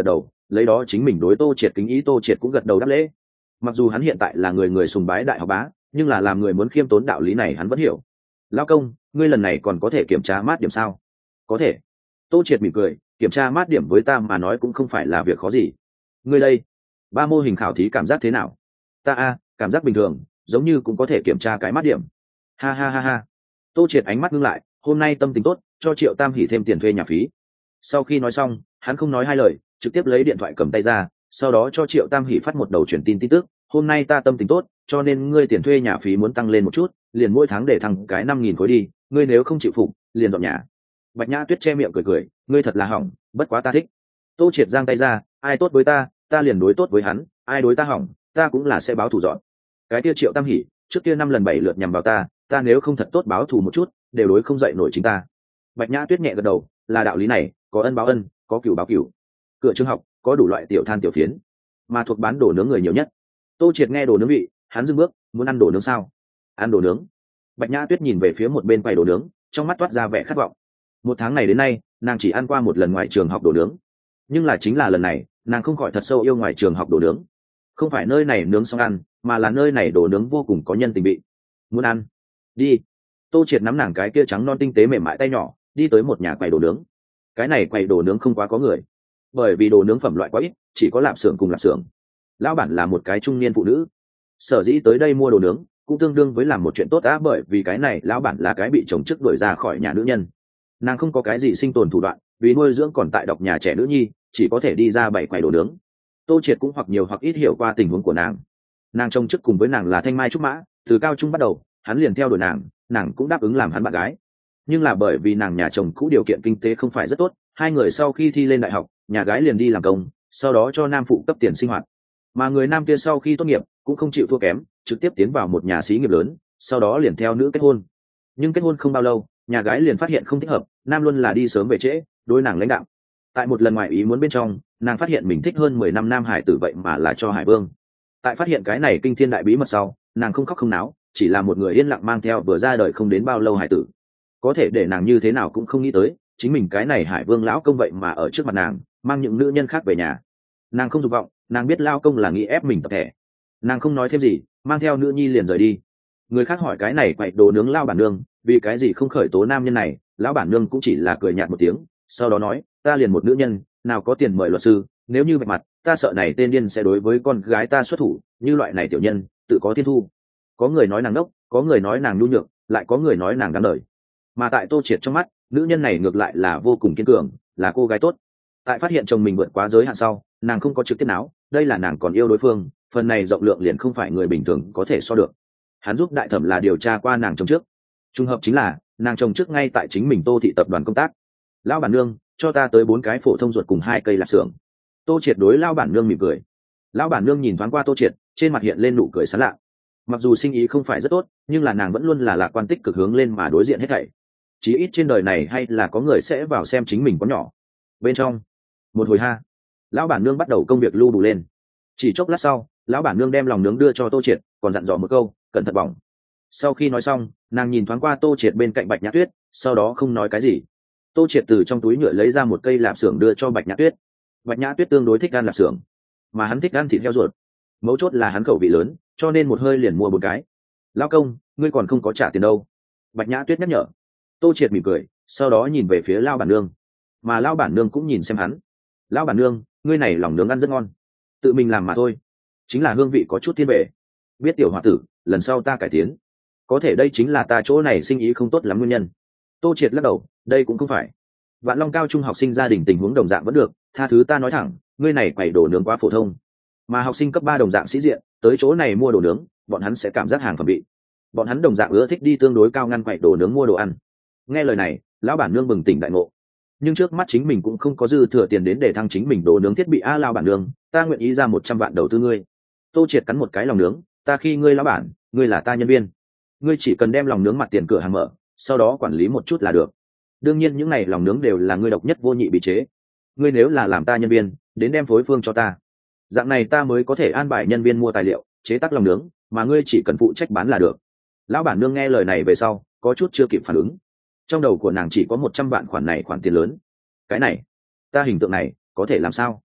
lấy đó chính mình đối Tô Triệt kính ý. Tô Triệt cũng gật đầu đáp lễ. Mặc dù hắn hiện tại là người người sùng bái đại học bá, nhưng là làm người muốn khiêm tốn đạo lý này hắn vẫn hiểu. Lão công, ngươi lần này còn có thể kiểm tra mát điểm sao? Có thể. Tô Triệt mỉm cười, kiểm tra mát điểm với ta mà nói cũng không phải là việc khó gì. Ngươi đây, ba mô hình khảo thí cảm giác thế nào? Ta a, cảm giác bình thường, giống như cũng có thể kiểm tra cái mát điểm. Ha ha ha ha. Tô Triệt ánh mắt ngưng lại, hôm nay tâm tình tốt, cho Triệu Tam Hỷ thêm tiền thuê nhà phí. Sau khi nói xong, hắn không nói hai lời, trực tiếp lấy điện thoại cầm tay ra, sau đó cho Triệu Tam Hỷ phát một đầu truyền tin tin tức. Hôm nay ta tâm tình tốt, cho nên ngươi tiền thuê nhà phí muốn tăng lên một chút, liền mỗi tháng để thằng cái năm nghìn khối đi, ngươi nếu không chịu phục, liền dọn nhà. Bạch Nhã Tuyết che miệng cười cười, ngươi thật là hỏng, bất quá ta thích. Tô Triệt giang tay ra, ai tốt với ta, ta liền đối tốt với hắn, ai đối ta hỏng, ta cũng là sẽ báo thù dọn. Cái kia Triệu Tam Hỷ, trước kia năm lần bảy lượt nhằm vào ta, ta nếu không thật tốt báo thù một chút, đều đối không dậy nổi chính ta. Bạch Nhã Tuyết nhẹ gật đầu, là đạo lý này, có ân báo ân, có cửu báo cửu. Cửa trường học có đủ loại tiểu than tiểu phiến, mà thuộc bán đồ nướng người nhiều nhất. Tô Triệt nghe đồ nướng vị, hắn dừng bước, muốn ăn đồ nướng sao? Ăn đồ nướng. Bạch Nhã Tuyết nhìn về phía một bên quầy đồ nướng, trong mắt toát ra vẻ khát vọng. Một tháng này đến nay, nàng chỉ ăn qua một lần ngoài trường học đồ nướng, nhưng là chính là lần này, nàng không khỏi thật sâu yêu ngoài trường học đồ nướng. Không phải nơi này nướng xong ăn, mà là nơi này đồ nướng vô cùng có nhân tình vị. Muốn ăn? Đi. Tô Triệt nắm nàng cái kia trắng non tinh tế mềm mại tay nhỏ, đi tới một nhà quầy đồ nướng. Cái này quầy đồ nướng không quá có người, bởi vì đồ nướng phẩm loại quá ít, chỉ có lạp xưởng cùng lạp xưởng. Lão bản là một cái trung niên phụ nữ, sở dĩ tới đây mua đồ nướng cũng tương đương với làm một chuyện tốt đã, bởi vì cái này lão bản là cái bị chồng chức đuổi ra khỏi nhà nữ nhân. Nàng không có cái gì sinh tồn thủ đoạn, vì nuôi dưỡng còn tại độc nhà trẻ nữ nhi, chỉ có thể đi ra bảy quầy đồ nướng. Tô Triệt cũng hoặc nhiều hoặc ít hiểu qua tình huống của nàng. Nàng chồng chức cùng với nàng là thanh mai trúc mã, từ cao trung bắt đầu hắn liền theo đuổi nàng, nàng cũng đáp ứng làm hắn bạn gái. Nhưng là bởi vì nàng nhà chồng cũ điều kiện kinh tế không phải rất tốt, hai người sau khi thi lên đại học, nhà gái liền đi làm công, sau đó cho nam phụ cấp tiền sinh hoạt. Mà người nam kia sau khi tốt nghiệp cũng không chịu thua kém, trực tiếp tiến vào một nhà xí nghiệp lớn, sau đó liền theo nữ kết hôn. Nhưng kết hôn không bao lâu, nhà gái liền phát hiện không thích hợp, nam luôn là đi sớm về trễ, đối nàng lãnh đạo. Tại một lần ngoài ý muốn bên trong, nàng phát hiện mình thích hơn mười năm nam hải tử vậy mà là cho Hải Vương. Tại phát hiện cái này kinh thiên đại bí mật sau, nàng không khóc không náo, chỉ là một người yên lặng mang theo vừa ra đời không đến bao lâu hải tử. Có thể để nàng như thế nào cũng không nghĩ tới, chính mình cái này Hải Vương lão công vậy mà ở trước mặt nàng mang những nữ nhân khác về nhà. Nàng không dục vọng, nàng biết lao công là nghĩ ép mình tập thể, nàng không nói thêm gì, mang theo nữ nhi liền rời đi. Người khác hỏi cái này quậy đồ nướng lao bản nương vì cái gì không khởi tố nam nhân này, lão bản nương cũng chỉ là cười nhạt một tiếng, sau đó nói, ta liền một nữ nhân, nào có tiền mời luật sư, nếu như vạch mặt, ta sợ này tên điên sẽ đối với con gái ta xuất thủ, như loại này tiểu nhân tự có thiên thu. Có người nói nàng đốc, có người nói nàng nhu nhược, lại có người nói nàng đáng đời. Mà tại Tô Triệt trong mắt, nữ nhân này ngược lại là vô cùng kiên cường, là cô gái tốt. Tại phát hiện chồng mình vượt quá giới hạn sau, nàng không có trực tiếp náo, đây là nàng còn yêu đối phương, phần này rộng lượng liền không phải người bình thường có thể so được. Hắn giúp đại thẩm là điều tra qua nàng chồng trước, trùng hợp chính là nàng chồng trước ngay tại chính mình Tô thị tập đoàn công tác. Lão bản nương, cho ta tới bốn cái phổ thông ruột cùng hai cây lạp xưởng. Tô Triệt đối lão bản nương mỉm cười. Lão bản nương nhìn thoáng qua Tô Triệt, trên mặt hiện lên nụ cười sán lạ. Mặc dù sinh ý không phải rất tốt, nhưng là nàng vẫn luôn là lạc quan tích cực hướng lên mà đối diện hết thảy. Chí ít trên đời này hay là có người sẽ vào xem chính mình có nhỏ. Bên trong, một hồi ha, lão bản nương bắt đầu công việc lưu đủ lên. Chỉ chốc lát sau, lão bản nương đem lòng nướng đưa cho Tô Triệt, còn dặn dò một câu, cẩn thận bỏng. Sau khi nói xong, nàng nhìn thoáng qua Tô Triệt bên cạnh Bạch Nhã Tuyết, sau đó không nói cái gì. Tô Triệt từ trong túi nhựa lấy ra một cây lạp xưởng đưa cho Bạch Nhã Tuyết. Bạch Nhã Tuyết tương đối thích ăn lạp xưởng, mà hắn thích ăn thịt heo ruột. Mấu chốt là hắn khẩu vị lớn, cho nên một hơi liền mua một cái. Lão công, ngươi còn không có trả tiền đâu. Bạch Nhã Tuyết nhắc nhở. Tô Triệt mỉm cười, sau đó nhìn về phía lão bản nương, mà lão bản nương cũng nhìn xem hắn. Lão bản nương, ngươi này lòng nướng ăn rất ngon, tự mình làm mà thôi, chính là hương vị có chút thiên bệ. Biết tiểu hòa tử, lần sau ta cải tiến. Có thể đây chính là ta chỗ này sinh ý không tốt lắm nguyên nhân. Tô Triệt lắc đầu, đây cũng không phải. Vạn Long cao trung học sinh gia đình tình huống đồng dạng vẫn được, tha thứ ta nói thẳng, ngươi này quẩy đồ nướng quá phổ thông. Mà học sinh cấp ba đồng dạng sĩ diện, tới chỗ này mua đồ nướng, bọn hắn sẽ cảm giác hàng phẩm vị. Bọn hắn đồng dạng ưa thích đi tương đối cao ngăn quẩy đồ nướng mua đồ ăn. Nghe lời này, lão bản nương bừng tỉnh đại ngộ. Nhưng trước mắt chính mình cũng không có dư thừa tiền đến để thăng chính mình đồ nướng thiết bị. A lão bản nương, ta nguyện ý ra một trăm vạn đầu tư ngươi. Tô Triệt cắn một cái lòng nướng, ta khi ngươi lão bản, ngươi là ta nhân viên. Ngươi chỉ cần đem lòng nướng mặt tiền cửa hàng mở, sau đó quản lý một chút là được. Đương nhiên những này lòng nướng đều là ngươi độc nhất vô nhị bị chế. Ngươi nếu là làm ta nhân viên, đến đem phối phương cho ta. Dạng này ta mới có thể an bài nhân viên mua tài liệu, chế tác lòng nướng, mà ngươi chỉ cần phụ trách bán là được. Lão bản nương nghe lời này về sau, có chút chưa kịp phản ứng. Trong đầu của nàng chỉ có một trăm vạn khoản này khoản tiền lớn. Cái này, ta hình tượng này, có thể làm sao?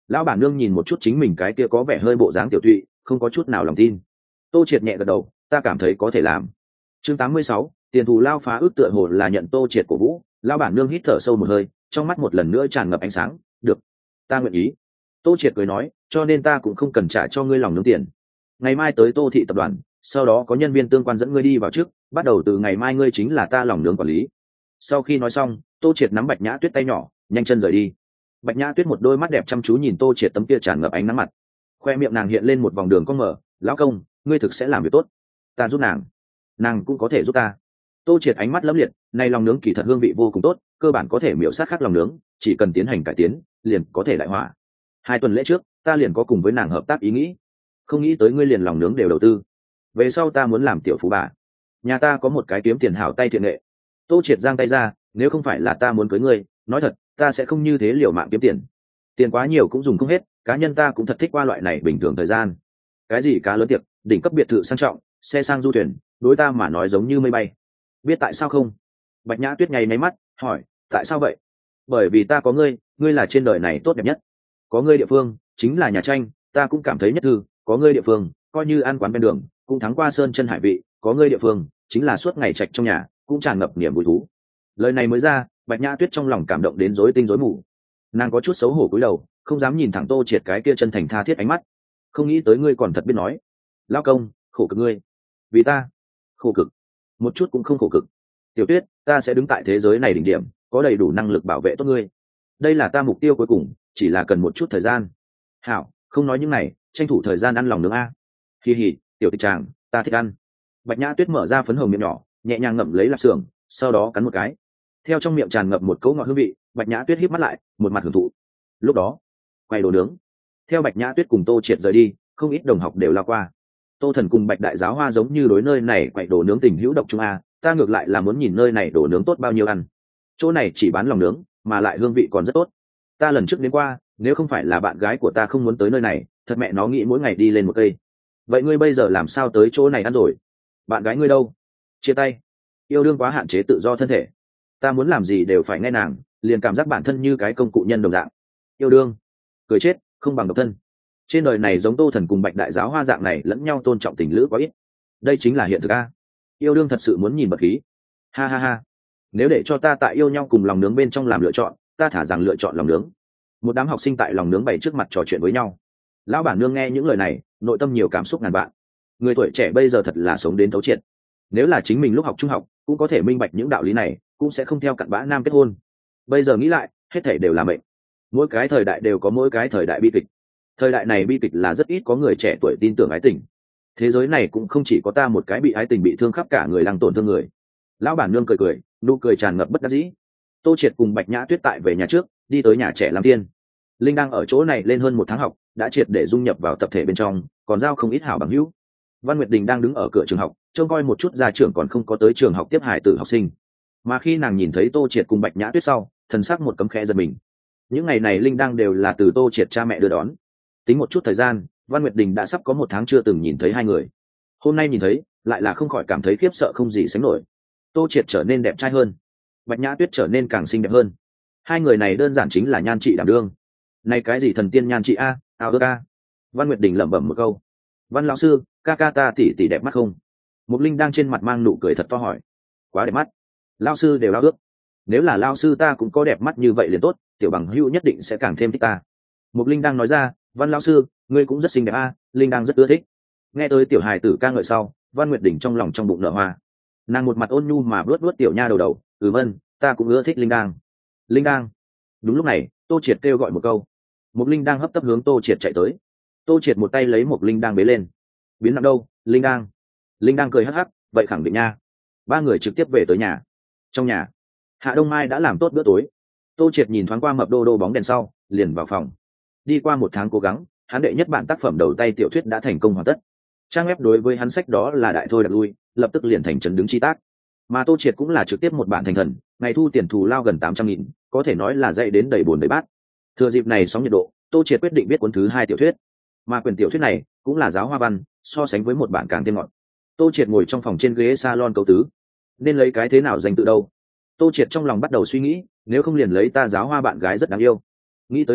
Lão bản nương nhìn một chút chính mình cái kia có vẻ hơi bộ dáng tiểu tụy, không có chút nào lòng tin. Tô Triệt nhẹ gật đầu, ta cảm thấy có thể làm. Chương tám mươi sáu, tiền thù lao phá ước tựa hồ là nhận Tô Triệt cổ vũ. Lão bản nương hít thở sâu một hơi, trong mắt một lần nữa tràn ngập ánh sáng. Được, ta nguyện ý. Tô Triệt cười nói, cho nên ta cũng không cần trả cho ngươi lòng nướng tiền. Ngày mai tới Tô thị tập đoàn, sau đó có nhân viên tương quan dẫn ngươi đi vào trước, bắt đầu từ ngày mai ngươi chính là ta lòng nướng quản lý. Sau khi nói xong, Tô Triệt nắm Bạch Nhã Tuyết tay nhỏ, nhanh chân rời đi. Bạch Nhã Tuyết một đôi mắt đẹp chăm chú nhìn Tô Triệt tấm kia tràn ngập ánh nắng mặt, khoe miệng nàng hiện lên một vòng đường cong mở. Lão công, ngươi thực sẽ làm việc tốt, ta giúp nàng, nàng cũng có thể giúp ta. Tô Triệt ánh mắt lấm liệt, này lòng nướng kỳ thật hương vị vô cùng tốt, cơ bản có thể miểu sát khác lòng nướng, chỉ cần tiến hành cải tiến, liền có thể đại hỏa. Hai tuần lễ trước, ta liền có cùng với nàng hợp tác ý nghĩ, không nghĩ tới ngươi liền lòng nướng đều đầu tư. Về sau ta muốn làm tiểu phú bà, nhà ta có một cái kiếm tiền hảo tay thiện nghệ. Tô Triệt giang tay ra, nếu không phải là ta muốn cưới ngươi, nói thật, ta sẽ không như thế liều mạng kiếm tiền. Tiền quá nhiều cũng dùng không hết, cá nhân ta cũng thật thích qua loại này bình thường thời gian. Cái gì cá lớn tiệc, đỉnh cấp biệt thự sang trọng, xe sang du thuyền, đối ta mà nói giống như mây bay. Biết tại sao không? Bạch Nhã Tuyết nháy máy mắt, hỏi, tại sao vậy? Bởi vì ta có ngươi, ngươi là trên đời này tốt đẹp nhất. Có ngươi địa phương, chính là nhà tranh, ta cũng cảm thấy nhất thư, có ngươi địa phương, coi như ăn quán bên đường, cũng thắng qua sơn chân hải vị, có ngươi địa phương, chính là suốt ngày trạch trong nhà, cũng tràn ngập niềm vui thú. Lời này mới ra, Bạch Nhã Tuyết trong lòng cảm động đến rối tinh rối mù. Nàng có chút xấu hổ cúi đầu, không dám nhìn thẳng Tô Triệt cái kia chân thành tha thiết ánh mắt. Không nghĩ tới ngươi còn thật biết nói. Lao công, khổ cực ngươi. Vì ta, khổ cực. Một chút cũng không khổ cực. Tiểu Tuyết, ta sẽ đứng tại thế giới này đỉnh điểm, có đầy đủ năng lực bảo vệ tốt ngươi. Đây là ta mục tiêu cuối cùng, chỉ là cần một chút thời gian. Hảo, không nói những này, tranh thủ thời gian ăn lòng nướng a. Hi hi, tiểu tịch tràng, ta thích ăn. Bạch Nhã Tuyết mở ra phấn hồng miệng nhỏ, nhẹ nhàng ngậm lấy lạp xưởng, sau đó cắn một cái. Theo trong miệng tràn ngập một cấu ngọt hương vị, Bạch Nhã Tuyết híp mắt lại, một mặt hưởng thụ. Lúc đó, quay đồ nướng. Theo Bạch Nhã Tuyết cùng Tô Triệt rời đi, không ít đồng học đều lao qua. Tô Thần cùng Bạch Đại Giáo Hoa giống như đối nơi này quậy đồ nướng tình hữu độc trung a, ta ngược lại là muốn nhìn nơi này đồ nướng tốt bao nhiêu ăn. Chỗ này chỉ bán lòng nướng, mà lại hương vị còn rất tốt. Ta lần trước đến qua, nếu không phải là bạn gái của ta không muốn tới nơi này, thật mẹ nó nghĩ mỗi ngày đi lên một cây. Vậy ngươi bây giờ làm sao tới chỗ này ăn rồi? Bạn gái ngươi đâu? Chia tay. Yêu đương quá hạn chế tự do thân thể, ta muốn làm gì đều phải nghe nàng, liền cảm giác bản thân như cái công cụ nhân đồng dạng. Yêu đương cười chết, không bằng độc thân. Trên đời này giống Tô Thần cùng Bạch Đại Giáo Hoa dạng này lẫn nhau tôn trọng tình lữ quá ít. Đây chính là hiện thực a. Yêu đương thật sự muốn nhìn bật khí. Ha ha ha, nếu để cho ta tại yêu nhau cùng lòng nướng bên trong làm lựa chọn, ta thả rằng lựa chọn lòng nướng. Một đám học sinh tại lòng nướng bày trước mặt trò chuyện với nhau. Lão bản nương nghe những lời này, nội tâm nhiều cảm xúc ngàn vạn. Người tuổi trẻ bây giờ thật là sống đến thấu triệt. Nếu là chính mình lúc học trung học, cũng có thể minh bạch những đạo lý này, cũng sẽ không theo cặn bã nam kết hôn. Bây giờ nghĩ lại, hết thảy đều là mệnh. Mỗi cái thời đại đều có mỗi cái thời đại bi kịch. Thời đại này bi kịch là rất ít có người trẻ tuổi tin tưởng ái tình. Thế giới này cũng không chỉ có ta một cái bị ái tình bị thương khắp cả người lăng tổn thương người. Lão bản nương cười cười, nụ cười tràn ngập bất đắc dĩ. Tô Triệt cùng Bạch Nhã Tuyết tại về nhà trước, đi tới nhà trẻ làm tiên. Linh đang ở chỗ này lên hơn một tháng học, đã triệt để dung nhập vào tập thể bên trong, còn giao không ít hảo bằng hữu. Văn Nguyệt Đình đang đứng ở cửa trường học, trông coi một chút gia trưởng còn không có tới trường học tiếp hài tử học sinh. Mà khi nàng nhìn thấy Tô Triệt cùng Bạch Nhã Tuyết sau, thần sắc một cấm khẽ giật mình. Những ngày này Linh đang đều là từ Tô Triệt cha mẹ đưa đón. Tính một chút thời gian, Văn Nguyệt Đình đã sắp có một tháng chưa từng nhìn thấy hai người. Hôm nay nhìn thấy, lại là không khỏi cảm thấy khiếp sợ không gì sánh nổi. Tô Triệt trở nên đẹp trai hơn, Bạch Nhã Tuyết trở nên càng xinh đẹp hơn. Hai người này đơn giản chính là nhan trị đảm đương. Này cái gì thần tiên nhan trị a, ao ước a. Văn Nguyệt Đình lẩm bẩm một câu. Văn lão sư, ca ca ta tỷ tỷ đẹp mắt không? Mục Linh đang trên mặt mang nụ cười thật to hỏi. Quá đẹp mắt. Lão sư đều ao ước. Nếu là lão sư ta cũng có đẹp mắt như vậy liền tốt, tiểu bằng hữu nhất định sẽ càng thêm thích ta. Mục Linh đang nói ra, Văn lão sư, ngươi cũng rất xinh đẹp a, Linh đang rất ưa thích. Nghe tới tiểu hài tử ca ngợi sau, Văn Nguyệt Đình trong lòng trong bụng nở hoa. Nàng một mặt ôn nhu mà bước bước tiểu nha đầu đầu, ừ vân, ta cũng ưa thích Linh đang. Linh đang. Đúng lúc này, Tô Triệt kêu gọi một câu. Mục Linh đang hấp tấp hướng Tô Triệt chạy tới. Tô Triệt một tay lấy Mục Linh đang bế lên. Biến nặng đâu, Linh đang. Linh đang cười hắc hắc, vậy khẳng định nha. Ba người trực tiếp về tới nhà. Trong nhà, Hạ Đông Mai đã làm tốt bữa tối. Tô Triệt nhìn thoáng qua mập đô đô bóng đèn sau, liền vào phòng. Đi qua một tháng cố gắng, hắn đệ nhất bản tác phẩm đầu tay tiểu thuyết đã thành công hoàn tất. Trang web đối với hắn sách đó là đại thôi đặt lui, lập tức liền thành trấn đứng chi tác. Mà Tô Triệt cũng là trực tiếp một bản thành thần, ngày thu tiền thù lao gần tám trăm nghìn, có thể nói là dạy đến đầy bồn đầy bát. Thừa dịp này sóng nhiệt độ, Tô Triệt quyết định viết cuốn thứ hai tiểu thuyết. Mà quyển tiểu thuyết này cũng là giáo hoa văn, so sánh với một bản càng thêm ngọt. Tô Triệt ngồi trong phòng trên ghế salon cấu tứ, nên lấy cái thế nào dành tự đâu? Tô Triệt trong lòng bắt đầu suy nghĩ, nếu không liền lấy ta giáo hoa bạn gái rất đáng yêu. Nghĩ tới đây,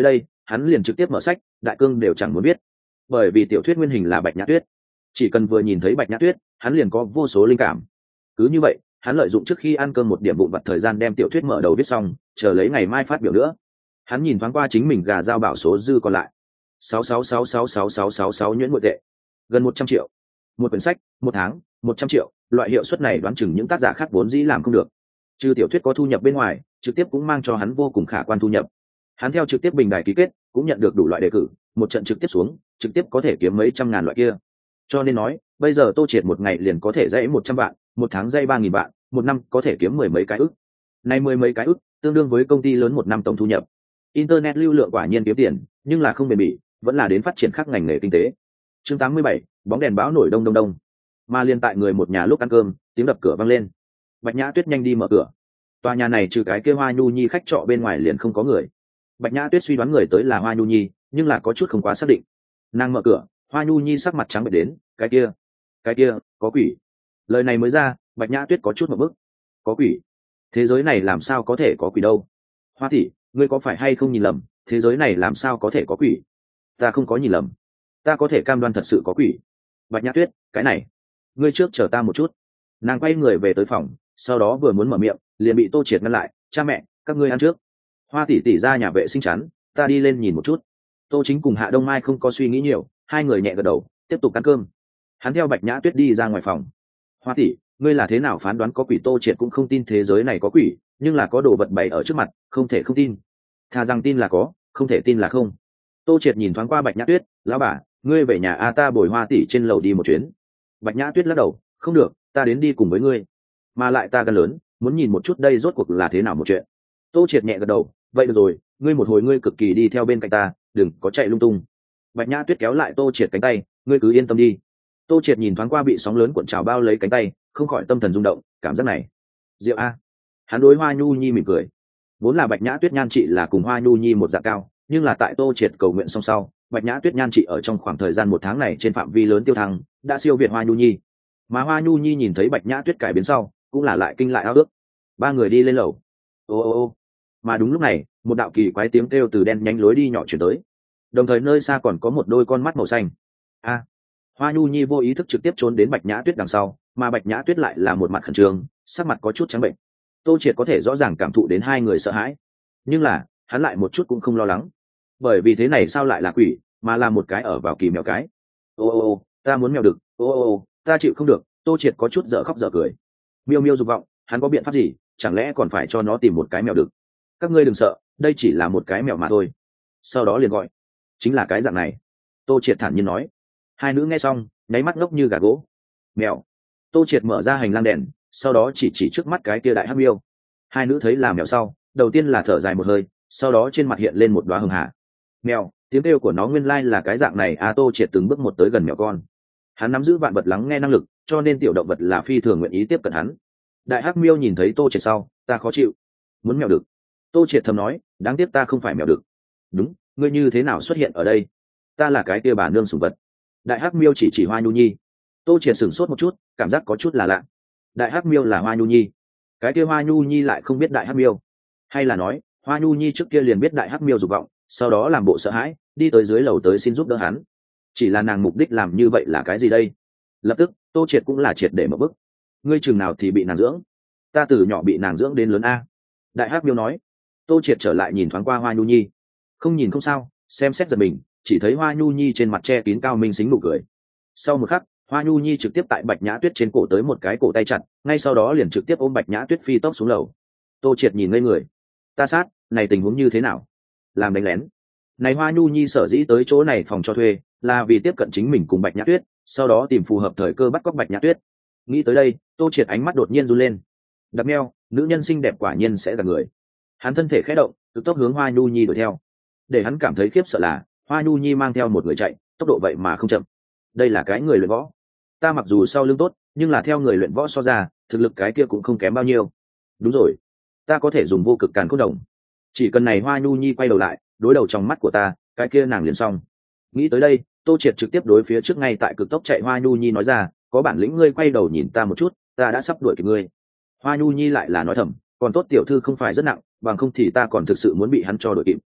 hắn liền trực tiếp mở sách, đại cương đều chẳng muốn biết, bởi vì tiểu thuyết nguyên hình là Bạch Nhã Tuyết, chỉ cần vừa nhìn thấy Bạch Nhã Tuyết hắn liền có vô số linh cảm. Cứ như vậy hắn lợi dụng trước khi ăn cơm một điểm vụn vặt thời gian đem tiểu thuyết mở đầu viết xong, chờ lấy ngày mai phát biểu nữa. Hắn nhìn thoáng qua chính mình gà giao bảo số dư còn lại sáu sáu sáu sáu sáu sáu sáu sáu nhuyễn nội tệ, gần một trăm triệu. Một quyển sách một tháng một trăm triệu, loại hiệu suất này đoán chừng những tác giả khác vốn dĩ làm không được. Trừ tiểu thuyết có thu nhập bên ngoài, trực tiếp cũng mang cho hắn vô cùng khả quan thu nhập. Hắn theo trực tiếp bình đài ký kết cũng nhận được đủ loại đề cử, một trận trực tiếp xuống trực tiếp có thể kiếm mấy trăm ngàn loại kia. Cho nên nói bây giờ Tô Triệt một ngày liền có thể dãy một trăm vạn, một tháng dãy ba nghìn vạn, một năm có thể kiếm mười mấy cái ức. Nay mười mấy cái ức tương đương với công ty lớn một năm tổng thu nhập. Internet lưu lượng quả nhiên kiếm tiền, nhưng là không bền bỉ, vẫn là đến phát triển khác ngành nghề kinh tế. Chương tám mươi bảy, bóng đèn báo nổi đông đông đông. Mà liên tại người một nhà lúc ăn cơm, tiếng đập cửa vang lên. Bạch Nhã Tuyết nhanh đi mở cửa. Tòa nhà này trừ cái kia Hoa Nhu Nhi khách trọ bên ngoài liền không có người. Bạch Nhã Tuyết suy đoán người tới là Hoa Nhu Nhi, nhưng là có chút không quá xác định. Nàng mở cửa, Hoa Nhu Nhi sắc mặt trắng bệch đến, cái kia, cái kia, có quỷ. Lời này mới ra, Bạch Nhã Tuyết có chút một bức. Có quỷ? Thế giới này làm sao có thể có quỷ đâu? Hoa tỷ, ngươi có phải hay không nhìn lầm, thế giới này làm sao có thể có quỷ? Ta không có nhìn lầm, ta có thể cam đoan thật sự có quỷ. Bạch Nhã Tuyết, cái này, ngươi trước chờ ta một chút. Nàng quay người về tới phòng, sau đó vừa muốn mở miệng liền bị Tô Triệt ngăn lại. Cha mẹ, các ngươi ăn trước. Hoa tỷ tỷ ra nhà vệ sinh chắn, ta đi lên nhìn một chút. Tô Chính cùng Hạ Đông Mai không có suy nghĩ nhiều, hai người nhẹ gật đầu tiếp tục ăn cơm. Hắn theo Bạch Nhã Tuyết đi ra ngoài phòng. Hoa tỷ, ngươi là thế nào phán đoán có quỷ? Tô Triệt cũng không tin thế giới này có quỷ, nhưng là có đồ vật bày ở trước mặt, không thể không tin. Thà rằng tin là có, không thể tin là không. Tô Triệt nhìn thoáng qua Bạch Nhã Tuyết, lão bà, ngươi về nhà a, ta bồi Hoa tỷ trên lầu đi một chuyến. Bạch Nhã Tuyết lắc đầu, không được, ta đến đi cùng với ngươi, mà lại ta gan lớn, muốn nhìn một chút đây rốt cuộc là thế nào một chuyện. Tô Triệt nhẹ gật đầu, vậy được rồi, ngươi một hồi ngươi cực kỳ đi theo bên cạnh ta, đừng có chạy lung tung. Bạch Nhã Tuyết kéo lại Tô Triệt cánh tay, ngươi cứ yên tâm đi. Tô Triệt nhìn thoáng qua bị sóng lớn cuộn trào bao lấy cánh tay, không khỏi tâm thần rung động, cảm giác này diệu a. Hắn đối Hoa Nhu Nhi mỉm cười. Vốn là Bạch Nhã Tuyết nhan trị là cùng Hoa Nhu Nhi một dạng cao, nhưng là tại Tô Triệt cầu nguyện xong sau, Bạch Nhã Tuyết nhan trị ở trong khoảng thời gian một tháng này trên phạm vi lớn tiêu thăng, đã siêu việt Hoa Nhu Nhi. Mà Hoa Nhu Nhi nhìn thấy Bạch Nhã Tuyết cải biến sau, cũng là lại kinh lại ao ước. Ba người đi lên lầu. Ô ô ô. Mà đúng lúc này, một đạo kỳ quái tiếng kêu từ đen nhánh lối đi nhỏ chuyển tới. Đồng thời nơi xa còn có một đôi con mắt màu xanh. A. Hoa Nhu Nhi vô ý thức trực tiếp trốn đến Bạch Nhã Tuyết đằng sau, mà Bạch Nhã Tuyết lại là một mặt khẩn trương, sắc mặt có chút trắng bệnh. Tô Triệt có thể rõ ràng cảm thụ đến hai người sợ hãi, nhưng là hắn lại một chút cũng không lo lắng, bởi vì thế này sao lại là quỷ, mà là một cái ở vào kỳ mèo cái. Ô ô ô, ta muốn mèo đực, ô ô ô, ta chịu không được. Tô Triệt có chút dở khóc dở cười. Miêu miêu dục vọng, hắn có biện pháp gì, chẳng lẽ còn phải cho nó tìm một cái mèo đực? Các ngươi đừng sợ, đây chỉ là một cái mèo mà thôi. Sau đó liền gọi, chính là cái dạng này. Tô Triệt thản nhiên nói. Hai nữ nghe xong, nháy mắt ngốc như gà gỗ. Mèo. Tô Triệt mở ra hành lang đèn, sau đó chỉ chỉ trước mắt cái kia đại hắc miêu. Hai nữ thấy là mèo sau, đầu tiên là thở dài một hơi, sau đó trên mặt hiện lên một đóa hưng hà. Mèo, tiếng kêu của nó nguyên lai là cái dạng này à. Tô Triệt từng bước một tới gần mèo con. Hắn nắm giữ vạn vật lắng nghe năng lực, cho nên tiểu động vật là phi thường nguyện ý tiếp cận hắn. Đại hắc miêu nhìn thấy Tô Triệt sau, ta khó chịu, muốn mèo đực. Tô Triệt thầm nói, đáng tiếc ta không phải mèo đực. Đúng, ngươi như thế nào xuất hiện ở đây? Ta là cái kia bà nương sủng vật. Đại hắc miêu chỉ chỉ Hoa Nhu Nhi. Tô Triệt sửng sốt một chút, cảm giác có chút là lạ. Đại hắc miêu là Hoa Nhu Nhi, cái kia Hoa Nhu Nhi lại không biết đại hắc miêu, hay là nói Hoa Nhu Nhi trước kia liền biết đại hắc miêu dục vọng, sau đó làm bộ sợ hãi, đi tới dưới lầu tới xin giúp đỡ hắn. Chỉ là nàng mục đích làm như vậy là cái gì đây? Lập tức Tô Triệt cũng là triệt để mở bức. Ngươi chừng nào thì bị nàng dưỡng? Ta từ nhỏ bị nàng dưỡng đến lớn a. Đại hắc miêu nói. Tô Triệt trở lại nhìn thoáng qua Hoa Nhu Nhi. Không nhìn không sao, xem xét giật mình, chỉ thấy Hoa Nhu Nhi trên mặt che kín cao minh xính nụ cười. Sau một khắc, Hoa Nhu Nhi trực tiếp tại Bạch Nhã Tuyết trên cổ tới một cái cổ tay chặt, ngay sau đó liền trực tiếp ôm Bạch Nhã Tuyết phi tốc xuống lầu. Tô Triệt nhìn ngây người. Ta sát, này tình huống như thế nào? Làm đánh lén? Này Hoa Nhu Nhi sở dĩ tới chỗ này phòng cho thuê, là vì tiếp cận chính mình cùng Bạch Nhã Tuyết, sau đó tìm phù hợp thời cơ bắt cóc Bạch Nhã Tuyết. Nghĩ tới đây, Tô Triệt ánh mắt đột nhiên run lên. Đặc meo, nữ nhân xinh đẹp quả nhiên sẽ gạt người. Hắn thân thể khẽ động, cực tốc hướng Hoa Nhu Nhi đuổi theo. Để hắn cảm thấy khiếp sợ là, Hoa Nhu Nhi mang theo một người chạy, tốc độ vậy mà không chậm. Đây là cái người luyện võ. Ta mặc dù sau lưng tốt, nhưng là theo người luyện võ so ra, thực lực cái kia cũng không kém bao nhiêu. Đúng rồi, ta có thể dùng vô cực càn khôn đồng. Chỉ cần này Hoa Nhu Nhi quay đầu lại, đối đầu trong mắt của ta, cái kia nàng liền xong. Nghĩ tới đây, Tô Triệt trực tiếp đối phía trước ngay tại cực tốc chạy Hoa Nhu Nhi nói ra, có bản lĩnh ngươi quay đầu nhìn ta một chút, ta đã sắp đuổi kịp ngươi. Hoa Nhu Nhi lại là nói thầm, còn tốt tiểu thư không phải rất nặng, bằng không thì ta còn thực sự muốn bị hắn cho đuổi kịp.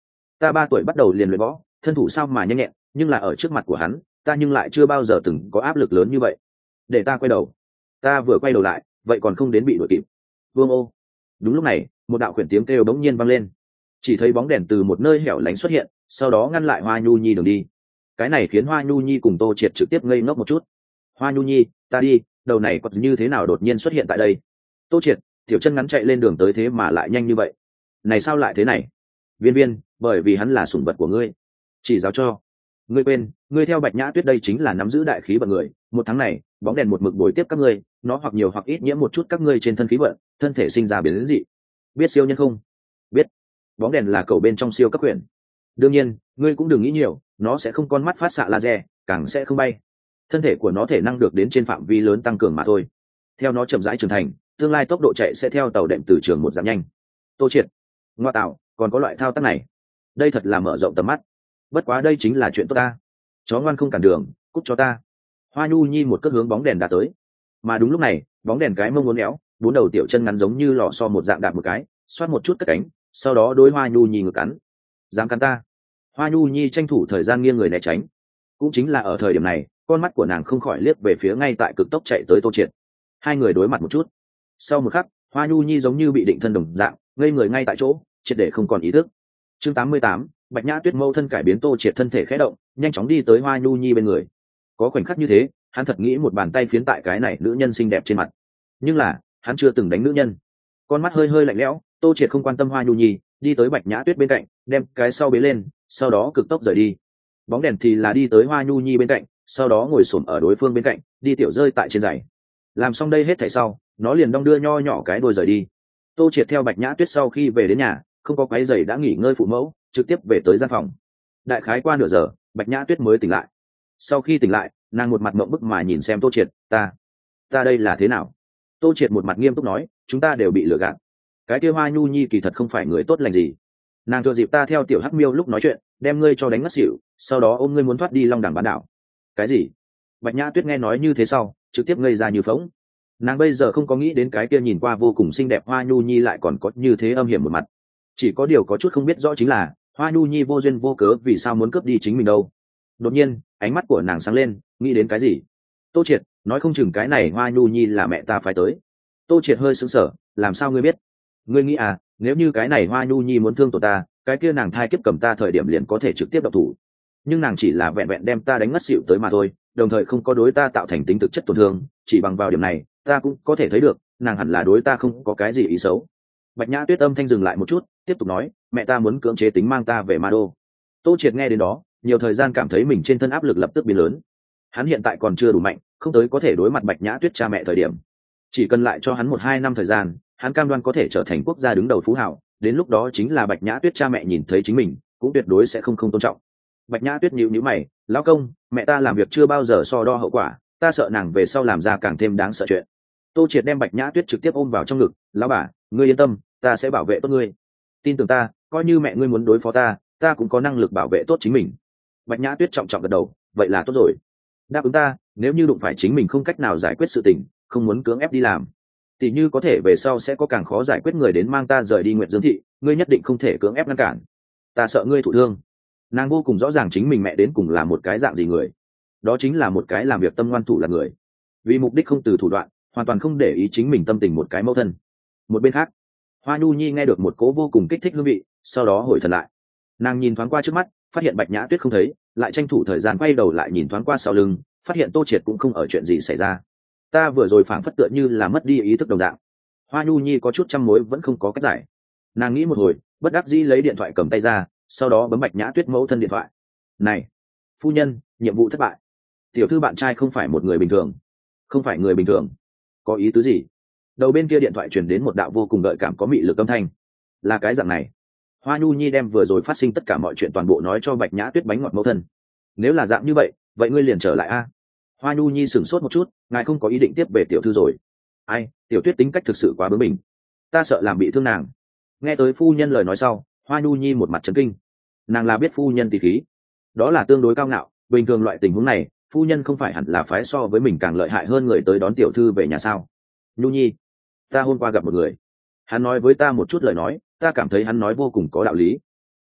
ta ba tuổi bắt đầu liền luyện võ, thân thủ sao mà nhanh nhẹn, nhưng là ở trước mặt của hắn ta nhưng lại chưa bao giờ từng có áp lực lớn như vậy. Để ta quay đầu. Ta vừa quay đầu lại, vậy còn không đến bị đuổi kịp. Vương ô. Đúng lúc này, một đạo khuyển tiếng kêu bỗng nhiên vang lên. Chỉ thấy bóng đèn từ một nơi hẻo lánh xuất hiện, sau đó ngăn lại Hoa Nhu Nhi đường đi. Cái này khiến Hoa Nhu Nhi cùng Tô Triệt trực tiếp ngây ngốc một chút. Hoa Nhu Nhi, ta đi, đầu này có như thế nào đột nhiên xuất hiện tại đây? Tô Triệt, tiểu chân ngắn chạy lên đường tới thế mà lại nhanh như vậy. Này sao lại thế này? Viên Viên, bởi vì hắn là sủng vật của ngươi. Chỉ giáo cho. Ngươi quên, ngươi theo Bạch Nhã Tuyết đây chính là nắm giữ đại khí vận người, một tháng này, bóng đèn một mực bồi tiếp các ngươi, nó hoặc nhiều hoặc ít nhiễm một chút các ngươi trên thân khí vận, thân thể sinh ra biến đến dị. Biết siêu nhân không? Biết. Bóng đèn là cầu bên trong siêu cấp quyển. Đương nhiên, ngươi cũng đừng nghĩ nhiều, nó sẽ không con mắt phát xạ laser, càng sẽ không bay. Thân thể của nó thể năng được đến trên phạm vi lớn tăng cường mà thôi. Theo nó chậm rãi trưởng thành, tương lai tốc độ chạy sẽ theo tàu đệm từ trường một giảm nhanh. Tô Triệt, ngoa tạo, còn có loại thao tác này, đây thật là mở rộng tầm mắt. Bất quá đây chính là chuyện tốt ta. Chó ngoan không cản đường, cút cho ta. Hoa Nhu Nhi một cước hướng bóng đèn đã tới. Mà đúng lúc này, bóng đèn cái mông uốn éo, bốn đầu tiểu chân ngắn giống như lò xo một dạng đạp một cái, xoát một chút cất cánh, sau đó đối Hoa Nhu Nhi ngược cắn. Dám cắn ta? Hoa Nhu Nhi tranh thủ thời gian nghiêng người né tránh. Cũng chính là ở thời điểm này, con mắt của nàng không khỏi liếc về phía ngay tại cực tốc chạy tới Tô Triệt. Hai người đối mặt một chút. Sau một khắc, Hoa Nhu Nhi giống như bị định thân đồng dạng, ngây người ngay tại chỗ, triệt để không còn ý thức. Chương tám mươi tám, Bạch Nhã Tuyết mâu thân cải biến. Tô Triệt thân thể khẽ động, nhanh chóng đi tới Hoa Nhu Nhi bên người. Có khoảnh khắc như thế, hắn thật nghĩ một bàn tay phiến tại cái này nữ nhân xinh đẹp trên mặt. Nhưng là, hắn chưa từng đánh nữ nhân. Con mắt hơi hơi lạnh lẽo, Tô Triệt không quan tâm Hoa Nhu Nhi, đi tới Bạch Nhã Tuyết bên cạnh, đem cái sau bế lên, sau đó cực tốc rời đi. Bóng đèn thì là đi tới Hoa Nhu Nhi bên cạnh, sau đó ngồi xổm ở đối phương bên cạnh, đi tiểu rơi tại trên giày. Làm xong đây hết thảy sau, nó liền đong đưa nho nhỏ cái đuôi rời đi. Tô Triệt theo Bạch Nhã Tuyết sau khi về đến nhà, không có quấy giày đã nghỉ ngơi phụ mẫu, trực tiếp về tới gian phòng. Đại khái qua nửa giờ, Bạch Nhã Tuyết mới tỉnh lại. Sau khi tỉnh lại, nàng một mặt mộng bức mà nhìn xem Tô Triệt, ta, ta đây là thế nào? Tô Triệt một mặt nghiêm túc nói, chúng ta đều bị lừa gạt. Cái kia Hoa Nhu Nhi kỳ thật không phải người tốt lành gì. Nàng thừa dịp ta theo tiểu Hắc Miêu lúc nói chuyện, đem ngươi cho đánh ngất xỉu, sau đó ôm ngươi muốn thoát đi Long Đẳng bán đảo. Cái gì? Bạch Nhã Tuyết nghe nói như thế sau, trực tiếp ngây ra như phỗng. Nàng bây giờ không có nghĩ đến cái kia nhìn qua vô cùng xinh đẹp Hoa Nhu Nhi lại còn có như thế âm hiểm một mặt. Chỉ có điều có chút không biết rõ chính là Hoa Nhu Nhi vô duyên vô cớ vì sao muốn cướp đi chính mình đâu. Đột nhiên, ánh mắt của nàng sáng lên, nghĩ đến cái gì? Tô Triệt, nói không chừng cái này Hoa Nhu Nhi là mẹ ta phái tới. Tô Triệt hơi sững sờ, làm sao ngươi biết? Ngươi nghĩ à, nếu như cái này Hoa Nhu Nhi muốn thương tổn ta, cái kia nàng thai kiếp cầm ta thời điểm liền có thể trực tiếp độc thủ. Nhưng nàng chỉ là vẹn vẹn đem ta đánh ngất xỉu tới mà thôi, đồng thời không có đối ta tạo thành tính thực chất tổn thương, chỉ bằng vào điểm này, ta cũng có thể thấy được, nàng hẳn là đối ta không có cái gì ý xấu. Bạch Nhã Tuyết âm thanh dừng lại một chút, tiếp tục nói, mẹ ta muốn cưỡng chế tính mang ta về Ma Đô. Tô Triệt nghe đến đó, nhiều thời gian cảm thấy mình trên thân áp lực lập tức biến lớn. Hắn hiện tại còn chưa đủ mạnh, không tới có thể đối mặt Bạch Nhã Tuyết cha mẹ thời điểm. Chỉ cần lại cho hắn một hai năm thời gian, hắn cam đoan có thể trở thành quốc gia đứng đầu phú hào, đến lúc đó chính là Bạch Nhã Tuyết cha mẹ nhìn thấy chính mình, cũng tuyệt đối sẽ không không tôn trọng. Bạch Nhã Tuyết nhíu nhíu mày, lão công, mẹ ta làm việc chưa bao giờ so đo hậu quả, ta sợ nàng về sau làm ra càng thêm đáng sợ chuyện. Tô Triệt đem Bạch Nhã Tuyết trực tiếp ôm vào trong ngực, lão bà, ngươi yên tâm, ta sẽ bảo vệ tốt ngươi. Tin tưởng ta, coi như mẹ ngươi muốn đối phó ta, ta cũng có năng lực bảo vệ tốt chính mình. Bạch Nhã Tuyết trọng trọng gật đầu, vậy là tốt rồi. Đáp ứng ta, nếu như đụng phải chính mình không cách nào giải quyết sự tình, không muốn cưỡng ép đi làm. Tỷ như có thể về sau sẽ có càng khó giải quyết người đến mang ta rời đi Nguyệt Dương thị, ngươi nhất định không thể cưỡng ép ngăn cản. Ta sợ ngươi thụ thương. Nàng vô cùng rõ ràng chính mình mẹ đến cùng là một cái dạng gì người. Đó chính là một cái làm việc tâm ngoan thủ là người. Vì mục đích không từ thủ đoạn, hoàn toàn không để ý chính mình tâm tình một cái mâu thân. Một bên khác, Hoa Nhu Nhi nghe được một cỗ vô cùng kích thích hương vị, sau đó hồi thần lại. Nàng nhìn thoáng qua trước mắt, phát hiện Bạch Nhã Tuyết không thấy, lại tranh thủ thời gian quay đầu lại nhìn thoáng qua sau lưng, phát hiện Tô Triệt cũng không ở chuyện gì xảy ra. Ta vừa rồi phảng phất tựa như là mất đi ý thức đồng dạng. Hoa Nhu Nhi có chút trăm mối vẫn không có cách giải. Nàng nghĩ một hồi, bất đắc dĩ lấy điện thoại cầm tay ra, sau đó bấm Bạch Nhã Tuyết mẫu thân điện thoại. Này, phu nhân, nhiệm vụ thất bại. Tiểu thư bạn trai không phải một người bình thường. Không phải người bình thường. Có ý tứ gì? Đầu bên kia điện thoại truyền đến một đạo vô cùng gợi cảm có mị lực âm thanh. Là cái dạng này. Hoa Nhu Nhi đem vừa rồi phát sinh tất cả mọi chuyện toàn bộ nói cho Bạch Nhã Tuyết bánh ngọt mẫu thân. Nếu là dạng như vậy, vậy ngươi liền trở lại a. Hoa Nhu Nhi sửng sốt một chút, ngài không có ý định tiếp về tiểu thư rồi. Ai, tiểu Tuyết tính cách thực sự quá bướng bỉnh, ta sợ làm bị thương nàng. Nghe tới phu nhân lời nói sau, Hoa Nhu Nhi một mặt chấn kinh. Nàng là biết phu nhân tỷ khí, đó là tương đối cao ngạo, bình thường loại tình huống này, phu nhân không phải hẳn là phái so với mình càng lợi hại hơn người tới đón tiểu thư về nhà sao? Nhu Nhi, ta hôm qua gặp một người, hắn nói với ta một chút lời nói, ta cảm thấy hắn nói vô cùng có đạo lý.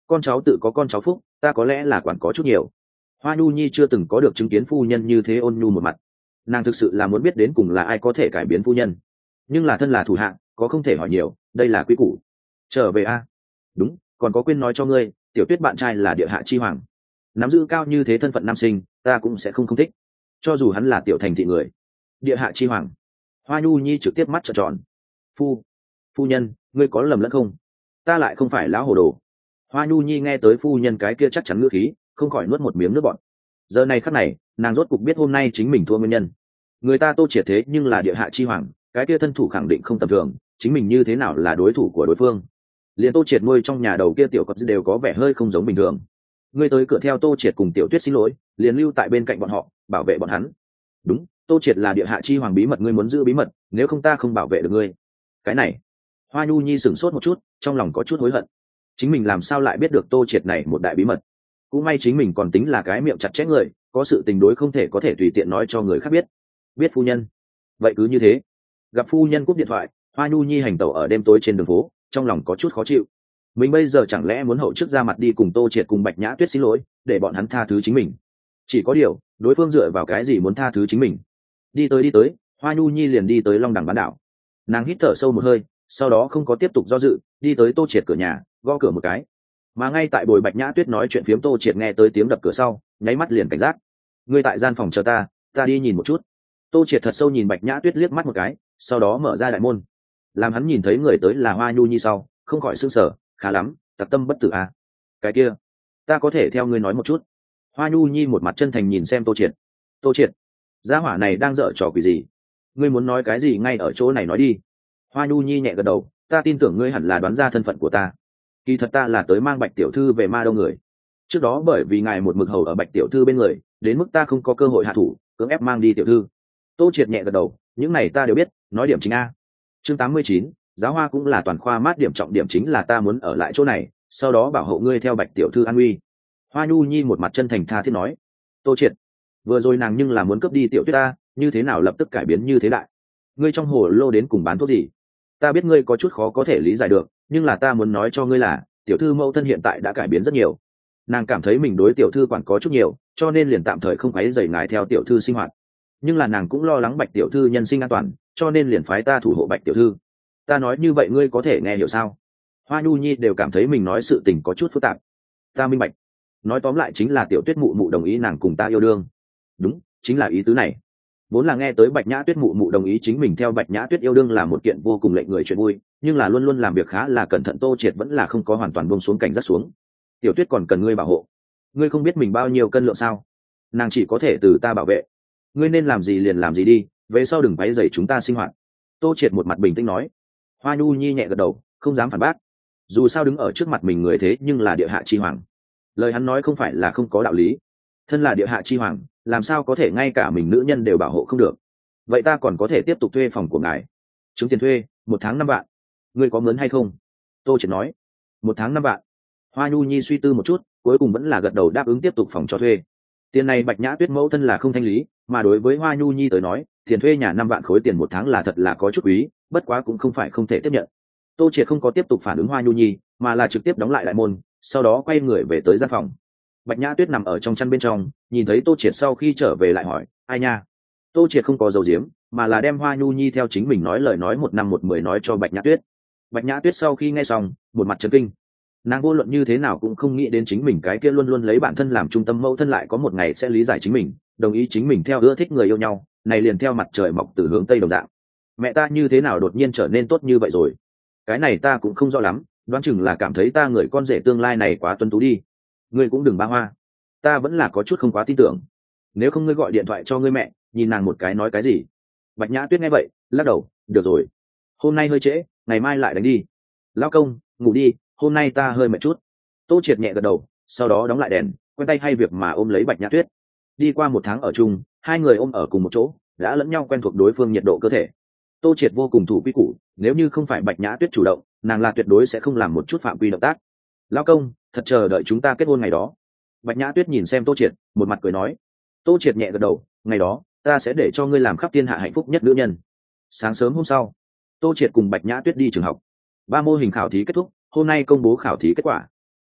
con cháu tự có con cháu phúc, ta có lẽ là quản có chút nhiều. Hoa Nhu Nhi chưa từng có được chứng kiến phu nhân như thế ôn nhu một mặt, nàng thực sự là muốn biết đến cùng là ai có thể cải biến phu nhân, nhưng là thân là thủ hạ có không thể hỏi nhiều, đây là quy củ. Trở về a. Đúng, còn có quên nói cho ngươi, tiểu tuyết bạn trai là địa hạ chi hoàng, nắm giữ cao như thế thân phận nam sinh, ta cũng sẽ không không thích, cho dù hắn là tiểu thành thị người. Địa hạ chi hoàng. Hoa Nhu Nhi trực tiếp mắt trợn tròn. Phu, phu nhân, ngươi có lầm lẫn không? Ta lại không phải lão hồ đồ. Hoa Nhu Nhi nghe tới phu nhân cái kia chắc chắn ngữ khí, không khỏi nuốt một miếng nước bọt. Giờ này khắc này, nàng rốt cục biết hôm nay chính mình thua nguyên nhân. Người ta Tô Triệt thế nhưng là địa hạ chi hoàng, cái kia thân thủ khẳng định không tầm thường, chính mình như thế nào là đối thủ của đối phương? Liền Tô Triệt nuôi trong nhà đầu kia tiểu cọp đều có vẻ hơi không giống bình thường. Ngươi tới cửa theo Tô Triệt cùng Tiểu Tuyết xin lỗi, liền lưu tại bên cạnh bọn họ, bảo vệ bọn hắn. Đúng, Tô Triệt là địa hạ chi hoàng bí mật, ngươi muốn giữ bí mật, nếu không ta không bảo vệ được ngươi. Cái này, Hoa Nhu Nhi sửng sốt một chút, trong lòng có chút hối hận. Chính mình làm sao lại biết được Tô Triệt này một đại bí mật? Cũng may chính mình còn tính là cái miệng chặt chẽ người, có sự tình đối không thể có thể tùy tiện nói cho người khác biết. Biết phu nhân. Vậy cứ như thế. Gặp phu nhân cúp điện thoại, Hoa Nhu Nhi hành tẩu ở đêm tối trên đường phố, trong lòng có chút khó chịu. Mình bây giờ chẳng lẽ muốn hậu trước ra mặt đi cùng Tô Triệt cùng Bạch Nhã Tuyết xin lỗi, để bọn hắn tha thứ chính mình? Chỉ có điều, đối phương dựa vào cái gì muốn tha thứ chính mình? Đi tới đi tới, Hoa Nhu Nhi liền đi tới Long Đằng bán đảo. Nàng hít thở sâu một hơi, sau đó không có tiếp tục do dự, đi tới Tô Triệt cửa nhà, gõ cửa một cái. Mà ngay tại bồi Bạch Nhã Tuyết nói chuyện phiếm, Tô Triệt nghe tới tiếng đập cửa sau, nháy mắt liền cảnh giác. Ngươi tại gian phòng chờ ta, ta đi nhìn một chút. Tô Triệt thật sâu nhìn Bạch Nhã Tuyết liếc mắt một cái, sau đó mở ra đại môn. Làm hắn nhìn thấy người tới là Hoa Nhu Nhi sau, không khỏi sửng sở, khá lắm, tặc tâm bất tử à? Cái kia, ta có thể theo ngươi nói một chút. Hoa Nhu Nhi một mặt chân thành nhìn xem Tô Triệt. Tô Triệt, gia hỏa này đang dở trò quỷ gì? Ngươi muốn nói cái gì ngay ở chỗ này nói đi. Hoa Nhu Nhi nhẹ gật đầu, ta tin tưởng ngươi hẳn là đoán ra thân phận của ta. Kỳ thật ta là tới mang Bạch tiểu thư về Ma Đâu người. Trước đó bởi vì ngài một mực hầu ở Bạch tiểu thư bên người, đến mức ta không có cơ hội hạ thủ, cưỡng ép mang đi tiểu thư. Tô Triệt nhẹ gật đầu, những này ta đều biết, nói điểm chính a. Chương tám mươi chín, giáo hoa cũng là toàn khoa mát, điểm trọng điểm chính là ta muốn ở lại chỗ này, sau đó bảo hộ ngươi theo Bạch tiểu thư an nguy. Hoa Nhu Nhi một mặt chân thành tha thiết nói. Tô Triệt, vừa rồi nàng nhưng là muốn cướp đi tiểu tuyết ta, như thế nào lập tức cải biến như thế đại? Ngươi trong hồ lô đến cùng bán thuốc gì? Ta biết ngươi có chút khó có thể lý giải được, nhưng là ta muốn nói cho ngươi là, tiểu thư mẫu thân hiện tại đã cải biến rất nhiều. Nàng cảm thấy mình đối tiểu thư quản có chút nhiều, cho nên liền tạm thời không quấy rầy ngài theo tiểu thư sinh hoạt. Nhưng là nàng cũng lo lắng Bạch tiểu thư nhân sinh an toàn, cho nên liền phái ta thủ hộ Bạch tiểu thư. Ta nói như vậy ngươi có thể nghe hiểu sao? Hoa Nhu Nhi đều cảm thấy mình nói sự tình có chút phức tạp. Ta minh bạch. Nói tóm lại chính là tiểu tuyết mụ mụ đồng ý nàng cùng ta yêu đương. Đúng, chính là ý tứ này. Vốn là nghe tới Bạch Nhã Tuyết mụ mụ đồng ý chính mình theo Bạch Nhã Tuyết yêu đương là một kiện vô cùng lệnh người chuyện vui, nhưng là luôn luôn làm việc khá là cẩn thận Tô Triệt vẫn là không có hoàn toàn buông xuống cảnh giác xuống. Tiểu Tuyết còn cần ngươi bảo hộ. Ngươi không biết mình bao nhiêu cân lượng sao? Nàng chỉ có thể từ ta bảo vệ. Ngươi nên làm gì liền làm gì đi, về sau đừng quấy rầy chúng ta sinh hoạt. Tô Triệt một mặt bình tĩnh nói. Hoa Nhu Nhi nhẹ gật đầu, không dám phản bác. Dù sao đứng ở trước mặt mình người thế nhưng là địa hạ chi hoàng. Lời hắn nói không phải là không có đạo lý. Thân là địa hạ chi hoàng, làm sao có thể ngay cả mình nữ nhân đều bảo hộ không được? Vậy ta còn có thể tiếp tục thuê phòng của ngài. Chứng tiền thuê một tháng năm vạn. Ngươi có mướn hay không? Tô Triệt nói. Một tháng năm vạn. Hoa Nhu Nhi suy tư một chút, cuối cùng vẫn là gật đầu đáp ứng tiếp tục phòng cho thuê. Tiền này Bạch Nhã Tuyết mẫu thân là không thanh lý, mà đối với Hoa Nhu Nhi tới nói, tiền thuê nhà năm vạn khối tiền một tháng là thật là có chút quý, bất quá cũng không phải không thể tiếp nhận. Tô Triệt không có tiếp tục phản ứng Hoa Nhu Nhi, mà là trực tiếp đóng lại đại môn, sau đó quay người về tới gian phòng. Bạch Nhã Tuyết nằm ở trong chăn bên trong, nhìn thấy Tô Triệt sau khi trở về lại hỏi, ai nha? Tô Triệt không có dầu diếm, mà là đem Hoa Nhu Nhi theo chính mình nói lời nói một năm một mười nói cho Bạch Nhã Tuyết. Bạch Nhã Tuyết sau khi nghe xong, một mặt chấn kinh. Nàng vô luận như thế nào cũng không nghĩ đến chính mình cái kia luôn luôn lấy bản thân làm trung tâm mẫu thân lại có một ngày sẽ lý giải chính mình, đồng ý chính mình theo ưa thích người yêu nhau, này liền theo mặt trời mọc từ hướng tây đồng dạng. Mẹ ta như thế nào đột nhiên trở nên tốt như vậy rồi? Cái này ta cũng không rõ lắm, đoán chừng là cảm thấy ta người con rể tương lai này quá tuấn tú đi. Ngươi cũng đừng ba hoa, ta vẫn là có chút không quá tin tưởng. Nếu không ngươi gọi điện thoại cho ngươi mẹ, nhìn nàng một cái nói cái gì. Bạch Nhã Tuyết nghe vậy lắc đầu, được rồi, hôm nay hơi trễ, ngày mai lại đánh đi. Lao công, ngủ đi, hôm nay ta hơi mệt chút. Tô Triệt nhẹ gật đầu, sau đó đóng lại đèn, quen tay hay việc mà ôm lấy Bạch Nhã Tuyết. Đi qua một tháng ở chung, hai người ôm ở cùng một chỗ, đã lẫn nhau quen thuộc đối phương nhiệt độ cơ thể. Tô Triệt vô cùng thủ quy củ, nếu như không phải Bạch Nhã Tuyết chủ động, nàng là tuyệt đối sẽ không làm một chút phạm quy động tác. Lao công, thật chờ đợi chúng ta kết hôn ngày đó. Bạch Nhã Tuyết nhìn xem Tô Triệt, một mặt cười nói. Tô Triệt nhẹ gật đầu, ngày đó ta sẽ để cho ngươi làm khắp thiên hạ hạnh phúc nhất nữ nhân. Sáng sớm hôm sau, Tô Triệt cùng Bạch Nhã Tuyết đi trường học. Ba mô hình khảo thí kết thúc, hôm nay công bố khảo thí kết quả.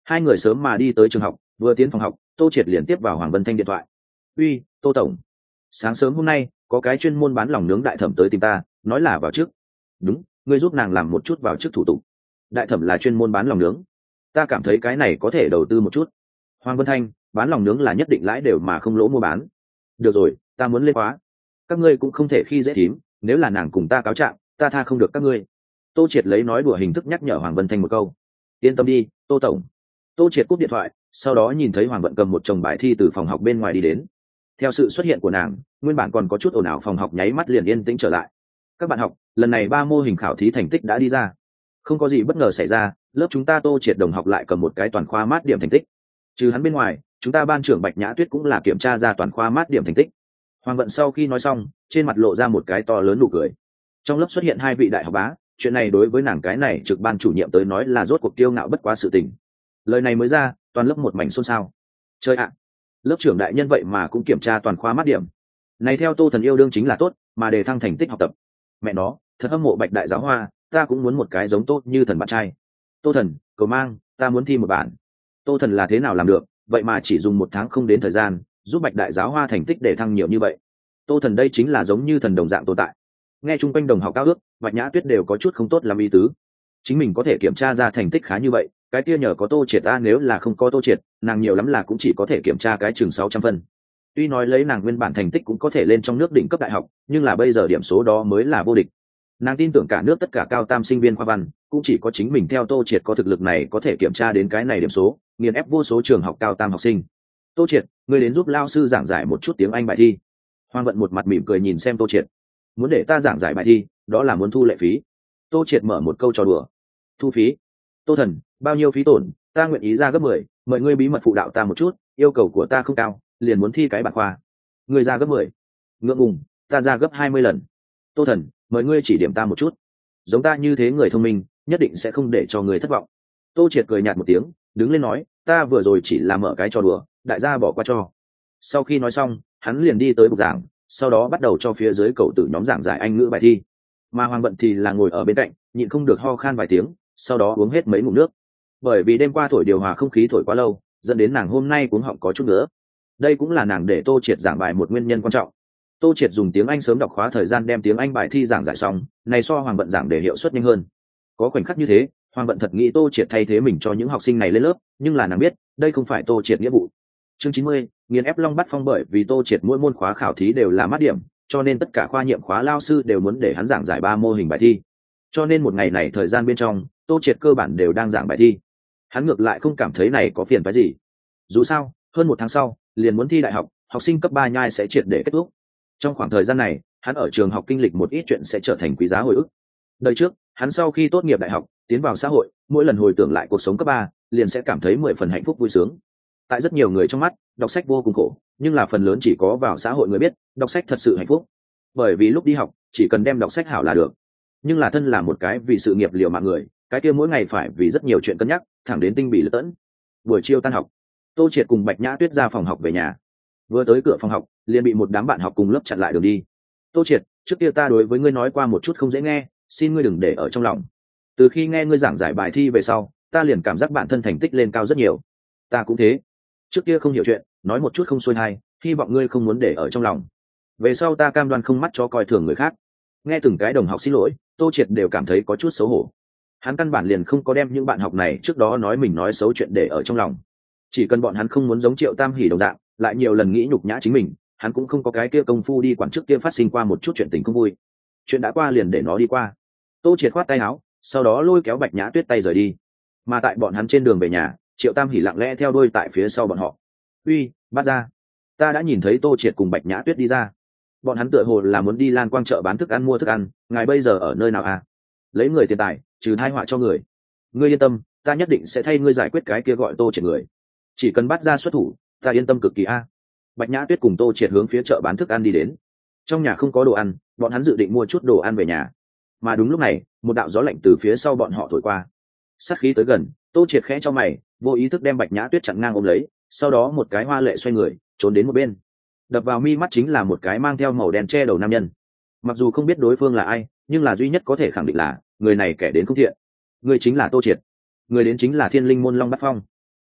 Hai người sớm mà đi tới trường học, vừa tiến phòng học, tô triệt liền tiếp vào Hoàng Vân Thanh điện thoại. Uy, tô tổng, sáng sớm hôm nay có cái chuyên môn bán lòng nướng đại thẩm tới tìm ta, nói là vào trước. Đúng, ngươi giúp nàng làm một chút vào trước thủ tục. Đại thẩm là chuyên môn bán lòng nướng, ta cảm thấy cái này có thể đầu tư một chút. Hoàng Vân Thanh, bán lòng nướng là nhất định lãi đều mà không lỗ mua bán. Được rồi, ta muốn lên khóa. Các ngươi cũng không thể khi dễ thím, nếu là nàng cùng ta cáo trạng, ta tha không được các ngươi. Tô triệt lấy nói đùa hình thức nhắc nhở Hoàng Vân Thanh một câu. Yên tâm đi, tô tổng. Tô triệt cúp điện thoại, sau đó nhìn thấy Hoàng Vận cầm một chồng bài thi từ phòng học bên ngoài đi đến. Theo sự xuất hiện của nàng, nguyên bản còn có chút ồn ào phòng học nháy mắt liền yên tĩnh trở lại. Các bạn học, lần này ba mô hình khảo thí thành tích đã đi ra. Không có gì bất ngờ xảy ra, lớp chúng ta Tô triệt đồng học lại cầm một cái toàn khoa mát điểm thành tích. Trừ hắn bên ngoài, chúng ta ban trưởng Bạch Nhã Tuyết cũng là kiểm tra ra toàn khoa mát điểm thành tích. Hoàng Vận sau khi nói xong, trên mặt lộ ra một cái to lớn nụ cười. Trong lớp xuất hiện hai vị đại học bá, chuyện này đối với nàng cái này trực ban chủ nhiệm tới nói là rốt cuộc kiêu ngạo bất quá sự tình. Lời này mới ra, toàn lớp một mảnh xôn xao. Chơi ạ, lớp trưởng đại nhân vậy mà cũng kiểm tra toàn khoa mát điểm. Này theo Tô Thần yêu đương chính là tốt, mà đề thăng thành tích học tập. Mẹ nó, thật hâm mộ Bạch đại giáo hoa, ta cũng muốn một cái giống tốt như thần bạn trai. Tô Thần, cầu mang, ta muốn thi một bản. Tô Thần là thế nào làm được, vậy mà chỉ dùng một tháng không đến thời gian, giúp Bạch đại giáo hoa thành tích để thăng nhiều như vậy. Tô Thần đây chính là giống như thần đồng dạng tồn tại. Nghe chung quanh đồng học cao ước, Bạch Nhã Tuyết đều có chút không tốt làm ý tứ. Chính mình có thể kiểm tra ra thành tích khá như vậy, cái kia nhờ có Tô triệt ta, nếu là không có Tô triệt, nàng nhiều lắm là cũng chỉ có thể kiểm tra cái chừng sáu trăm phân. Tuy nói lấy nàng nguyên bản thành tích cũng có thể lên trong nước đỉnh cấp đại học, nhưng là bây giờ điểm số đó mới là vô địch. Nàng tin tưởng cả nước tất cả cao tam sinh viên khoa văn, cũng chỉ có chính mình theo Tô triệt có thực lực này có thể kiểm tra đến cái này điểm số, nghiền ép vô số trường học cao tam học sinh. Tô triệt, ngươi đến giúp lao sư giảng giải một chút tiếng Anh bài thi. Hoàng Vận một mặt mỉm cười nhìn xem Tô triệt. Muốn để ta giảng giải bài thi, đó là muốn thu lệ phí. Tô triệt mở một câu trò đùa. Thu phí? Tô Thần, bao nhiêu phí tổn, ta nguyện ý ra gấp mười, mời ngươi bí mật phụ đạo ta một chút, yêu cầu của ta không cao, liền muốn thi cái bản khoa. Ngươi ra gấp mười? Ngượng ngùng, ta ra gấp hai mươi lần. Tô Thần, mời ngươi chỉ điểm ta một chút. Giống ta như thế người thông minh, nhất định sẽ không để cho người thất vọng. Tô triệt cười nhạt một tiếng, đứng lên nói, ta vừa rồi chỉ là mở cái trò đùa, đại gia bỏ qua cho. Sau khi nói xong, hắn liền đi tới bục giảng, sau đó bắt đầu cho phía dưới cậu tử nhóm giảng giải Anh ngữ bài thi. Mà Hoàng Vận thì là ngồi ở bên cạnh, nhịn không được ho khan vài tiếng, sau đó uống hết mấy ngụm nước. Bởi vì đêm qua thổi điều hòa không khí thổi quá lâu, dẫn đến nàng hôm nay cuống họng có chút nữa. Đây cũng là nàng để Tô triệt giảng bài một nguyên nhân quan trọng. Tô triệt dùng tiếng Anh sớm đọc khóa thời gian đem tiếng Anh bài thi giảng giải xong, này so Hoàng Vận giảng để hiệu suất nhanh hơn. Có khoảnh khắc như thế, Hoàng Vận thật nghĩ Tô triệt thay thế mình cho những học sinh này lên lớp, nhưng là nàng biết, đây không phải Tô triệt nghĩa vụ. Chương chín mươi, nghiền ép Long Bắt Phong. Bởi vì Tô triệt mỗi môn khóa khảo thí đều là mát điểm, cho nên tất cả khoa nhiệm khóa lao sư đều muốn để hắn giảng giải ba mô hình bài thi. Cho nên một ngày này thời gian bên trong, Tô triệt cơ bản đều đang giảng bài thi. Hắn ngược lại không cảm thấy này có phiền phức gì. Dù sao, hơn một tháng sau, liền muốn thi đại học, học sinh cấp ba nhai sẽ triệt để kết thúc. Trong khoảng thời gian này, hắn ở trường học kinh lịch một ít chuyện sẽ trở thành quý giá hồi ức. Đời trước, hắn sau khi tốt nghiệp đại học, tiến vào xã hội, mỗi lần hồi tưởng lại cuộc sống cấp ba, liền sẽ cảm thấy mười phần hạnh phúc vui sướng. Tại rất nhiều người trong mắt, đọc sách vô cùng khổ, nhưng là phần lớn chỉ có vào xã hội người biết, đọc sách thật sự hạnh phúc. Bởi vì lúc đi học, chỉ cần đem đọc sách hảo là được. Nhưng là thân là một cái vì sự nghiệp liều mạng người, cái kia mỗi ngày phải vì rất nhiều chuyện cân nhắc, thẳng đến tinh bì lật tẫn. Buổi chiều tan học, Tô triệt cùng Bạch Nhã Tuyết ra phòng học về nhà. Vừa tới cửa phòng học, liền bị một đám bạn học cùng lớp chặn lại đường đi. Tô triệt, trước kia ta đối với ngươi nói qua một chút không dễ nghe, xin ngươi đừng để ở trong lòng. Từ khi nghe ngươi giảng giải bài thi về sau, ta liền cảm giác bản thân thành tích lên cao rất nhiều. Ta cũng thế. Trước kia không hiểu chuyện, nói một chút không xuôi hay, hy vọng ngươi không muốn để ở trong lòng. Về sau ta cam đoan không mắt cho coi thường người khác. Nghe từng cái đồng học xin lỗi, Tô triệt đều cảm thấy có chút xấu hổ. Hắn căn bản liền không có đem những bạn học này trước đó nói mình nói xấu chuyện để ở trong lòng. Chỉ cần bọn hắn không muốn giống Triệu Tam Hỉ đồng dạng, lại nhiều lần nghĩ nhục nhã chính mình, hắn cũng không có cái kia công phu đi quản trước kia phát sinh qua một chút chuyện tình không vui. Chuyện đã qua liền để nó đi qua. Tô triệt khoát tay áo, sau đó lôi kéo Bạch Nhã Tuyết tay rời đi. Mà tại bọn hắn trên đường về nhà, Triệu Tam Hỉ lặng lẽ theo đuôi tại phía sau bọn họ. Uy, bắt ra! Ta đã nhìn thấy Tô triệt cùng Bạch Nhã Tuyết đi ra. Bọn hắn tựa hồ là muốn đi Lan Quang chợ bán thức ăn mua thức ăn, ngài bây giờ ở nơi nào à? Lấy người tiền tài, trừ thai họa cho người. Ngươi yên tâm, ta nhất định sẽ thay ngươi giải quyết cái kia gọi Tô triệt người. Chỉ cần bắt ra xuất thủ, ta yên tâm cực kỳ a. Bạch Nhã Tuyết cùng Tô triệt hướng phía chợ bán thức ăn đi đến. Trong nhà không có đồ ăn, bọn hắn dự định mua chút đồ ăn về nhà. Mà đúng lúc này, một đạo gió lạnh từ phía sau bọn họ thổi qua. Sát khí tới gần, Tô triệt khẽ cho mày, vô ý thức đem Bạch Nhã Tuyết chặn ngang ôm lấy, sau đó một cái hoa lệ xoay người, trốn đến một bên. Đập vào mi mắt chính là một cái mang theo màu đen che đầu nam nhân. Mặc dù không biết đối phương là ai, nhưng là duy nhất có thể khẳng định là người này kẻ đến không thiện. Người chính là Tô triệt. Người đến chính là Thiên Linh môn Long Bát Phong.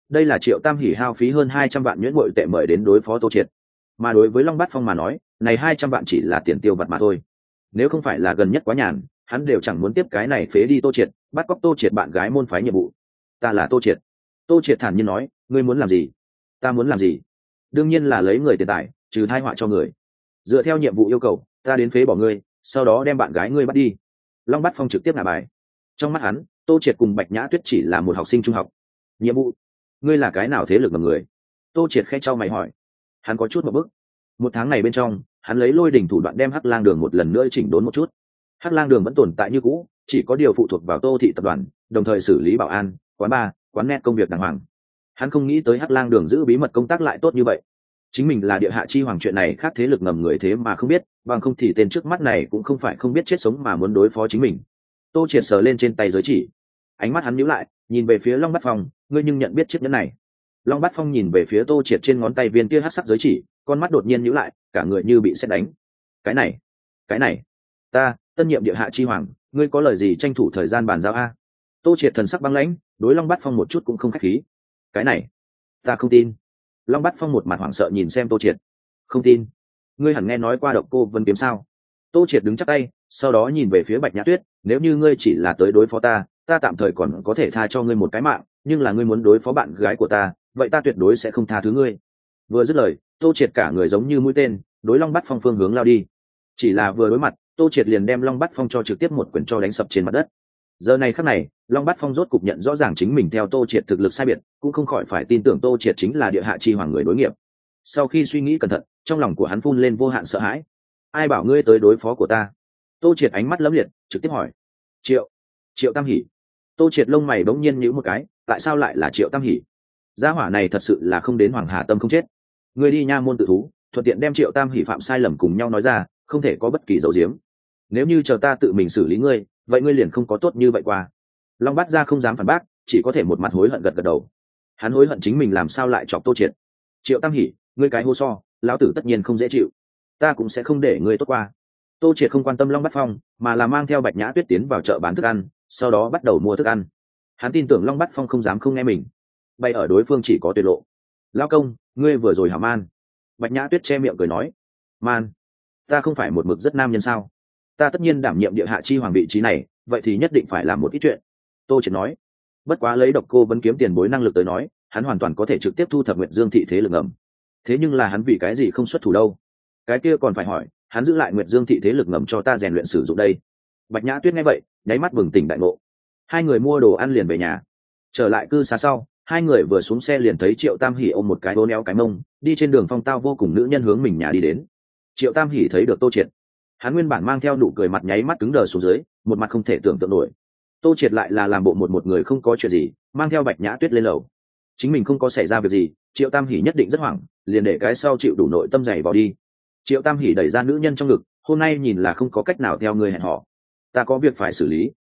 đây là Triệu Tam Hỷ hao phí hơn hai trăm vạn nhuyễn bội tệ mời đến đối phó Tô Triệt, mà đối với Long Bát Phong mà nói này hai trăm vạn chỉ là tiền tiêu vặt mà thôi. Nếu không phải là gần nhất quá nhàn, hắn đều chẳng muốn tiếp cái này phế đi Tô Triệt, bắt cóc Tô Triệt bạn gái môn phái nhiệm vụ. Ta là Tô Triệt. Tô Triệt thản nhiên nói, ngươi muốn làm gì? Ta muốn làm gì? Đương nhiên là lấy người tiền tài, trừ tai họa cho người. Dựa theo nhiệm vụ yêu cầu, ta đến phế bỏ ngươi, sau đó đem bạn gái ngươi bắt đi. Long Bát Phong trực tiếp ngả bài. Trong mắt hắn, Tô Triệt cùng Bạch Nhã Tuyết chỉ là một học sinh trung học. Nhiệm vụ? Ngươi là cái nào thế lực mà người? Tô Triệt khẽ trao mày hỏi. Hắn có chút một bức. Một tháng này bên trong, hắn lấy lôi đỉnh thủ đoạn đem Hắc Lang Đường một lần nữa chỉnh đốn một chút. Hắc Lang Đường vẫn tồn tại như cũ, chỉ có điều phụ thuộc vào Tô thị tập đoàn, đồng thời xử lý bảo an, quán bar, quán net công việc đàng hoàng. Hắn không nghĩ tới Hắc Lang Đường giữ bí mật công tác lại tốt như vậy. Chính mình là địa hạ chi hoàng chuyện này khác thế lực ngầm người thế mà không biết, bằng không thì tên trước mắt này cũng không phải không biết chết sống mà muốn đối phó chính mình. Tô Triệt sờ lên trên tay giới chỉ, ánh mắt hắn nhíu lại, nhìn về phía Long Bát Phong, ngươi nhưng nhận biết chiếc nhẫn này? Long Bát Phong nhìn về phía Tô Triệt trên ngón tay viên kia hắc sắc giới chỉ, con mắt đột nhiên nhíu lại, cả người như bị sét đánh. Cái này, cái này, ta, tân nhiệm địa hạ chi hoàng, ngươi có lời gì tranh thủ thời gian bàn giao a? Tô Triệt thần sắc băng lãnh, đối Long Bát Phong một chút cũng không khách khí. Cái này, ta không tin. Long Bát Phong một mặt hoảng sợ nhìn xem Tô Triệt. Không tin? Ngươi hẳn nghe nói qua Độc Cô Vân Kiếm sao? Tô Triệt đứng chắp tay, sau đó nhìn về phía Bạch Nhã Tuyết, nếu như ngươi chỉ là tới đối phó ta, ta tạm thời còn có thể tha cho ngươi một cái mạng, nhưng là ngươi muốn đối phó bạn gái của ta, vậy ta tuyệt đối sẽ không tha thứ ngươi. Vừa dứt lời, Tô Triệt cả người giống như mũi tên, đối Long Bát Phong phương hướng lao đi. Chỉ là vừa đối mặt, Tô Triệt liền đem Long Bát Phong cho trực tiếp một quyền cho đánh sập trên mặt đất. Giờ này khắc này, Long Bát Phong rốt cục nhận rõ ràng chính mình theo Tô Triệt thực lực sai biệt, cũng không khỏi phải tin tưởng Tô Triệt chính là địa hạ chi hoàng người đối nghiệp. Sau khi suy nghĩ cẩn thận, trong lòng của hắn phun lên vô hạn sợ hãi. Ai bảo ngươi tới đối phó của ta? Tô Triệt ánh mắt lấm liệt, trực tiếp hỏi. Triệu, Triệu Tam Hỷ. Tô Triệt lông mày bỗng nhiên nhíu một cái, tại sao lại là Triệu Tam Hỷ? Gia hỏa này thật sự là không đến Hoàng Hà Tâm không chết. Ngươi đi nha môn tự thú, thuận tiện đem Triệu Tam Hỷ phạm sai lầm cùng nhau nói ra, không thể có bất kỳ dấu diếm. Nếu như chờ ta tự mình xử lý ngươi, vậy ngươi liền không có tốt như vậy qua. Long Bát Gia không dám phản bác, chỉ có thể một mặt hối hận gật gật đầu. Hắn hối hận chính mình làm sao lại chọc Tô Triệt. Triệu Tam Hỷ, ngươi cái hô so, lão tử tất nhiên không dễ chịu. Ta cũng sẽ không để ngươi tốt qua. Tô Triệt không quan tâm Long Bát Phong, mà là mang theo Bạch Nhã Tuyết tiến vào chợ bán thức ăn, sau đó bắt đầu mua thức ăn. Hắn tin tưởng Long Bát Phong không dám không nghe mình. Bay ở đối phương chỉ có tuyệt lộ. Lão công, ngươi vừa rồi hả man? Bạch Nhã Tuyết che miệng cười nói. Man? Ta không phải một mực rất nam nhân sao? Ta tất nhiên đảm nhiệm địa hạ chi hoàng vị trí này, vậy thì nhất định phải làm một ít chuyện. Tô Triệt nói. Bất quá lấy Độc Cô Vân Kiếm tiền bối năng lực tới nói, hắn hoàn toàn có thể trực tiếp thu thập Nguyệt Dương thị thế lực ngầm. Thế nhưng là hắn vì cái gì không xuất thủ đâu? Cái kia còn phải hỏi, hắn giữ lại Nguyệt Dương thị thế lực ngầm cho ta rèn luyện sử dụng đây. Bạch Nhã Tuyết nghe vậy, nháy mắt bừng tỉnh đại ngộ. Hai người mua đồ ăn liền về nhà. Trở lại cư xá sau, hai người vừa xuống xe liền thấy Triệu Tam Hỷ ôm một cái bố néo cái mông, đi trên đường phong tao vô cùng nữ nhân hướng mình nhà đi đến. Triệu Tam Hỷ thấy được Tô Triệt, hắn nguyên bản mang theo nụ cười mặt nháy mắt cứng đờ xuống dưới, một mặt không thể tưởng tượng nổi. Tô Triệt lại là làm bộ một một người không có chuyện gì, mang theo Bạch Nhã Tuyết lên lầu. Chính mình không có xảy ra việc gì, Triệu Tam Hỷ nhất định rất hoảng, liền để cái sau chịu đủ nội tâm dày vào đi. Triệu Tam Hỷ đẩy ra nữ nhân trong ngực, hôm nay nhìn là không có cách nào theo người hẹn hò. Ta có việc phải xử lý,